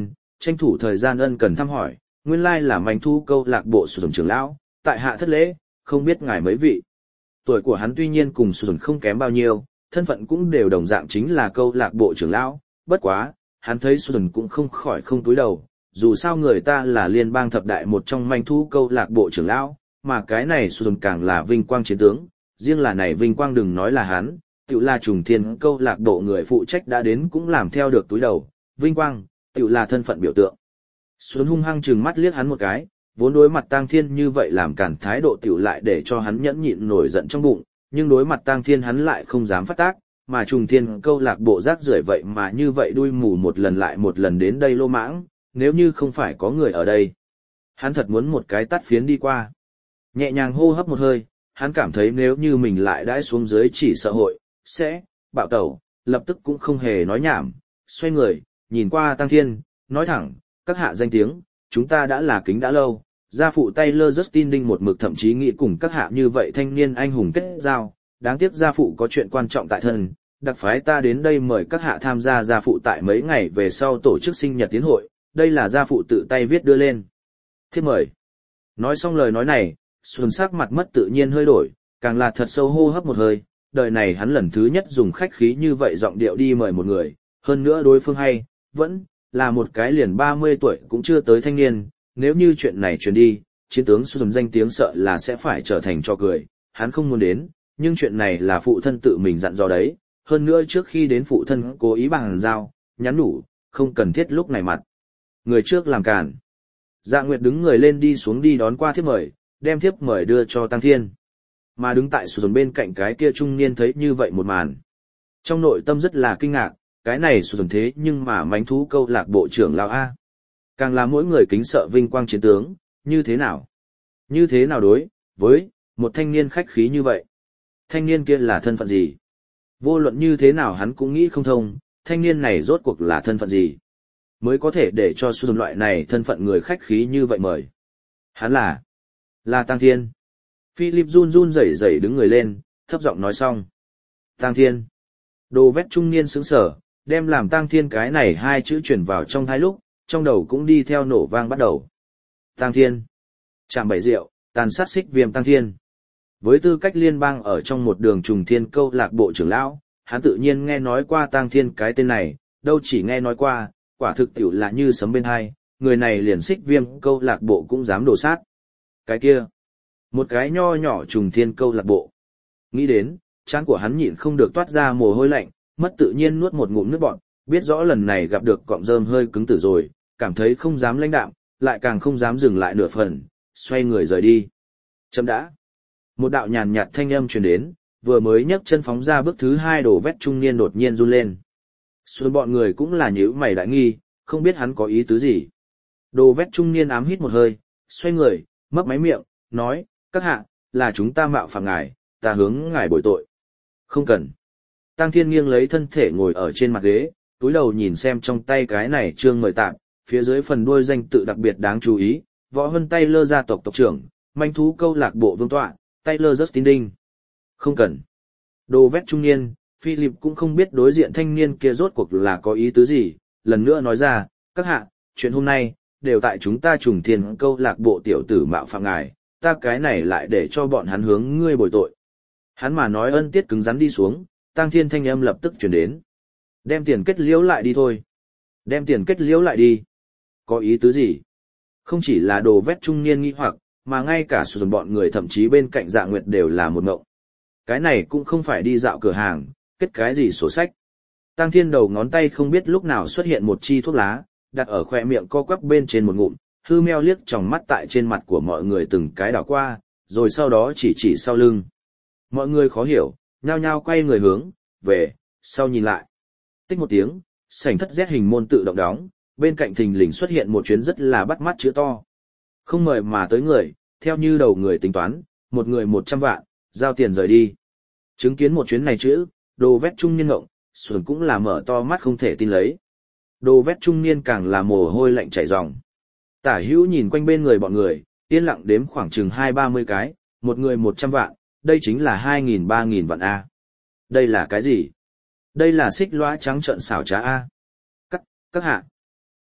tranh thủ thời gian ân cần thăm hỏi, nguyên lai là manh thú câu lạc bộ sử dụng trưởng lão, tại hạ thất lễ, không biết ngài mấy vị. Tuổi của hắn tuy nhiên cùng sử dụng không kém bao nhiêu, thân phận cũng đều đồng dạng chính là câu lạc bộ trưởng lão, bất quá, hắn thấy sử dụng cũng không khỏi không túi đầu, dù sao người ta là liên bang thập đại một trong manh thú câu lạc bộ trưởng lão, mà cái này sử dụng càng là vinh quang chiến tướng, riêng là này vinh quang đừng nói là hắn, tự là trùng thiên câu lạc bộ người phụ trách đã đến cũng làm theo được túi đầu, vinh quang, tự là thân phận biểu tượng. Xuân hung hăng trừng mắt liếc hắn một cái, vốn đối mặt Tang Thiên như vậy làm cản thái độ tiểu lại để cho hắn nhẫn nhịn nổi giận trong bụng, nhưng đối mặt Tang Thiên hắn lại không dám phát tác, mà trùng thiên câu lạc bộ rác rưởi vậy mà như vậy đuôi mù một lần lại một lần đến đây lô mãng, nếu như không phải có người ở đây. Hắn thật muốn một cái tát phiến đi qua. Nhẹ nhàng hô hấp một hơi, hắn cảm thấy nếu như mình lại đãi xuống dưới chỉ sợ hội, sẽ, bạo tẩu, lập tức cũng không hề nói nhảm, xoay người, nhìn qua Tang Thiên, nói thẳng, các hạ danh tiếng, chúng ta đã là kính đã lâu, gia phụ Taylor Justin Đinh một mực thậm chí nghĩ cùng các hạ như vậy thanh niên anh hùng kết giao, đáng tiếc gia phụ có chuyện quan trọng tại thân, đặc phái ta đến đây mời các hạ tham gia gia phụ tại mấy ngày về sau tổ chức sinh nhật tiến hội, đây là gia phụ tự tay viết đưa lên. Thiếp mời. Nói xong lời nói này, Xuân sắc mặt mất tự nhiên hơi đổi, càng là thật sâu hô hấp một hơi, đời này hắn lần thứ nhất dùng khách khí như vậy giọng điệu đi mời một người, hơn nữa đối phương hay, vẫn là một cái liền ba mươi tuổi cũng chưa tới thanh niên, nếu như chuyện này truyền đi, chiến tướng Xuân danh tiếng sợ là sẽ phải trở thành trò cười, hắn không muốn đến, nhưng chuyện này là phụ thân tự mình dặn dò đấy, hơn nữa trước khi đến phụ thân cố ý bằng giao, nhắn nhủ, không cần thiết lúc này mặt. Người trước làm cản. Dạ Nguyệt đứng người lên đi xuống đi đón qua thiếp mời, đem thiếp mời đưa cho Tang Thiên. Mà đứng tại sườn bên cạnh cái kia trung niên thấy như vậy một màn. Trong nội tâm rất là kinh ngạc, cái này sườn thế nhưng mà mánh thú câu lạc bộ trưởng lão A. Càng là mỗi người kính sợ vinh quang chiến tướng, như thế nào? Như thế nào đối, với, một thanh niên khách khí như vậy? Thanh niên kia là thân phận gì? Vô luận như thế nào hắn cũng nghĩ không thông, thanh niên này rốt cuộc là thân phận gì? Mới có thể để cho sườn loại này thân phận người khách khí như vậy mời. Hắn là, là Tang Thiên. Philip run run rẩy rẩy đứng người lên, thấp giọng nói xong. Tang Thiên. Đồ vét trung niên sững sở, đem làm Tang Thiên cái này hai chữ chuyển vào trong hai lúc, trong đầu cũng đi theo nổ vang bắt đầu. Tang Thiên. Trạm bảy rượu, tàn sát xích viêm Tang Thiên. Với tư cách liên bang ở trong một đường trùng thiên câu lạc bộ trưởng lão, hắn tự nhiên nghe nói qua Tang Thiên cái tên này, đâu chỉ nghe nói qua, quả thực tiểu là như sấm bên hai, người này liền xích viêm câu lạc bộ cũng dám đổ sát. Cái kia. Một cái nho nhỏ trùng thiên câu lạc bộ. Nghĩ đến, trán của hắn nhịn không được toát ra mồ hôi lạnh, mất tự nhiên nuốt một ngụm nước bọt, biết rõ lần này gặp được cọng rơm hơi cứng tử rồi, cảm thấy không dám lãnh đạm, lại càng không dám dừng lại nửa phần, xoay người rời đi. Chấm đã. Một đạo nhàn nhạt thanh âm truyền đến, vừa mới nhấc chân phóng ra bước thứ hai đổ vét trung niên đột nhiên run lên. Xuân bọn người cũng là nhíu mày đại nghi, không biết hắn có ý tứ gì. Đồ vét trung niên ám hít một hơi, xoay người, mấp máy miệng, nói, các hạ, là chúng ta mạo phạm ngài, ta hướng ngài bồi tội. Không cần. Tang Thiên nghiêng lấy thân thể ngồi ở trên mặt ghế, túi đầu nhìn xem trong tay cái này trương mời tạm, phía dưới phần đuôi danh tự đặc biệt đáng chú ý, Võ Hân Taylor gia tộc tộc trưởng, manh thú câu lạc bộ vương tọa, Taylor Justin Đinh. Không cần. Đồ vét trung niên, Philip cũng không biết đối diện thanh niên kia rốt cuộc là có ý tứ gì, lần nữa nói ra, các hạ, chuyện hôm nay, đều tại chúng ta trùng thiên câu lạc bộ tiểu tử mạo phạm ngài, ta cái này lại để cho bọn hắn hướng ngươi bồi tội. Hắn mà nói ân tiết cứng rắn đi xuống, Tang Thiên thanh âm lập tức truyền đến. Đem tiền kết liễu lại đi thôi. Đem tiền kết liễu lại đi. Có ý tứ gì? Không chỉ là đồ vét trung niên nghi hoặc, mà ngay cả sử dụng bọn người thậm chí bên cạnh Dạ Nguyệt đều là một ngộng. Cái này cũng không phải đi dạo cửa hàng, kết cái gì sổ sách. Tang Thiên đầu ngón tay không biết lúc nào xuất hiện một chi thuốc lá, đặt ở khoe miệng co quắp bên trên một ngụm, hư meo liếc tròng mắt tại trên mặt của mọi người từng cái đảo qua, rồi sau đó chỉ chỉ sau lưng. Mọi người khó hiểu, nhao nhao quay người hướng về sau nhìn lại. Tích một tiếng, sảnh thất Z hình môn tự động đóng, bên cạnh thình lình xuất hiện một chuyến rất là bắt mắt chữ to. Không mời mà tới người, theo như đầu người tính toán, một người một trăm vạn, giao tiền rời đi. Chứng kiến một chuyến này chữ, đồ vét trung niên ngộng, Xuân cũng là mở to mắt không thể tin lấy. Đồ vét trung niên càng là mồ hôi lạnh chảy ròng. Tả hữu nhìn quanh bên người bọn người, yên lặng đếm khoảng chừng hai ba mươi cái, một người một trăm vạn, đây chính là hai nghìn ba nghìn vạn A. Đây là cái gì? Đây là xích loa trắng trợn xảo trá A. Các, các hạ.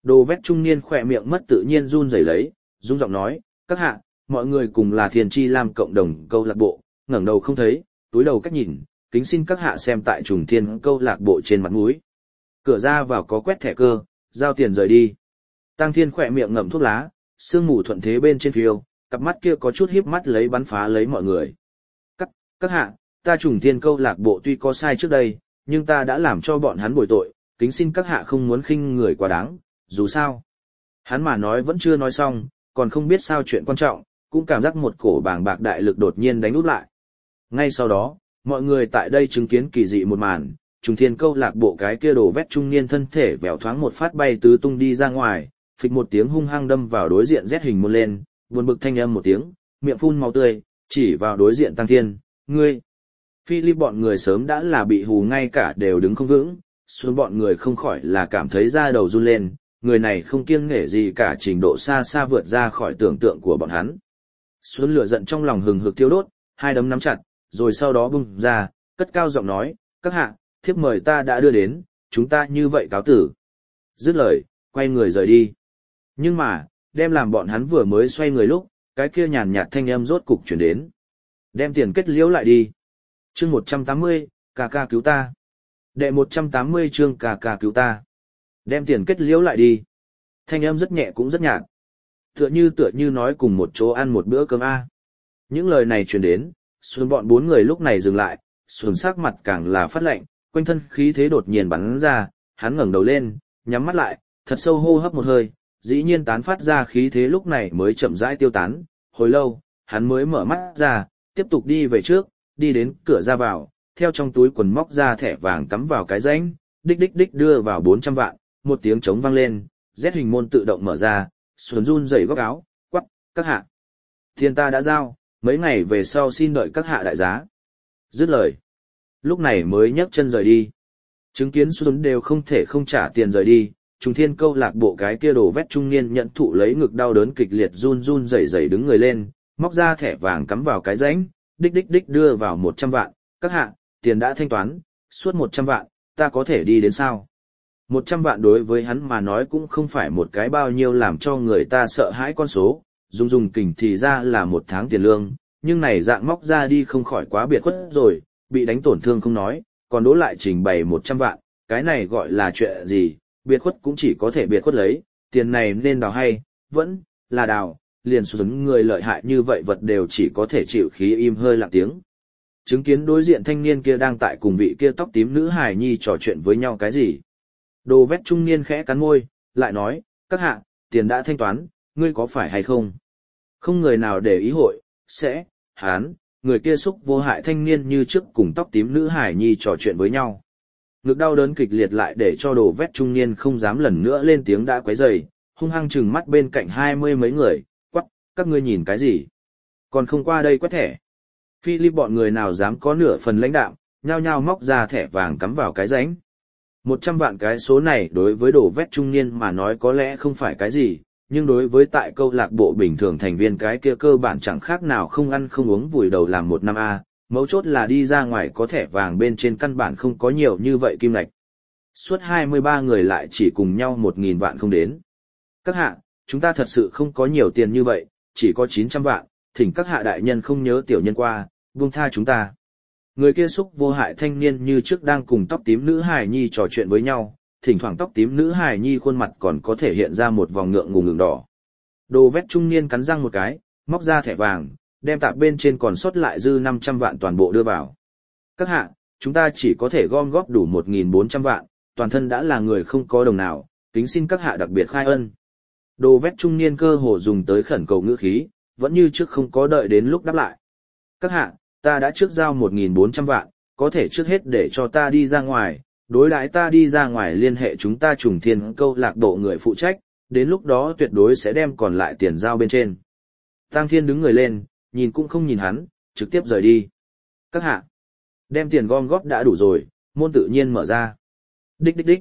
Đồ vét trung niên khỏe miệng mất tự nhiên run rẩy lấy, rung giọng nói, các hạ, mọi người cùng là Thiên Chi Lam cộng đồng câu lạc bộ, ngẩng đầu không thấy, túi đầu cách nhìn, kính xin các hạ xem tại trùng thiên câu lạc bộ trên mặt mũi. Cửa ra vào có quét thẻ cơ, giao tiền rời đi. Tăng Thiên khỏe miệng ngậm thuốc lá, sương mù thuận thế bên trên phiêu, cặp mắt kia có chút híp mắt lấy bắn phá lấy mọi người. Các, các hạ, ta trùng thiên câu lạc bộ tuy có sai trước đây, nhưng ta đã làm cho bọn hắn bồi tội, kính xin các hạ không muốn khinh người quá đáng, dù sao. Hắn mà nói vẫn chưa nói xong, còn không biết sao chuyện quan trọng, cũng cảm giác một cổ bàng bạc đại lực đột nhiên đánh úp lại. Ngay sau đó, mọi người tại đây chứng kiến kỳ dị một màn, trùng thiên câu lạc bộ cái kia đổ vét trung niên thân thể vèo thoáng một phát bay tứ tung đi ra ngoài, phịch một tiếng hung hăng đâm vào đối diện rét hình môn lên, buồn bực thanh âm một tiếng, miệng phun máu tươi, chỉ vào đối diện Tăng Thiên, ngươi. Philip bọn người sớm đã là bị hù ngay cả đều đứng không vững, xuống bọn người không khỏi là cảm thấy da đầu run lên, người này không kiêng nể gì cả trình độ xa xa vượt ra khỏi tưởng tượng của bọn hắn. Xuân lửa giận trong lòng hừng hực thiêu đốt, hai đấm nắm chặt, rồi sau đó bung ra, cất cao giọng nói, các hạ, thiếp mời ta đã đưa đến, chúng ta như vậy cáo tử. Dứt lời, quay người rời đi. Nhưng mà, đem làm bọn hắn vừa mới xoay người lúc, cái kia nhàn nhạt thanh âm rốt cục chuyển đến. Đem tiền kết liễu lại đi. Chương một trăm tám mươi, ca ca cứu ta. Đệ một trăm tám mươi chương ca ca cứu ta. Đem tiền kết liễu lại đi. Thanh âm rất nhẹ cũng rất nhạt. Tựa như tựa như nói cùng một chỗ ăn một bữa cơm A. Những lời này truyền đến, xuân bọn bốn người lúc này dừng lại, xuân sắc mặt càng là phát lạnh, quanh thân khí thế đột nhiên bắn ra, hắn ngẩng đầu lên, nhắm mắt lại, thật sâu hô hấp một hơi, dĩ nhiên tán phát ra khí thế lúc này mới chậm rãi tiêu tán, hồi lâu, hắn mới mở mắt ra, tiếp tục đi về trước, đi đến cửa ra vào, theo trong túi quần móc ra thẻ vàng cắm vào cái rãnh, đích đích đích đưa vào bốn trăm vạn, một tiếng trống vang lên, rét hình môn tự động mở ra, xuân run rẩy góc áo, quắc, các hạ. Tiền ta đã giao, mấy ngày về sau xin đợi các hạ đại giá. Dứt lời. Lúc này mới nhấc chân rời đi. Chứng kiến xuân đều không thể không trả tiền rời đi, trùng thiên câu lạc bộ cái kia đổ vét trung niên nhận thụ lấy ngực đau đớn kịch liệt run run rẩy rẩy đứng người lên, móc ra thẻ vàng cắm vào cái rãnh, đích đích đích đưa vào một trăm vạn, các hạ, tiền đã thanh toán, suốt một trăm vạn, ta có thể đi đến sao? một trăm vạn đối với hắn mà nói cũng không phải một cái bao nhiêu làm cho người ta sợ hãi con số, dùng dùng kình thì ra là một tháng tiền lương, nhưng này dạng móc ra đi không khỏi quá biệt khuất rồi, bị đánh tổn thương không nói, còn đố lại trình bày một trăm vạn, cái này gọi là chuyện gì, biệt khuất cũng chỉ có thể biệt khuất lấy, tiền này nên đào hay, vẫn là đào, liền xuống người lợi hại như vậy vật đều chỉ có thể chịu khí im hơi lặng tiếng. Chứng kiến đối diện thanh niên kia đang tại cùng vị kia tóc tím nữ hài nhi trò chuyện với nhau cái gì. Đồ vét trung niên khẽ cắn môi, lại nói, các hạ, tiền đã thanh toán, ngươi có phải hay không? Không người nào để ý hội, sẽ, hán, người kia xúc vô hại thanh niên như trước cùng tóc tím nữ hài nhi trò chuyện với nhau. Ngực đau đớn kịch liệt lại để cho đồ vét trung niên không dám lần nữa lên tiếng đã quấy rầy, hung hăng chừng mắt bên cạnh hai mươi mấy người, quắc, các ngươi nhìn cái gì? Còn không qua đây quét thẻ. Philip bọn người nào dám có nửa phần lãnh đạm, nhao nhao móc ra thẻ vàng cắm vào cái rãnh. Một trăm vạn cái số này đối với đồ vét trung niên mà nói có lẽ không phải cái gì, nhưng đối với tại câu lạc bộ bình thường thành viên cái kia cơ bản chẳng khác nào không ăn không uống vùi đầu làm một năm A, mấu chốt là đi ra ngoài có thẻ vàng bên trên căn bản không có nhiều như vậy kim lạch. Suốt hai mươi ba người lại chỉ cùng nhau một nghìn vạn không đến. Các hạ, chúng ta thật sự không có nhiều tiền như vậy, chỉ có chín trăm vạn, thỉnh các hạ đại nhân không nhớ tiểu nhân qua, buông tha chúng ta. Người kia xúc vô hại thanh niên như trước đang cùng tóc tím nữ hài nhi trò chuyện với nhau, thỉnh thoảng tóc tím nữ hài nhi khuôn mặt còn có thể hiện ra một vòng ngượng ngùng ngừng đỏ. Đồ vét trung niên cắn răng một cái, móc ra thẻ vàng, đem tạp bên trên còn sót lại dư năm trăm vạn toàn bộ đưa vào. Các hạ, chúng ta chỉ có thể gom góp đủ một nghìn bốn trăm vạn, toàn thân đã là người không có đồng nào, kính xin các hạ đặc biệt khai ân. Đồ vét trung niên cơ hồ dùng tới khẩn cầu ngữ khí, vẫn như trước không có đợi đến lúc đáp lại. Các hạ, ta đã trước giao một nghìn bốn trăm vạn, có thể trước hết để cho ta đi ra ngoài, đối đãi ta đi ra ngoài liên hệ chúng ta trùng thiên câu lạc bộ người phụ trách, đến lúc đó tuyệt đối sẽ đem còn lại tiền giao bên trên. Tăng Thiên đứng người lên, nhìn cũng không nhìn hắn, trực tiếp rời đi. Các hạ, đem tiền gom góp đã đủ rồi, môn tự nhiên mở ra. Đích đích đích.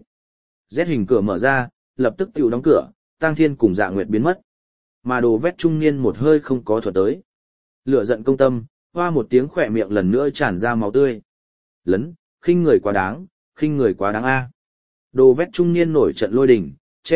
Z hình cửa mở ra, lập tức tiểu đóng cửa, Tăng Thiên cùng Dạ Nguyệt biến mất. Mà đồ vét trung niên một hơi không có thuật tới. Lửa giận công tâm, hoa một tiếng khỏe miệng lần nữa tràn ra máu tươi. Lấn, khinh người quá đáng, khinh người quá đáng a. Đồ vét trung niên nổi trận lôi đình, che ngực,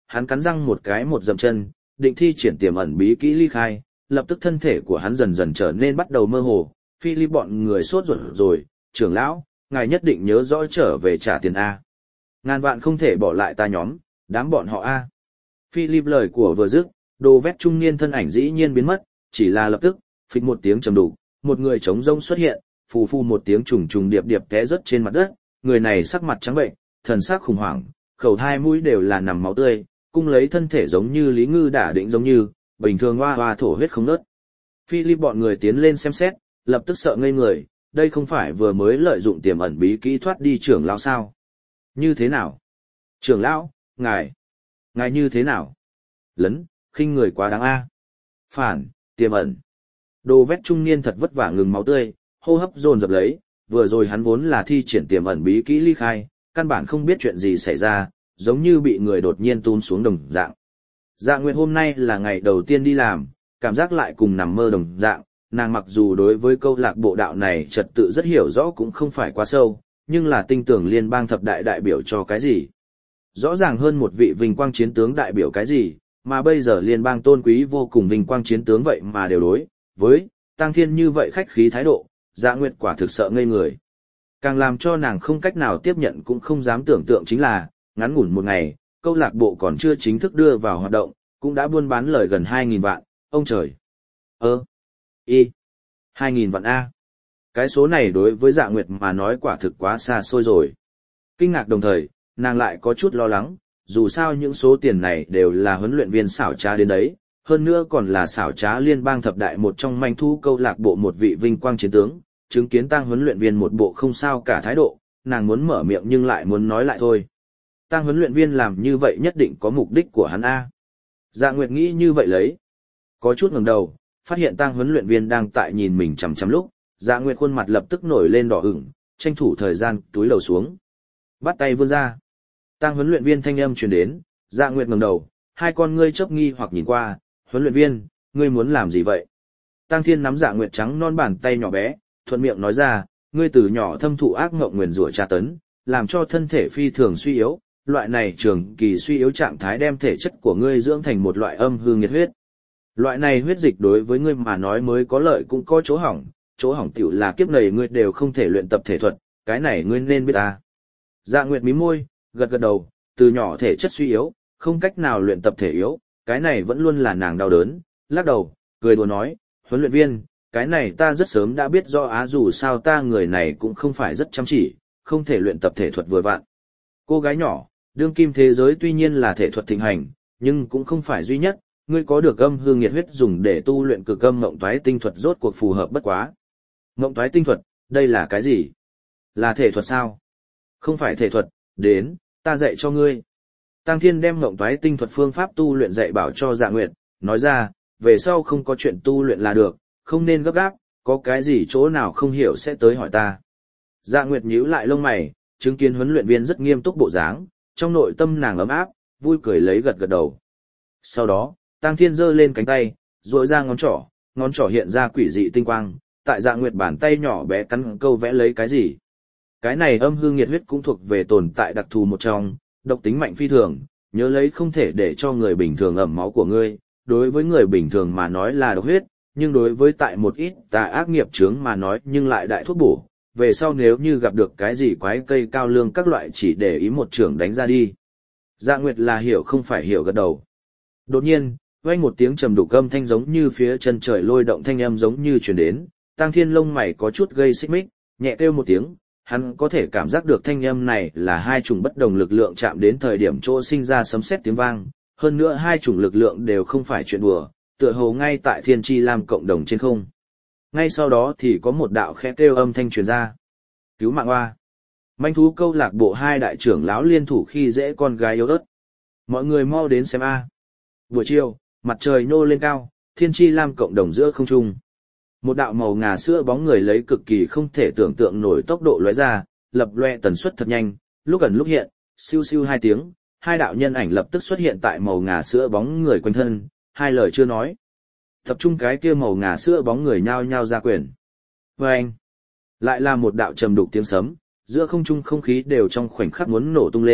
hắn cắn răng một cái một dậm chân, định thi triển tiềm ẩn bí kỹ ly khai, lập tức thân thể của hắn dần dần trở nên bắt đầu mơ hồ. Philip bọn người sốt ruột rồi, trưởng lão, ngài nhất định nhớ rõ trở về trả tiền A. Ngàn vạn không thể bỏ lại ta nhóm, đám bọn họ A. Philip lời của vừa dứt, đồ vét trung niên thân ảnh dĩ nhiên biến mất, chỉ là lập tức, phịch một tiếng trầm đục, một người trống rông xuất hiện, phù phù một tiếng trùng trùng điệp điệp té rớt trên mặt đất, người này sắc mặt trắng bệnh, thần sắc khủng hoảng, khẩu hai mũi đều là nằm máu tươi, cung lấy thân thể giống như Lý Ngư đả định giống như, bình thường hoa hoa thổ huyết không ngớt. Philip bọn người tiến lên xem xét, lập tức sợ ngây người, đây không phải vừa mới lợi dụng tiềm ẩn bí kỹ thoát đi trưởng lão sao? Như thế nào? Trưởng lão, ngài, ngài như thế nào? Lấn, khinh người quá đáng a. Phản, tiềm ẩn. Đồ vét trung niên thật vất vả ngừng máu tươi, hô hấp dồn dập lấy, vừa rồi hắn vốn là thi triển tiềm ẩn bí kỹ ly khai, căn bản không biết chuyện gì xảy ra, giống như bị người đột nhiên tún xuống đồng dạng. Dạ Nguyệt hôm nay là ngày đầu tiên đi làm, cảm giác lại cùng nằm mơ đồng dạng, nàng mặc dù đối với câu lạc bộ đạo này trật tự rất hiểu rõ cũng không phải quá sâu, nhưng là tinh tưởng liên bang thập đại đại biểu cho cái gì. Rõ ràng hơn một vị vinh quang chiến tướng đại biểu cái gì, mà bây giờ liên bang tôn quý vô cùng vinh quang chiến tướng vậy mà đều đối với Tăng Thiên như vậy khách khí thái độ, Dạ Nguyệt quả thực sợ ngây người. Càng làm cho nàng không cách nào tiếp nhận cũng không dám tưởng tượng chính là, ngắn ngủn một ngày, câu lạc bộ còn chưa chính thức đưa vào hoạt động, cũng đã buôn bán lời gần hai nghìn vạn, ông trời. Ơ, y, hai nghìn vạn A. Cái số này đối với Dạ Nguyệt mà nói quả thực quá xa xôi rồi. Kinh ngạc đồng thời, nàng lại có chút lo lắng, dù sao những số tiền này đều là huấn luyện viên xảo trá đến đấy, hơn nữa còn là xảo trá liên bang thập đại một trong manh thu câu lạc bộ một vị vinh quang chiến tướng, chứng kiến Tang huấn luyện viên một bộ không sao cả thái độ, nàng muốn mở miệng nhưng lại muốn nói lại thôi. Tang huấn luyện viên làm như vậy nhất định có mục đích của hắn A. Dạ Nguyệt nghĩ như vậy lấy. Có chút ngẩng đầu, phát hiện Tang huấn luyện viên đang tại nhìn mình chằm chằm lúc, Dạ Nguyệt khuôn mặt lập tức nổi lên đỏ ửng, tranh thủ thời gian túi lầu xuống. Bắt tay vươn ra. Tang huấn luyện viên thanh âm truyền đến, Dạ Nguyệt ngẩng đầu, hai con ngươi chớp nghi hoặc nhìn qua, huấn luyện viên, ngươi muốn làm gì vậy? Tang Thiên nắm Dạ Nguyệt trắng non bàn tay nhỏ bé, thuận miệng nói ra, ngươi từ nhỏ thâm thụ ác ngộng nguyền rủa tra tấn, làm cho thân thể phi thường suy yếu, loại này trường kỳ suy yếu trạng thái đem thể chất của ngươi dưỡng thành một loại âm hư nghiệt huyết. Loại này huyết dịch đối với ngươi mà nói mới có lợi cũng có chỗ hỏng, chỗ hỏng tiểu là kiếp này ngươi đều không thể luyện tập thể thuật, cái này ngươi nên biết ta. Dạ Nguyệt mím môi, gật gật đầu, từ nhỏ thể chất suy yếu, không cách nào luyện tập thể yếu, cái này vẫn luôn là nàng đau đớn, lắc đầu, cười đùa nói, huấn luyện viên, cái này ta rất sớm đã biết do á dù sao ta người này cũng không phải rất chăm chỉ, không thể luyện tập thể thuật vừa vặn. Cô gái nhỏ, đương kim thế giới tuy nhiên là thể thuật thịnh hành, nhưng cũng không phải duy nhất, ngươi có được âm hương nghiệt huyết dùng để tu luyện cực âm mộng toái tinh thuật rốt cuộc phù hợp bất quá. Mộng toái tinh thuật, đây là cái gì? Là thể thuật sao? Không phải thể thuật, đến, ta dạy cho ngươi. Tăng Thiên đem mộng toái tinh thuật phương pháp tu luyện dạy bảo cho Dạ Nguyệt, nói ra, về sau không có chuyện tu luyện là được, không nên gấp gáp, có cái gì chỗ nào không hiểu sẽ tới hỏi ta. Dạ Nguyệt nhíu lại lông mày, chứng kiến huấn luyện viên rất nghiêm túc bộ dáng, trong nội tâm nàng ấm áp, vui cười lấy gật gật đầu. Sau đó, Tăng Thiên giơ lên cánh tay, duỗi ra ngón trỏ, ngón trỏ hiện ra quỷ dị tinh quang, tại Dạ Nguyệt bàn tay nhỏ bé cắn câu vẽ lấy cái gì. Cái này âm hư nghiệt huyết cũng thuộc về tồn tại đặc thù một trong, độc tính mạnh phi thường, nhớ lấy không thể để cho người bình thường ẩm máu của ngươi, đối với người bình thường mà nói là độc huyết, nhưng đối với tại một ít tà ác nghiệp chướng mà nói nhưng lại đại thuốc bổ, về sau nếu như gặp được cái gì quái cây cao lương các loại chỉ để ý một trưởng đánh ra đi. Dạ Nguyệt là hiểu không phải hiểu gật đầu. Đột nhiên, vang một tiếng trầm đục âm thanh giống như phía chân trời lôi động thanh âm giống như truyền đến, Tăng Thiên lông mày có chút gây xích mích, nhẹ kêu một tiếng, hắn có thể cảm giác được thanh âm này là hai chủng bất đồng lực lượng chạm đến thời điểm chỗ sinh ra sấm sét tiếng vang, hơn nữa hai chủng lực lượng đều không phải chuyện đùa, tựa hồ ngay tại Thiên Chi Lam cộng đồng trên không. Ngay sau đó thì có một đạo khẽ kêu âm thanh truyền ra. Cứu mạng oa. Manh thú câu lạc bộ hai đại trưởng lão liên thủ khi dễ con gái yếu ớt. Mọi người mau đến xem a. Buổi chiều, mặt trời nhô lên cao, Thiên Chi Lam cộng đồng giữa không trung. Một đạo màu ngà sữa bóng người lấy cực kỳ không thể tưởng tượng nổi tốc độ lóe ra, lập loe tần suất thật nhanh, lúc gần lúc hiện, siêu siêu hai tiếng, hai đạo nhân ảnh lập tức xuất hiện tại màu ngà sữa bóng người quanh thân, hai lời chưa nói. Tập trung cái kia màu ngà sữa bóng người nhao nhao ra quyền. Và anh, lại là một đạo trầm đục tiếng sấm, giữa không trung không khí đều trong khoảnh khắc muốn nổ tung lên,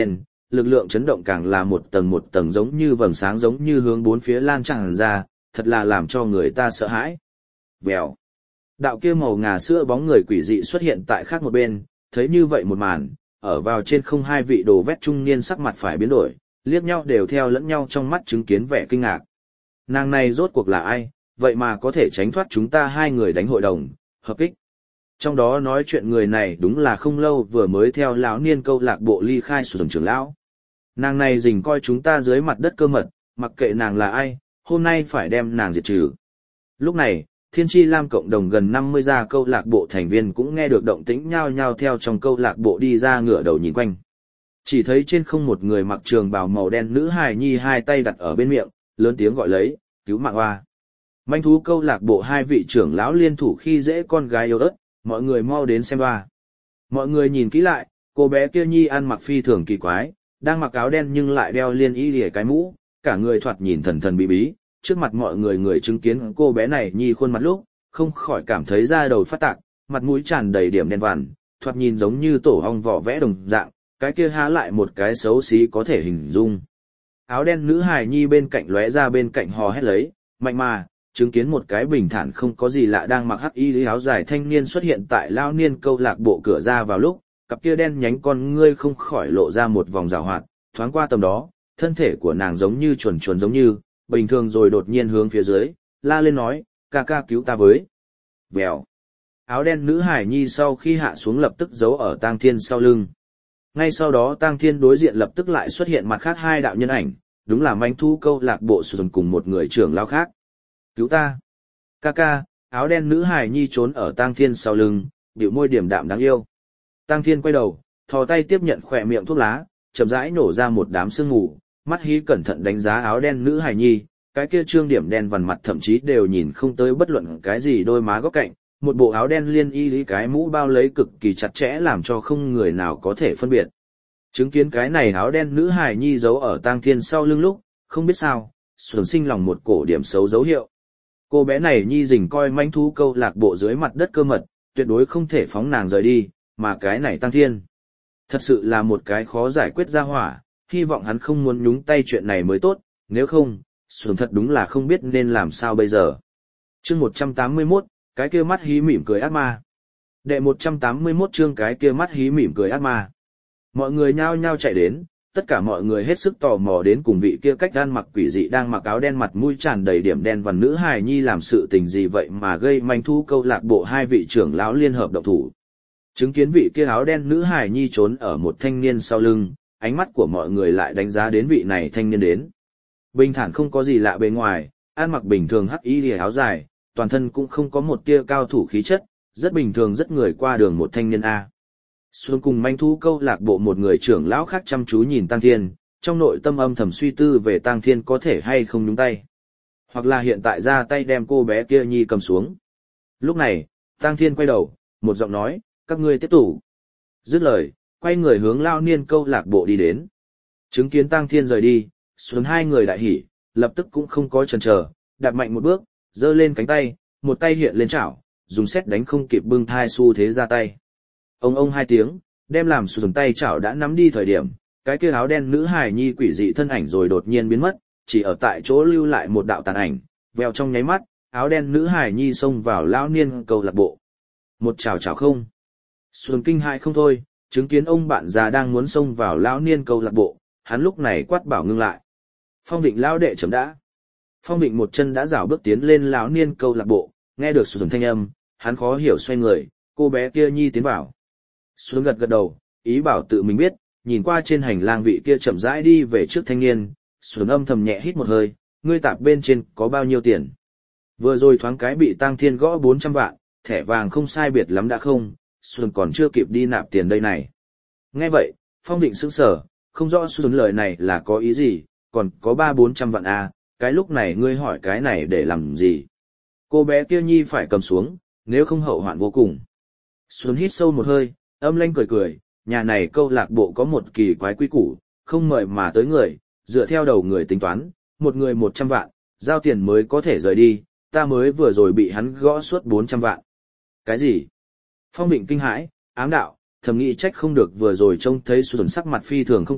lực lượng chấn động càng là một tầng một tầng giống như vầng sáng giống như hướng bốn phía lan tràn ra, thật là làm cho người ta sợ hãi. Vèo. Đạo kia màu ngà sữa bóng người quỷ dị xuất hiện tại khác một bên, thấy như vậy một màn, ở vào trên không hai vị đồ vét trung niên sắc mặt phải biến đổi, liếc nhau đều theo lẫn nhau trong mắt chứng kiến vẻ kinh ngạc. Nàng này rốt cuộc là ai, vậy mà có thể tránh thoát chúng ta hai người đánh hội đồng, hợp kích. Trong đó nói chuyện người này đúng là không lâu vừa mới theo lão niên câu lạc bộ ly khai sưởng trưởng lão. Nàng này rình coi chúng ta dưới mặt đất cơ mật, mặc kệ nàng là ai, hôm nay phải đem nàng diệt trừ. Lúc này, Thiên Chi Lam cộng đồng gần năm mươi gia câu lạc bộ thành viên cũng nghe được động tĩnh nhao nhao theo trong câu lạc bộ đi ra ngửa đầu nhìn quanh. Chỉ thấy trên không một người mặc trường bào màu đen nữ hài nhi hai tay đặt ở bên miệng, lớn tiếng gọi lấy, cứu mạng hoa. Manh thú câu lạc bộ hai vị trưởng lão liên thủ khi dễ con gái yêu ớt, mọi người mau đến xem hoa. Mọi người nhìn kỹ lại, cô bé kia nhi ăn mặc phi thường kỳ quái, đang mặc áo đen nhưng lại đeo liên y lìa cái mũ, cả người thoạt nhìn thần thần bí bí. Trước mặt mọi người người chứng kiến cô bé này nhi khuôn mặt lúc, không khỏi cảm thấy da đầu phát tạc, mặt mũi tràn đầy điểm đen vằn, thoạt nhìn giống như tổ ong vỏ vẽ đồng dạng, cái kia há lại một cái xấu xí có thể hình dung. Áo đen nữ hài nhi bên cạnh lóe ra bên cạnh hò hét lấy, mạnh mà, chứng kiến một cái bình thản không có gì lạ đang mặc hắc y áo dài thanh niên xuất hiện tại lao niên câu lạc bộ cửa ra vào lúc, cặp kia đen nhánh con ngươi không khỏi lộ ra một vòng rào hoạt, thoáng qua tầm đó, thân thể của nàng giống như chuồn chuồn giống như, bình thường rồi đột nhiên hướng phía dưới, la lên nói, ca ca cứu ta với. Vèo. Áo đen nữ hải nhi sau khi hạ xuống lập tức giấu ở tang thiên sau lưng. Ngay sau đó tang thiên đối diện lập tức lại xuất hiện mặt khác hai đạo nhân ảnh, đúng là manh thu câu lạc bộ sườn cùng một người trưởng lao khác. Cứu ta. Ca ca, áo đen nữ hải nhi trốn ở tang thiên sau lưng, bĩu môi điểm đạm đáng yêu. Tang thiên quay đầu, thò tay tiếp nhận khỏe miệng thuốc lá, chậm rãi nổ ra một đám sương mù. Mắt hí cẩn thận đánh giá áo đen nữ hài nhi, cái kia trương điểm đen vằn mặt thậm chí đều nhìn không tới bất luận cái gì đôi má góc cạnh, một bộ áo đen liên y lý cái mũ bao lấy cực kỳ chặt chẽ làm cho không người nào có thể phân biệt. Chứng kiến cái này áo đen nữ hài nhi giấu ở tang thiên sau lưng lúc, không biết sao, xuân sinh lòng một cổ điểm xấu dấu hiệu. Cô bé này nhi rình coi manh thú câu lạc bộ dưới mặt đất cơ mật, tuyệt đối không thể phóng nàng rời đi, mà cái này tang thiên. Thật sự là một cái khó giải quyết ra hỏa. Hy vọng hắn không muốn nhúng tay chuyện này mới tốt, nếu không, Xuân thật đúng là không biết nên làm sao bây giờ. Chương một trăm tám mươi mốt, cái kia mắt hí mỉm cười ác ma. Đệ một trăm tám mươi mốt chương cái kia mắt hí mỉm cười ác ma. Mọi người nhao nhao chạy đến, tất cả mọi người hết sức tò mò đến cùng vị kia cách gan mặc quỷ dị đang mặc áo đen mặt mũi tràn đầy điểm đen vằn nữ hài nhi làm sự tình gì vậy mà gây manh thu câu lạc bộ hai vị trưởng lão liên hợp động thủ. Chứng kiến vị kia áo đen nữ hài nhi trốn ở một thanh niên sau lưng, ánh mắt của mọi người lại đánh giá đến vị này thanh niên đến. Bình thản không có gì lạ bề ngoài, ăn mặc bình thường hắc y lìa áo dài, toàn thân cũng không có một tia cao thủ khí chất, rất bình thường rất người qua đường một thanh niên A. Xuân cùng manh thú câu lạc bộ một người trưởng lão khác chăm chú nhìn Tăng Thiên, trong nội tâm âm thầm suy tư về Tăng Thiên có thể hay không nhúng tay. Hoặc là hiện tại ra tay đem cô bé kia nhi cầm xuống. Lúc này, Tăng Thiên quay đầu, một giọng nói, các ngươi tiếp tục. Dứt lời, quay người hướng lao niên câu lạc bộ đi đến. Chứng kiến Tăng Thiên rời đi, Xuân hai người đại hỉ, lập tức cũng không có chần chờ, đạp mạnh một bước, giơ lên cánh tay, một tay hiện lên chảo, dùng xét đánh không kịp bưng thai xu thế ra tay. Ông ông hai tiếng, đem làm Xuân tay chảo đã nắm đi thời điểm, cái kia áo đen nữ hài nhi quỷ dị thân ảnh rồi đột nhiên biến mất, chỉ ở tại chỗ lưu lại một đạo tàn ảnh, vèo trong nháy mắt, áo đen nữ hài nhi xông vào lao niên câu lạc bộ. Một chảo chảo không. Xuân kinh hãi không thôi. Chứng kiến ông bạn già đang muốn xông vào lão niên câu lạc bộ, hắn lúc này quát bảo ngưng lại. Phong Vịnh lão đệ chấm đã. Phong Vịnh một chân đã rảo bước tiến lên lão niên câu lạc bộ, nghe được Xuân thanh âm, hắn khó hiểu xoay người, cô bé kia nhi tiến vào. Xuân gật gật đầu, ý bảo tự mình biết, nhìn qua trên hành lang vị kia chậm rãi đi về trước thanh niên, Xuân âm thầm nhẹ hít một hơi, ngươi tạp bên trên có bao nhiêu tiền? Vừa rồi thoáng cái bị Tăng Thiên gõ bốn trăm vạn, thẻ vàng không sai biệt lắm đã không, Xuân còn chưa kịp đi nạp tiền đây này. Nghe vậy, Phong Định sững sờ, không rõ Xuân lời này là có ý gì, còn có ba bốn trăm vạn à, cái lúc này ngươi hỏi cái này để làm gì? Cô bé kia nhi phải cầm xuống, nếu không hậu hoạn vô cùng. Xuân hít sâu một hơi, âm lanh cười cười, nhà này câu lạc bộ có một kỳ quái quy củ, không mời mà tới người, dựa theo đầu người tính toán, một người một trăm vạn, giao tiền mới có thể rời đi, ta mới vừa rồi bị hắn gõ suốt bốn trăm vạn. Cái gì? Phong Định kinh hãi, ám đạo, thầm nghĩ trách không được vừa rồi trông thấy Xuân sắc mặt phi thường không tốt,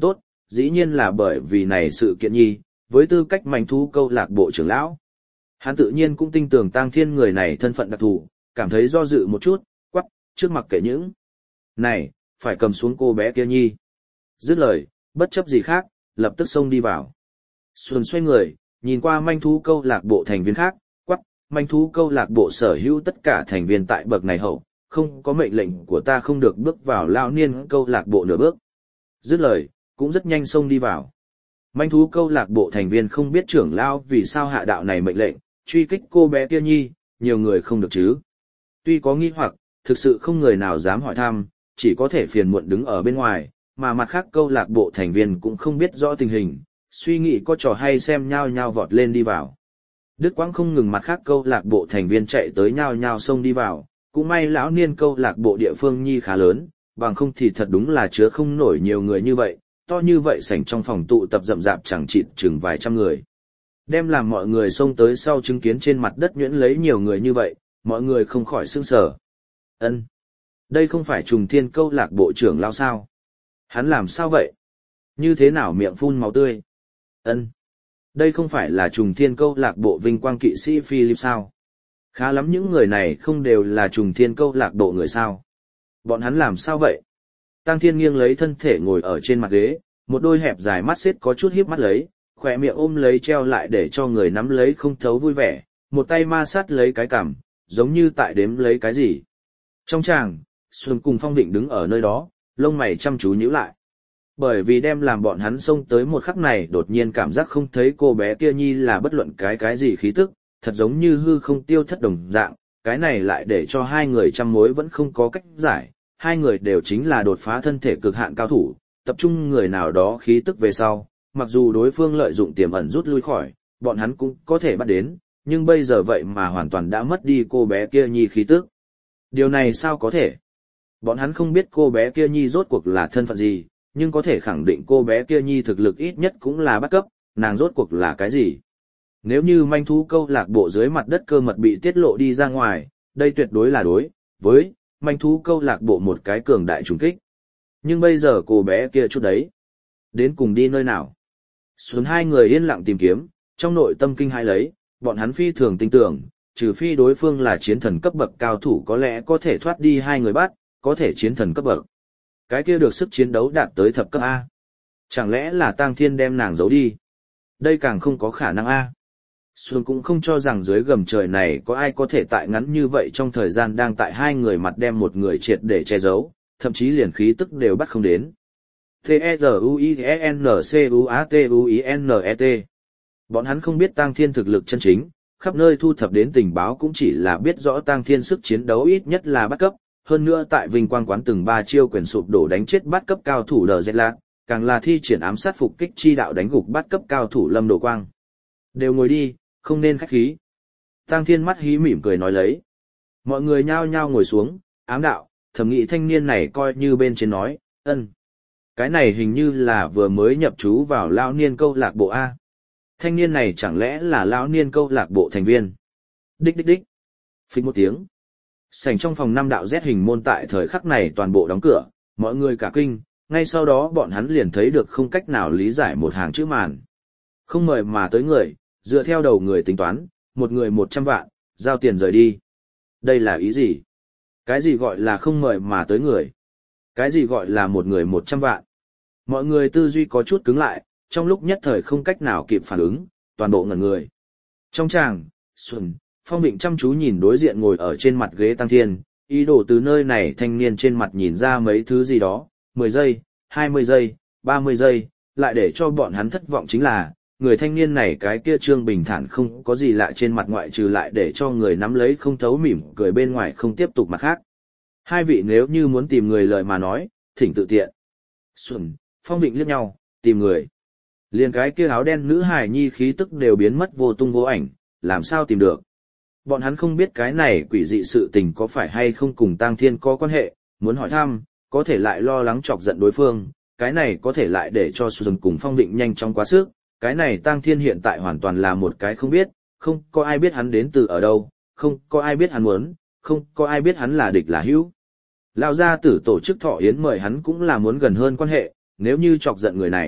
dĩ nhiên là bởi vì này sự kiện nhi, với tư cách manh thú câu lạc bộ trưởng lão. Hắn tự nhiên cũng tin tưởng Tang Thiên người này thân phận đặc thù, cảm thấy do dự một chút, quắc, trước mặt kể những. Này, phải cầm xuống cô bé kia nhi. Dứt lời, bất chấp gì khác, lập tức xông đi vào. Xuân xoay người, nhìn qua manh thú câu lạc bộ thành viên khác, quắc, manh thú câu lạc bộ sở hữu tất cả thành viên tại bậc này hậu, không có mệnh lệnh của ta không được bước vào lao niên câu lạc bộ nửa bước. Dứt lời, cũng rất nhanh xông đi vào. Manh thú câu lạc bộ thành viên không biết trưởng lao vì sao hạ đạo này mệnh lệnh, truy kích cô bé kia nhi, nhiều người không được chứ. Tuy có nghi hoặc, thực sự không người nào dám hỏi thăm, chỉ có thể phiền muộn đứng ở bên ngoài, mà mặt khác câu lạc bộ thành viên cũng không biết rõ tình hình, suy nghĩ có trò hay xem nhao nhao vọt lên đi vào. Đức Quang không ngừng mặt khác câu lạc bộ thành viên chạy tới nhao nhao xông đi vào, cũng may lão niên câu lạc bộ địa phương nhi khá lớn, bằng không thì thật đúng là chứa không nổi nhiều người như vậy, to như vậy sảnh trong phòng tụ tập rậm rạp chẳng chịt chừng vài trăm người. Đem làm mọi người xông tới sau chứng kiến trên mặt đất nhuyễn lấy nhiều người như vậy, mọi người không khỏi sững sờ. Ân, đây không phải Trùng Thiên câu lạc bộ trưởng lão sao? Hắn làm sao vậy? Như thế nào miệng phun máu tươi? Ân, đây không phải là Trùng Thiên câu lạc bộ vinh quang kỵ sĩ Philip sao? Khá lắm những người này không đều là Trùng Thiên câu lạc bộ người sao? Bọn hắn làm sao vậy? Tang Thiên nghiêng lấy thân thể ngồi ở trên mặt ghế, một đôi hẹp dài mắt xếp có chút híp mắt lấy, khỏe miệng ôm lấy treo lại để cho người nắm lấy không thấu vui vẻ, một tay ma sát lấy cái cằm, giống như tại đếm lấy cái gì. Trong tràng, Xuân cùng Phong Vịnh đứng ở nơi đó, lông mày chăm chú nhíu lại. Bởi vì đem làm bọn hắn xông tới một khắc này đột nhiên cảm giác không thấy cô bé kia nhi là bất luận cái cái gì khí tức, thật giống như hư không tiêu thất đồng dạng, cái này lại để cho hai người trăm mối vẫn không có cách giải, hai người đều chính là đột phá thân thể cực hạn cao thủ, tập trung người nào đó khí tức về sau, mặc dù đối phương lợi dụng tiềm ẩn rút lui khỏi, bọn hắn cũng có thể bắt đến, nhưng bây giờ vậy mà hoàn toàn đã mất đi cô bé kia nhi khí tức. Điều này sao có thể? Bọn hắn không biết cô bé kia nhi rốt cuộc là thân phận gì, nhưng có thể khẳng định cô bé kia nhi thực lực ít nhất cũng là bắt cấp, nàng rốt cuộc là cái gì? Nếu như manh thú câu lạc bộ dưới mặt đất cơ mật bị tiết lộ đi ra ngoài, đây tuyệt đối là đối với manh thú câu lạc bộ một cái cường đại trùng kích. Nhưng bây giờ cô bé kia chút đấy, đến cùng đi nơi nào? Xuân hai người yên lặng tìm kiếm, trong nội tâm kinh hãi lấy, bọn hắn phi thường tin tưởng, trừ phi đối phương là chiến thần cấp bậc cao thủ có lẽ có thể thoát đi hai người bắt, có thể chiến thần cấp bậc. Cái kia được sức chiến đấu đạt tới thập cấp A. Chẳng lẽ là Tang Thiên đem nàng giấu đi? Đây càng không có khả năng A. Xuân cũng không cho rằng dưới gầm trời này có ai có thể tại ngắn như vậy trong thời gian đang tại hai người mặt đem một người triệt để che giấu, thậm chí liền khí tức đều bắt không đến. T-E-Z-U-I-N-C-U-A-T-U-I-N-E-T Bọn hắn không biết Tang Thiên thực lực chân chính, khắp nơi thu thập đến tình báo cũng chỉ là biết rõ Tang Thiên sức chiến đấu ít nhất là bắt cấp, hơn nữa tại Vinh Quang quán từng ba chiêu quyền sụp đổ đánh chết bắt cấp cao thủ Đờ Dẹt Lạc, càng là thi triển ám sát phục kích chi đạo đánh gục bắt cấp cao thủ Lâm Đồ Quang. Đều ngồi đi, không nên khách khí. Tang Thiên mắt hí mỉm cười nói lấy. Mọi người nhao nhao ngồi xuống, ám đạo, thẩm nghị thanh niên này coi như bên trên nói, ân. Cái này hình như là vừa mới nhập trú vào lão niên câu lạc bộ A. Thanh niên này chẳng lẽ là lão niên câu lạc bộ thành viên? Đích đích đích. Phích một tiếng. Sảnh trong phòng năm đạo Z hình môn tại thời khắc này toàn bộ đóng cửa, mọi người cả kinh, ngay sau đó bọn hắn liền thấy được không cách nào lý giải một hàng chữ màn. Không mời mà tới người, dựa theo đầu người tính toán, một người một trăm vạn, giao tiền rời đi. Đây là ý gì? Cái gì gọi là không mời mà tới người? Cái gì gọi là một người một trăm vạn? Mọi người tư duy có chút cứng lại, trong lúc nhất thời không cách nào kịp phản ứng, toàn bộ ngẩn người. Trong tràng, Xuân, Phong Vịnh chăm chú nhìn đối diện ngồi ở trên mặt ghế Tang Thiên, ý đồ từ nơi này thanh niên trên mặt nhìn ra mấy thứ gì đó, mười giây, hai mươi giây, ba mươi giây, lại để cho bọn hắn thất vọng chính là, người thanh niên này cái kia trương bình thản không có gì lạ trên mặt ngoại trừ lại để cho người nắm lấy không thấu mỉm cười bên ngoài không tiếp tục mặt khác. Hai vị nếu như muốn tìm người lời mà nói, thỉnh tự tiện. Xuân, Phong Vịnh liếc nhau, tìm người. Liền cái kia áo đen nữ hài nhi khí tức đều biến mất vô tung vô ảnh, làm sao tìm được. Bọn hắn không biết cái này quỷ dị sự tình có phải hay không cùng Tang Thiên có quan hệ, muốn hỏi thăm, có thể lại lo lắng chọc giận đối phương, cái này có thể lại để cho Xuân cùng Phong Vịnh nhanh chóng quá sức, cái này Tang Thiên hiện tại hoàn toàn là một cái không biết, không có ai biết hắn đến từ ở đâu, không có ai biết hắn muốn, không có ai biết hắn là địch là hữu. Lão gia tử tổ chức thọ yến mời hắn cũng là muốn gần hơn quan hệ, nếu như chọc giận người này,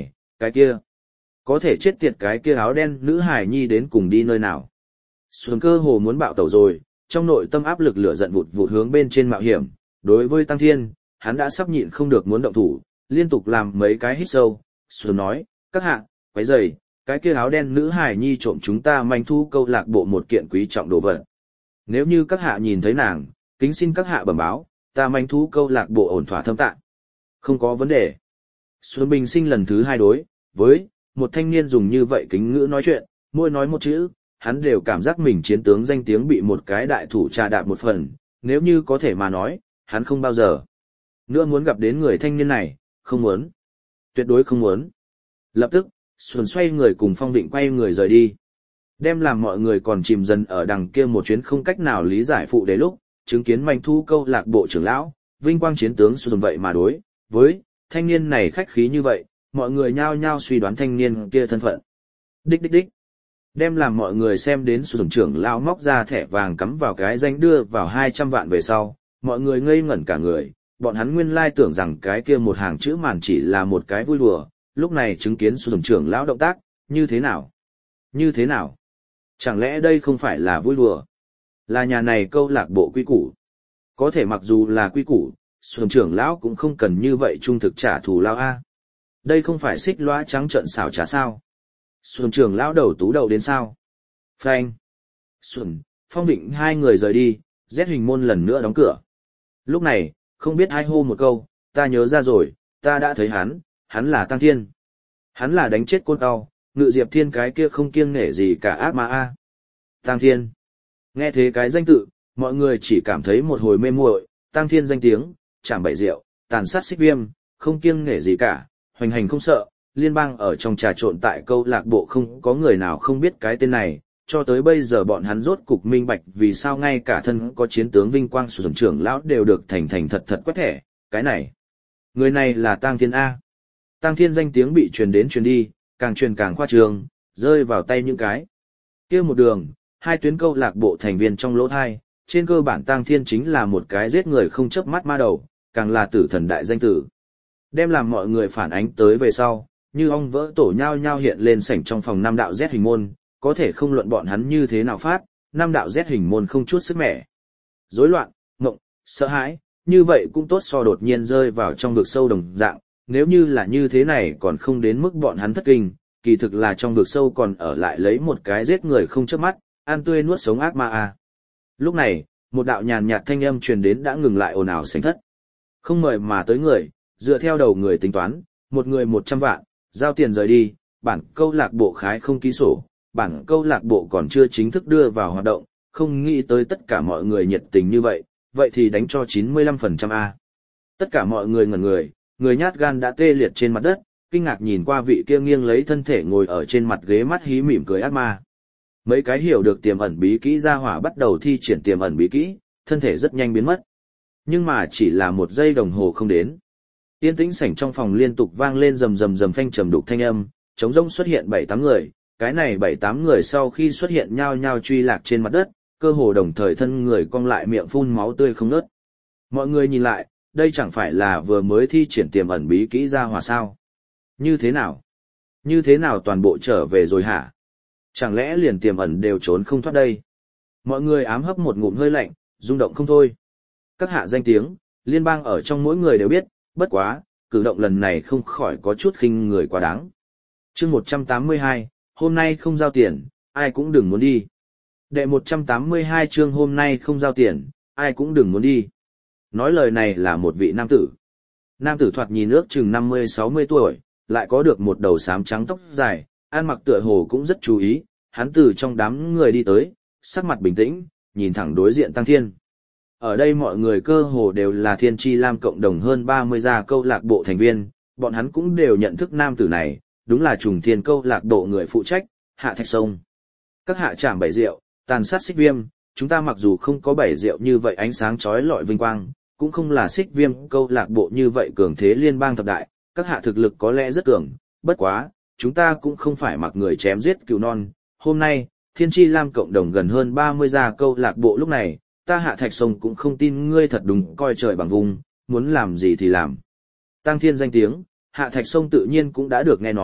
Cái kia, có thể chết tiệt cái kia áo đen nữ hải nhi đến cùng đi nơi nào. Xuân cơ hồ muốn bạo tẩu rồi, trong nội tâm áp lực lửa giận vụt vụt hướng bên trên mạo hiểm. Đối với Tăng Thiên, hắn đã sắp nhịn không được muốn động thủ, liên tục làm mấy cái hít sâu. Xuân nói, các hạ, quấy rầy, cái kia áo đen nữ hải nhi trộm chúng ta manh thu câu lạc bộ một kiện quý trọng đồ vật. Nếu như các hạ nhìn thấy nàng, kính xin các hạ bẩm báo, ta manh thú câu lạc bộ ổn thỏa thâm tạng. Không có vấn đề. Xuân Bình Sinh lần thứ hai đối với một thanh niên dùng như vậy kính ngữ nói chuyện, mỗi nói một chữ, hắn đều cảm giác mình chiến tướng danh tiếng bị một cái đại thủ trà đạp một phần, nếu như có thể mà nói, hắn không bao giờ nữa muốn gặp đến người thanh niên này, không muốn. Tuyệt đối không muốn. Lập tức, Xuân xoay người cùng Phong Định quay người rời đi. Đem làm mọi người còn chìm dần ở đằng kia một chuyến không cách nào lý giải phụ đề lúc, chứng kiến manh thu câu lạc bộ trưởng lão, vinh quang chiến tướng Xuân vậy mà đối với thanh niên này khách khí như vậy, mọi người nhao nhao suy đoán thanh niên kia thân phận. Đích đích đích. Đem làm mọi người xem đến Xuân trưởng lão móc ra thẻ vàng cắm vào cái danh đưa vào hai trăm vạn về sau, mọi người ngây ngẩn cả người, bọn hắn nguyên lai tưởng rằng cái kia một hàng chữ màn chỉ là một cái vui đùa, lúc này chứng kiến Xuân trưởng lão động tác, như thế nào? Như thế nào? Chẳng lẽ đây không phải là vui đùa? Là nhà này câu lạc bộ quy củ. Có thể mặc dù là quy củ, Xuân trưởng lão cũng không cần như vậy trung thực trả thù lao a. Đây không phải xích loa trắng trợn xảo trá sao? Xuân trưởng lão đầu tú đầu đến sao? Phanh. Xuân, Phong Định hai người rời đi, Z hình môn lần nữa đóng cửa. Lúc này, không biết ai hô một câu, ta nhớ ra rồi, ta đã thấy hắn, hắn là Tăng Thiên. Hắn là đánh chết côn tao, ngự diệp thiên cái kia không kiêng nể gì cả ác ma a. Tăng Thiên. Nghe thế cái danh tự, mọi người chỉ cảm thấy một hồi mê muội, Tăng Thiên danh tiếng, chảm bảy rượu, tàn sát xích viêm, không kiêng nể gì cả, hoành hành không sợ, liên bang ở trong trà trộn tại câu lạc bộ không có người nào không biết cái tên này, cho tới bây giờ bọn hắn rốt cục minh bạch vì sao ngay cả thân có chiến tướng vinh quang sử dụng trưởng lão đều được thành thành thật thật quét thẻ, cái này. Người này là Tăng Thiên A. Tăng Thiên danh tiếng bị truyền đến truyền đi, càng truyền càng khoa trương, rơi vào tay những cái. Kia một đường, hai tuyến câu lạc bộ thành viên trong lỗ thai, trên cơ bản Tăng Thiên chính là một cái giết người không chớp mắt ma đầu, càng là tử thần đại danh tử. Đem làm mọi người phản ánh tới về sau, như ong vỡ tổ nhao nhao hiện lên sảnh trong phòng năm đạo Z hình môn, có thể không luận bọn hắn như thế nào phát, năm đạo Z hình môn không chút sức mẻ. Rối loạn, ngộng, sợ hãi, như vậy cũng tốt so đột nhiên rơi vào trong vực sâu đồng dạng, nếu như là như thế này còn không đến mức bọn hắn thất kinh, kỳ thực là trong vực sâu còn ở lại lấy một cái giết người không chớp mắt, ăn tươi nuốt sống ác ma a. Lúc này, một đạo nhàn nhạt thanh âm truyền đến đã ngừng lại ồn ào sánh thất. Không mời mà tới người, dựa theo đầu người tính toán, một người một trăm vạn, giao tiền rời đi, bản câu lạc bộ khái không ký sổ, bản câu lạc bộ còn chưa chính thức đưa vào hoạt động, không nghĩ tới tất cả mọi người nhiệt tình như vậy, vậy thì đánh cho chín mươi lăm phần trăm A. Tất cả mọi người ngẩn người, người nhát gan đã tê liệt trên mặt đất, kinh ngạc nhìn qua vị kia nghiêng lấy thân thể ngồi ở trên mặt ghế mắt hí mỉm cười ác ma. Mấy cái hiểu được tiềm ẩn bí kỹ ra hỏa bắt đầu thi triển tiềm ẩn bí kỹ, thân thể rất nhanh biến mất. Nhưng mà chỉ là một giây đồng hồ không đến. Yên tĩnh sảnh trong phòng liên tục vang lên rầm rầm rầm phanh trầm đục thanh âm, trống rỗng xuất hiện bảy tám người, cái này bảy tám người sau khi xuất hiện nhao nhao truy lạc trên mặt đất, cơ hồ đồng thời thân người cong lại miệng phun máu tươi không ngớt. Mọi người nhìn lại, đây chẳng phải là vừa mới thi triển tiềm ẩn bí kỹ ra hỏa sao? Như thế nào? Như thế nào toàn bộ trở về rồi hả? Chẳng lẽ liền tiềm ẩn đều trốn không thoát đây? Mọi người ám hấp một ngụm hơi lạnh, rung động không thôi. Các hạ danh tiếng, liên bang ở trong mỗi người đều biết, bất quá, cử động lần này không khỏi có chút khinh người quá đáng. Chương một trăm tám mươi hai, hôm nay không giao tiền, ai cũng đừng muốn đi. Đệ một trăm tám mươi hai chương hôm nay không giao tiền, ai cũng đừng muốn đi. Nói lời này là một vị nam tử. Nam tử thoạt nhìn ước chừng năm mươi sáu mươi tuổi, lại có được một đầu xám trắng tóc dài, ăn mặc tựa hồ cũng rất chú ý, hắn từ trong đám người đi tới, sắc mặt bình tĩnh, nhìn thẳng đối diện Tăng Thiên. Ở đây mọi người cơ hồ đều là Thiên Chi Lam cộng đồng hơn ba mươi gia câu lạc bộ thành viên, bọn hắn cũng đều nhận thức nam tử này, đúng là trùng thiên câu lạc bộ người phụ trách, Hạ Thạch Sông. Các hạ trảm bảy rượu, tàn sát xích viêm, chúng ta mặc dù không có bảy rượu như vậy ánh sáng chói lọi vinh quang, cũng không là xích viêm câu lạc bộ như vậy cường thế liên bang thập đại, các hạ thực lực có lẽ rất cường, bất quá, chúng ta cũng không phải mặc người chém giết cừu non. Hôm nay, Thiên Chi Lam cộng đồng gần hơn ba mươi gia câu lạc bộ lúc này, ta Hạ Thạch Sông cũng không tin ngươi thật đúng coi trời bằng vùng, muốn làm gì thì làm. Tăng Thiên danh tiếng, Hạ Thạch Sông tự nhiên cũng đã được nghe nói,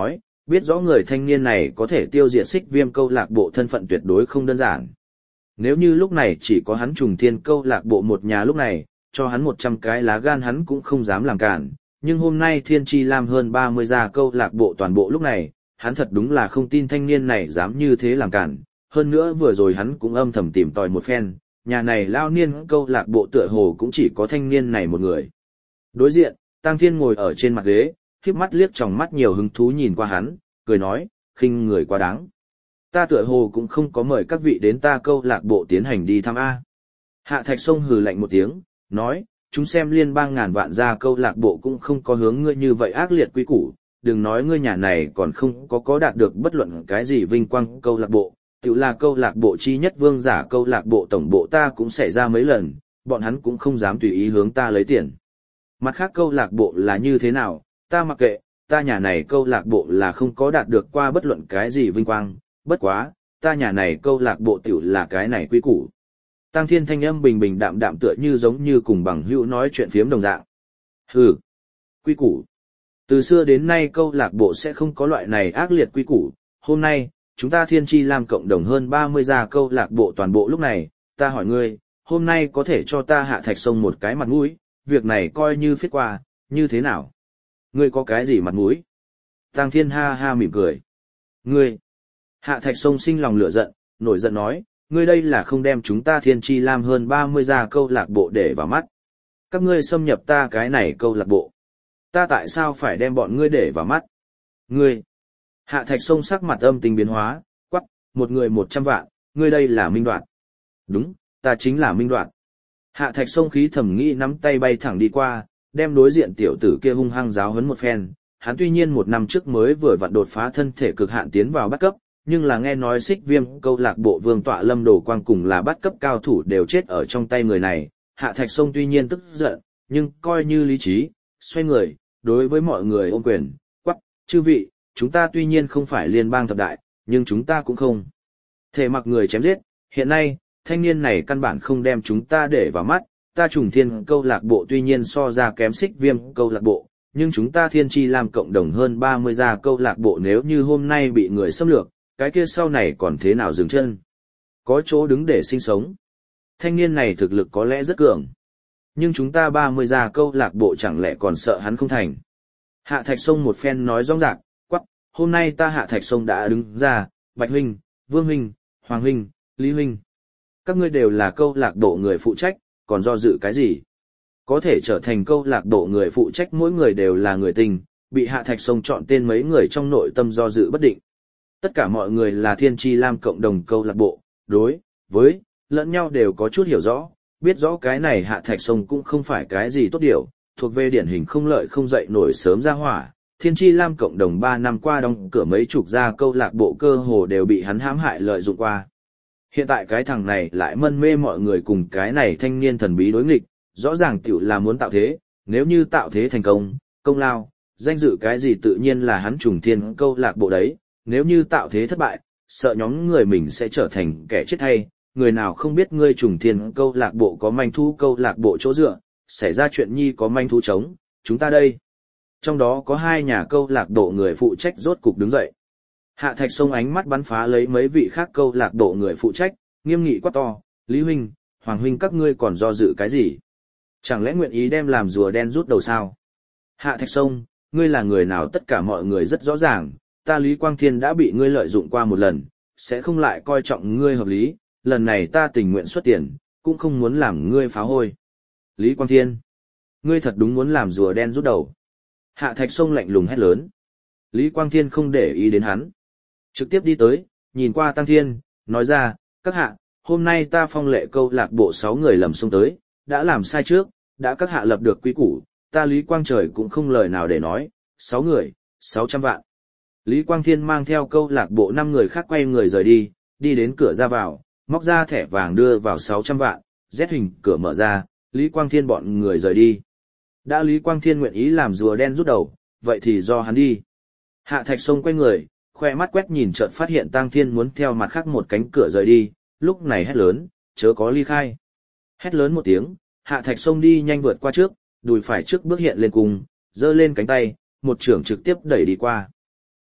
Biết rõ người thanh niên này có thể tiêu diệt xích viêm câu lạc bộ thân phận tuyệt đối không đơn giản. Nếu như lúc này chỉ có hắn trùng thiên câu lạc bộ một nhà lúc này, cho hắn một trăm cái lá gan hắn cũng không dám làm cản, nhưng hôm nay Thiên Chi Lam hơn ba mươi gia câu lạc bộ toàn bộ lúc này, hắn thật đúng là không tin thanh niên này dám như thế làm cản, hơn nữa vừa rồi hắn cũng âm thầm tìm tòi một phen, nhà này lao niên câu lạc bộ tựa hồ cũng chỉ có thanh niên này một người. Đối diện, Tăng Thiên ngồi ở trên mặt ghế, khép mắt liếc tròng mắt nhiều hứng thú nhìn qua hắn, cười nói, khinh người quá đáng. Ta tựa hồ cũng không có mời các vị đến ta câu lạc bộ tiến hành đi thăm A. Hạ Thạch Sông hừ lạnh một tiếng, nói, chúng xem liên bang ngàn vạn gia câu lạc bộ cũng không có hướng ngươi như vậy ác liệt quý củ, đừng nói ngươi nhà này còn không có có đạt được bất luận cái gì vinh quang câu lạc bộ, tự là câu lạc bộ chi nhất vương giả câu lạc bộ tổng bộ ta cũng xảy ra mấy lần, bọn hắn cũng không dám tùy ý hướng ta lấy tiền. Mặt khác câu lạc bộ là như thế nào, ta mặc kệ, ta nhà này câu lạc bộ là không có đạt được qua bất luận cái gì vinh quang, bất quá, ta nhà này câu lạc bộ tiểu là cái này quý củ. Tăng Thiên thanh âm bình bình đạm đạm tựa như giống như cùng bằng hữu nói chuyện phiếm đồng dạng. Hừ, quý củ. Từ xưa đến nay câu lạc bộ sẽ không có loại này ác liệt quý củ, hôm nay, chúng ta Thiên Chi Lam cộng đồng hơn ba mươi gia câu lạc bộ toàn bộ lúc này, ta hỏi ngươi, hôm nay có thể cho ta Hạ Thạch Sông một cái mặt mũi, việc này coi như phiết qua, như thế nào? Ngươi có cái gì mặt mũi? Tăng Thiên ha ha mỉm cười. Ngươi! Hạ Thạch Sông sinh lòng lửa giận, nổi giận nói, ngươi đây là không đem chúng ta Thiên Chi Lam hơn ba mươi gia câu lạc bộ để vào mắt. Các ngươi xâm nhập ta cái này câu lạc bộ. Ta tại sao phải đem bọn ngươi để vào mắt? Ngươi! Hạ Thạch Sông sắc mặt âm tình biến hóa, quắc, một người một trăm vạn, ngươi đây là Minh Đoạt. Đúng, ta chính là Minh Đoạt. Hạ Thạch Sông khí thầm nghĩ nắm tay bay thẳng đi qua, đem đối diện tiểu tử kia hung hăng giáo huấn một phen. Hắn tuy nhiên một năm trước mới vừa vặn đột phá thân thể cực hạn tiến vào bắt cấp, nhưng là nghe nói xích viêm câu lạc bộ vương tọa lâm đồ quang cùng là bắt cấp cao thủ đều chết ở trong tay người này. Hạ Thạch Sông tuy nhiên tức giận, nhưng coi như lý trí, xoay người, đối với mọi người ôm quyền, quắc, chư vị, chúng ta tuy nhiên không phải liên bang thập đại, nhưng chúng ta cũng không thể mặc người chém giết. Hiện nay, thanh niên này căn bản không đem chúng ta để vào mắt, ta trùng thiên câu lạc bộ tuy nhiên so ra kém xích viêm câu lạc bộ, nhưng chúng ta Thiên Chi Lam cộng đồng hơn ba mươi gia câu lạc bộ nếu như hôm nay bị người xâm lược, cái kia sau này còn thế nào dừng chân? Có chỗ đứng để sinh sống. Thanh niên này thực lực có lẽ rất cường. Nhưng chúng ta ba mươi gia câu lạc bộ chẳng lẽ còn sợ hắn không thành. Hạ Thạch Sông một phen nói rõ ràng, quắc, hôm nay ta Hạ Thạch Sông đã đứng ra, Bạch Huynh, Vương Huynh, Hoàng Huynh, Lý Huynh. Các ngươi đều là câu lạc bộ người phụ trách, còn do dự cái gì? Có thể trở thành câu lạc bộ người phụ trách mỗi người đều là người tình, bị Hạ Thạch Sông chọn tên mấy người trong nội tâm do dự bất định. Tất cả mọi người là Thiên Chi Lam cộng đồng câu lạc bộ, đối với lẫn nhau đều có chút hiểu rõ, biết rõ cái này Hạ Thạch Sông cũng không phải cái gì tốt điều, thuộc về điển hình không lợi không dậy nổi sớm ra hỏa. Thiên Chi Lam cộng đồng ba năm qua đóng cửa mấy chục gia câu lạc bộ cơ hồ đều bị hắn hãm hại lợi dụng qua. Hiện tại cái thằng này lại mân mê mọi người cùng cái này thanh niên thần bí đối nghịch, rõ ràng tiểu là muốn tạo thế, nếu như tạo thế thành công, công lao, danh dự cái gì tự nhiên là hắn trùng thiên câu lạc bộ đấy, nếu như tạo thế thất bại, sợ nhóm người mình sẽ trở thành kẻ chết hay, người nào không biết ngươi trùng thiên câu lạc bộ có manh thú câu lạc bộ chỗ dựa, xảy ra chuyện nhi có manh thú chống, chúng ta đây. Trong đó có hai nhà câu lạc bộ người phụ trách rốt cục đứng dậy. Hạ Thạch Sông ánh mắt bắn phá lấy mấy vị khác câu lạc bộ người phụ trách, nghiêm nghị quát to, Lý Huynh, Hoàng Huynh các ngươi còn do dự cái gì? Chẳng lẽ nguyện ý đem làm rùa đen rút đầu sao? Hạ Thạch Sông, ngươi là người nào tất cả mọi người rất rõ ràng, ta Lý Quang Thiên đã bị ngươi lợi dụng qua một lần, sẽ không lại coi trọng ngươi hợp lý, lần này ta tình nguyện xuất tiền, cũng không muốn làm ngươi phá hôi. Lý Quang Thiên, ngươi thật đúng muốn làm rùa đen rút đầu. Hạ Thạch Sông lạnh lùng hét lớn. Lý Quang Thiên không để ý đến hắn. Trực tiếp đi tới, nhìn qua Tăng Thiên, nói ra, các hạ, hôm nay ta phong lệ câu lạc bộ sáu người lầm xông tới, đã làm sai trước, đã các hạ lập được quý củ, ta Lý Quang Trời cũng không lời nào để nói, sáu người, sáu trăm vạn. Lý Quang Thiên mang theo câu lạc bộ năm người khác quay người rời đi, đi đến cửa ra vào, móc ra thẻ vàng đưa vào sáu trăm vạn, Z hình cửa mở ra, Lý Quang Thiên bọn người rời đi. Đã Lý Quang Thiên nguyện ý làm rùa đen rút đầu, vậy thì do hắn đi. Hạ Thạch Sông quay người, khoe mắt quét nhìn chợt phát hiện Tăng Thiên muốn theo mặt khác một cánh cửa rời đi, lúc này hét lớn, chớ có ly khai. Hét lớn một tiếng, Hạ Thạch Sông đi nhanh vượt qua trước, đùi phải trước bước hiện lên cùng, giơ lên cánh tay, một trưởng trực tiếp đẩy đi qua.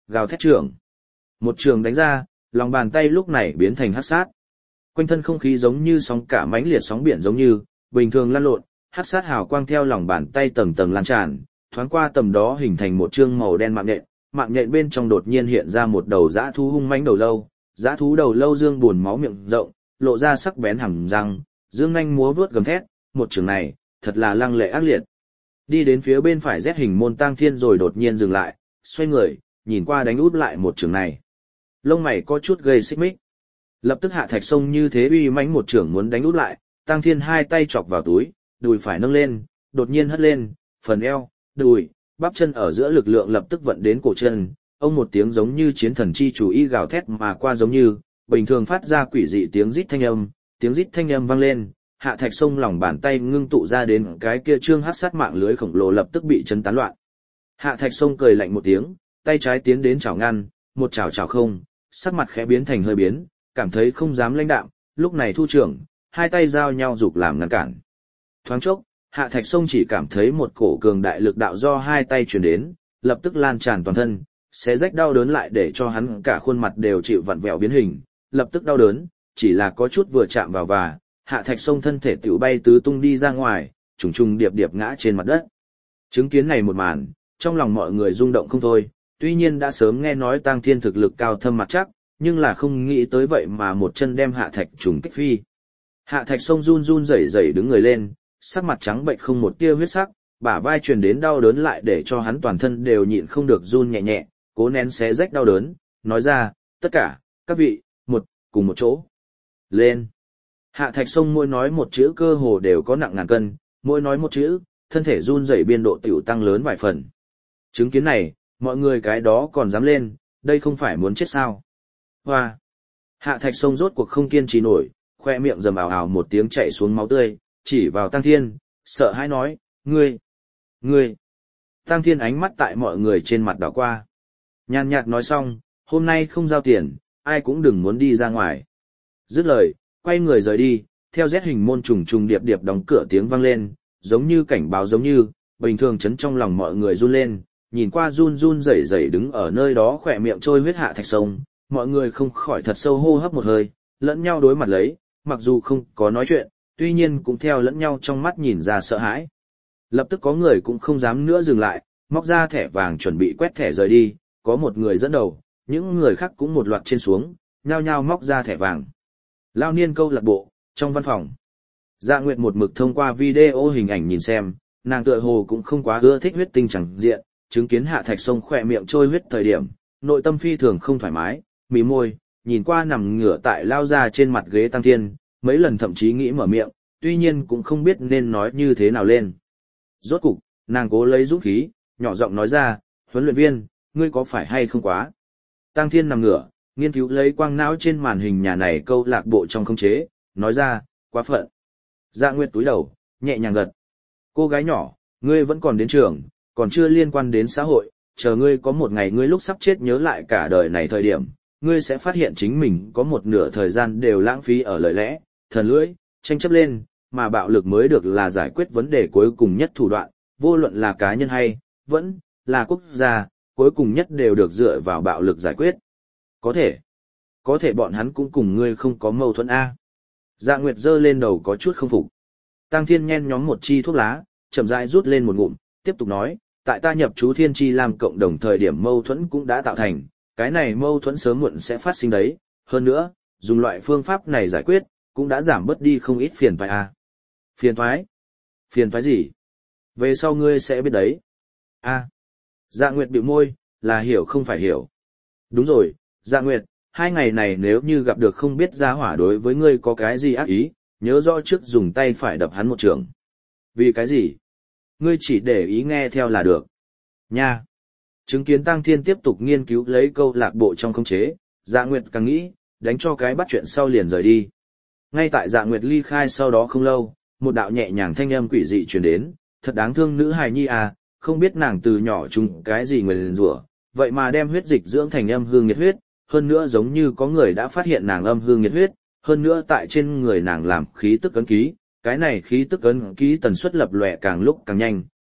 Gào thét trưởng. Một trường đánh ra, lòng bàn tay lúc này biến thành hắc sát. Quanh thân không khí giống như sóng cả mãnh liệt sóng biển giống như, bình thường lăn lộn, hắc sát hào quang theo lòng bàn tay tầng tầng lan tràn, thoáng qua tầm đó hình thành một chương màu đen mạng nhện, mạng nhện bên trong đột nhiên hiện ra một đầu dã thú hung mãnh đầu lâu, dã thú đầu lâu dương buồn máu miệng rộng, lộ ra sắc bén hàm răng, dương nhanh múa vuốt gầm thét, một trường này, thật là lăng lệ ác liệt. Đi đến phía bên phải rét hình môn tang thiên rồi đột nhiên dừng lại, xoay người, nhìn qua đánh út lại một trường này. Lông mày có chút gây xích mích. Lập tức Hạ Thạch Sông như thế uy mãnh một trường muốn đánh út lại, tang thiên hai tay chọc vào túi, đùi phải nâng lên, đột nhiên hất lên, phần eo, đùi, bắp chân ở giữa lực lượng lập tức vận đến cổ chân, ông một tiếng giống như chiến thần chi chủ y gào thét mà qua giống như, bình thường phát ra quỷ dị tiếng rít thanh âm, tiếng rít thanh âm vang lên, Hạ Thạch Sông lòng bàn tay ngưng tụ ra đến cái kia trương hắc sát mạng lưới khổng lồ lập tức bị chấn tán loạn. Hạ Thạch Sông cười lạnh một tiếng, tay trái tiến đến chảo ngăn, một chảo chảo không, sắc mặt khẽ biến thành hơi biến, cảm thấy không dám lãnh đạm, lúc này thu trưởng, hai tay giao nhau dục làm ngăn cản. Thoáng chốc, Hạ Thạch Sông chỉ cảm thấy một cổ cường đại lực đạo do hai tay truyền đến, lập tức lan tràn toàn thân, xé rách đau đớn lại để cho hắn cả khuôn mặt đều chịu vặn vẹo biến hình, lập tức đau đớn, chỉ là có chút vừa chạm vào và, Hạ Thạch Sông thân thể tiểu bay tứ tung đi ra ngoài, trùng trùng điệp điệp ngã trên mặt đất. Chứng kiến này một màn, trong lòng mọi người rung động không thôi, tuy nhiên đã sớm nghe nói Tang Thiên thực lực cao thâm mặt chắc, nhưng là không nghĩ tới vậy mà một chân đem Hạ Thạch trùng kích phi. Hạ Thạch Sông run run rẩy rẩy đứng người lên, sắc mặt trắng bệch không một tia huyết sắc, bả vai truyền đến đau đớn lại để cho hắn toàn thân đều nhịn không được run nhẹ nhẹ, cố nén xé rách đau đớn, nói ra, tất cả, các vị, một, cùng một chỗ. Lên. Hạ Thạch Sông mỗi nói một chữ cơ hồ đều có nặng ngàn cân, mỗi nói một chữ, thân thể run rẩy biên độ tiểu tăng lớn vài phần. Chứng kiến này, mọi người cái đó còn dám lên, đây không phải muốn chết sao. Hoa. Hạ Thạch Sông rốt cuộc không kiên trì nổi, khoe miệng rầm ào ào một tiếng chảy xuống máu tươi, chỉ vào Tang Thiên, sợ hãi nói, ngươi, ngươi. Tang Thiên ánh mắt tại mọi người trên mặt đảo qua. Nhàn nhạt nói xong, hôm nay không giao tiền, ai cũng đừng muốn đi ra ngoài. Dứt lời, quay người rời đi, theo rét hình môn trùng trùng điệp điệp đóng cửa tiếng vang lên, giống như cảnh báo giống như, bình thường chấn trong lòng mọi người run lên, nhìn qua run run rẩy rẩy đứng ở nơi đó khỏe miệng trôi huyết Hạ Thạch Sông, mọi người không khỏi thật sâu hô hấp một hơi, lẫn nhau đối mặt lấy, mặc dù không có nói chuyện, tuy nhiên cũng theo lẫn nhau trong mắt nhìn ra sợ hãi. Lập tức có người cũng không dám nữa dừng lại, móc ra thẻ vàng chuẩn bị quét thẻ rời đi, có một người dẫn đầu, những người khác cũng một loạt trên xuống, nhao nhao móc ra thẻ vàng. Lao niên câu lạc bộ, trong văn phòng. Dạ Nguyệt một mực thông qua video hình ảnh nhìn xem, nàng tựa hồ cũng không quá ưa thích huyết tinh chẳng diện, chứng kiến Hạ Thạch Sông khỏe miệng trôi huyết thời điểm, nội tâm phi thường không thoải mái, mí môi, nhìn qua nằm ngửa tại lao ra trên mặt ghế Tang Thiên, mấy lần thậm chí nghĩ mở miệng, tuy nhiên cũng không biết nên nói như thế nào lên. Rốt cục, nàng cố lấy dũng khí, nhỏ giọng nói ra, huấn luyện viên, ngươi có phải hay không quá? Tang Thiên nằm ngửa, nghiên cứu lấy quang não trên màn hình nhà này câu lạc bộ trong khống chế, nói ra, quá phận. Dạ Nguyệt túi đầu, nhẹ nhàng gật. Cô gái nhỏ, ngươi vẫn còn đến trường, còn chưa liên quan đến xã hội, chờ ngươi có một ngày ngươi lúc sắp chết nhớ lại cả đời này thời điểm, ngươi sẽ phát hiện chính mình có một nửa thời gian đều lãng phí ở lời lẽ, thần lưỡi, tranh chấp lên, mà bạo lực mới được là giải quyết vấn đề cuối cùng nhất thủ đoạn, vô luận là cá nhân hay, vẫn là quốc gia, cuối cùng nhất đều được dựa vào bạo lực giải quyết. Có thể, có thể bọn hắn cũng cùng ngươi không có mâu thuẫn A. Dạ Nguyệt giơ lên đầu có chút không phục. Tang Thiên nhen nhóm một chi thuốc lá, chậm rãi rút lên một ngụm, tiếp tục nói, tại ta nhập chú Thiên Chi làm cộng đồng thời điểm mâu thuẫn cũng đã tạo thành, cái này mâu thuẫn sớm muộn sẽ phát sinh đấy, hơn nữa, dùng loại phương pháp này giải quyết, cũng đã giảm bớt đi không ít phiền toái A. Phiền toái? Phiền toái gì? Về sau ngươi sẽ biết đấy. A. Dạ Nguyệt bĩu môi, là hiểu không phải hiểu. Đúng rồi, Dạ Nguyệt, hai ngày này nếu như gặp được không biết gia hỏa đối với ngươi có cái gì ác ý, nhớ rõ trước dùng tay phải đập hắn một trường. Vì cái gì? Ngươi chỉ để ý nghe theo là được. Nha. Chứng kiến Tang Thiên tiếp tục nghiên cứu lấy câu lạc bộ trong khống chế, Dạ Nguyệt càng nghĩ, đánh cho cái bắt chuyện sau liền rời đi. Ngay tại Dạ Nguyệt ly khai sau đó không lâu, một đạo nhẹ nhàng thanh âm quỷ dị truyền đến, thật đáng thương nữ hài nhi à, không biết nàng từ nhỏ trùng cái gì nguyền rủa, vậy mà đem huyết dịch dưỡng thành âm hương nhiệt huyết, hơn nữa giống như có người đã phát hiện nàng âm hương nhiệt huyết, hơn nữa tại trên người nàng làm khí tức ấn ký, cái này khí tức ấn ký tần suất lập lòe càng lúc càng nhanh,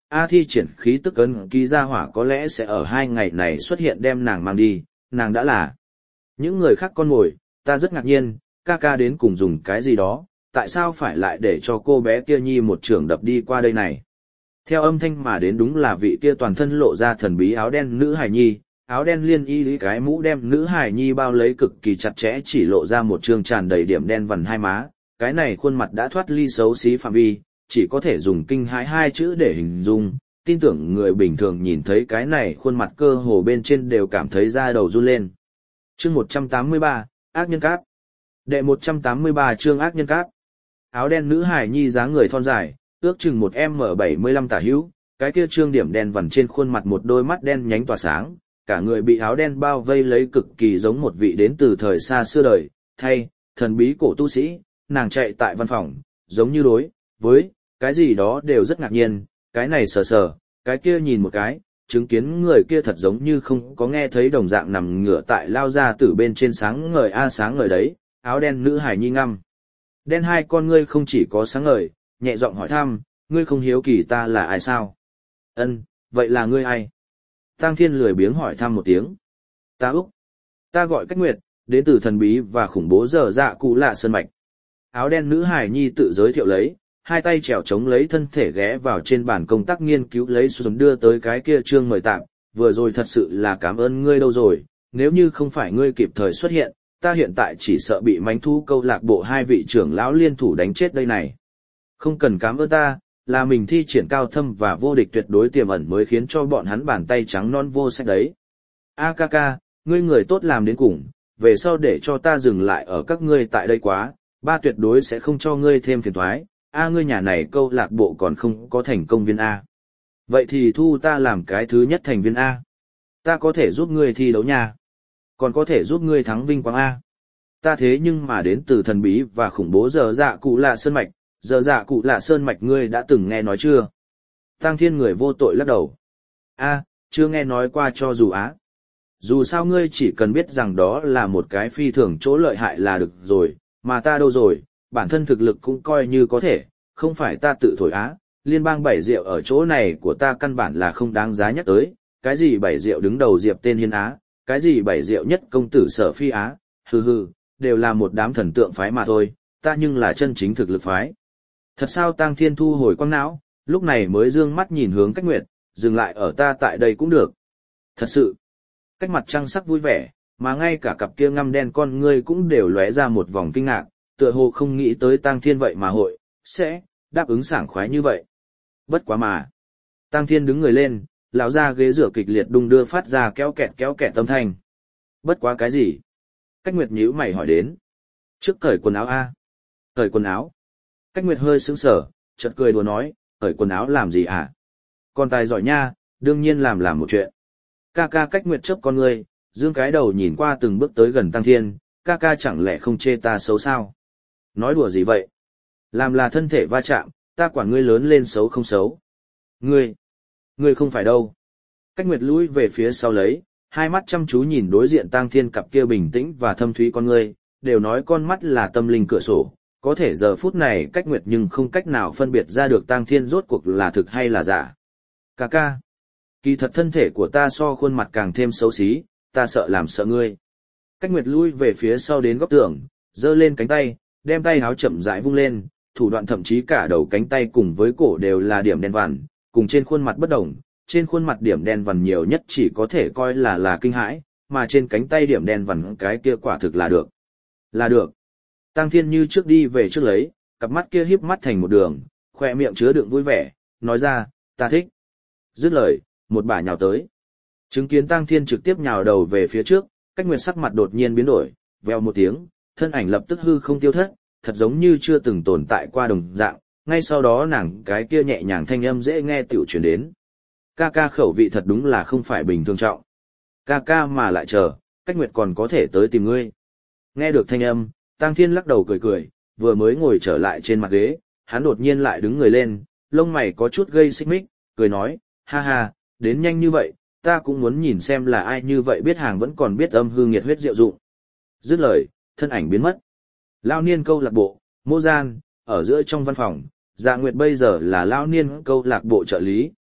A thi triển khí tức ấn ký ra hỏa có lẽ sẽ ở hai ngày này xuất hiện đem nàng mang đi, nàng đã là. Những người khác con ngồi, ta rất ngạc nhiên, ca ca đến cùng dùng cái gì đó, tại sao phải lại để cho cô bé kia nhi một trường đập đi qua đây này. Theo âm thanh mà đến đúng là vị kia toàn thân lộ ra thần bí áo đen nữ hài nhi, áo đen liên y lý cái mũ đem nữ hài nhi bao lấy cực kỳ chặt chẽ chỉ lộ ra một trương tràn đầy điểm đen vằn hai má, cái này khuôn mặt đã thoát ly xấu xí phạm vi, chỉ có thể dùng kinh hãi hai chữ để hình dung, tin tưởng người bình thường nhìn thấy cái này khuôn mặt cơ hồ bên trên đều cảm thấy da đầu run lên. Chương một trăm tám mươi ba, ác nhân cáp. Đệ một trăm tám mươi ba chương ác nhân cáp. Áo đen nữ hài nhi dáng người thon dài, ước chừng một em em bảy mươi lăm tả hữu, cái kia trương điểm đen vằn trên khuôn mặt một đôi mắt đen nhánh tỏa sáng, cả người bị áo đen bao vây lấy cực kỳ giống một vị đến từ thời xa xưa đời, thay, thần bí cổ tu sĩ, nàng chạy tại văn phòng, giống như đối, với, cái gì đó đều rất ngạc nhiên, cái này sờ sờ, cái kia nhìn một cái, chứng kiến người kia thật giống như không có nghe thấy đồng dạng nằm ngửa tại lao ra từ bên trên sáng ngời a sáng ngời đấy, áo đen nữ hài nhi ngăm. Đen hai con ngươi không chỉ có sáng ngời, nhẹ giọng hỏi thăm, ngươi không hiếu kỳ ta là ai sao? Ân, vậy là ngươi ai? Tang Thiên lười biếng hỏi thăm một tiếng. Ta Úc. Ta gọi Cách Nguyệt, đến từ thần bí và khủng bố dở dạ cụ lạ sơn mạch. Áo đen nữ hài nhi tự giới thiệu lấy, hai tay trèo chống lấy thân thể ghé vào trên bàn công tác nghiên cứu lấy xuống đưa tới cái kia trương mời tạm, vừa rồi thật sự là cảm ơn ngươi đâu rồi, nếu như không phải ngươi kịp thời xuất hiện, ta hiện tại chỉ sợ bị mánh thu câu lạc bộ hai vị trưởng lão liên thủ đánh chết đây này. Không cần cảm ơn ta, là mình thi triển cao thâm và vô địch tuyệt đối tiềm ẩn mới khiến cho bọn hắn bàn tay trắng non vô sách đấy. A ca ca, ngươi người tốt làm đến cùng, về sau để cho ta dừng lại ở các ngươi tại đây quá, ba tuyệt đối sẽ không cho ngươi thêm phiền toái. A ngươi nhà này câu lạc bộ còn không có thành công viên A. Vậy thì thu ta làm cái thứ nhất thành viên A. Ta có thể giúp ngươi thi đấu nha. Còn có thể giúp ngươi thắng vinh quang A. Ta thế nhưng mà đến từ thần bí và khủng bố dở dạ cụ lạ sơn mạch, dở dạ cụ lạ sơn mạch ngươi đã từng nghe nói chưa? Tang Thiên người vô tội lắc đầu. A, chưa nghe nói qua cho dù á. Dù sao ngươi chỉ cần biết rằng đó là một cái phi thường chỗ lợi hại là được rồi, mà ta đâu rồi, bản thân thực lực cũng coi như có thể, không phải ta tự thổi á, liên bang bảy rượu ở chỗ này của ta căn bản là không đáng giá nhắc tới, cái gì bảy rượu đứng đầu diệp tên hiên á, cái gì bảy rượu nhất công tử sở phi á, hừ hừ, đều là một đám thần tượng phái mà thôi, ta nhưng là chân chính thực lực phái. Thật sao Tang Thiên thu hồi quang não, lúc này mới dương mắt nhìn hướng Cách Nguyệt, dừng lại ở ta tại đây cũng được. Thật sự, Cách mặt trăng sắc vui vẻ, mà ngay cả cặp kia ngăm đen con ngươi cũng đều lóe ra một vòng kinh ngạc, tựa hồ không nghĩ tới Tang Thiên vậy mà hội, sẽ, đáp ứng sảng khoái như vậy. Bất quá mà. Tang Thiên đứng người lên, lão ra ghế rửa kịch liệt đung đưa phát ra kéo kẹt kéo kẹt âm thanh. Bất quá cái gì? Cách Nguyệt nhíu mày hỏi đến. Trước cởi quần áo a. Cởi quần áo. Cách Nguyệt hơi sững sờ, chợt cười đùa nói, cởi quần áo làm gì à? Con tài giỏi nha, đương nhiên làm làm một chuyện. Ca ca Cách Nguyệt chớp con ngươi, dương cái đầu nhìn qua từng bước tới gần Tang Thiên, ca ca chẳng lẽ không chê ta xấu sao? Nói đùa gì vậy? Làm là thân thể va chạm, ta quản ngươi lớn lên xấu không xấu. Ngươi, ngươi không phải đâu. Cách Nguyệt lùi về phía sau lấy, hai mắt chăm chú nhìn đối diện Tang Thiên cặp kia bình tĩnh và thâm thúy con ngươi, đều nói con mắt là tâm linh cửa sổ, có thể giờ phút này Cách Nguyệt nhưng không cách nào phân biệt ra được Tang Thiên rốt cuộc là thực hay là giả. Ca ca, kỳ thật thân thể của ta so khuôn mặt càng thêm xấu xí, ta sợ làm sợ ngươi. Cách Nguyệt lui về phía sau đến góc tường, giơ lên cánh tay, đem tay áo chậm rãi vung lên, thủ đoạn thậm chí cả đầu cánh tay cùng với cổ đều là điểm đen vằn, cùng trên khuôn mặt bất đồng, trên khuôn mặt điểm đen vằn nhiều nhất chỉ có thể coi là là kinh hãi, mà trên cánh tay điểm đen vằn cái kia quả thực là được. Là được. Tang Thiên như trước đi về trước lấy, cặp mắt kia híp mắt thành một đường, khoe miệng chứa đựng vui vẻ, nói ra, ta thích. Dứt lời, một bả nhào tới. Chứng kiến Tang Thiên trực tiếp nhào đầu về phía trước, Cách Nguyệt sắc mặt đột nhiên biến đổi, veo một tiếng, thân ảnh lập tức hư không tiêu thất, thật giống như chưa từng tồn tại qua đồng dạng, ngay sau đó nàng cái kia nhẹ nhàng thanh âm dễ nghe tiểu truyền đến. Ca ca khẩu vị thật đúng là không phải bình thường trọng. Ca ca mà lại chờ, Cách Nguyệt còn có thể tới tìm ngươi. Nghe được thanh âm, Tang Thiên lắc đầu cười cười, vừa mới ngồi trở lại trên mặt ghế, hắn đột nhiên lại đứng người lên, lông mày có chút gây xích mích, cười nói, ha ha, đến nhanh như vậy, ta cũng muốn nhìn xem là ai như vậy biết hàng vẫn còn biết âm hư nghiệt huyết diệu dụng. Dứt lời, thân ảnh biến mất. Lao niên câu lạc bộ, Mộ Gian, ở giữa trong văn phòng, Dạ Nguyệt bây giờ là Lao niên câu lạc bộ trợ lý,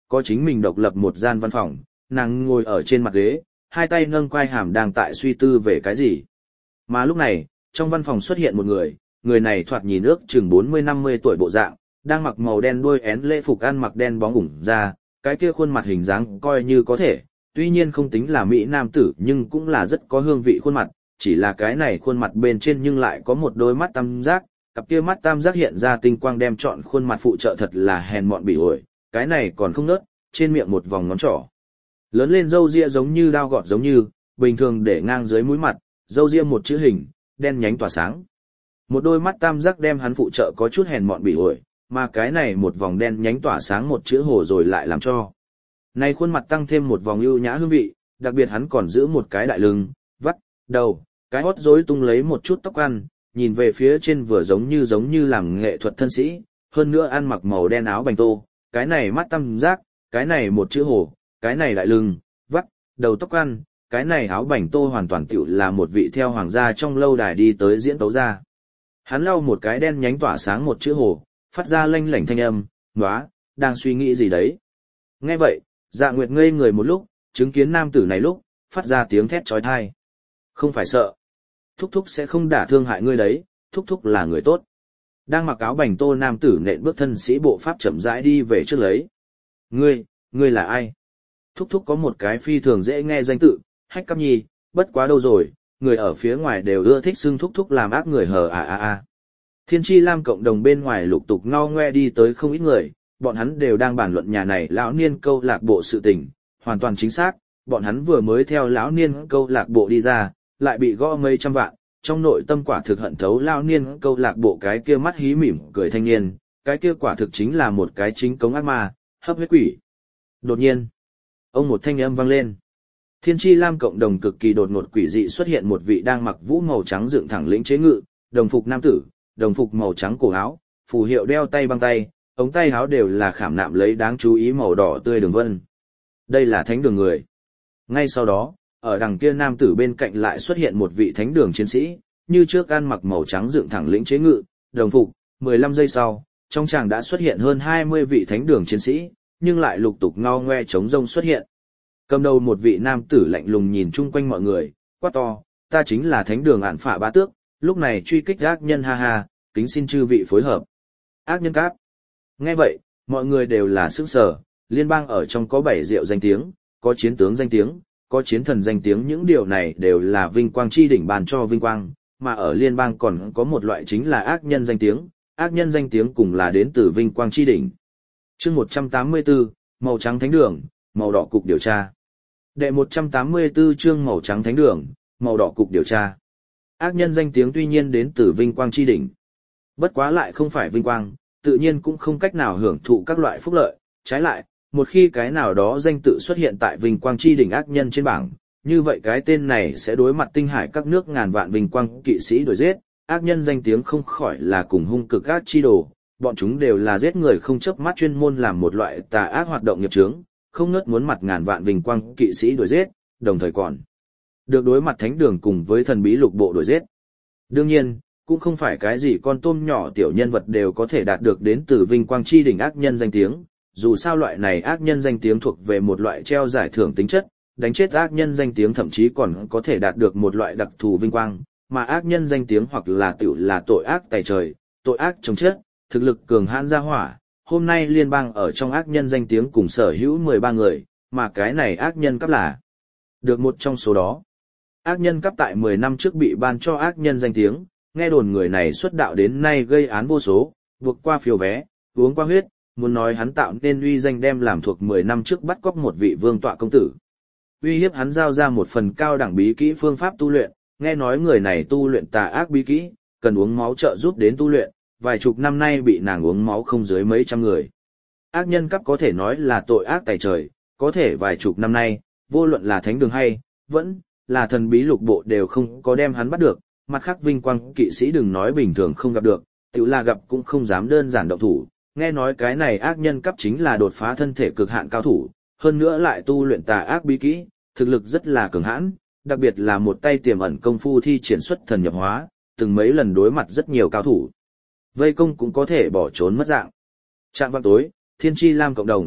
có chính mình độc lập một gian văn phòng, nàng ngồi ở trên mặt ghế, hai tay nâng quai hàm đang tại suy tư về cái gì. Mà lúc này, trong văn phòng xuất hiện một người, người này thoạt nhìn ước chừng bốn mươi năm mươi tuổi bộ dạng, đang mặc màu đen đuôi én lễ phục ăn mặc đen bóng ủng ra, cái kia khuôn mặt hình dáng coi như có thể, tuy nhiên không tính là mỹ nam tử nhưng cũng là rất có hương vị khuôn mặt, chỉ là cái này khuôn mặt bên trên nhưng lại có một đôi mắt tam giác, cặp kia mắt tam giác hiện ra tinh quang đem trọn khuôn mặt phụ trợ thật là hèn mọn bỉ ổi, cái này còn không nớt, trên miệng một vòng ngón trỏ. Lớn lên râu ria giống như đao gọt giống như, bình thường để ngang dưới mũi mặt, râu ria một chữ hình, đen nhánh tỏa sáng. Một đôi mắt tam giác đem hắn phụ trợ có chút hèn mọn bỉ ổi, mà cái này một vòng đen nhánh tỏa sáng một chữ hồ rồi lại làm cho. Này khuôn mặt tăng thêm một vòng ưu nhã hương vị, đặc biệt hắn còn giữ một cái đại lưng, vắt, đầu, cái hót rối tung lấy một chút tóc ăn, nhìn về phía trên vừa giống như giống như làm nghệ thuật thân sĩ, hơn nữa ăn mặc màu đen áo bành tô, cái này mắt tam giác, cái này một chữ hồ, cái này đại lưng, vắt, đầu tóc ăn, cái này áo bành tô hoàn toàn tiểu là một vị theo hoàng gia trong lâu đài đi tới diễn tấu gia. Hắn lau một cái đen nhánh tỏa sáng một chữ hồ, phát ra lanh lảnh thanh âm, "Nóa, đang suy nghĩ gì đấy?" Nghe vậy, Dạ Nguyệt ngây người một lúc, chứng kiến nam tử này lúc, phát ra tiếng thét chói tai. "Không phải sợ, thúc thúc sẽ không đả thương hại ngươi đấy, thúc thúc là người tốt." Đang mặc áo bành tô nam tử nện bước thân sĩ bộ pháp chậm rãi đi về trước lấy. "Ngươi, ngươi là ai?" Thúc thúc có một cái phi thường dễ nghe danh tự, Hách Cáp Nhi, bất quá đâu rồi, người ở phía ngoài đều ưa thích xưng thúc thúc làm ác người hờ à à à. Thiên Chi Lam cộng đồng bên ngoài lục tục ngao ngoe đi tới không ít người, bọn hắn đều đang bàn luận nhà này lão niên câu lạc bộ sự tình, hoàn toàn chính xác, bọn hắn vừa mới theo lão niên câu lạc bộ đi ra, lại bị gõ mấy trăm vạn, trong nội tâm quả thực hận thấu lão niên câu lạc bộ cái kia mắt hí mỉm cười thanh niên, cái kia quả thực chính là một cái chính cống ác ma, hấp huyết quỷ. Đột nhiên, ông một thanh âm vang lên. Thiên Chi Lam cộng đồng cực kỳ đột ngột quỷ dị xuất hiện một vị đang mặc vũ màu trắng dựng thẳng lĩnh chế ngự, đồng phục nam tử, đồng phục màu trắng cổ áo, phù hiệu đeo tay băng tay, ống tay áo đều là khảm nạm lấy đáng chú ý màu đỏ tươi đường vân. Đây là thánh đường người. Ngay sau đó, ở đằng kia nam tử bên cạnh lại xuất hiện một vị thánh đường chiến sĩ, như trước ăn mặc màu trắng dựng thẳng lĩnh chế ngự, đồng phục, mười lăm giây sau, trong tràng đã xuất hiện hơn hai mươi vị thánh đường chiến sĩ, nhưng lại lục tục ngao ngoe chống rông xuất hiện. Cầm đầu một vị nam tử lạnh lùng nhìn chung quanh mọi người, quát to, "Ta chính là thánh đường ạn phả bá tước, lúc này truy kích ác nhân ha ha, kính xin chư vị phối hợp." Ác nhân cáp. Nghe vậy, mọi người đều là sững sờ, liên bang ở trong có bảy diệu danh tiếng, có chiến tướng danh tiếng, có chiến thần danh tiếng, những điều này đều là vinh quang chi đỉnh bàn cho vinh quang, mà ở liên bang còn có một loại chính là ác nhân danh tiếng, ác nhân danh tiếng cùng là đến từ vinh quang chi đỉnh. Chương một trăm tám mươi tư, màu trắng thánh đường, màu đỏ cục điều tra. Đệ một trăm tám mươi tư chương màu trắng thánh đường, màu đỏ cục điều tra. Ác nhân danh tiếng tuy nhiên đến từ vinh quang chi đỉnh. Bất quá lại không phải vinh quang, tự nhiên cũng không cách nào hưởng thụ các loại phúc lợi, trái lại, một khi cái nào đó danh tự xuất hiện tại vinh quang chi đỉnh ác nhân trên bảng, như vậy cái tên này sẽ đối mặt tinh hải các nước ngàn vạn vinh quang kỵ sĩ đuổi giết, ác nhân danh tiếng không khỏi là cùng hung cực ác chi đồ, bọn chúng đều là giết người không chớp mắt chuyên môn làm một loại tà ác hoạt động nghiệp chướng, không ngớt muốn mặt ngàn vạn vinh quang kỵ sĩ đuổi giết, đồng thời còn được đối mặt thánh đường cùng với thần bí lục bộ đuổi giết. Đương nhiên, cũng không phải cái gì con tôm nhỏ tiểu nhân vật đều có thể đạt được đến từ vinh quang chi đỉnh ác nhân danh tiếng, dù sao loại này ác nhân danh tiếng thuộc về một loại treo giải thưởng tính chất, đánh chết ác nhân danh tiếng thậm chí còn có thể đạt được một loại đặc thù vinh quang, mà ác nhân danh tiếng hoặc là tiểu là tội ác tày trời, tội ác chống chết, thực lực cường hãn ra hỏa. Hôm nay liên bang ở trong ác nhân danh tiếng cùng sở hữu mười ba người, mà cái này ác nhân cấp là được một trong số đó. Ác nhân cấp tại mười năm trước bị ban cho ác nhân danh tiếng, nghe đồn người này xuất đạo đến nay gây án vô số, vượt qua phiếu vé, uống qua huyết, muốn nói hắn tạo nên uy danh đem làm thuộc mười năm trước bắt cóc một vị vương tọa công tử. Uy hiếp hắn giao ra một phần cao đẳng bí kỹ phương pháp tu luyện, nghe nói người này tu luyện tà ác bí kỹ, cần uống máu trợ giúp đến tu luyện, vài chục năm nay bị nàng uống máu không dưới mấy trăm người. Ác nhân cấp có thể nói là tội ác tày trời, có thể vài chục năm nay, vô luận là thánh đường hay, vẫn là thần bí lục bộ đều không có đem hắn bắt được, mặt khác vinh quang kỵ sĩ đừng nói bình thường không gặp được, tự là gặp cũng không dám đơn giản động thủ, nghe nói cái này ác nhân cấp chính là đột phá thân thể cực hạn cao thủ, hơn nữa lại tu luyện tà ác bí kỹ, thực lực rất là cường hãn, đặc biệt là một tay tiềm ẩn công phu thi triển xuất thần nhập hóa, từng mấy lần đối mặt rất nhiều cao thủ. Vây công cũng có thể bỏ trốn mất dạng. Trạm vào tối, Thiên Chi Lam cộng đồng,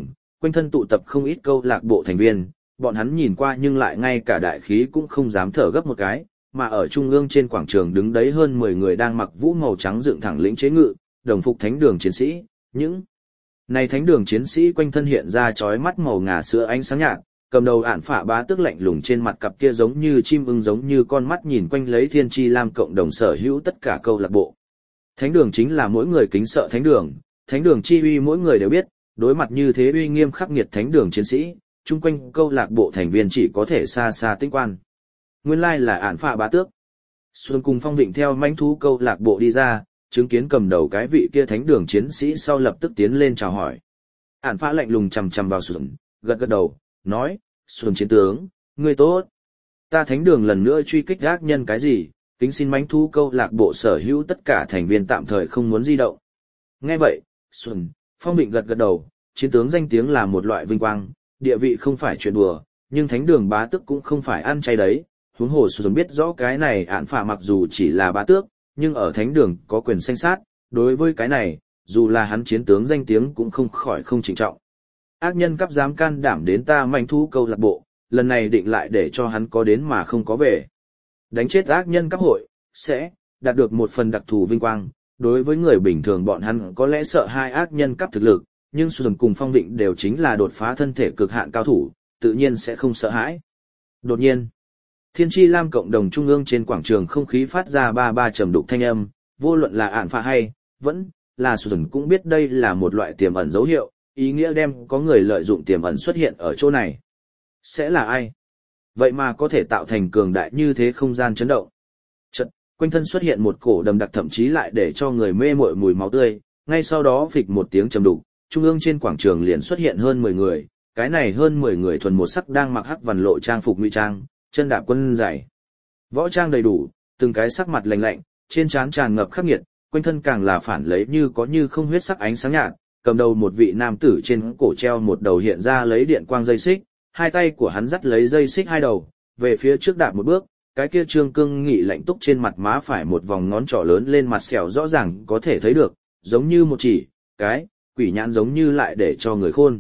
quanh thân tụ tập không ít câu lạc bộ thành viên, bọn hắn nhìn qua nhưng lại ngay cả đại khí cũng không dám thở gấp một cái, mà ở trung ương trên quảng trường đứng đấy hơn mười người đang mặc vũ màu trắng dựng thẳng lĩnh chế ngự, đồng phục thánh đường chiến sĩ, những này thánh đường chiến sĩ quanh thân hiện ra chói mắt màu ngà sữa ánh sáng nhạt, cầm đầu ản phả bá tước lạnh lùng trên mặt cặp kia giống như chim ưng giống như con mắt nhìn quanh lấy thiên chi lam cộng đồng sở hữu tất cả câu lạc bộ. Thánh đường chính là mỗi người kính sợ thánh đường, thánh đường chi uy mỗi người đều biết, đối mặt như thế uy nghiêm khắc nghiệt thánh đường chiến sĩ, chung quanh câu lạc bộ thành viên chỉ có thể xa xa tinh quan. Nguyên lai là ản phả bá tước. Xuân cùng Phong Vịnh theo mãnh thú câu lạc bộ đi ra, chứng kiến cầm đầu cái vị kia thánh đường chiến sĩ sau lập tức tiến lên chào hỏi. Ản phả lạnh lùng chằm chằm vào Xuân, gật gật đầu, nói, Xuân chiến tướng, ngươi tốt. Ta thánh đường lần nữa truy kích ác nhân cái gì, kính xin mãnh thú câu lạc bộ sở hữu tất cả thành viên tạm thời không muốn di động. Nghe vậy, Xuân, Phong Vịnh gật gật đầu, chiến tướng danh tiếng là một loại vinh quang, địa vị không phải chuyện đùa, nhưng thánh đường bá tước cũng không phải ăn chay đấy. Huống hồ Xuân biết rõ cái này ản phả mặc dù chỉ là bá tước, nhưng ở thánh đường có quyền sanh sát, đối với cái này, dù là hắn chiến tướng danh tiếng cũng không khỏi không trịnh trọng. Ác nhân cấp dám can đảm đến ta manh thú câu lạc bộ, lần này định lại để cho hắn có đến mà không có về. Đánh chết ác nhân cấp hội, sẽ đạt được một phần đặc thù vinh quang, đối với người bình thường bọn hắn có lẽ sợ hai ác nhân cấp thực lực, nhưng Xuân cùng Phong Vịnh đều chính là đột phá thân thể cực hạn cao thủ, tự nhiên sẽ không sợ hãi. Đột nhiên, Thiên Chi Lam cộng đồng trung ương trên quảng trường không khí phát ra ba ba trầm đục thanh âm, vô luận là ản phả hay, vẫn là Xuân cũng biết đây là một loại tiềm ẩn dấu hiệu, ý nghĩa đem có người lợi dụng tiềm ẩn xuất hiện ở chỗ này. Sẽ là ai? Vậy mà có thể tạo thành cường đại như thế không gian chấn động. Chợt, quanh thân xuất hiện một cổ đầm đặc thậm chí lại để cho người mê mội mùi máu tươi, ngay sau đó phịch một tiếng trầm đục, trung ương trên quảng trường liền xuất hiện hơn mười người, cái này hơn mười người thuần một sắc đang mặc hắc vằn lộ trang phục ngụy trang, chân đạp quân dày. Võ trang đầy đủ, từng cái sắc mặt lạnh lạnh, trên trán tràn ngập khắc nghiệt, quanh thân càng là phản lấy như có như không huyết sắc ánh sáng nhạt, cầm đầu một vị nam tử trên cổ treo một đầu hiện ra lấy điện quang dây xích, hai tay của hắn dắt lấy dây xích hai đầu, về phía trước đạp một bước, cái kia trương cương nghị lạnh túc trên mặt má phải một vòng ngón trỏ lớn lên mặt sẹo rõ ràng có thể thấy được, giống như một chỉ, cái, quỷ nhãn giống như lại để cho người khôn.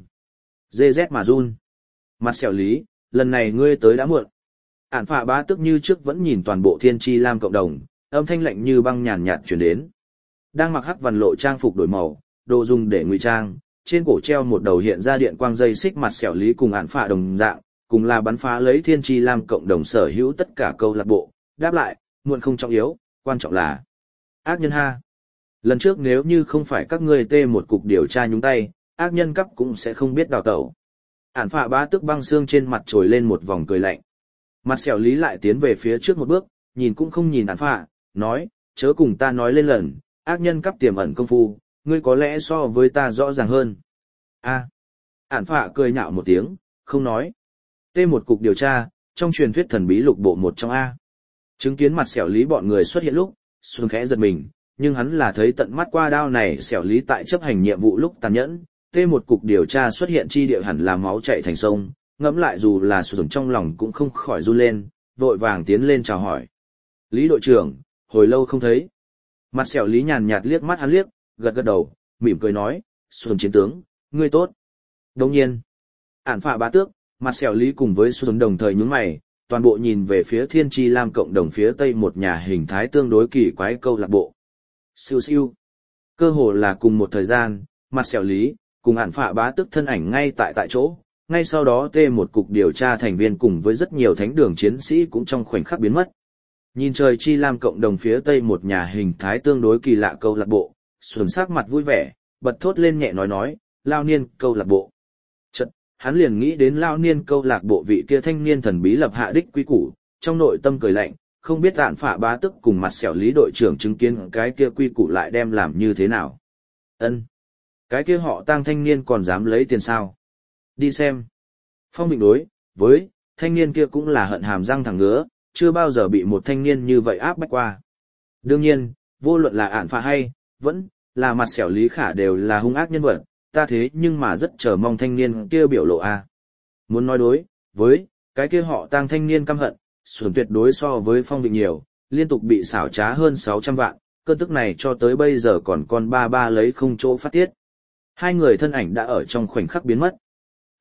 Dê rét mà run. Mặt sẹo lý, lần này ngươi tới đã muộn. Ản phả bá tước như trước vẫn nhìn toàn bộ Thiên Chi Lam cộng đồng, âm thanh lạnh như băng nhàn nhạt truyền đến. Đang mặc hắc vằn lộ trang phục đổi màu, đồ dùng để ngụy trang, trên cổ treo một đầu hiện ra điện quang dây xích mặt sẹo lý cùng ản phả đồng dạng, cùng là bắn phá lấy Thiên Chi Lam cộng đồng sở hữu tất cả câu lạc bộ, đáp lại, muộn không trọng yếu, quan trọng là ác nhân ha. Lần trước nếu như không phải các ngươi tê một cục điều tra nhúng tay, ác nhân cấp cũng sẽ không biết đào tẩu. Ản phả bá tước băng xương trên mặt trồi lên một vòng cười lạnh. Mặt sẹo lý lại tiến về phía trước một bước, nhìn cũng không nhìn ản phả, nói, chớ cùng ta nói lên lần, ác nhân cấp tiềm ẩn công phu, ngươi có lẽ so với ta rõ ràng hơn. A. Ản phả cười nhạo một tiếng, không nói. Tê một cục điều tra, trong truyền thuyết thần bí lục bộ một trong A. Chứng kiến mặt sẹo lý bọn người xuất hiện lúc, Xuân khẽ giật mình, nhưng hắn là thấy tận mắt qua đao này sẹo lý tại chấp hành nhiệm vụ lúc tàn nhẫn, tê một cục điều tra xuất hiện chi địa hẳn là máu chảy thành sông, ngẫm lại dù là Xuân trong lòng cũng không khỏi run lên, vội vàng tiến lên chào hỏi. Lý đội trưởng, hồi lâu không thấy. Mặt sẹo lý nhàn nhạt liếc mắt hắn liếc, gật gật đầu, mỉm cười nói, Xuân chiến tướng, ngươi tốt. Đồng nhiên, ản phả bá tước, mặt sẹo lý cùng với Xuân đồng thời nhướng mày, toàn bộ nhìn về phía Thiên Chi Lam cộng đồng phía tây một nhà hình thái tương đối kỳ quái câu lạc bộ. Siêu siêu. Cơ hồ là cùng một thời gian, mặt sẹo lý, cùng ản phả bá tước thân ảnh ngay tại tại chỗ, ngay sau đó tê một cục điều tra thành viên cùng với rất nhiều thánh đường chiến sĩ cũng trong khoảnh khắc biến mất. Nhìn trời Chi Lam cộng đồng phía tây một nhà hình thái tương đối kỳ lạ câu lạc bộ, Xuân sắc mặt vui vẻ, bật thốt lên nhẹ nói nói, lao niên câu lạc bộ. Chật, hắn liền nghĩ đến lao niên câu lạc bộ vị kia thanh niên thần bí lập hạ đích quy củ, trong nội tâm cười lạnh, không biết ản phả bá tước cùng mặt sẹo lý đội trưởng chứng kiến cái kia quy củ lại đem làm như thế nào. Ân, cái kia họ tang thanh niên còn dám lấy tiền sao? Đi xem. Phong Vịnh đối với thanh niên kia cũng là hận hàm răng thẳng ngứa, chưa bao giờ bị một thanh niên như vậy áp bách qua. Đương nhiên, vô luận là ản phả hay, vẫn là mặt sẹo lý khả đều là hung ác nhân vật, ta thế nhưng mà rất chờ mong thanh niên kia biểu lộ a. Muốn nói đối với cái kia họ tang thanh niên căm hận, Xuân tuyệt đối so với Phong Vịnh nhiều, liên tục bị xảo trá hơn sáu trăm vạn, cơn tức này cho tới bây giờ còn con ba ba lấy không chỗ phát tiết. Hai người thân ảnh đã ở trong khoảnh khắc biến mất.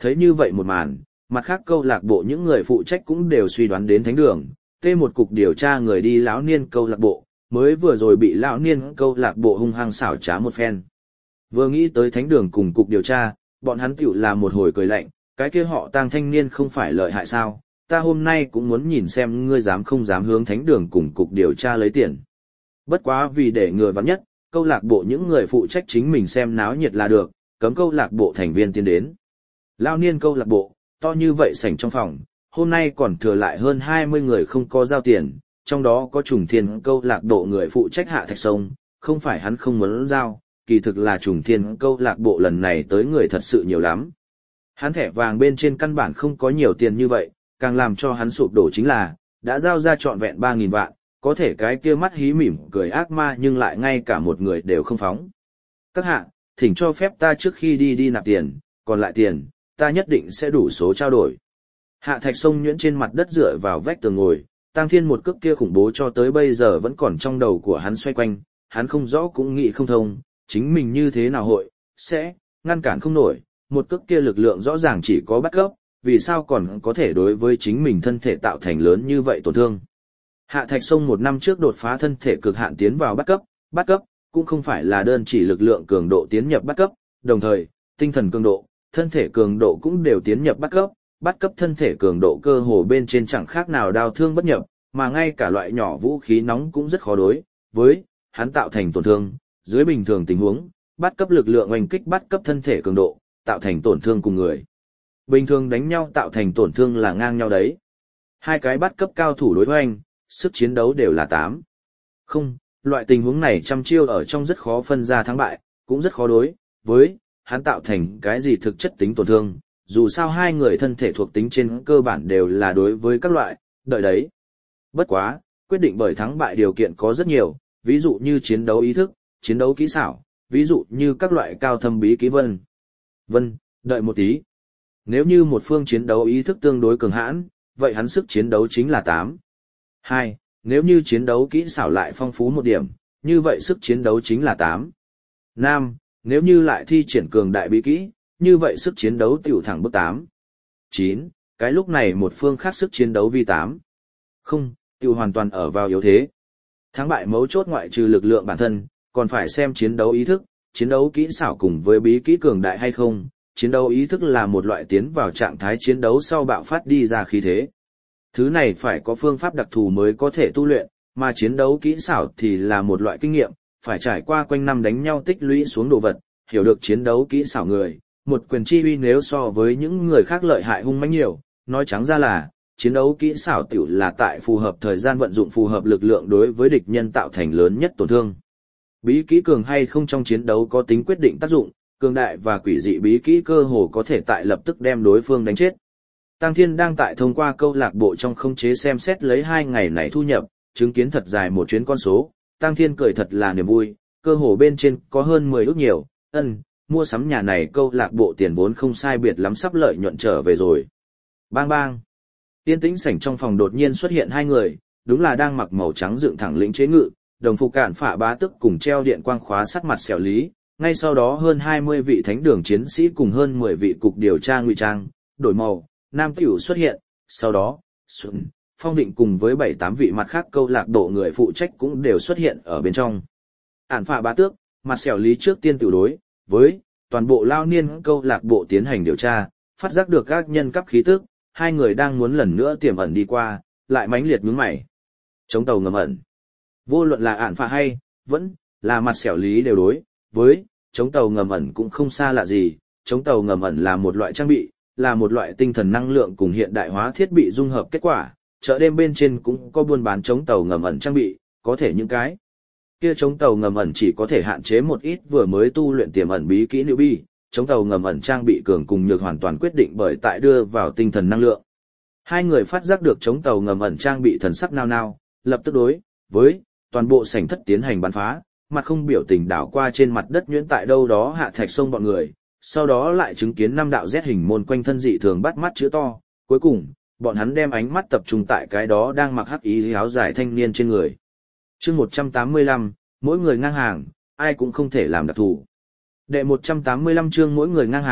Thấy như vậy một màn, mặt khác câu lạc bộ những người phụ trách cũng đều suy đoán đến thánh đường, tê một cục điều tra người đi lão niên câu lạc bộ, mới vừa rồi bị lão niên câu lạc bộ hung hăng xảo trá một phen. Vừa nghĩ tới thánh đường cùng cục điều tra, bọn hắn tiểu là một hồi cười lạnh, cái kia họ Tang thanh niên không phải lợi hại sao, ta hôm nay cũng muốn nhìn xem ngươi dám không dám hướng thánh đường cùng cục điều tra lấy tiền. Bất quá vì để người vắng nhất, câu lạc bộ những người phụ trách chính mình xem náo nhiệt là được, cấm câu lạc bộ thành viên tiến đến. Lao niên câu lạc bộ, to như vậy sảnh trong phòng, hôm nay còn thừa lại hơn hai mươi người không có giao tiền, trong đó có trùng thiên câu lạc bộ người phụ trách Hạ Thạch Sông, không phải hắn không muốn giao, kỳ thực là trùng thiên câu lạc bộ lần này tới người thật sự nhiều lắm. Hắn thẻ vàng bên trên căn bản không có nhiều tiền như vậy, càng làm cho hắn sụp đổ chính là, đã giao ra trọn vẹn ba nghìn vạn, có thể cái kia mắt hí mỉm cười ác ma nhưng lại ngay cả một người đều không phóng. Các hạ, thỉnh cho phép ta trước khi đi đi nạp tiền, còn lại tiền, ta nhất định sẽ đủ số trao đổi. Hạ Thạch Sông nhuyễn trên mặt đất dựa vào vách tường ngồi, Tang Thiên một cước kia khủng bố cho tới bây giờ vẫn còn trong đầu của hắn xoay quanh, hắn không rõ cũng nghĩ không thông, chính mình như thế nào hội, sẽ, ngăn cản không nổi, một cước kia lực lượng rõ ràng chỉ có bắt cấp, vì sao còn có thể đối với chính mình thân thể tạo thành lớn như vậy tổn thương. Hạ Thạch Sông một năm trước đột phá thân thể cực hạn tiến vào bắt cấp, bắt cấp, cũng không phải là đơn chỉ lực lượng cường độ tiến nhập bắt cấp, đồng thời, tinh thần cường độ, thân thể cường độ cũng đều tiến nhập bắt cấp, bắt cấp thân thể cường độ cơ hồ bên trên chẳng khác nào đao thương bất nhập, mà ngay cả loại nhỏ vũ khí nóng cũng rất khó đối với hắn tạo thành tổn thương, dưới bình thường tình huống, bắt cấp lực lượng oanh kích bắt cấp thân thể cường độ, tạo thành tổn thương cùng người. Bình thường đánh nhau tạo thành tổn thương là ngang nhau đấy. Hai cái bắt cấp cao thủ đối hoành, sức chiến đấu đều là tám. Không, loại tình huống này trăm chiêu ở trong rất khó phân ra thắng bại, cũng rất khó đối với hắn tạo thành cái gì thực chất tính tổn thương, dù sao hai người thân thể thuộc tính trên cơ bản đều là đối với các loại, đợi đấy. Bất quá, quyết định bởi thắng bại điều kiện có rất nhiều, ví dụ như chiến đấu ý thức, chiến đấu kỹ xảo, ví dụ như các loại cao thâm bí kỹ vân. Vân, đợi một tí. Nếu như một phương chiến đấu ý thức tương đối cường hãn, vậy hắn sức chiến đấu chính là tám. Hai, nếu như chiến đấu kỹ xảo lại phong phú một điểm, như vậy sức chiến đấu chính là tám. Nam, nếu như lại thi triển cường đại bí kỹ, như vậy sức chiến đấu tiểu thẳng bước tám. Chín, cái lúc này một phương khác sức chiến đấu vi tám. Không, tiểu hoàn toàn ở vào yếu thế. Thắng bại mấu chốt ngoại trừ lực lượng bản thân, còn phải xem chiến đấu ý thức, chiến đấu kỹ xảo cùng với bí kỹ cường đại hay không. Chiến đấu ý thức là một loại tiến vào trạng thái chiến đấu sau bạo phát đi ra khí thế. Thứ này phải có phương pháp đặc thù mới có thể tu luyện, mà chiến đấu kỹ xảo thì là một loại kinh nghiệm, phải trải qua quanh năm đánh nhau tích lũy xuống đồ vật, hiểu được chiến đấu kỹ xảo người, một quyền chi uy nếu so với những người khác lợi hại hung mãnh nhiều, nói trắng ra là, chiến đấu kỹ xảo tiểu là tại phù hợp thời gian vận dụng phù hợp lực lượng đối với địch nhân tạo thành lớn nhất tổn thương. Bí kỹ cường hay không trong chiến đấu có tính quyết định tác dụng, cường đại và quỷ dị bí kỹ cơ hồ có thể tại lập tức đem đối phương đánh chết. Tang Thiên đang tại thông qua câu lạc bộ trong khống chế xem xét lấy hai ngày này thu nhập, chứng kiến thật dài một chuyến con số, Tang Thiên cười thật là niềm vui, cơ hồ bên trên có hơn mười ức nhiều, ân, mua sắm nhà này câu lạc bộ tiền vốn không sai biệt lắm sắp lợi nhuận trở về rồi. Bang bang. Tiên tĩnh sảnh trong phòng đột nhiên xuất hiện hai người, đúng là đang mặc màu trắng dựng thẳng lĩnh chế ngự, đồng phục cản phả bá tức cùng treo điện quang khóa sắt mặt xẻo lý, ngay sau đó hơn hai mươi vị thánh đường chiến sĩ cùng hơn mười vị cục điều tra ngụy trang, đổi màu, nam tiểu xuất hiện, sau đó, Xuân, Phong Định cùng với bảy tám vị mặt khác câu lạc bộ người phụ trách cũng đều xuất hiện ở bên trong. Ản phạ bá tước, mặt xẻo lý trước tiên tiểu đối, với, toàn bộ lao niên câu lạc bộ tiến hành điều tra, phát giác được các nhân cấp khí tức, hai người đang muốn lần nữa tiềm ẩn đi qua, lại mãnh liệt nhướng mày. Chống tàu ngầm ẩn. Vô luận là ản phạ hay, vẫn, là mặt xẻo lý đều đối, với, chống tàu ngầm ẩn cũng không xa lạ gì, chống tàu ngầm ẩn là một loại trang bị, là một loại tinh thần năng lượng cùng hiện đại hóa thiết bị dung hợp kết quả, chợ đêm bên trên cũng có buôn bán chống tàu ngầm ẩn trang bị, có thể những cái kia chống tàu ngầm ẩn chỉ có thể hạn chế một ít vừa mới tu luyện tiềm ẩn bí kỹ newbie, chống tàu ngầm ẩn trang bị cường cùng nhược hoàn toàn quyết định bởi tại đưa vào tinh thần năng lượng. Hai người phát giác được chống tàu ngầm ẩn trang bị thần sắc nao nao, lập tức đối với toàn bộ sảnh thất tiến hành bắn phá, mặt không biểu tình đảo qua trên mặt đất nhuyễn tại đâu đó Hạ Thạch Sông bọn người, sau đó lại chứng kiến năm đạo Z hình môn quanh thân dị thường bắt mắt chữ to, cuối cùng, bọn hắn đem ánh mắt tập trung tại cái đó đang mặc hắc ý áo dài thanh niên trên người. Chương một trăm tám mươi lăm, mỗi người ngang hàng, ai cũng không thể làm đặc thù. Đệ một trăm tám mươi lăm chương mỗi người ngang hàng,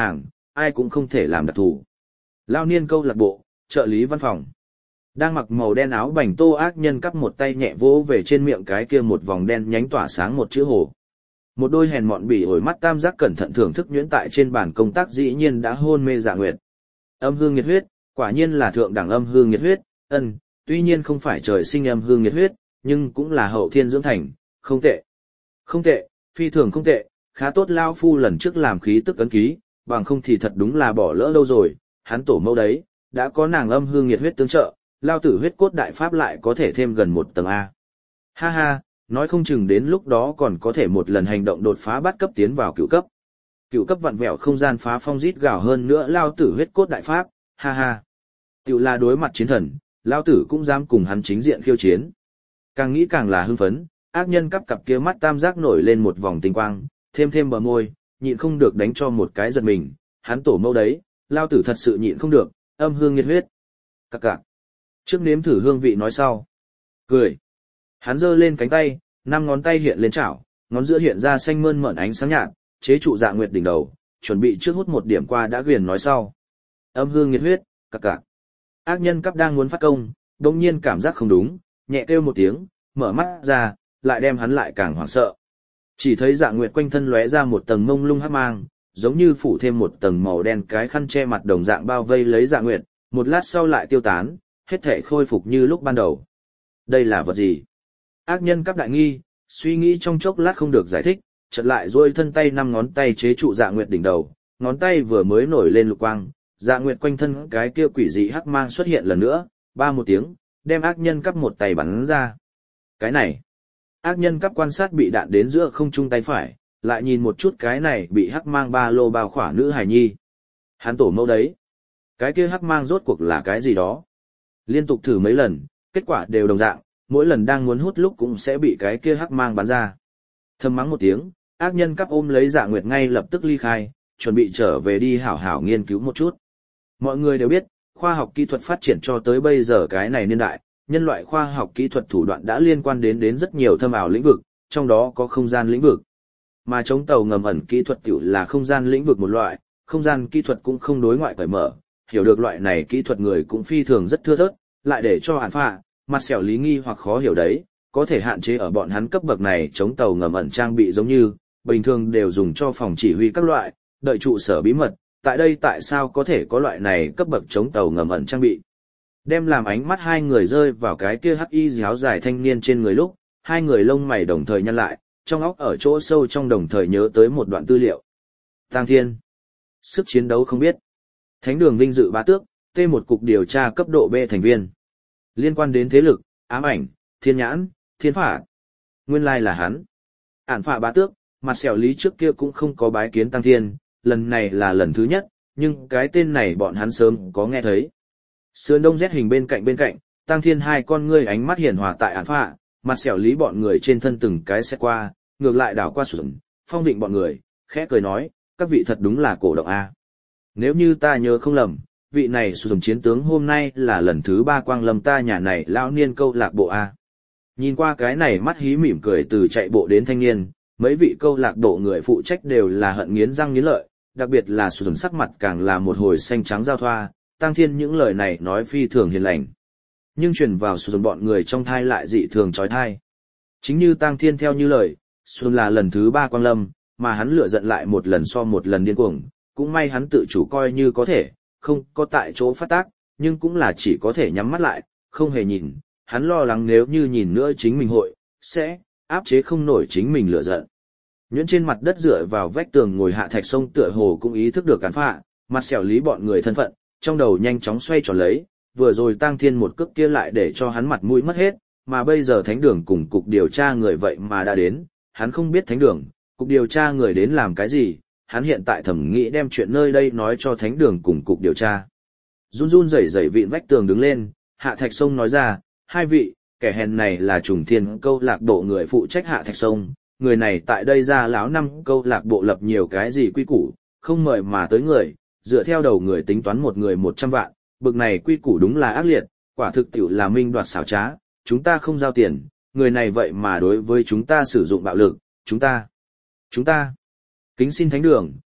ai cũng không thể làm đặc thù. Lao niên câu lạc bộ, trợ lý văn phòng. Đang mặc màu đen áo bành tô ác nhân cắp một tay nhẹ vỗ về trên miệng cái kia một vòng đen nhánh tỏa sáng một chữ hồ. Một đôi hèn mọn bỉ ổi mắt tam giác cẩn thận thưởng thức nhuyễn tại trên bàn công tác dĩ nhiên đã hôn mê Dạ Nguyệt. Âm hương nhiệt huyết, quả nhiên là thượng đẳng âm hương nhiệt huyết, ân, tuy nhiên không phải trời sinh âm hương nhiệt huyết, nhưng cũng là hậu thiên dưỡng thành, không tệ. Không tệ, phi thường không tệ, khá tốt lao phu lần trước làm khí tức ấn ký, bằng không thì thật đúng là bỏ lỡ đâu rồi, hắn tổ mẫu đấy, đã có nàng âm hương nhiệt huyết tương trợ, lao tử huyết cốt đại pháp lại có thể thêm gần một tầng A. Ha ha, nói không chừng đến lúc đó còn có thể một lần hành động đột phá bắt cấp tiến vào cựu cấp. Cựu cấp vặn vẹo không gian phá phong rít gào hơn nữa lao tử huyết cốt đại pháp, ha ha. Tiểu là đối mặt chiến thần, lao tử cũng dám cùng hắn chính diện khiêu chiến. Càng nghĩ càng là hưng phấn, ác nhân cắp cặp kia mắt tam giác nổi lên một vòng tinh quang, thêm thêm bờ môi, nhịn không được đánh cho một cái giật mình, hắn tổ mẫu đấy, lao tử thật sự nhịn không được, âm hương nhiệt huyết. Cặc cặc. Trước nếm thử hương vị nói sau. Cười. Hắn giơ lên cánh tay, năm ngón tay hiện lên chảo, ngón giữa hiện ra xanh mơn mởn ánh sáng nhạt, chế trụ Dạ Nguyệt đỉnh đầu, chuẩn bị trước hút một điểm qua đã ghiền nói sau. Âm hương nhiệt huyết, cặc cặc. Ác nhân cắp đang muốn phát công, đột nhiên cảm giác không đúng, nhẹ kêu một tiếng, mở mắt ra, lại đem hắn lại càng hoảng sợ. Chỉ thấy Dạ Nguyệt quanh thân lóe ra một tầng mông lung hắc mang, giống như phủ thêm một tầng màu đen cái khăn che mặt đồng dạng bao vây lấy Dạ Nguyệt, một lát sau lại tiêu tán, hết thể khôi phục như lúc ban đầu. Đây là vật gì? Ác nhân cắp đại nghi, suy nghĩ trong chốc lát không được giải thích, chợt lại duỗi thân tay năm ngón tay chế trụ Dạ Nguyệt đỉnh đầu, ngón tay vừa mới nổi lên lục quang, Dạ Nguyệt quanh thân cái kia quỷ dị hắc mang xuất hiện lần nữa, ba một tiếng, đem ác nhân cắp một tay bắn ra. Cái này, ác nhân cắp quan sát bị đạn đến giữa không trung tay phải, lại nhìn một chút cái này bị hắc mang ba lô bao khỏa nữ hài nhi. Hắn tổ mẫu đấy. Cái kia hắc mang rốt cuộc là cái gì đó? Liên tục thử mấy lần, kết quả đều đồng dạng, mỗi lần đang muốn hút lúc cũng sẽ bị cái kia hắc mang bắn ra. Thầm mắng một tiếng, ác nhân cắp ôm lấy Dạ Nguyệt ngay lập tức ly khai, chuẩn bị trở về đi hảo hảo nghiên cứu một chút. Mọi người đều biết, khoa học kỹ thuật phát triển cho tới bây giờ cái này niên đại, nhân loại khoa học kỹ thuật thủ đoạn đã liên quan đến đến rất nhiều thâm ảo lĩnh vực, trong đó có không gian lĩnh vực. Mà chống tàu ngầm ẩn kỹ thuật tiểu là không gian lĩnh vực một loại, không gian kỹ thuật cũng không đối ngoại cởi mở, hiểu được loại này kỹ thuật người cũng phi thường rất thưa thớt, lại để cho hạn phạ, mặt xẻo lý nghi hoặc khó hiểu đấy, có thể hạn chế ở bọn hắn cấp bậc này chống tàu ngầm ẩn trang bị giống như, bình thường đều dùng cho phòng chỉ huy các loại, đợi trụ sở bí mật, tại đây tại sao có thể có loại này cấp bậc chống tàu ngầm ẩn trang bị. Đem làm ánh mắt hai người rơi vào cái kia hắc y áo dài thanh niên trên người lúc, hai người lông mày đồng thời nhăn lại, trong óc ở chỗ sâu trong đồng thời nhớ tới một đoạn tư liệu. Tang Thiên. Sức chiến đấu không biết. Thánh đường vinh dự bá tước, T một cục điều tra cấp độ B thành viên. Liên quan đến thế lực, ám ảnh, thiên nhãn, thiên phả. Nguyên lai là hắn. Ản phả bá tước, mặt xẻo lý trước kia cũng không có bái kiến Tang Thiên, lần này là lần thứ nhất, nhưng cái tên này bọn hắn sớm có nghe thấy. Sườn đông rét hình bên cạnh bên cạnh, Tang Thiên hai con ngươi ánh mắt hiền hòa tại Ản phả, mặt xẻo lý bọn người trên thân từng cái xét qua, ngược lại đảo qua sườn, phong định bọn người, khẽ cười nói, các vị thật đúng là cổ động a. Nếu như ta nhớ không lầm, vị này sườn chiến tướng hôm nay là lần thứ ba quang lâm ta nhà này lão niên câu lạc bộ a. Nhìn qua cái này mắt hí mỉm cười từ chạy bộ đến thanh niên, mấy vị câu lạc bộ người phụ trách đều là hận nghiến răng nghiến lợi, đặc biệt là sườn sắc mặt càng là một hồi xanh trắng giao thoa, Tang Thiên những lời này nói phi thường hiền lành. Nhưng truyền vào sườn bọn người trong thai lại dị thường trói thai. Chính như Tang Thiên theo như lời, sườn là lần thứ ba quang lâm, mà hắn lựa giận lại một lần so một lần điên cuồng, cũng may hắn tự chủ coi như có thể, không có tại chỗ phát tác, nhưng cũng là chỉ có thể nhắm mắt lại, không hề nhìn, hắn lo lắng nếu như nhìn nữa chính mình hội, sẽ áp chế không nổi chính mình lựa giận. Nhuyễn trên mặt đất dựa vào vách tường ngồi Hạ Thạch Sông tựa hồ cũng ý thức được cản phạ, mặt xẻo lý bọn người thân phận, trong đầu nhanh chóng xoay tròn lấy, vừa rồi Tang Thiên một cước kia lại để cho hắn mặt mũi mất hết, mà bây giờ thánh đường cùng cục điều tra người vậy mà đã đến, hắn không biết thánh đường, cục điều tra người đến làm cái gì, hắn hiện tại thẩm nghĩ đem chuyện nơi đây nói cho thánh đường cùng cục điều tra. Run run rẩy rẩy vịn vách tường đứng lên, Hạ Thạch Sông nói ra, hai vị, kẻ hèn này là Trùng Thiên câu lạc bộ người phụ trách Hạ Thạch Sông, người này tại đây ra láo năm câu lạc bộ lập nhiều cái gì quy củ, không mời mà tới người, dựa theo đầu người tính toán một người một trăm vạn, bực này quy củ đúng là ác liệt, quả thực tiểu là minh đoạt xảo trá, chúng ta không giao tiền, người này vậy mà đối với chúng ta sử dụng bạo lực, chúng ta, chúng ta, kính xin thánh đường,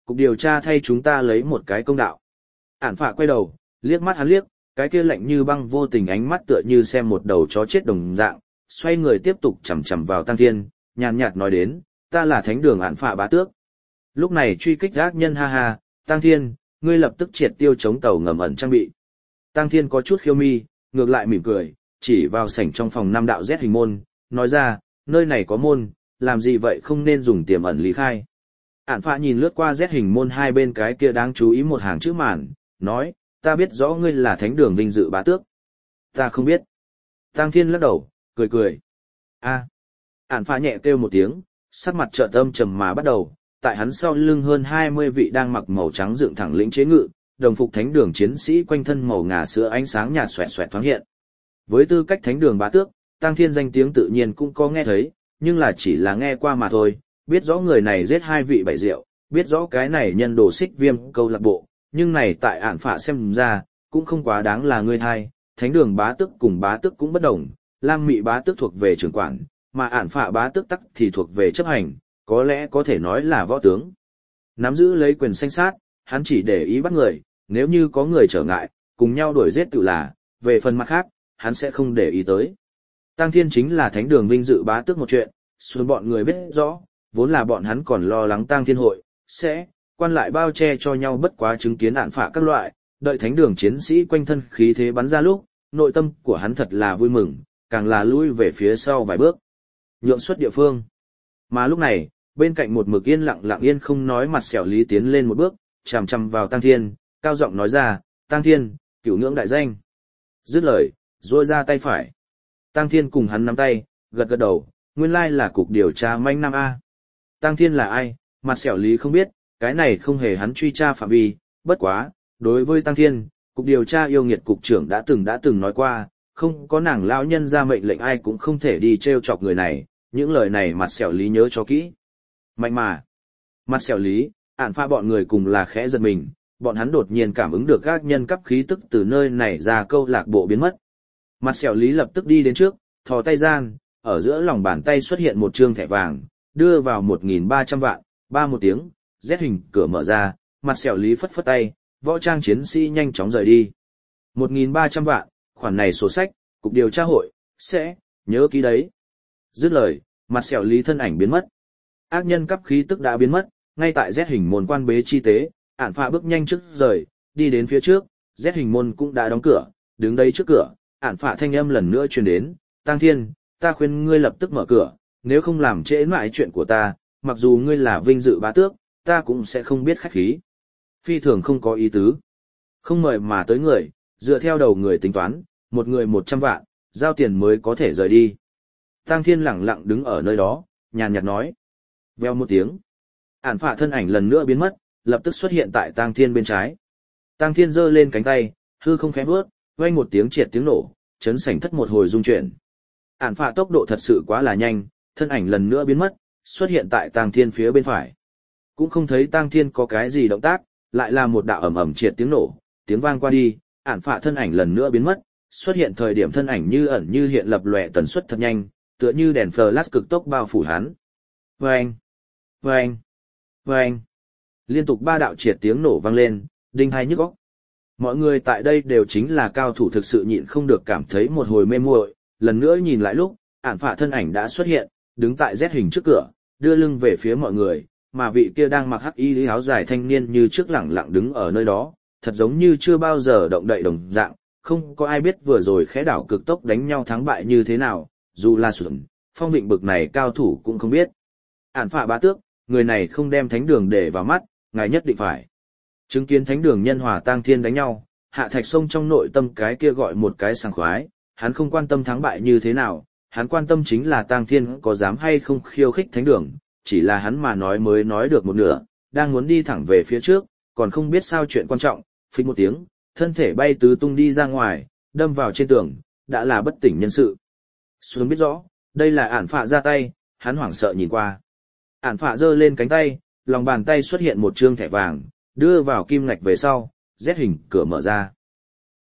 cục điều tra thay chúng ta lấy một cái công đạo. Ản phạ quay đầu, liếc mắt hắn liếc, cái kia lạnh như băng vô tình ánh mắt tựa như xem một đầu chó chết đồng dạng, xoay người tiếp tục chằm chằm vào Tăng Thiên, nhàn nhạt nói đến, ta là thánh đường Ản phạ bá tước. Lúc này truy kích ác nhân ha ha, Tăng Thiên, ngươi lập tức triệt tiêu chống tàu ngầm ẩn trang bị. Tăng Thiên có chút khiêu mi, ngược lại mỉm cười, chỉ vào sảnh trong phòng năm đạo Z hình môn, nói ra, nơi này có môn, làm gì vậy không nên dùng tiềm ẩn lý khai. Ản phạ nhìn lướt qua Z hình môn hai bên cái kia đáng chú ý một hàng chữ màn, nói, ta biết rõ ngươi là thánh đường vinh dự bá tước. Ta không biết. Tăng Thiên lắc đầu, cười cười. A. Ản phạ nhẹ kêu một tiếng, sắc mặt trợn âm trầm mà bắt đầu, tại hắn sau lưng hơn hai mươi vị đang mặc màu trắng dựng thẳng lĩnh chế ngự, đồng phục thánh đường chiến sĩ quanh thân màu ngà sữa ánh sáng nhạt xoẹt xoẹt thoáng hiện. Với tư cách thánh đường bá tước, Tăng Thiên danh tiếng tự nhiên cũng có nghe thấy, nhưng là chỉ là nghe qua mà thôi, biết rõ người này giết hai vị bảy rượu, biết rõ cái này nhân đồ xích viêm câu lạc bộ, nhưng này tại Ản phạ xem ra, cũng không quá đáng là người thai, thánh đường bá tước cùng bá tước cũng bất đồng, Lam Mị bá tước thuộc về trưởng quản, mà Ản phạ bá tước tắc thì thuộc về chấp hành, có lẽ có thể nói là võ tướng. Nắm giữ lấy quyền sanh sát, hắn chỉ để ý bắt người, nếu như có người trở ngại, cùng nhau đuổi giết tự là, về phần mặt khác, hắn sẽ không để ý tới. Tăng Thiên chính là thánh đường vinh dự bá tước một chuyện, xuân bọn người biết rõ, vốn là bọn hắn còn lo lắng Tăng Thiên hội, sẽ, quan lại bao che cho nhau bất quá chứng kiến Ản phạ các loại, đợi thánh đường chiến sĩ quanh thân khí thế bắn ra lúc, nội tâm của hắn thật là vui mừng, càng là lui về phía sau vài bước. Nhượng xuất địa phương. Mà lúc này, bên cạnh một mực yên lặng lặng yên không nói mặt sẹo Lý tiến lên một bước, chằm chằm vào Tăng Thiên, cao giọng nói ra, Tăng Thiên, cửu ngưỡng đại danh. Dứt lời, duỗi ra tay phải. Tăng Thiên cùng hắn nắm tay, gật gật đầu, nguyên lai là cục điều tra manh năm A. Tăng Thiên là ai, mặt sẹo Lý không biết, cái này không hề hắn truy tra phạm vi, bất quá, đối với Tăng Thiên, cục điều tra yêu nghiệt cục trưởng đã từng đã từng nói qua, không có nàng lão nhân ra mệnh lệnh ai cũng không thể đi trêu chọc người này, những lời này mặt sẹo Lý nhớ cho kỹ. Mạnh mà, mặt sẹo Lý, Ản phạ bọn người cùng là khẽ giật mình, bọn hắn đột nhiên cảm ứng được các nhân cấp khí tức từ nơi này ra câu lạc bộ biến mất. Mặt sẹo Lý lập tức đi đến trước, thò tay gian, ở giữa lòng bàn tay xuất hiện một trương thẻ vàng, đưa vào một nghìn ba trăm vạn, ba một tiếng, Z hình cửa mở ra, mặt sẹo Lý phất phất tay, võ trang chiến sĩ nhanh chóng rời đi. một nghìn ba trăm vạn, khoản này sổ sách, cục điều tra hội, sẽ, nhớ ký đấy. Dứt lời, mặt sẹo Lý thân ảnh biến mất. Ác nhân cấp khí tức đã biến mất, ngay tại Z hình môn quan bế chi tế, Ản phạ bước nhanh trước rời, đi đến phía trước, Z hình môn cũng đã đóng cửa, đứng đây trước cửa, Ản phạ thanh âm lần nữa truyền đến, Tăng Thiên, ta khuyên ngươi lập tức mở cửa, nếu không làm trễ mãi chuyện của ta, mặc dù ngươi là vinh dự bá tước, ta cũng sẽ không biết khách khí. Phi thường không có ý tứ. Không mời mà tới người, dựa theo đầu người tính toán, một người một trăm vạn, giao tiền mới có thể rời đi. Tăng Thiên lẳng lặng đứng ở nơi đó, nhàn nhạt nói. Veo một tiếng. Ản phạ thân ảnh lần nữa biến mất, lập tức xuất hiện tại Tăng Thiên bên trái. Tăng Thiên giơ lên cánh tay, hư không khẽ vướt, vang một tiếng triệt tiếng nổ, chấn sảnh thất một hồi rung chuyển. Ản phạ tốc độ thật sự quá là nhanh, thân ảnh lần nữa biến mất, xuất hiện tại Tăng Thiên phía bên phải. Cũng không thấy Tăng Thiên có cái gì động tác, lại là một đạo ầm ầm triệt tiếng nổ, tiếng vang qua đi, Ản phạ thân ảnh lần nữa biến mất, xuất hiện thời điểm thân ảnh như ẩn như hiện lập lòe tần suất thật nhanh, tựa như đèn flash cực tốc bao phủ hắn. Vâng! Vâng! Vâng! Liên tục ba đạo triệt tiếng nổ vang lên, đinh hai nhức óc. Mọi người tại đây đều chính là cao thủ thực sự nhịn không được cảm thấy một hồi mê muội, lần nữa nhìn lại lúc, Ản phạ thân ảnh đã xuất hiện, đứng tại Z hình trước cửa, đưa lưng về phía mọi người, mà vị kia đang mặc hắc y áo dài thanh niên như trước lẳng lặng đứng ở nơi đó, thật giống như chưa bao giờ động đậy đồng dạng, không có ai biết vừa rồi khẽ đảo cực tốc đánh nhau thắng bại như thế nào, dù là Xuân, Phong Định bực này cao thủ cũng không biết. Ản phạ bá tước, người này không đem thánh đường để vào mắt, ngài nhất định phải. Chứng kiến thánh đường nhân hòa Tăng Thiên đánh nhau, Hạ Thạch Sông trong nội tâm cái kia gọi một cái sảng khoái, hắn không quan tâm thắng bại như thế nào, hắn quan tâm chính là Tăng Thiên có dám hay không khiêu khích thánh đường, chỉ là hắn mà nói mới nói được một nửa, đang muốn đi thẳng về phía trước, còn không biết sao chuyện quan trọng, phịch một tiếng, thân thể bay tứ tung đi ra ngoài, đâm vào trên tường, đã là bất tỉnh nhân sự. Xuân biết rõ, đây là Ản phạ ra tay, hắn hoảng sợ nhìn qua. Ản phạ giơ lên cánh tay, lòng bàn tay xuất hiện một trương thẻ vàng, đưa vào kim ngạch về sau, Z hình cửa mở ra.